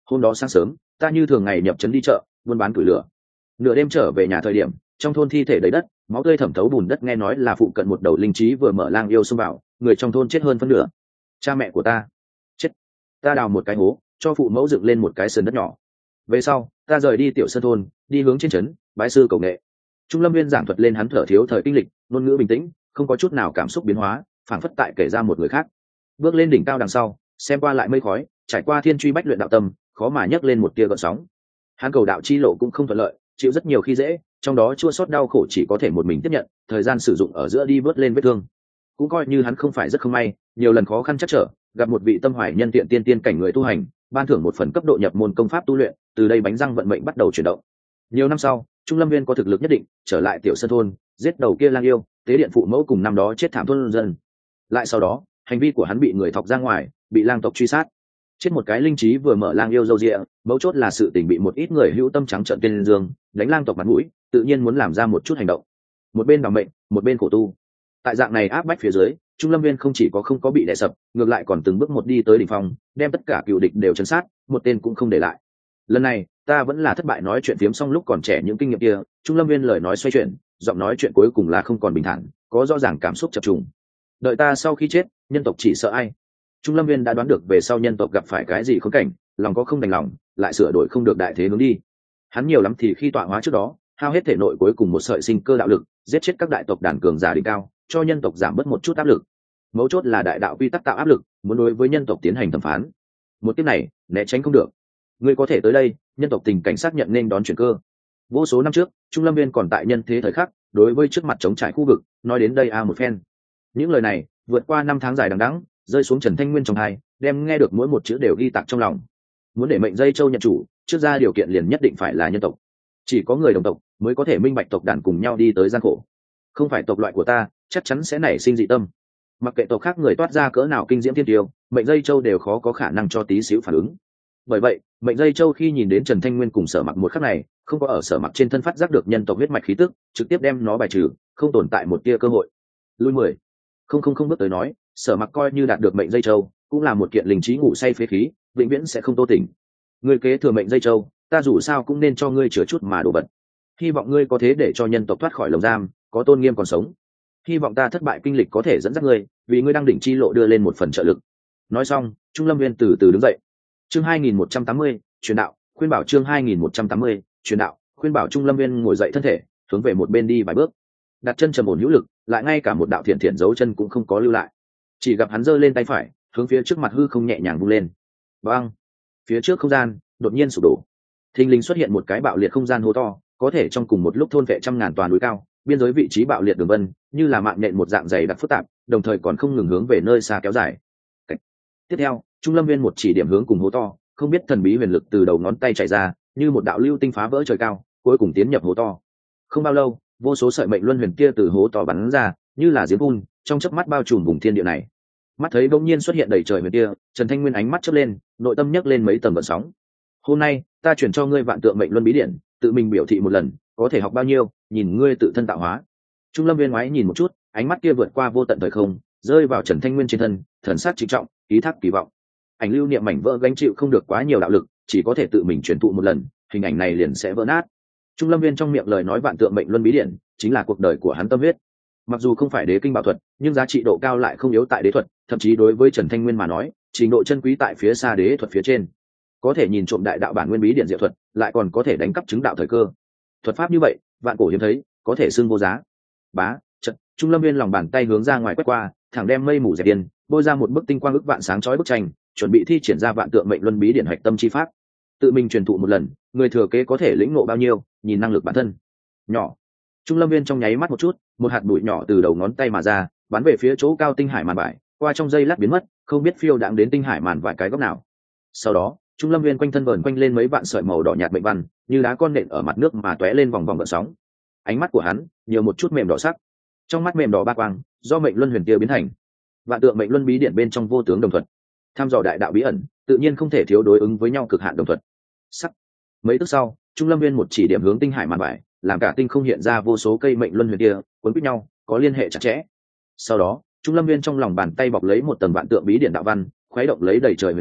Hôm đó sáng sớm, ta như thường ngày nhập trấn đi chợ buôn bán củi lửa. Nửa đêm trở về nhà thời điểm, trong thôn thi thể đầy đất, máu tươi thẩm thấu bùn đất, nghe nói là phụ cận một đầu linh trí vừa mở lang yêu xông vào, người trong thôn chết hơn phân nửa. Cha mẹ của ta chết. Ta đào một cái hố, cho phụ mẫu dựng lên một cái sườn đất nhỏ. Về sau, ta rời đi tiểu sơn thôn, đi hướng trên trấn, bái sư cầu nghệ. Trung Lâm Viên giảng thuật lên hắn thở thiếu thời kinh lịch, ngôn ngữ bình tĩnh, không có chút nào cảm xúc biến hóa, phảng phất tại kể ra một người khác. Bước lên đỉnh cao đằng sau, xem qua lại mây khói, trải qua thiên truy bách luyện đạo tâm, khó mà nhấc lên một tia gợn sóng. Hắn cầu đạo chi lộ cũng không thuận lợi, chịu rất nhiều khi dễ, trong đó chua xót đau khổ chỉ có thể một mình tiếp nhận, thời gian sử dụng ở giữa đi vớt lên vết thương. Cũng coi như hắn không phải rất không may, nhiều lần khó khăn chắc trở, gặp một vị tâm hoài nhân tiện tiên cảnh người tu hành, ban thưởng một phần cấp độ nhập môn công pháp tu luyện, từ đây bánh răng vận mệnh bắt đầu chuyển động. Nhiều năm sau, Trung Lâm Viên có thực lực nhất định, trở lại tiểu sơn thôn, giết đầu kia lang yêu, tế điện phụ mẫu cùng năm đó chết thảm thôn dân. Lại sau đó, hành vi của hắn bị người thọc ra ngoài, bị lang tộc truy sát. Chết một cái linh trí vừa mở lang yêu dâu rịa, mấu chốt là sự tình bị một ít người hữu tâm trắng trợn tên dương, đánh lang tộc mặt mũi, tự nhiên muốn làm ra một chút hành động. Một bên bảo mệnh, một bên khổ tu. Tại dạng này áp bách phía dưới, Trung Lâm Viên không chỉ có không có bị đè sập, ngược lại còn từng bước một đi tới đỉnh phong, đem tất cả cựu địch đều chấn sát, một tên cũng không để lại. Lần này, ta vẫn là thất bại, nói chuyện phiếm xong lúc còn trẻ những kinh nghiệm kia, Trung Lâm Viên lời nói xoay chuyển, giọng nói chuyện cuối cùng là không còn bình thản, có rõ ràng cảm xúc chập trùng. Đợi ta sau khi chết, nhân tộc chỉ sợ ai? Trung Lâm Viên đã đoán được về sau nhân tộc gặp phải cái gì khốn cảnh, lòng có không đành lòng, lại sửa đổi không được đại thế hướng đi. Hắn nhiều lắm thì khi tọa hóa trước đó, hao hết thể nội cuối cùng một sợi sinh cơ đạo lực, giết chết các đại tộc đàn cường giả đỉnh cao, cho nhân tộc giảm bớt một chút áp lực. Mấu chốt là đại đạo quy tắc tạo áp lực, muốn đối với nhân tộc tiến hành thẩm phán. Một tiếp này, né tránh không được. Ngươi có thể tới đây, nhân tộc tình cảnh xác nhận nên đón chuyển cơ. Vô số năm trước, Trung Lâm Viên còn tại nhân thế thời khắc, đối với trước mặt chống trải khu vực, nói đến đây một phen. Những lời này, vượt qua năm tháng dài đằng đẵng, rơi xuống Trần Thanh Nguyên trong tai, đem nghe được mỗi một chữ đều ghi tạc trong lòng. Muốn để mệnh dây châu nhận chủ, trước ra điều kiện liền nhất định phải là nhân tộc. Chỉ có người đồng tộc mới có thể minh bạch tộc đàn cùng nhau đi tới gian khổ. Không phải tộc loại của ta, chắc chắn sẽ nảy sinh dị tâm. Mặc kệ tộc khác người toát ra cỡ nào kinh diễm thiên tiêu, mệnh dây châu đều khó có khả năng cho tí xíu phản ứng. Bởi vậy, mệnh dây châu khi nhìn đến Trần Thanh Nguyên cùng Sở Mặc một khắc này, không có ở Sở Mặc trên thân phát giác được nhân tộc huyết mạch khí tức, trực tiếp đem nó bài trừ, không tồn tại một tia cơ hội. Lui 10. Không bước tới nói, Sở Mặc coi như đạt được mệnh dây châu, cũng là một kiện linh trí ngủ say phế khí, vĩnh viễn sẽ không tô tỉnh. Ngươi kế thừa mệnh dây châu, ta dù sao cũng nên cho ngươi chứa chút mà đồ vật. Hy vọng ngươi có thế để cho nhân tộc thoát khỏi lồng giam, có tôn nghiêm còn sống. Hy vọng ta thất bại kinh lịch có thể dẫn dắt ngươi, vì ngươi đang đỉnh chi lộ đưa lên một phần trợ lực. Nói xong, Trung Lâm Viên từ từ đứng dậy. Chương 2180, truyền đạo, khuyên bảo. Chương 2180, truyền đạo, khuyên bảo. Trung Lâm Viên ngồi dậy thân thể, hướng về một bên đi vài bước, đặt chân trầm ổn hữu lực, lại ngay cả một đạo thiện thiện dấu chân cũng không có lưu lại. Chỉ gặp hắn giơ lên tay phải, hướng phía trước mặt hư không nhẹ nhàng vung lên. Bang! Phía trước không gian đột nhiên sụp đổ. Thình lình xuất hiện một cái bạo liệt không gian hố to, có thể trong cùng một lúc thôn vệ trăm ngàn tòa núi cao, biên giới vị trí bạo liệt đường vân, như là mạng nhện một dạng dày đặc phức tạp, đồng thời còn không ngừng hướng về nơi xa kéo dài. Tiếp theo, Trung Lâm Viên một chỉ điểm hướng cùng hố to, không biết thần bí huyền lực từ đầu ngón tay chảy ra, như một đạo lưu tinh phá vỡ trời cao, cuối cùng tiến nhập hố to. Không bao lâu, vô số sợi mệnh luân huyền kia từ hố to bắn ra, như là giếng phun, trong chớp mắt bao trùm vùng thiên địa này. Mắt thấy bỗng nhiên xuất hiện đầy trời huyền kia, Trần Thanh Nguyên ánh mắt chớp lên, nội tâm nhấc lên mấy tầng gợn sóng. Hôm nay, ta chuyển cho ngươi vạn tượng mệnh luân bí điển, tự mình biểu thị một lần, có thể học bao nhiêu, nhìn ngươi tự thân tạo hóa. Trung Lâm Viên ngoái nhìn một chút, ánh mắt kia vượt qua vô tận thời không, rơi vào Trần Thanh Nguyên trên thân, thần sắc trịnh trọng, ký thác kỳ vọng. Ảnh lưu niệm mảnh vỡ gánh chịu không được quá nhiều đạo lực, chỉ có thể tự mình truyền thụ một lần, hình ảnh này liền sẽ vỡ nát. Trung Lâm Viên trong miệng lời nói vạn tượng mệnh luân bí điển, chính là cuộc đời của hắn tâm huyết. Mặc dù không phải đế kinh bảo thuật, nhưng giá trị độ cao lại không yếu tại đế thuật, thậm chí đối với Trần Thanh Nguyên mà nói, trình độ chân quý tại phía xa đế thuật phía trên. Có thể nhìn trộm đại đạo bản nguyên bí điển diệu thuật, lại còn có thể đánh cắp chứng đạo thời cơ. Thuật pháp như vậy, vạn cổ hiếm thấy, có thể xưng vô giá. Bá, trận, Trung Lâm Viên lòng bàn tay hướng ra ngoài quét qua, thẳng đem mây mù dẹp điên, bôi ra một bức tinh quang ức vạn sáng chói bức tranh, chuẩn bị thi triển ra vạn tượng mệnh luân bí điển hạch tâm chi pháp. Tự mình truyền thụ một lần, người thừa kế có thể lĩnh ngộ bao nhiêu, nhìn năng lực bản thân. Nhỏ. Trung Lâm Viên trong nháy mắt một chút, một hạt bụi nhỏ từ đầu ngón tay mà ra, bắn về phía chỗ cao tinh hải màn vải, qua trong giây lát biến mất, không biết phiêu đãng đến tinh hải màn vải cái góc nào. Sau đó, Trung Lâm Viên quanh thân vờn quanh lên mấy vạn sợi màu đỏ nhạt mệnh văn, như đá con nện ở mặt nước mà tóe lên vòng vòng gợn sóng. Ánh mắt của hắn nhiều một chút mềm đỏ sắc, trong mắt mềm đỏ ba quang, do mệnh luân huyền tiêu biến thành. Vạn tượng mệnh luân bí điển bên trong vô tướng đồng thuận, tham dò đại đạo bí ẩn, tự nhiên không thể thiếu đối ứng với nhau cực hạn đồng thuận. Sắc. Mấy tức sau, Trung Lâm Viên một chỉ điểm hướng tinh hải màn vải, làm cả tinh không hiện ra vô số cây mệnh luân huyền kia cuốn quýt nhau, có liên hệ chặt chẽ. Sau đó, Trung Lâm Viên trong lòng bàn tay bọc lấy một tầng vạn tượng bí điển đạo văn, khuấy động lấy đầy trời huyền kia,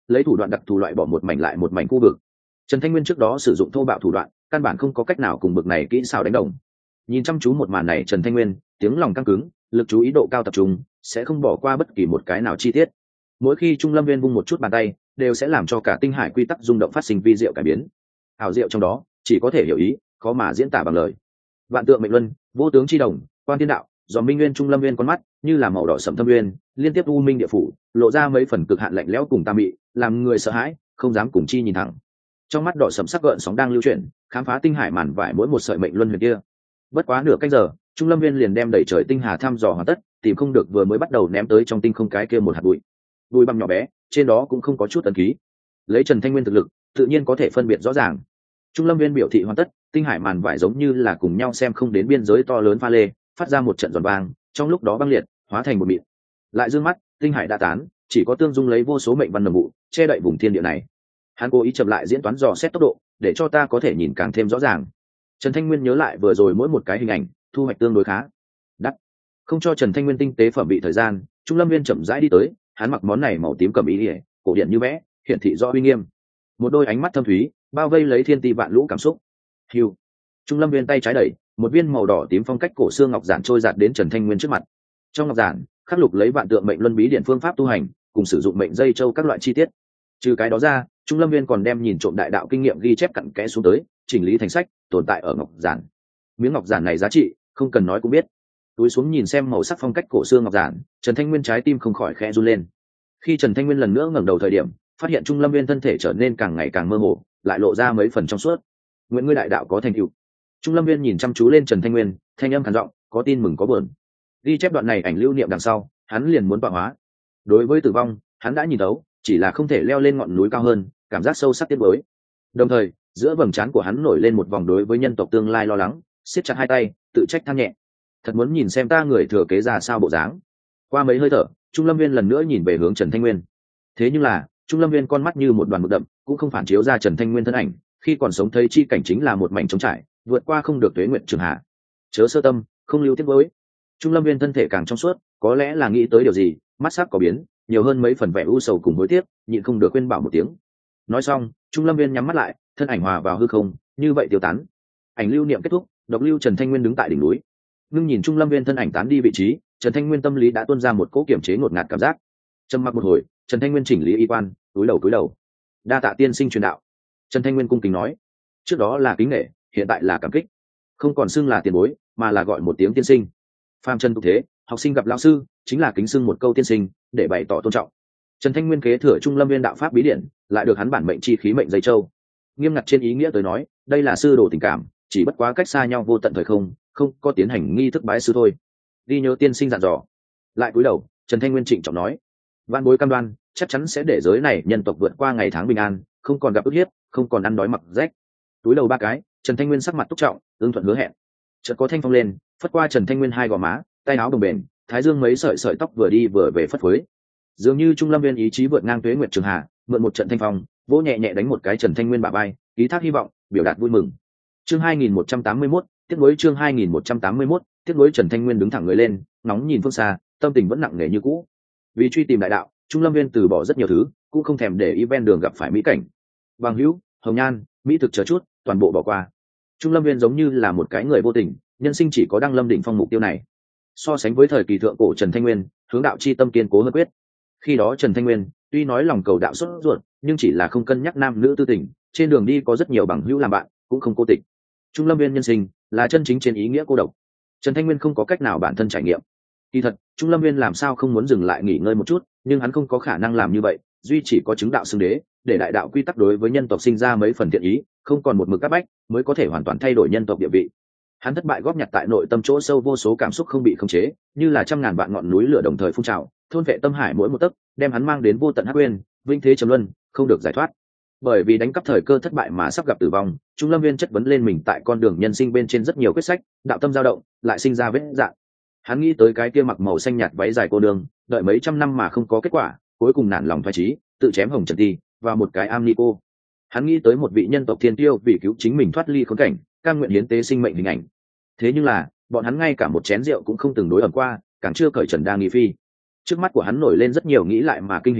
lấy thủ đoạn đặc thù loại bỏ một mảnh lại một mảnh khu vực. Trần Thanh Nguyên trước đó sử dụng thô bạo thủ đoạn, căn bản không có cách nào cùng bực này kỹ xảo đánh đồng. Nhìn chăm chú một màn này, Trần Thanh Nguyên tiếng lòng căng cứng, lực chú ý độ cao tập trung, sẽ không bỏ qua bất kỳ một cái nào chi tiết. Mỗi khi Trung Lâm Viên vung một chút bàn tay, đều sẽ làm cho cả tinh hải quy tắc rung động phát sinh vi diệu cải biến. Ảo diệu trong đó, chỉ có thể hiểu ý, khó mà diễn tả bằng lời. Vạn tượng mệnh luân, vô tướng chi đồng, quan thiên đạo, do minh nguyên Trung Lâm Viên con mắt như là màu đỏ sẫm thâm nguyên, liên tiếp u minh địa phủ, lộ ra mấy phần cực hạn lạnh lẽo cùng tà mị, làm người sợ hãi, không dám cùng chi nhìn thẳng. Trong mắt đỏ sẫm sắc gợn sóng đang lưu chuyển, khám phá tinh hải màn vải mỗi một sợi mệnh luân huyền kia. Bất quá nửa canh giờ, Trung Lâm Viên liền đem đẩy trời tinh hà thăm dò hoàn tất, tìm không được vừa mới bắt đầu ném tới trong tinh không cái kia một hạt bụi. Bụi bặm nhỏ bé, trên đó cũng không có chút ấn ký. Lấy Trần Thanh Nguyên thực lực, tự nhiên có thể phân biệt rõ ràng. Trung Lâm Viên biểu thị hoàn tất, tinh hải màn vải giống như là cùng nhau xem không đến biên giới to lớn pha lê, phát ra một trận giòn vang, trong lúc đó băng liệt, hóa thành một mịn. Lại dương mắt, tinh hải đã tán, chỉ có tương dung lấy vô số mệnh văn nồng vụ, che đậy vùng thiên địa này. Hắn cố ý chậm lại diễn toán dò xét tốc độ, để cho ta có thể nhìn càng thêm rõ ràng. Trần Thanh Nguyên nhớ lại vừa rồi mỗi một cái hình ảnh, thu hoạch tương đối khá. Đắt. Không cho Trần Thanh Nguyên tinh tế phẩm bị thời gian, Trung Lâm Viên chậm rãi đi tới, hắn mặc món này màu tím cẩm ý liễu, cổ điển như vẽ, hiển thị rõ uy nghiêm. Một đôi ánh mắt thâm thúy, bao vây lấy thiên ti vạn lũ cảm xúc. Hưu. Trung Lâm Viên tay trái đẩy, một viên màu đỏ tím phong cách cổ xương ngọc giản trôi giạt đến Trần Thanh Nguyên trước mặt. Trong ngọc giản, khắc lục lấy vạn tượng mệnh luân bí điển phương pháp tu hành, cùng sử dụng mệnh dây châu các loại chi tiết. Trừ cái đó ra, Trung Lâm Viên còn đem nhìn trộm đại đạo kinh nghiệm ghi chép cặn kẽ xuống tới, chỉnh lý thành sách, tồn tại ở ngọc giản. Miếng ngọc giản này giá trị, không cần nói cũng biết. Túi xuống nhìn xem màu sắc phong cách cổ xương ngọc giản, Trần Thanh Nguyên trái tim không khỏi khẽ run lên. Khi Trần Thanh Nguyên lần nữa ngẩng đầu thời điểm, phát hiện Trung Lâm Viên thân thể trở nên càng ngày càng mơ hồ, lại lộ ra mấy phần trong suốt. Nguyện ngươi đại đạo có thành tựu. Trung Lâm Viên nhìn chăm chú lên Trần Thanh Nguyên, thanh âm khàn giọng, có tin mừng có buồn. Ghi chép đoạn này ảnh lưu niệm đằng sau, hắn liền muốn bạo hóa. Đối với tử vong, hắn đã nhìn thấu, chỉ là không thể leo lên ngọn núi cao hơn, cảm giác sâu sắc tiếc nuối. Đồng thời, giữa vầng trán của hắn nổi lên một vòng đối với nhân tộc tương lai lo lắng, siết chặt hai tay, tự trách than nhẹ. Thật muốn nhìn xem ta người thừa kế ra sao bộ dáng. Qua mấy hơi thở, Trung Lâm Viên lần nữa nhìn về hướng Trần Thanh Nguyên. Thế nhưng là, Trung Lâm Viên con mắt như một đoàn mực đậm, cũng không phản chiếu ra Trần Thanh Nguyên thân ảnh, khi còn sống thấy chi cảnh chính là một mảnh trống trải, vượt qua không được tuế nguyện trường hạ. Chớ sơ tâm, không lưu tiếc nuối. Trung Lâm Viên thân thể càng trong suốt, có lẽ là nghĩ tới điều gì, mắt sắc có biến, nhiều hơn mấy phần vẻ u sầu cùng hối tiếc, nhịn không được khuyên bảo một tiếng. Nói xong, Trung Lâm Viên nhắm mắt lại, thân ảnh hòa vào hư không, như vậy tiêu tán. Ảnh lưu niệm kết thúc, độc lưu Trần Thanh Nguyên đứng tại đỉnh núi. Ngưng nhìn Trung Lâm Viên thân ảnh tán đi vị trí, Trần Thanh Nguyên tâm lý đã tuôn ra một cỗ kiểm chế ngột ngạt cảm giác. Trầm mặc một hồi, Trần Thanh Nguyên chỉnh lý y quan, cúi đầu. Đa tạ tiên sinh truyền đạo. Trần Thanh Nguyên cung kính nói. Trước đó là kính nể, hiện tại là cảm kích. Không còn xưng là tiền bối, mà là gọi một tiếng tiên sinh. Phàm trần tục thế, học sinh gặp lão sư, chính là kính xưng một câu tiên sinh, để bày tỏ tôn trọng. Trần Thanh Nguyên kế thừa Trung Lâm Viên đạo pháp bí điển, lại được hắn bản mệnh chi khí mệnh dây châu. Nghiêm ngặt trên ý nghĩa tới nói, đây là sư đồ tình cảm, chỉ bất quá cách xa nhau vô tận thời không, không có tiến hành nghi thức bái sư thôi. Đi nhớ tiên sinh dặn dò. Lại cúi đầu, Trần Thanh Nguyên trịnh trọng nói: Vạn bối cam đoan, chắc chắn sẽ để giới này nhân tộc vượt qua ngày tháng bình an, không còn gặp ức hiếp, không còn ăn đói mặc rách. Túi đầu ba cái, Trần Thanh Nguyên sắc mặt túc trọng, ưng thuận hứa hẹn. Chợt có thanh phong lên, phất qua Trần Thanh Nguyên hai gò má, tay áo đồng bền, thái dương mấy sợi sợi tóc vừa đi vừa về phất phới. Dường như Trung Lâm Viên ý chí vượt ngang tuế nguyệt trường hạ, mượn một trận thanh phong, vỗ nhẹ nhẹ đánh một cái Trần Thanh Nguyên bả vai, ký thác hy vọng, biểu đạt vui mừng. Chương 2181, tiếp nối chương 2181, tiếp nối Trần Thanh Nguyên đứng thẳng người lên, nóng nhìn phương xa, tâm tình vẫn nặng nề như cũ. Vì truy tìm đại đạo, Trung Lâm Viên từ bỏ rất nhiều thứ, cũng không thèm để ý ven đường gặp phải mỹ cảnh. Bằng hữu, hồng nhan, mỹ thực chờ chút, toàn bộ bỏ qua. Trung Lâm Viên giống như là một cái người vô tình, nhân sinh chỉ có đăng lâm đỉnh phong mục tiêu này. So sánh với thời kỳ thượng cổ Trần Thanh Nguyên, hướng đạo chi tâm kiên cố hơn quyết. Khi đó Trần Thanh Nguyên tuy nói lòng cầu đạo xuất ruột, nhưng chỉ là không cân nhắc nam nữ tư tình, trên đường đi có rất nhiều bằng hữu làm bạn, cũng không cô tịch. Trung Lâm Viên nhân sinh là chân chính trên ý nghĩa cô độc. Trần Thanh Nguyên không có cách nào bản thân trải nghiệm. Kỳ thật, Trung Lâm Viên làm sao không muốn dừng lại nghỉ ngơi một chút, nhưng hắn không có khả năng làm như vậy, duy chỉ có chứng đạo xưng đế, để đại đạo quy tắc đối với nhân tộc sinh ra mấy phần thiện ý, không còn một mực áp bách, mới có thể hoàn toàn thay đổi nhân tộc địa vị. Hắn thất bại góp nhặt tại nội tâm chỗ sâu vô số cảm xúc không bị khống chế, như là trăm ngàn vạn ngọn núi lửa đồng thời phun trào, thôn vệ tâm hải mỗi một tấc, đem hắn mang đến vô tận hắc nguyên, vinh thế trầm luân, không được giải thoát. Bởi vì đánh cắp thời cơ thất bại mà sắp gặp tử vong, Trung Lâm Viên chất vấn lên mình tại con đường nhân sinh bên trên rất nhiều quyết sách, đạo tâm dao động, lại sinh ra vết dạn. Hắn nghĩ tới cái kia mặc màu xanh nhạt váy dài cô đường, đợi mấy trăm năm mà không có kết quả, cuối cùng nản lòng phai chí, tự chém hồng trần ti và một cái am ni cô. Hắn nghĩ tới một vị nhân tộc thiên tiêu vì cứu chính mình thoát ly khốn cảnh, cam nguyện hiến tế sinh mệnh hình ảnh. Thế nhưng là, bọn hắn ngay cả một chén rượu cũng không từng đối ẩm qua, càng chưa cởi trần đa nghi phi. Trước mắt của hắn nổi lên rất nhiều nghĩ lại mà kinh hình ảnh,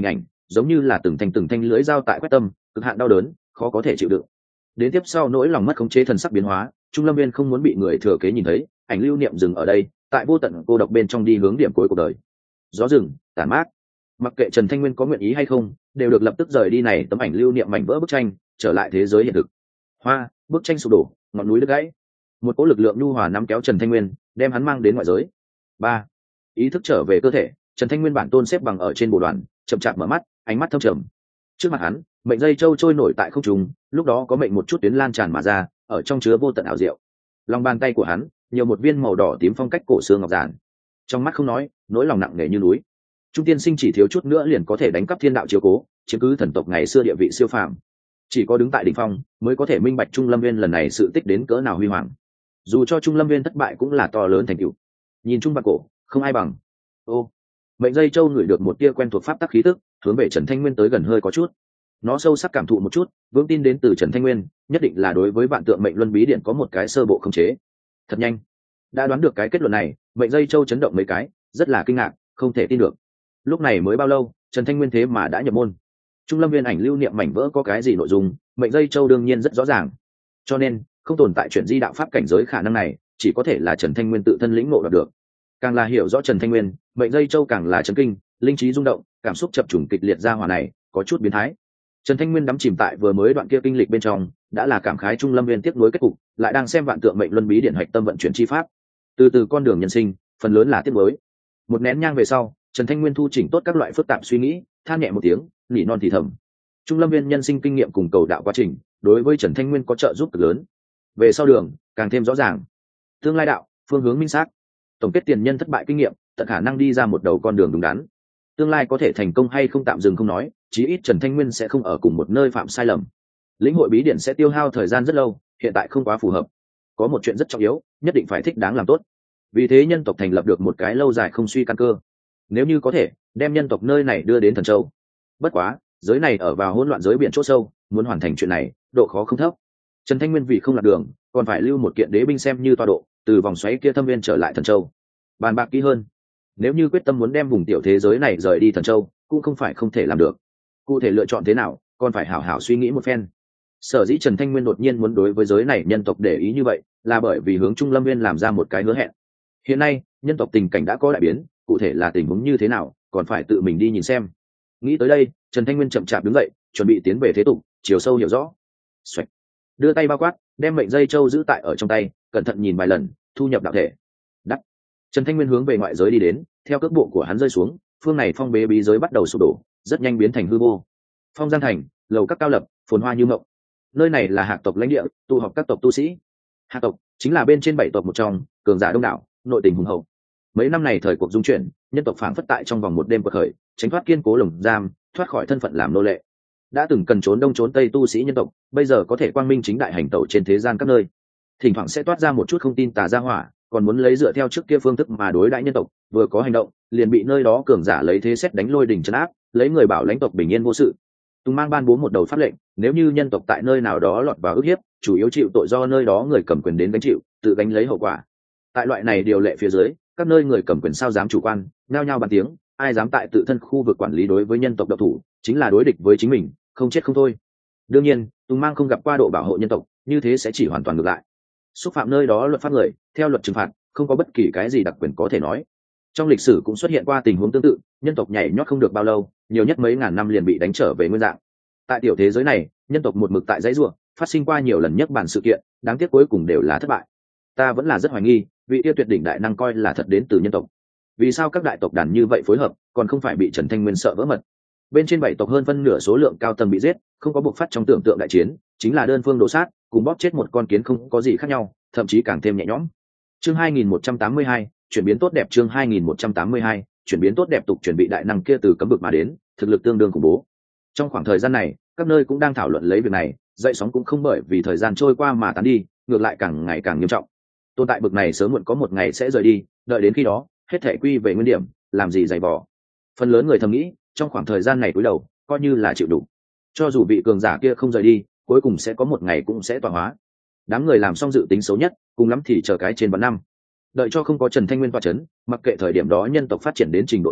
giống như là từng thanh lưỡi dao tại quét tâm, cực hạn đau đớn, khó có thể chịu đựng. Đến tiếp sau nỗi lòng mất khống chế thần sắc biến hóa, Trung Lâm Viên không muốn bị người thừa kế nhìn thấy, ảnh lưu niệm dừng ở đây, tại vô tận cô độc bên trong đi hướng điểm cuối cuộc đời. Gió rừng, tản mát. Mặc kệ Trần Thanh Nguyên có nguyện ý hay không, đều được lập tức rời đi này tấm ảnh lưu niệm mảnh vỡ bức tranh, trở lại thế giới hiện thực. Hoa, bức tranh sụp đổ, ngọn núi đứt gãy. Một cỗ lực lượng nhu hòa nắm kéo Trần Thanh Nguyên, đem hắn mang đến ngoại giới. Ba, ý thức trở về cơ thể, Trần Thanh Nguyên bản tôn xếp bằng ở trên bồ đoàn, chậm chạp mở mắt, ánh mắt thâm trầm. Trước mặt hắn, mệnh dây châu trôi nổi tại không trung, lúc đó có mệnh một chút tuyến lan tràn mà ra, ở trong chứa vô tận ảo diệu. Lòng bàn tay của hắn, nhiều một viên màu đỏ tím phong cách cổ xương ngọc giản. Trong mắt không nói, nỗi lòng nặng nề như núi. Trung tiên sinh chỉ thiếu chút nữa liền có thể đánh cắp thiên đạo chiếu cố, chiếm cứ thần tộc ngày xưa địa vị siêu phàm. Chỉ có đứng tại đỉnh phong, mới có thể minh bạch Trung Lâm Viên lần này sự tích đến cỡ nào huy hoàng. Dù cho Trung Lâm Viên thất bại cũng là to lớn thành tựu. Nhìn Trung Bạc Cổ, không ai bằng. Ô, mệnh dây châu ngửi được một tia quen thuộc pháp tắc khí tức, hướng về Trần Thanh Nguyên tới gần hơi có chút. Nó sâu sắc cảm thụ một chút, vững tin đến từ Trần Thanh Nguyên, nhất định là đối với vạn tượng mệnh luân bí điện có một cái sơ bộ khống chế. Thật nhanh, đã đoán được cái kết luận này, mệnh dây châu chấn động mấy cái, rất là kinh ngạc, không thể tin được. Lúc này mới bao lâu, Trần Thanh Nguyên thế mà đã nhập môn. Trung Lâm Viên ảnh lưu niệm mảnh vỡ có cái gì nội dung, mệnh dây châu đương nhiên rất rõ ràng. Cho nên, không tồn tại chuyện di đạo pháp cảnh giới khả năng này, chỉ có thể là Trần Thanh Nguyên tự thân lĩnh ngộ được. Càng là hiểu rõ Trần Thanh Nguyên, mệnh dây châu càng là chấn kinh, linh trí rung động, cảm xúc chập trùng kịch liệt ra hỏa này, có chút biến thái. Trần Thanh Nguyên đắm chìm tại vừa mới đoạn kia kinh lịch bên trong, đã là cảm khái Trung Lâm Viên tiếc nuối kết cục, lại đang xem vạn tượng mệnh luân bí điển hạch tâm vận chuyển chi pháp. Từ từ con đường nhân sinh, phần lớn là tiếc nuối. Một nén nhang về sau, Trần Thanh Nguyên thu chỉnh tốt các loại phức tạp suy nghĩ, than nhẹ một tiếng, nỉ non thì thầm. Trung Lâm Viên nhân sinh kinh nghiệm cùng cầu đạo quá trình, đối với Trần Thanh Nguyên có trợ giúp cực lớn. Về sau đường, càng thêm rõ ràng. Tương lai đạo, phương hướng minh xác. Tổng kết tiền nhân thất bại kinh nghiệm, tận khả năng đi ra một đầu con đường đúng đắn. Tương lai có thể thành công hay không tạm dừng không nói, chí ít Trần Thanh Nguyên sẽ không ở cùng một nơi phạm sai lầm. Lĩnh hội bí điển sẽ tiêu hao thời gian rất lâu, hiện tại không quá phù hợp. Có một chuyện rất trọng yếu, nhất định phải thích đáng làm tốt. Vì thế nhân tộc thành lập được một cái lâu dài không suy căn cơ. Nếu như có thể, đem nhân tộc nơi này đưa đến Thần Châu. Bất quá, giới này ở vào hỗn loạn giới biển chỗ sâu, muốn hoàn thành chuyện này, độ khó không thấp. Trần Thanh Nguyên vì không lạc đường, còn phải lưu một kiện đế binh xem như tọa độ, từ vòng xoáy kia thâm viên trở lại Thần Châu. Bàn bạc kỹ hơn. Nếu như quyết tâm muốn đem vùng tiểu thế giới này rời đi Thần Châu, cũng không phải không thể làm được. Cụ thể lựa chọn thế nào, còn phải hảo hảo suy nghĩ một phen. Sở dĩ Trần Thanh Nguyên đột nhiên muốn đối với giới này nhân tộc để ý như vậy, là bởi vì hướng Trung Lâm Nguyên làm ra một cái hứa hẹn. Hiện nay, nhân tộc tình cảnh đã có đại biến, cụ thể là tình huống như thế nào, còn phải tự mình đi nhìn xem. Nghĩ tới đây, Trần Thanh Nguyên chậm chạp đứng dậy, chuẩn bị tiến về thế tục, chiều sâu hiểu rõ. Xoạch. Đưa tay bao quát, đem mệnh dây châu giữ tại ở trong tay, cẩn thận nhìn vài lần, thu nhập đạo thể. Đắc. Trần Thanh Nguyên hướng về ngoại giới đi đến, theo cước bộ của hắn rơi xuống, phương này phong bế bí giới bắt đầu sụp đổ, rất nhanh biến thành hư vô. Phong Giang thành, lầu các cao lập, phồn hoa như mộng. Nơi này là Hạc tộc lãnh địa, tụ họp các tộc tu sĩ. Hạc tộc chính là bên trên 7 tộc một trong, cường giả đông đảo, nội tình hùng hậu. Mấy năm này thời cuộc dung chuyển, nhân tộc phảng phất tại trong vòng một đêm quật khởi, tránh thoát kiên cố lồng giam, thoát khỏi thân phận làm nô lệ. Đã từng cần trốn đông trốn tây tu sĩ nhân tộc, bây giờ có thể quang minh chính đại hành tẩu trên thế gian các nơi. Thỉnh thoảng sẽ toát ra một chút không tin tà gia hỏa, còn muốn lấy dựa theo trước kia phương thức mà đối đãi nhân tộc, vừa có hành động, liền bị nơi đó cường giả lấy thế xét đánh lôi đỉnh trấn áp, lấy người bảo lãnh tộc bình yên vô sự. Tùng Mang ban bố một đầu pháp lệnh, nếu như nhân tộc tại nơi nào đó lọt vào ức hiếp, chủ yếu chịu tội do nơi đó người cầm quyền đến gánh chịu, tự gánh lấy hậu quả. Tại loại này điều lệ phía dưới, các nơi người cầm quyền sao dám chủ quan, nhao nhao bàn tiếng, ai dám tại tự thân khu vực quản lý đối với nhân tộc độc thủ, chính là đối địch với chính mình, không chết không thôi. Đương nhiên, Tùng Mang không gặp qua độ bảo hộ nhân tộc, như thế sẽ chỉ hoàn toàn ngược lại. Xúc phạm nơi đó luật pháp người, theo luật trừng phạt, không có bất kỳ cái gì đặc quyền có thể nói. Trong lịch sử cũng xuất hiện qua tình huống tương tự, nhân tộc nhảy nhót không được bao lâu, nhiều nhất mấy ngàn năm liền bị đánh trở về nguyên dạng. Tại tiểu thế giới này, nhân tộc một mực tại dãy rủa, phát sinh qua nhiều lần nhất bản sự kiện, đáng tiếc cuối cùng đều là thất bại. Ta vẫn là rất hoài nghi, vị yêu tuyệt đỉnh đại năng coi là thật đến từ nhân tộc. Vì sao các đại tộc đàn như vậy phối hợp, còn không phải bị Trần Thanh Nguyên sợ vỡ mật? Bên trên 7 tộc hơn phân nửa số lượng cao tầng bị giết, không có buộc phát trong tưởng tượng đại chiến, chính là đơn phương đổ sát, cùng bóp chết một con kiến không có gì khác nhau, thậm chí càng thêm nhẹ nhõm. Chương 2182, chuyển biến tốt đẹp. Chương 2182, chuyển biến tốt đẹp. Tục chuẩn bị đại năng kia từ cấm vực mà đến, thực lực tương đương khủng bố. Trong khoảng thời gian này, các nơi cũng đang thảo luận lấy việc này, dậy sóng cũng không bởi vì thời gian trôi qua mà tán đi, ngược lại càng ngày càng nghiêm trọng. Tồn tại bực này sớm muộn có một ngày sẽ rời đi, đợi đến khi đó, hết thảy quy về nguyên điểm, làm gì dày vò. Phần lớn người thầm nghĩ, trong khoảng thời gian này cúi đầu, coi như là chịu đủ. Cho dù vị cường giả kia không rời đi, cuối cùng sẽ có một ngày cũng sẽ tọa hóa. Đám người làm xong dự tính xấu nhất, cùng lắm thì chờ cái trên vạn năm. Đợi cho không có Trần Thanh Nguyên tọa chấn, mặc kệ thời điểm đó nhân tộc phát triển đến trình độ nào,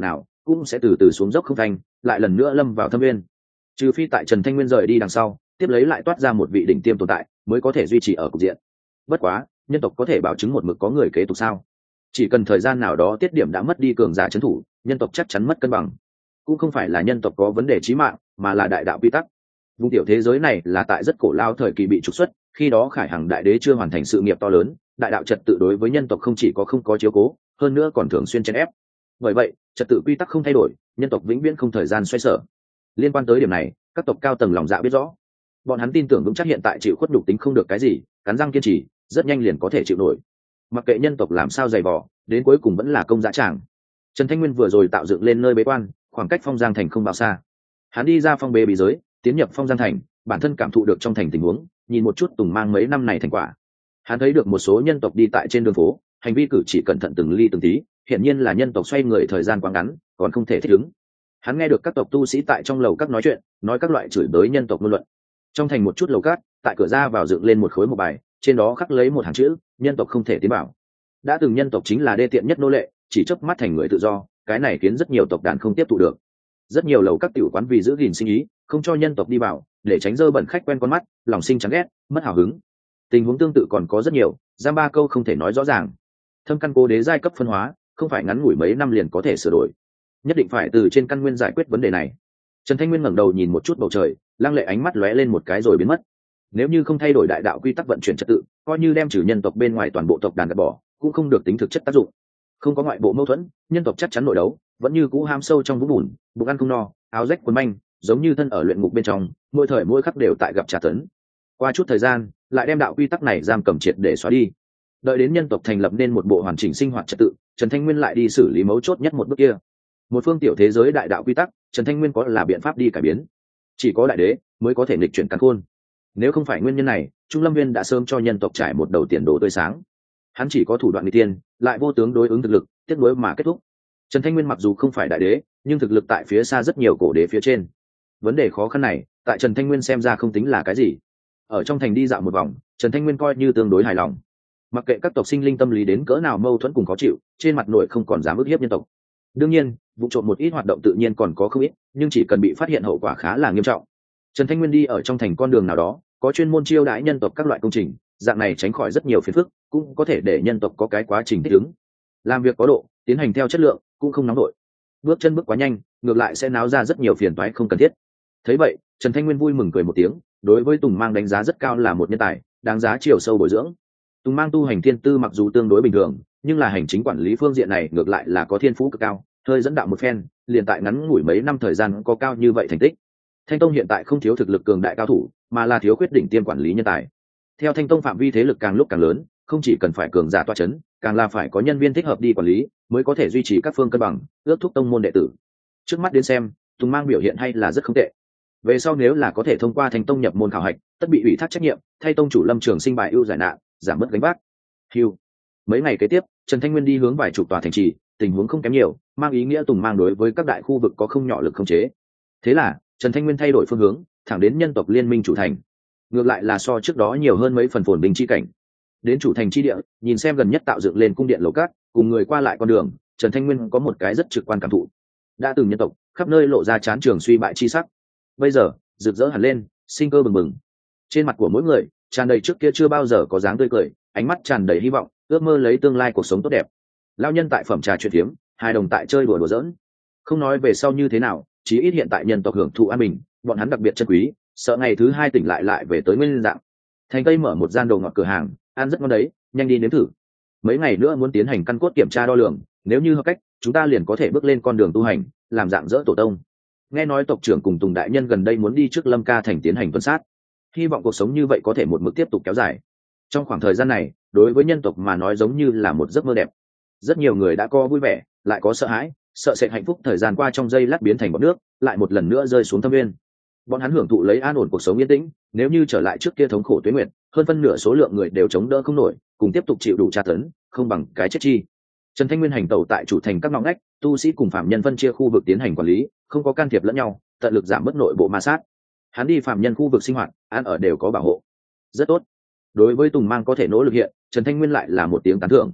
cũng sẽ từ từ xuống dốc không thành, lại lần nữa lâm vào thâm nguyên. Trừ phi tại Trần Thanh Nguyên rời đi đằng sau, tiếp lấy lại toát ra một vị đỉnh tiêm tồn tại, mới có thể duy trì ở cục diện. Bất quá, nhân tộc có thể bảo chứng một mực có người kế tục sao? Chỉ cần thời gian nào đó tiết điểm đã mất đi cường giả trấn thủ, nhân tộc chắc chắn mất cân bằng. Cũng không phải là nhân tộc có vấn đề chí mạng, mà là đại đạo quy tắc. Vùng tiểu thế giới này là tại rất cổ lao thời kỳ bị trục xuất, khi đó Khải Hằng đại đế chưa hoàn thành sự nghiệp to lớn, đại đạo trật tự đối với nhân tộc không chỉ có không có chiếu cố, hơn nữa còn thường xuyên chèn ép. Bởi vậy, trật tự quy tắc không thay đổi, nhân tộc vĩnh viễn không thời gian xoay sở. Liên quan tới điểm này, các tộc cao tầng lòng dạ biết rõ. Bọn hắn tin tưởng vững chắc hiện tại chịu khuất nhục tính không được cái gì, cắn răng kiên trì, rất nhanh liền có thể chịu nổi. Mặc kệ nhân tộc làm sao dày vò, đến cuối cùng vẫn là công dã tràng. Trần Thanh Nguyên vừa rồi tạo dựng lên nơi bế quan, khoảng cách Phong Giang thành không bao xa. Hắn đi ra phong bế bí giới, tiến nhập Phong Giang thành, bản thân cảm thụ được trong thành tình huống, nhìn một chút Tùng Mang mấy năm này thành quả. Hắn thấy được một số nhân tộc đi tại trên đường phố, hành vi cử chỉ cẩn thận từng ly từng tí, hiển nhiên là nhân tộc xoay người thời gian quá ngắn, còn không thể thích ứng. Hắn nghe được các tộc tu sĩ tại trong lầu các nói chuyện, nói các loại chửi bới nhân tộc ngôn luận. Trong thành một chút lầu các, tại cửa ra vào dựng lên một khối một bài, trên đó khắc lấy một hàng chữ: nhân tộc không thể tiến bảo. Đã từng nhân tộc chính là đê tiện nhất nô lệ, chỉ chớp mắt thành người tự do, cái này khiến rất nhiều tộc đàn không tiếp thụ được. Rất nhiều lầu các tiểu quán vì giữ gìn sinh ý, không cho nhân tộc đi vào, để tránh dơ bẩn khách quen con mắt, lòng sinh chán ghét, mất hào hứng. Tình huống tương tự còn có rất nhiều, giam ba câu không thể nói rõ ràng. Thâm căn cố đế giai cấp phân hóa, không phải ngắn ngủi mấy năm liền có thể sửa đổi, nhất định phải từ trên căn nguyên giải quyết vấn đề này. Trần Thanh Nguyên ngẩng đầu nhìn một chút bầu trời, lăng lệ ánh mắt lóe lên một cái rồi biến mất. Nếu như không thay đổi đại đạo quy tắc vận chuyển trật tự, coi như đem trừ nhân tộc bên ngoài toàn bộ tộc đàn gạt bỏ, cũng không được tính thực chất tác dụng. Không có ngoại bộ mâu thuẫn, nhân tộc chắc chắn nội đấu, vẫn như cũ ham sâu trong vũng bùn, bụng ăn không no, áo rách quần manh, giống như thân ở luyện ngục bên trong, mỗi thời mỗi khắc đều tại gặp trả tấn. Qua chút thời gian, lại đem đạo quy tắc này giam cầm triệt để xóa đi. Đợi đến nhân tộc thành lập nên một bộ hoàn chỉnh sinh hoạt trật tự, Trần Thanh Nguyên lại đi xử lý mấu chốt nhất một bước kia. Một phương tiểu thế giới đại đạo quy tắc, Trần Thanh Nguyên có là biện pháp đi cải biến. Chỉ có đại đế mới có thể nghịch chuyển càn khôn. Nếu không phải nguyên nhân này, Trung Lâm Nguyên đã sớm cho nhân tộc trải một đầu tiền đồ tươi sáng. Hắn chỉ có thủ đoạn nghịch tiên, lại vô tướng đối ứng thực lực, tiếp nối mà kết thúc. Trần Thanh Nguyên mặc dù không phải đại đế, nhưng thực lực tại phía xa rất nhiều cổ đế phía trên. Vấn đề khó khăn này, tại Trần Thanh Nguyên xem ra không tính là cái gì. Ở trong thành đi dạo một vòng, Trần Thanh Nguyên coi như tương đối hài lòng. Mặc kệ các tộc sinh linh tâm lý đến cỡ nào mâu thuẫn cùng khó chịu, trên mặt nội không còn dám ức hiếp nhân tộc. Đương nhiên, vụ trộm một ít hoạt động tự nhiên còn có không ít, nhưng chỉ cần bị phát hiện hậu quả khá là nghiêm trọng. Trần Thanh Nguyên đi ở trong thành con đường nào đó, có chuyên môn chiêu đãi nhân tộc các loại công trình, dạng này tránh khỏi rất nhiều phiền phức, cũng có thể để nhân tộc có cái quá trình thích ứng. Làm việc có độ, tiến hành theo chất lượng, cũng không nóng nổi. Bước chân bước quá nhanh, ngược lại sẽ náo ra rất nhiều phiền toái không cần thiết. Thấy vậy, Trần Thanh Nguyên vui mừng cười một tiếng, đối với Tùng Mang đánh giá rất cao, là một nhân tài, đáng giá chiều sâu bồi dưỡng. Tùng Mang tu hành thiên tư mặc dù tương đối bình thường, nhưng là hành chính quản lý phương diện này ngược lại là có thiên phú cực cao, hơi dẫn đạo một phen, liền tại ngắn ngủi mấy năm thời gian có cao như vậy thành tích. Thanh Tông hiện tại không thiếu thực lực cường đại cao thủ, mà là thiếu quyết định tiêm quản lý nhân tài. Theo Thanh Tông phạm vi thế lực càng lúc càng lớn, không chỉ cần phải cường giả toa chấn, càng là phải có nhân viên thích hợp đi quản lý, mới có thể duy trì các phương cân bằng, ước thúc tông môn đệ tử. Trước mắt đến xem, Tùng Mang biểu hiện hay là rất không tệ. Về sau nếu là có thể thông qua Thanh Tông nhập môn khảo hạch, tất bị ủy thác trách nhiệm, thay tông chủ Lâm Trường Sinh bài ưu giải nạn, giảm bớt gánh vác. Hưu. Mấy ngày kế tiếp, Trần Thanh Nguyên đi hướng vài chục tòa thành trì, tình huống không kém nhiều, mang ý nghĩa Tùng Mang đối với các đại khu vực có không nhỏ lực khống chế. Thế là, Trần Thanh Nguyên thay đổi phương hướng, thẳng đến nhân tộc liên minh chủ thành. Ngược lại là so trước đó nhiều hơn mấy phần phồn bình chi cảnh. Đến chủ thành chi địa, nhìn xem gần nhất tạo dựng lên cung điện lầu cát, cùng người qua lại con đường, Trần Thanh Nguyên có một cái rất trực quan cảm thụ. Đã từng nhân tộc, khắp nơi lộ ra chán trường suy bại chi sắc. Bây giờ, rực rỡ hẳn lên, sinh cơ bừng bừng. Trên mặt của mỗi người, tràn đầy trước kia chưa bao giờ có dáng tươi cười, ánh mắt tràn đầy hy vọng, ước mơ lấy tương lai cuộc sống tốt đẹp. Lao nhân tại phẩm trà chuyện thiếm, hai đồng tại chơi đùa đùa giỡn. Không nói về sau như thế nào, chí ít hiện tại nhân tộc hưởng thụ an bình, bọn hắn đặc biệt trân quý, sợ ngày thứ hai tỉnh lại về tới nguyên dạng. Thành Tây mở một gian đồ ngọt cửa hàng, ăn rất ngon đấy, nhanh đi nếm thử. Mấy ngày nữa muốn tiến hành căn cốt kiểm tra đo lường, nếu như hợp cách, chúng ta liền có thể bước lên con đường tu hành, làm dạng dỡ tổ tông. Nghe nói tộc trưởng cùng Tùng đại nhân gần đây muốn đi trước Lâm Ca thành tiến hành tuần sát, hy vọng cuộc sống như vậy có thể một mực tiếp tục kéo dài. Trong khoảng thời gian này, đối với nhân tộc mà nói giống như là một giấc mơ đẹp. Rất nhiều người đã có vui vẻ, lại có sợ hãi, sợ sệt hạnh phúc thời gian qua trong giây lát biến thành bọt nước, lại một lần nữa rơi xuống thâm nguyên. Bọn hắn hưởng thụ lấy an ổn cuộc sống yên tĩnh, nếu như trở lại trước kia thống khổ tuế nguyệt, hơn phân nửa số lượng người đều chống đỡ không nổi, cùng tiếp tục chịu đủ tra tấn, không bằng cái chết chi. Trần Thanh Nguyên hành tẩu tại chủ thành các ngõ ngách, tu sĩ cùng phạm nhân phân chia khu vực tiến hành quản lý, không có can thiệp lẫn nhau, tận lực giảm bớt nội bộ ma sát. Hắn đi phạm nhân khu vực sinh hoạt, ăn ở đều có bảo hộ, rất tốt. Đối với Tùng Mang có thể nỗ lực hiện, Trần Thanh Nguyên lại là một tiếng tán thưởng.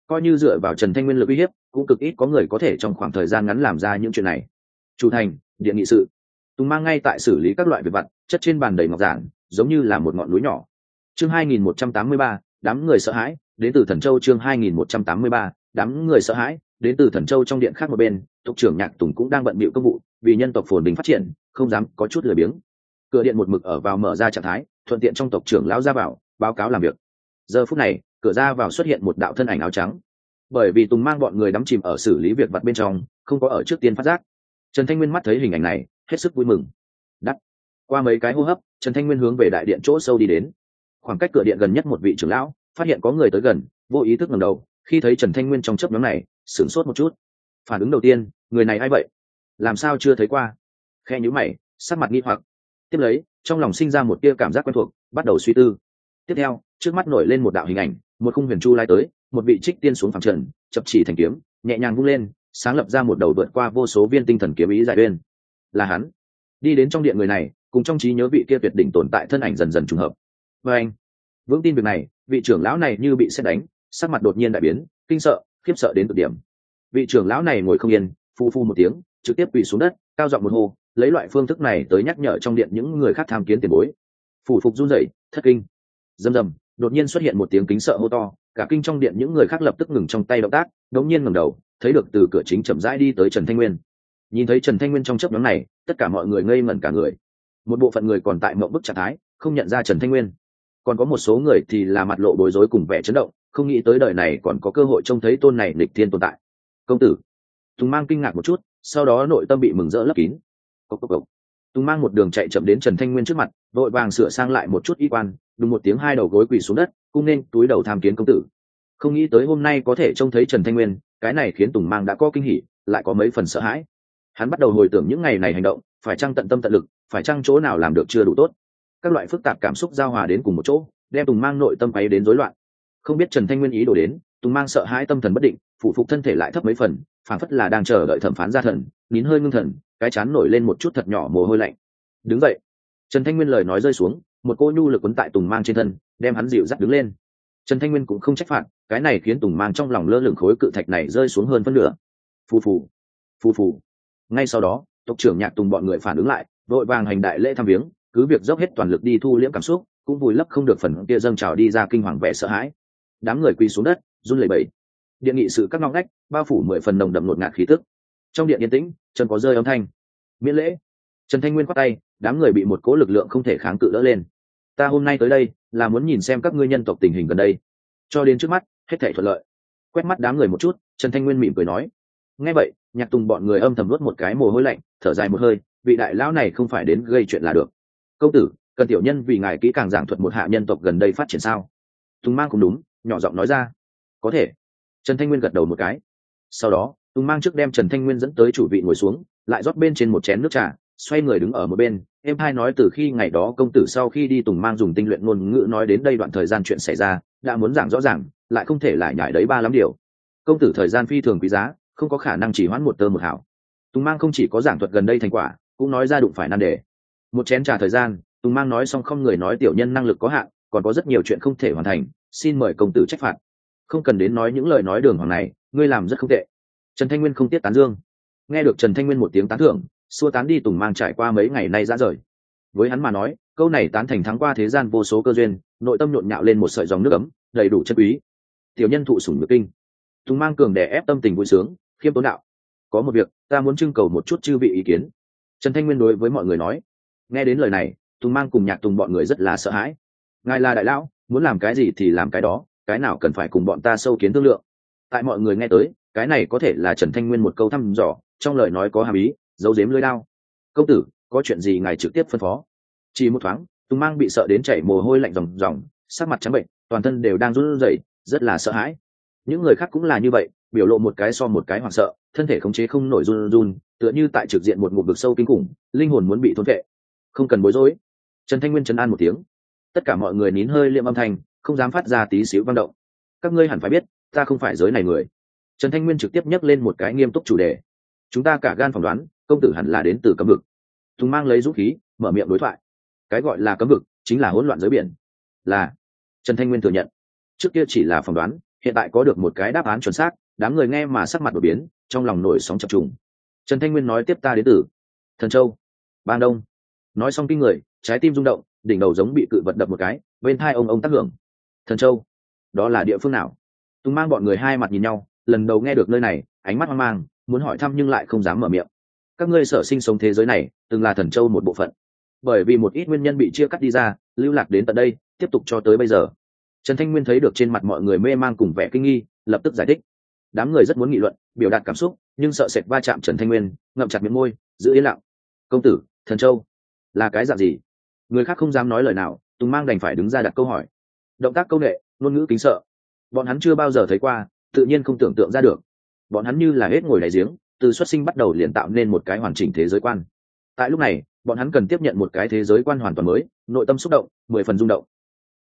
coi như dựa vào Trần Thanh Nguyên lực uy hiếp cũng cực ít có người có thể trong khoảng thời gian ngắn làm ra những chuyện này. Chủ thành, điện nghị sự. Tùng Mang ngay tại xử lý các loại việc vặt, chất trên bàn đầy ngọc giản giống như là một ngọn núi nhỏ. Chương 2183, đám người sợ hãi đến từ Thần Châu. Chương 2183, đám người sợ hãi đến từ Thần Châu. Trong điện khác một bên, tộc trưởng Nhạc Tùng cũng đang bận bịu công vụ, vì nhân tộc phồn vinh phát triển không dám có chút lười biếng. Cửa điện một mực ở vào mở ra trạng thái, thuận tiện trong tộc trưởng lão ra vào báo cáo làm việc. Giờ phút này, cửa ra vào xuất hiện một đạo thân ảnh áo trắng. Bởi vì Tùng Mang bọn người đắm chìm ở xử lý việc vặt bên trong, không có ở trước tiên phát giác. Trần Thanh Nguyên mắt thấy hình ảnh này, hết sức vui mừng. Đắt. Qua mấy cái hô hấp, Trần Thanh Nguyên hướng về đại điện chỗ sâu đi đến. Khoảng cách cửa điện gần nhất một vị trưởng lão phát hiện có người tới gần, vô ý thức ngẩng đầu, khi thấy Trần Thanh Nguyên trong chớp nhoáng này, sửng sốt một chút. Phản ứng đầu tiên, người này ai vậy? Làm sao chưa thấy qua? Khe nhíu mày, sắc mặt nghi hoặc. Tiếp lấy, trong lòng sinh ra một tia cảm giác quen thuộc, bắt đầu suy tư. Tiếp theo, trước mắt nổi lên một đạo hình ảnh, một khung huyền chu lai tới, một vị trích tiên xuống phẳng trần, chập chỉ thành kiếm, nhẹ nhàng vung lên, sáng lập ra một đầu vượt qua vô số viên tinh thần kiếm ý dài uyên. Là hắn. Đi đến trong điện người này, cùng trong trí nhớ vị kia tuyệt đỉnh tồn tại thân ảnh dần dần trùng hợp. Và anh, vững tin việc này, vị trưởng lão này như bị sét đánh, sắc mặt đột nhiên đại biến, kinh sợ, khiếp sợ đến cực điểm. Vị trưởng lão này ngồi không yên, phu phu một tiếng, trực tiếp quỳ xuống đất, cao giọng một hô, lấy loại phương thức này tới nhắc nhở trong điện những người khác tham kiến tiền bối. Phủ phục run rẩy, thất kinh. Rầm rầm, đột nhiên xuất hiện một tiếng kính sợ hô to, cả kinh trong điện những người khác lập tức ngừng trong tay động tác, đống nhiên ngẩng đầu, thấy được từ cửa chính chậm rãi đi tới Trần Thanh Nguyên. Nhìn thấy Trần Thanh Nguyên trong chớp nhoáng này, tất cả mọi người ngây ngẩn cả người. Một bộ phận người còn tại mộng bức trạng thái, không nhận ra Trần Thanh Nguyên. Còn có một số người thì là mặt lộ bối rối cùng vẻ chấn động, không nghĩ tới đời này còn có cơ hội trông thấy tôn này nghịch thiên tồn tại. Công tử. Tùng Mang kinh ngạc một chút, sau đó nội tâm bị mừng rỡ lấp kín. Cốc cốc cốc. Tùng Mang một đường chạy chậm đến Trần Thanh Nguyên trước mặt, vội vàng sửa sang lại một chút y quan, đùng một tiếng hai đầu gối quỳ xuống đất, cung nên túi đầu tham kiến công tử. Không nghĩ tới hôm nay có thể trông thấy Trần Thanh Nguyên, cái này khiến Tùng Mang đã có kinh hỉ, lại có mấy phần sợ hãi. Hắn bắt đầu hồi tưởng những ngày này hành động, phải chăng tận tâm tận lực, phải chăng chỗ nào làm được chưa đủ tốt. Các loại phức tạp cảm xúc giao hòa đến cùng một chỗ, đem Tùng Mang nội tâm bay đến rối loạn. Không biết Trần Thanh Nguyên ý đồ đến, Tùng Mang sợ hãi tâm thần bất định, phụ phục thân thể lại thấp mấy phần, phảng phất là đang chờ đợi thẩm phán ra thần, nín hơi ngưng thần, cái chán nổi lên một chút thật nhỏ mồ hôi lạnh. Đứng dậy. Trần Thanh Nguyên lời nói rơi xuống, một cô nhu lực quấn tại Tùng Mang trên thân, đem hắn dịu dắt đứng lên. Trần Thanh Nguyên cũng không trách phạt, cái này khiến Tùng Mang trong lòng lơ lửng khối cự thạch này rơi xuống hơn phân nửa. Phù phù, phù phù. Ngay sau đó, tộc trưởng Nhạc Tùng bọn người phản ứng lại, vội vàng hành đại lễ thăm viếng, cứ việc dốc hết toàn lực đi thu liễm cảm xúc, cũng vùi lấp không được phần kia dâng trào đi ra kinh hoàng vẻ sợ hãi. Đám người quỳ xuống đất, run lẩy bẩy. Điện nghị sự các ngóc ngách, bao phủ 10 phần nồng đậm ngột ngạt khí tức. Trong điện yên tĩnh, chân có rơi âm thanh. Miễn lễ. Trần Thanh Nguyên quát tay, đám người bị một cỗ lực lượng không thể kháng cự đỡ lên. Ta hôm nay tới đây, là muốn nhìn xem các ngươi nhân tộc tình hình gần đây. Cho đến trước mắt, hết thảy thuận lợi. Quét mắt đám người một chút, Trần Thanh Nguyên mỉm cười nói. Nghe vậy, Nhạc Tùng bọn người âm thầm nuốt một cái mồ hôi lạnh, thở dài một hơi, vị đại lão này không phải đến gây chuyện là được. Công tử, cần tiểu nhân vì ngài kỹ càng giảng thuật một hạ nhân tộc gần đây phát triển sao? Tùng Mang cũng đúng, nhỏ giọng nói ra. Có thể. Trần Thanh Nguyên gật đầu một cái. Sau đó, Tùng Mang trước đem Trần Thanh Nguyên dẫn tới chủ vị ngồi xuống, lại rót bên trên một chén nước trà, xoay người đứng ở một bên. Em hai nói từ khi ngày đó công tử sau khi đi Tùng Mang dùng tinh luyện ngôn ngữ nói đến đây đoạn thời gian chuyện xảy ra, đã muốn giảng rõ ràng, lại không thể lại nhải đấy ba lắm điều. Công tử thời gian phi thường quý giá, không có khả năng chỉ hoãn một tơ một hảo. Tùng Mang không chỉ có giảng thuật gần đây thành quả, cũng nói ra đụng phải nan đề. Một chén trà thời gian, Tùng Mang nói xong không người nói tiểu nhân năng lực có hạn, còn có rất nhiều chuyện không thể hoàn thành, xin mời công tử trách phạt. Không cần đến nói những lời nói đường hoàng này, ngươi làm rất không tệ. Trần Thanh Nguyên không tiếc tán dương. Nghe được Trần Thanh Nguyên một tiếng tán thưởng, xua tán đi Tùng Mang trải qua mấy ngày nay ra rời. Với hắn mà nói, câu này tán thành thắng qua thế gian vô số cơ duyên, nội tâm nhộn nhạo lên một sợi dòng nước ấm, đầy đủ chân quý. Tiểu nhân thụ sủng nhược kinh. Tùng Mang cường đè ép tâm tình vui sướng, khiêm tốn đạo. Có một việc, ta muốn trưng cầu một chút chư vị ý kiến. Trần Thanh Nguyên đối với mọi người nói. Nghe đến lời này, Tùng Mang cùng Nhạc Tùng bọn người rất là sợ hãi. Ngài là đại lão, muốn làm cái gì thì làm cái đó, cái nào cần phải cùng bọn ta sâu kiến thương lượng. Tại mọi người nghe tới, cái này có thể là Trần Thanh Nguyên một câu thăm dò, trong lời nói có hàm ý, giấu giếm lưỡi đao. Công tử, có chuyện gì ngài trực tiếp phân phó. Chỉ một thoáng, Tùng Mang bị sợ đến chảy mồ hôi lạnh ròng ròng, sắc mặt trắng bệnh, toàn thân đều đang run rẩy, rất là sợ hãi. Những người khác cũng là như vậy, biểu lộ một cái so một cái hoảng sợ, thân thể khống chế không nổi run run, tựa như tại trực diện một ngục vực sâu kinh khủng, linh hồn muốn bị thôn vệ. Không cần bối rối. Trần Thanh Nguyên trấn an một tiếng. Tất cả mọi người nín hơi liệm âm thanh, không dám phát ra tí xíu vang động. Các ngươi hẳn phải biết, ta không phải giới này người. Trần Thanh Nguyên trực tiếp nhắc lên một cái nghiêm túc chủ đề. Chúng ta cả gan phỏng đoán, công tử hẳn là đến từ cấm vực. Tùng Mang lấy dũng khí, mở miệng đối thoại. Cái gọi là cấm vực, chính là hỗn loạn giới biển. Là. Trần Thanh Nguyên thừa nhận. Trước kia chỉ là phỏng đoán, hiện tại có được một cái đáp án chuẩn xác, đám người nghe mà sắc mặt đổi biến, trong lòng nổi sóng chập trùng. Trần Thanh Nguyên nói tiếp, ta đến từ Thần Châu, Bang Đông. Nói xong kinh người, trái tim rung động, đỉnh đầu giống bị cự vật đập một cái, bên tai ông tác hưởng. Thần Châu, đó là địa phương nào? Tùng Mang bọn người hai mặt nhìn nhau, lần đầu nghe được nơi này, ánh mắt hoang mang, muốn hỏi thăm nhưng lại không dám mở miệng. Các ngươi sở sinh sống thế giới này, từng là Thần Châu một bộ phận, bởi vì một ít nguyên nhân bị chia cắt đi ra, lưu lạc đến tận đây, tiếp tục cho tới bây giờ. Trần Thanh Nguyên thấy được trên mặt mọi người mê mang cùng vẻ kinh nghi, lập tức giải thích. Đám người rất muốn nghị luận, biểu đạt cảm xúc, nhưng sợ sệt va chạm Trần Thanh Nguyên, ngậm chặt miệng môi, giữ yên lặng. Công tử, Thần Châu là cái dạng gì? Người khác không dám nói lời nào, Tùng Mang đành phải đứng ra đặt câu hỏi. Động tác câu nệ, ngôn ngữ kính sợ, bọn hắn chưa bao giờ thấy qua, tự nhiên không tưởng tượng ra được. Bọn hắn như là hết ngồi đáy giếng, từ xuất sinh bắt đầu liền tạo nên một cái hoàn chỉnh thế giới quan. Tại lúc này, bọn hắn cần tiếp nhận một cái thế giới quan hoàn toàn mới, nội tâm xúc động, 10 phần rung động.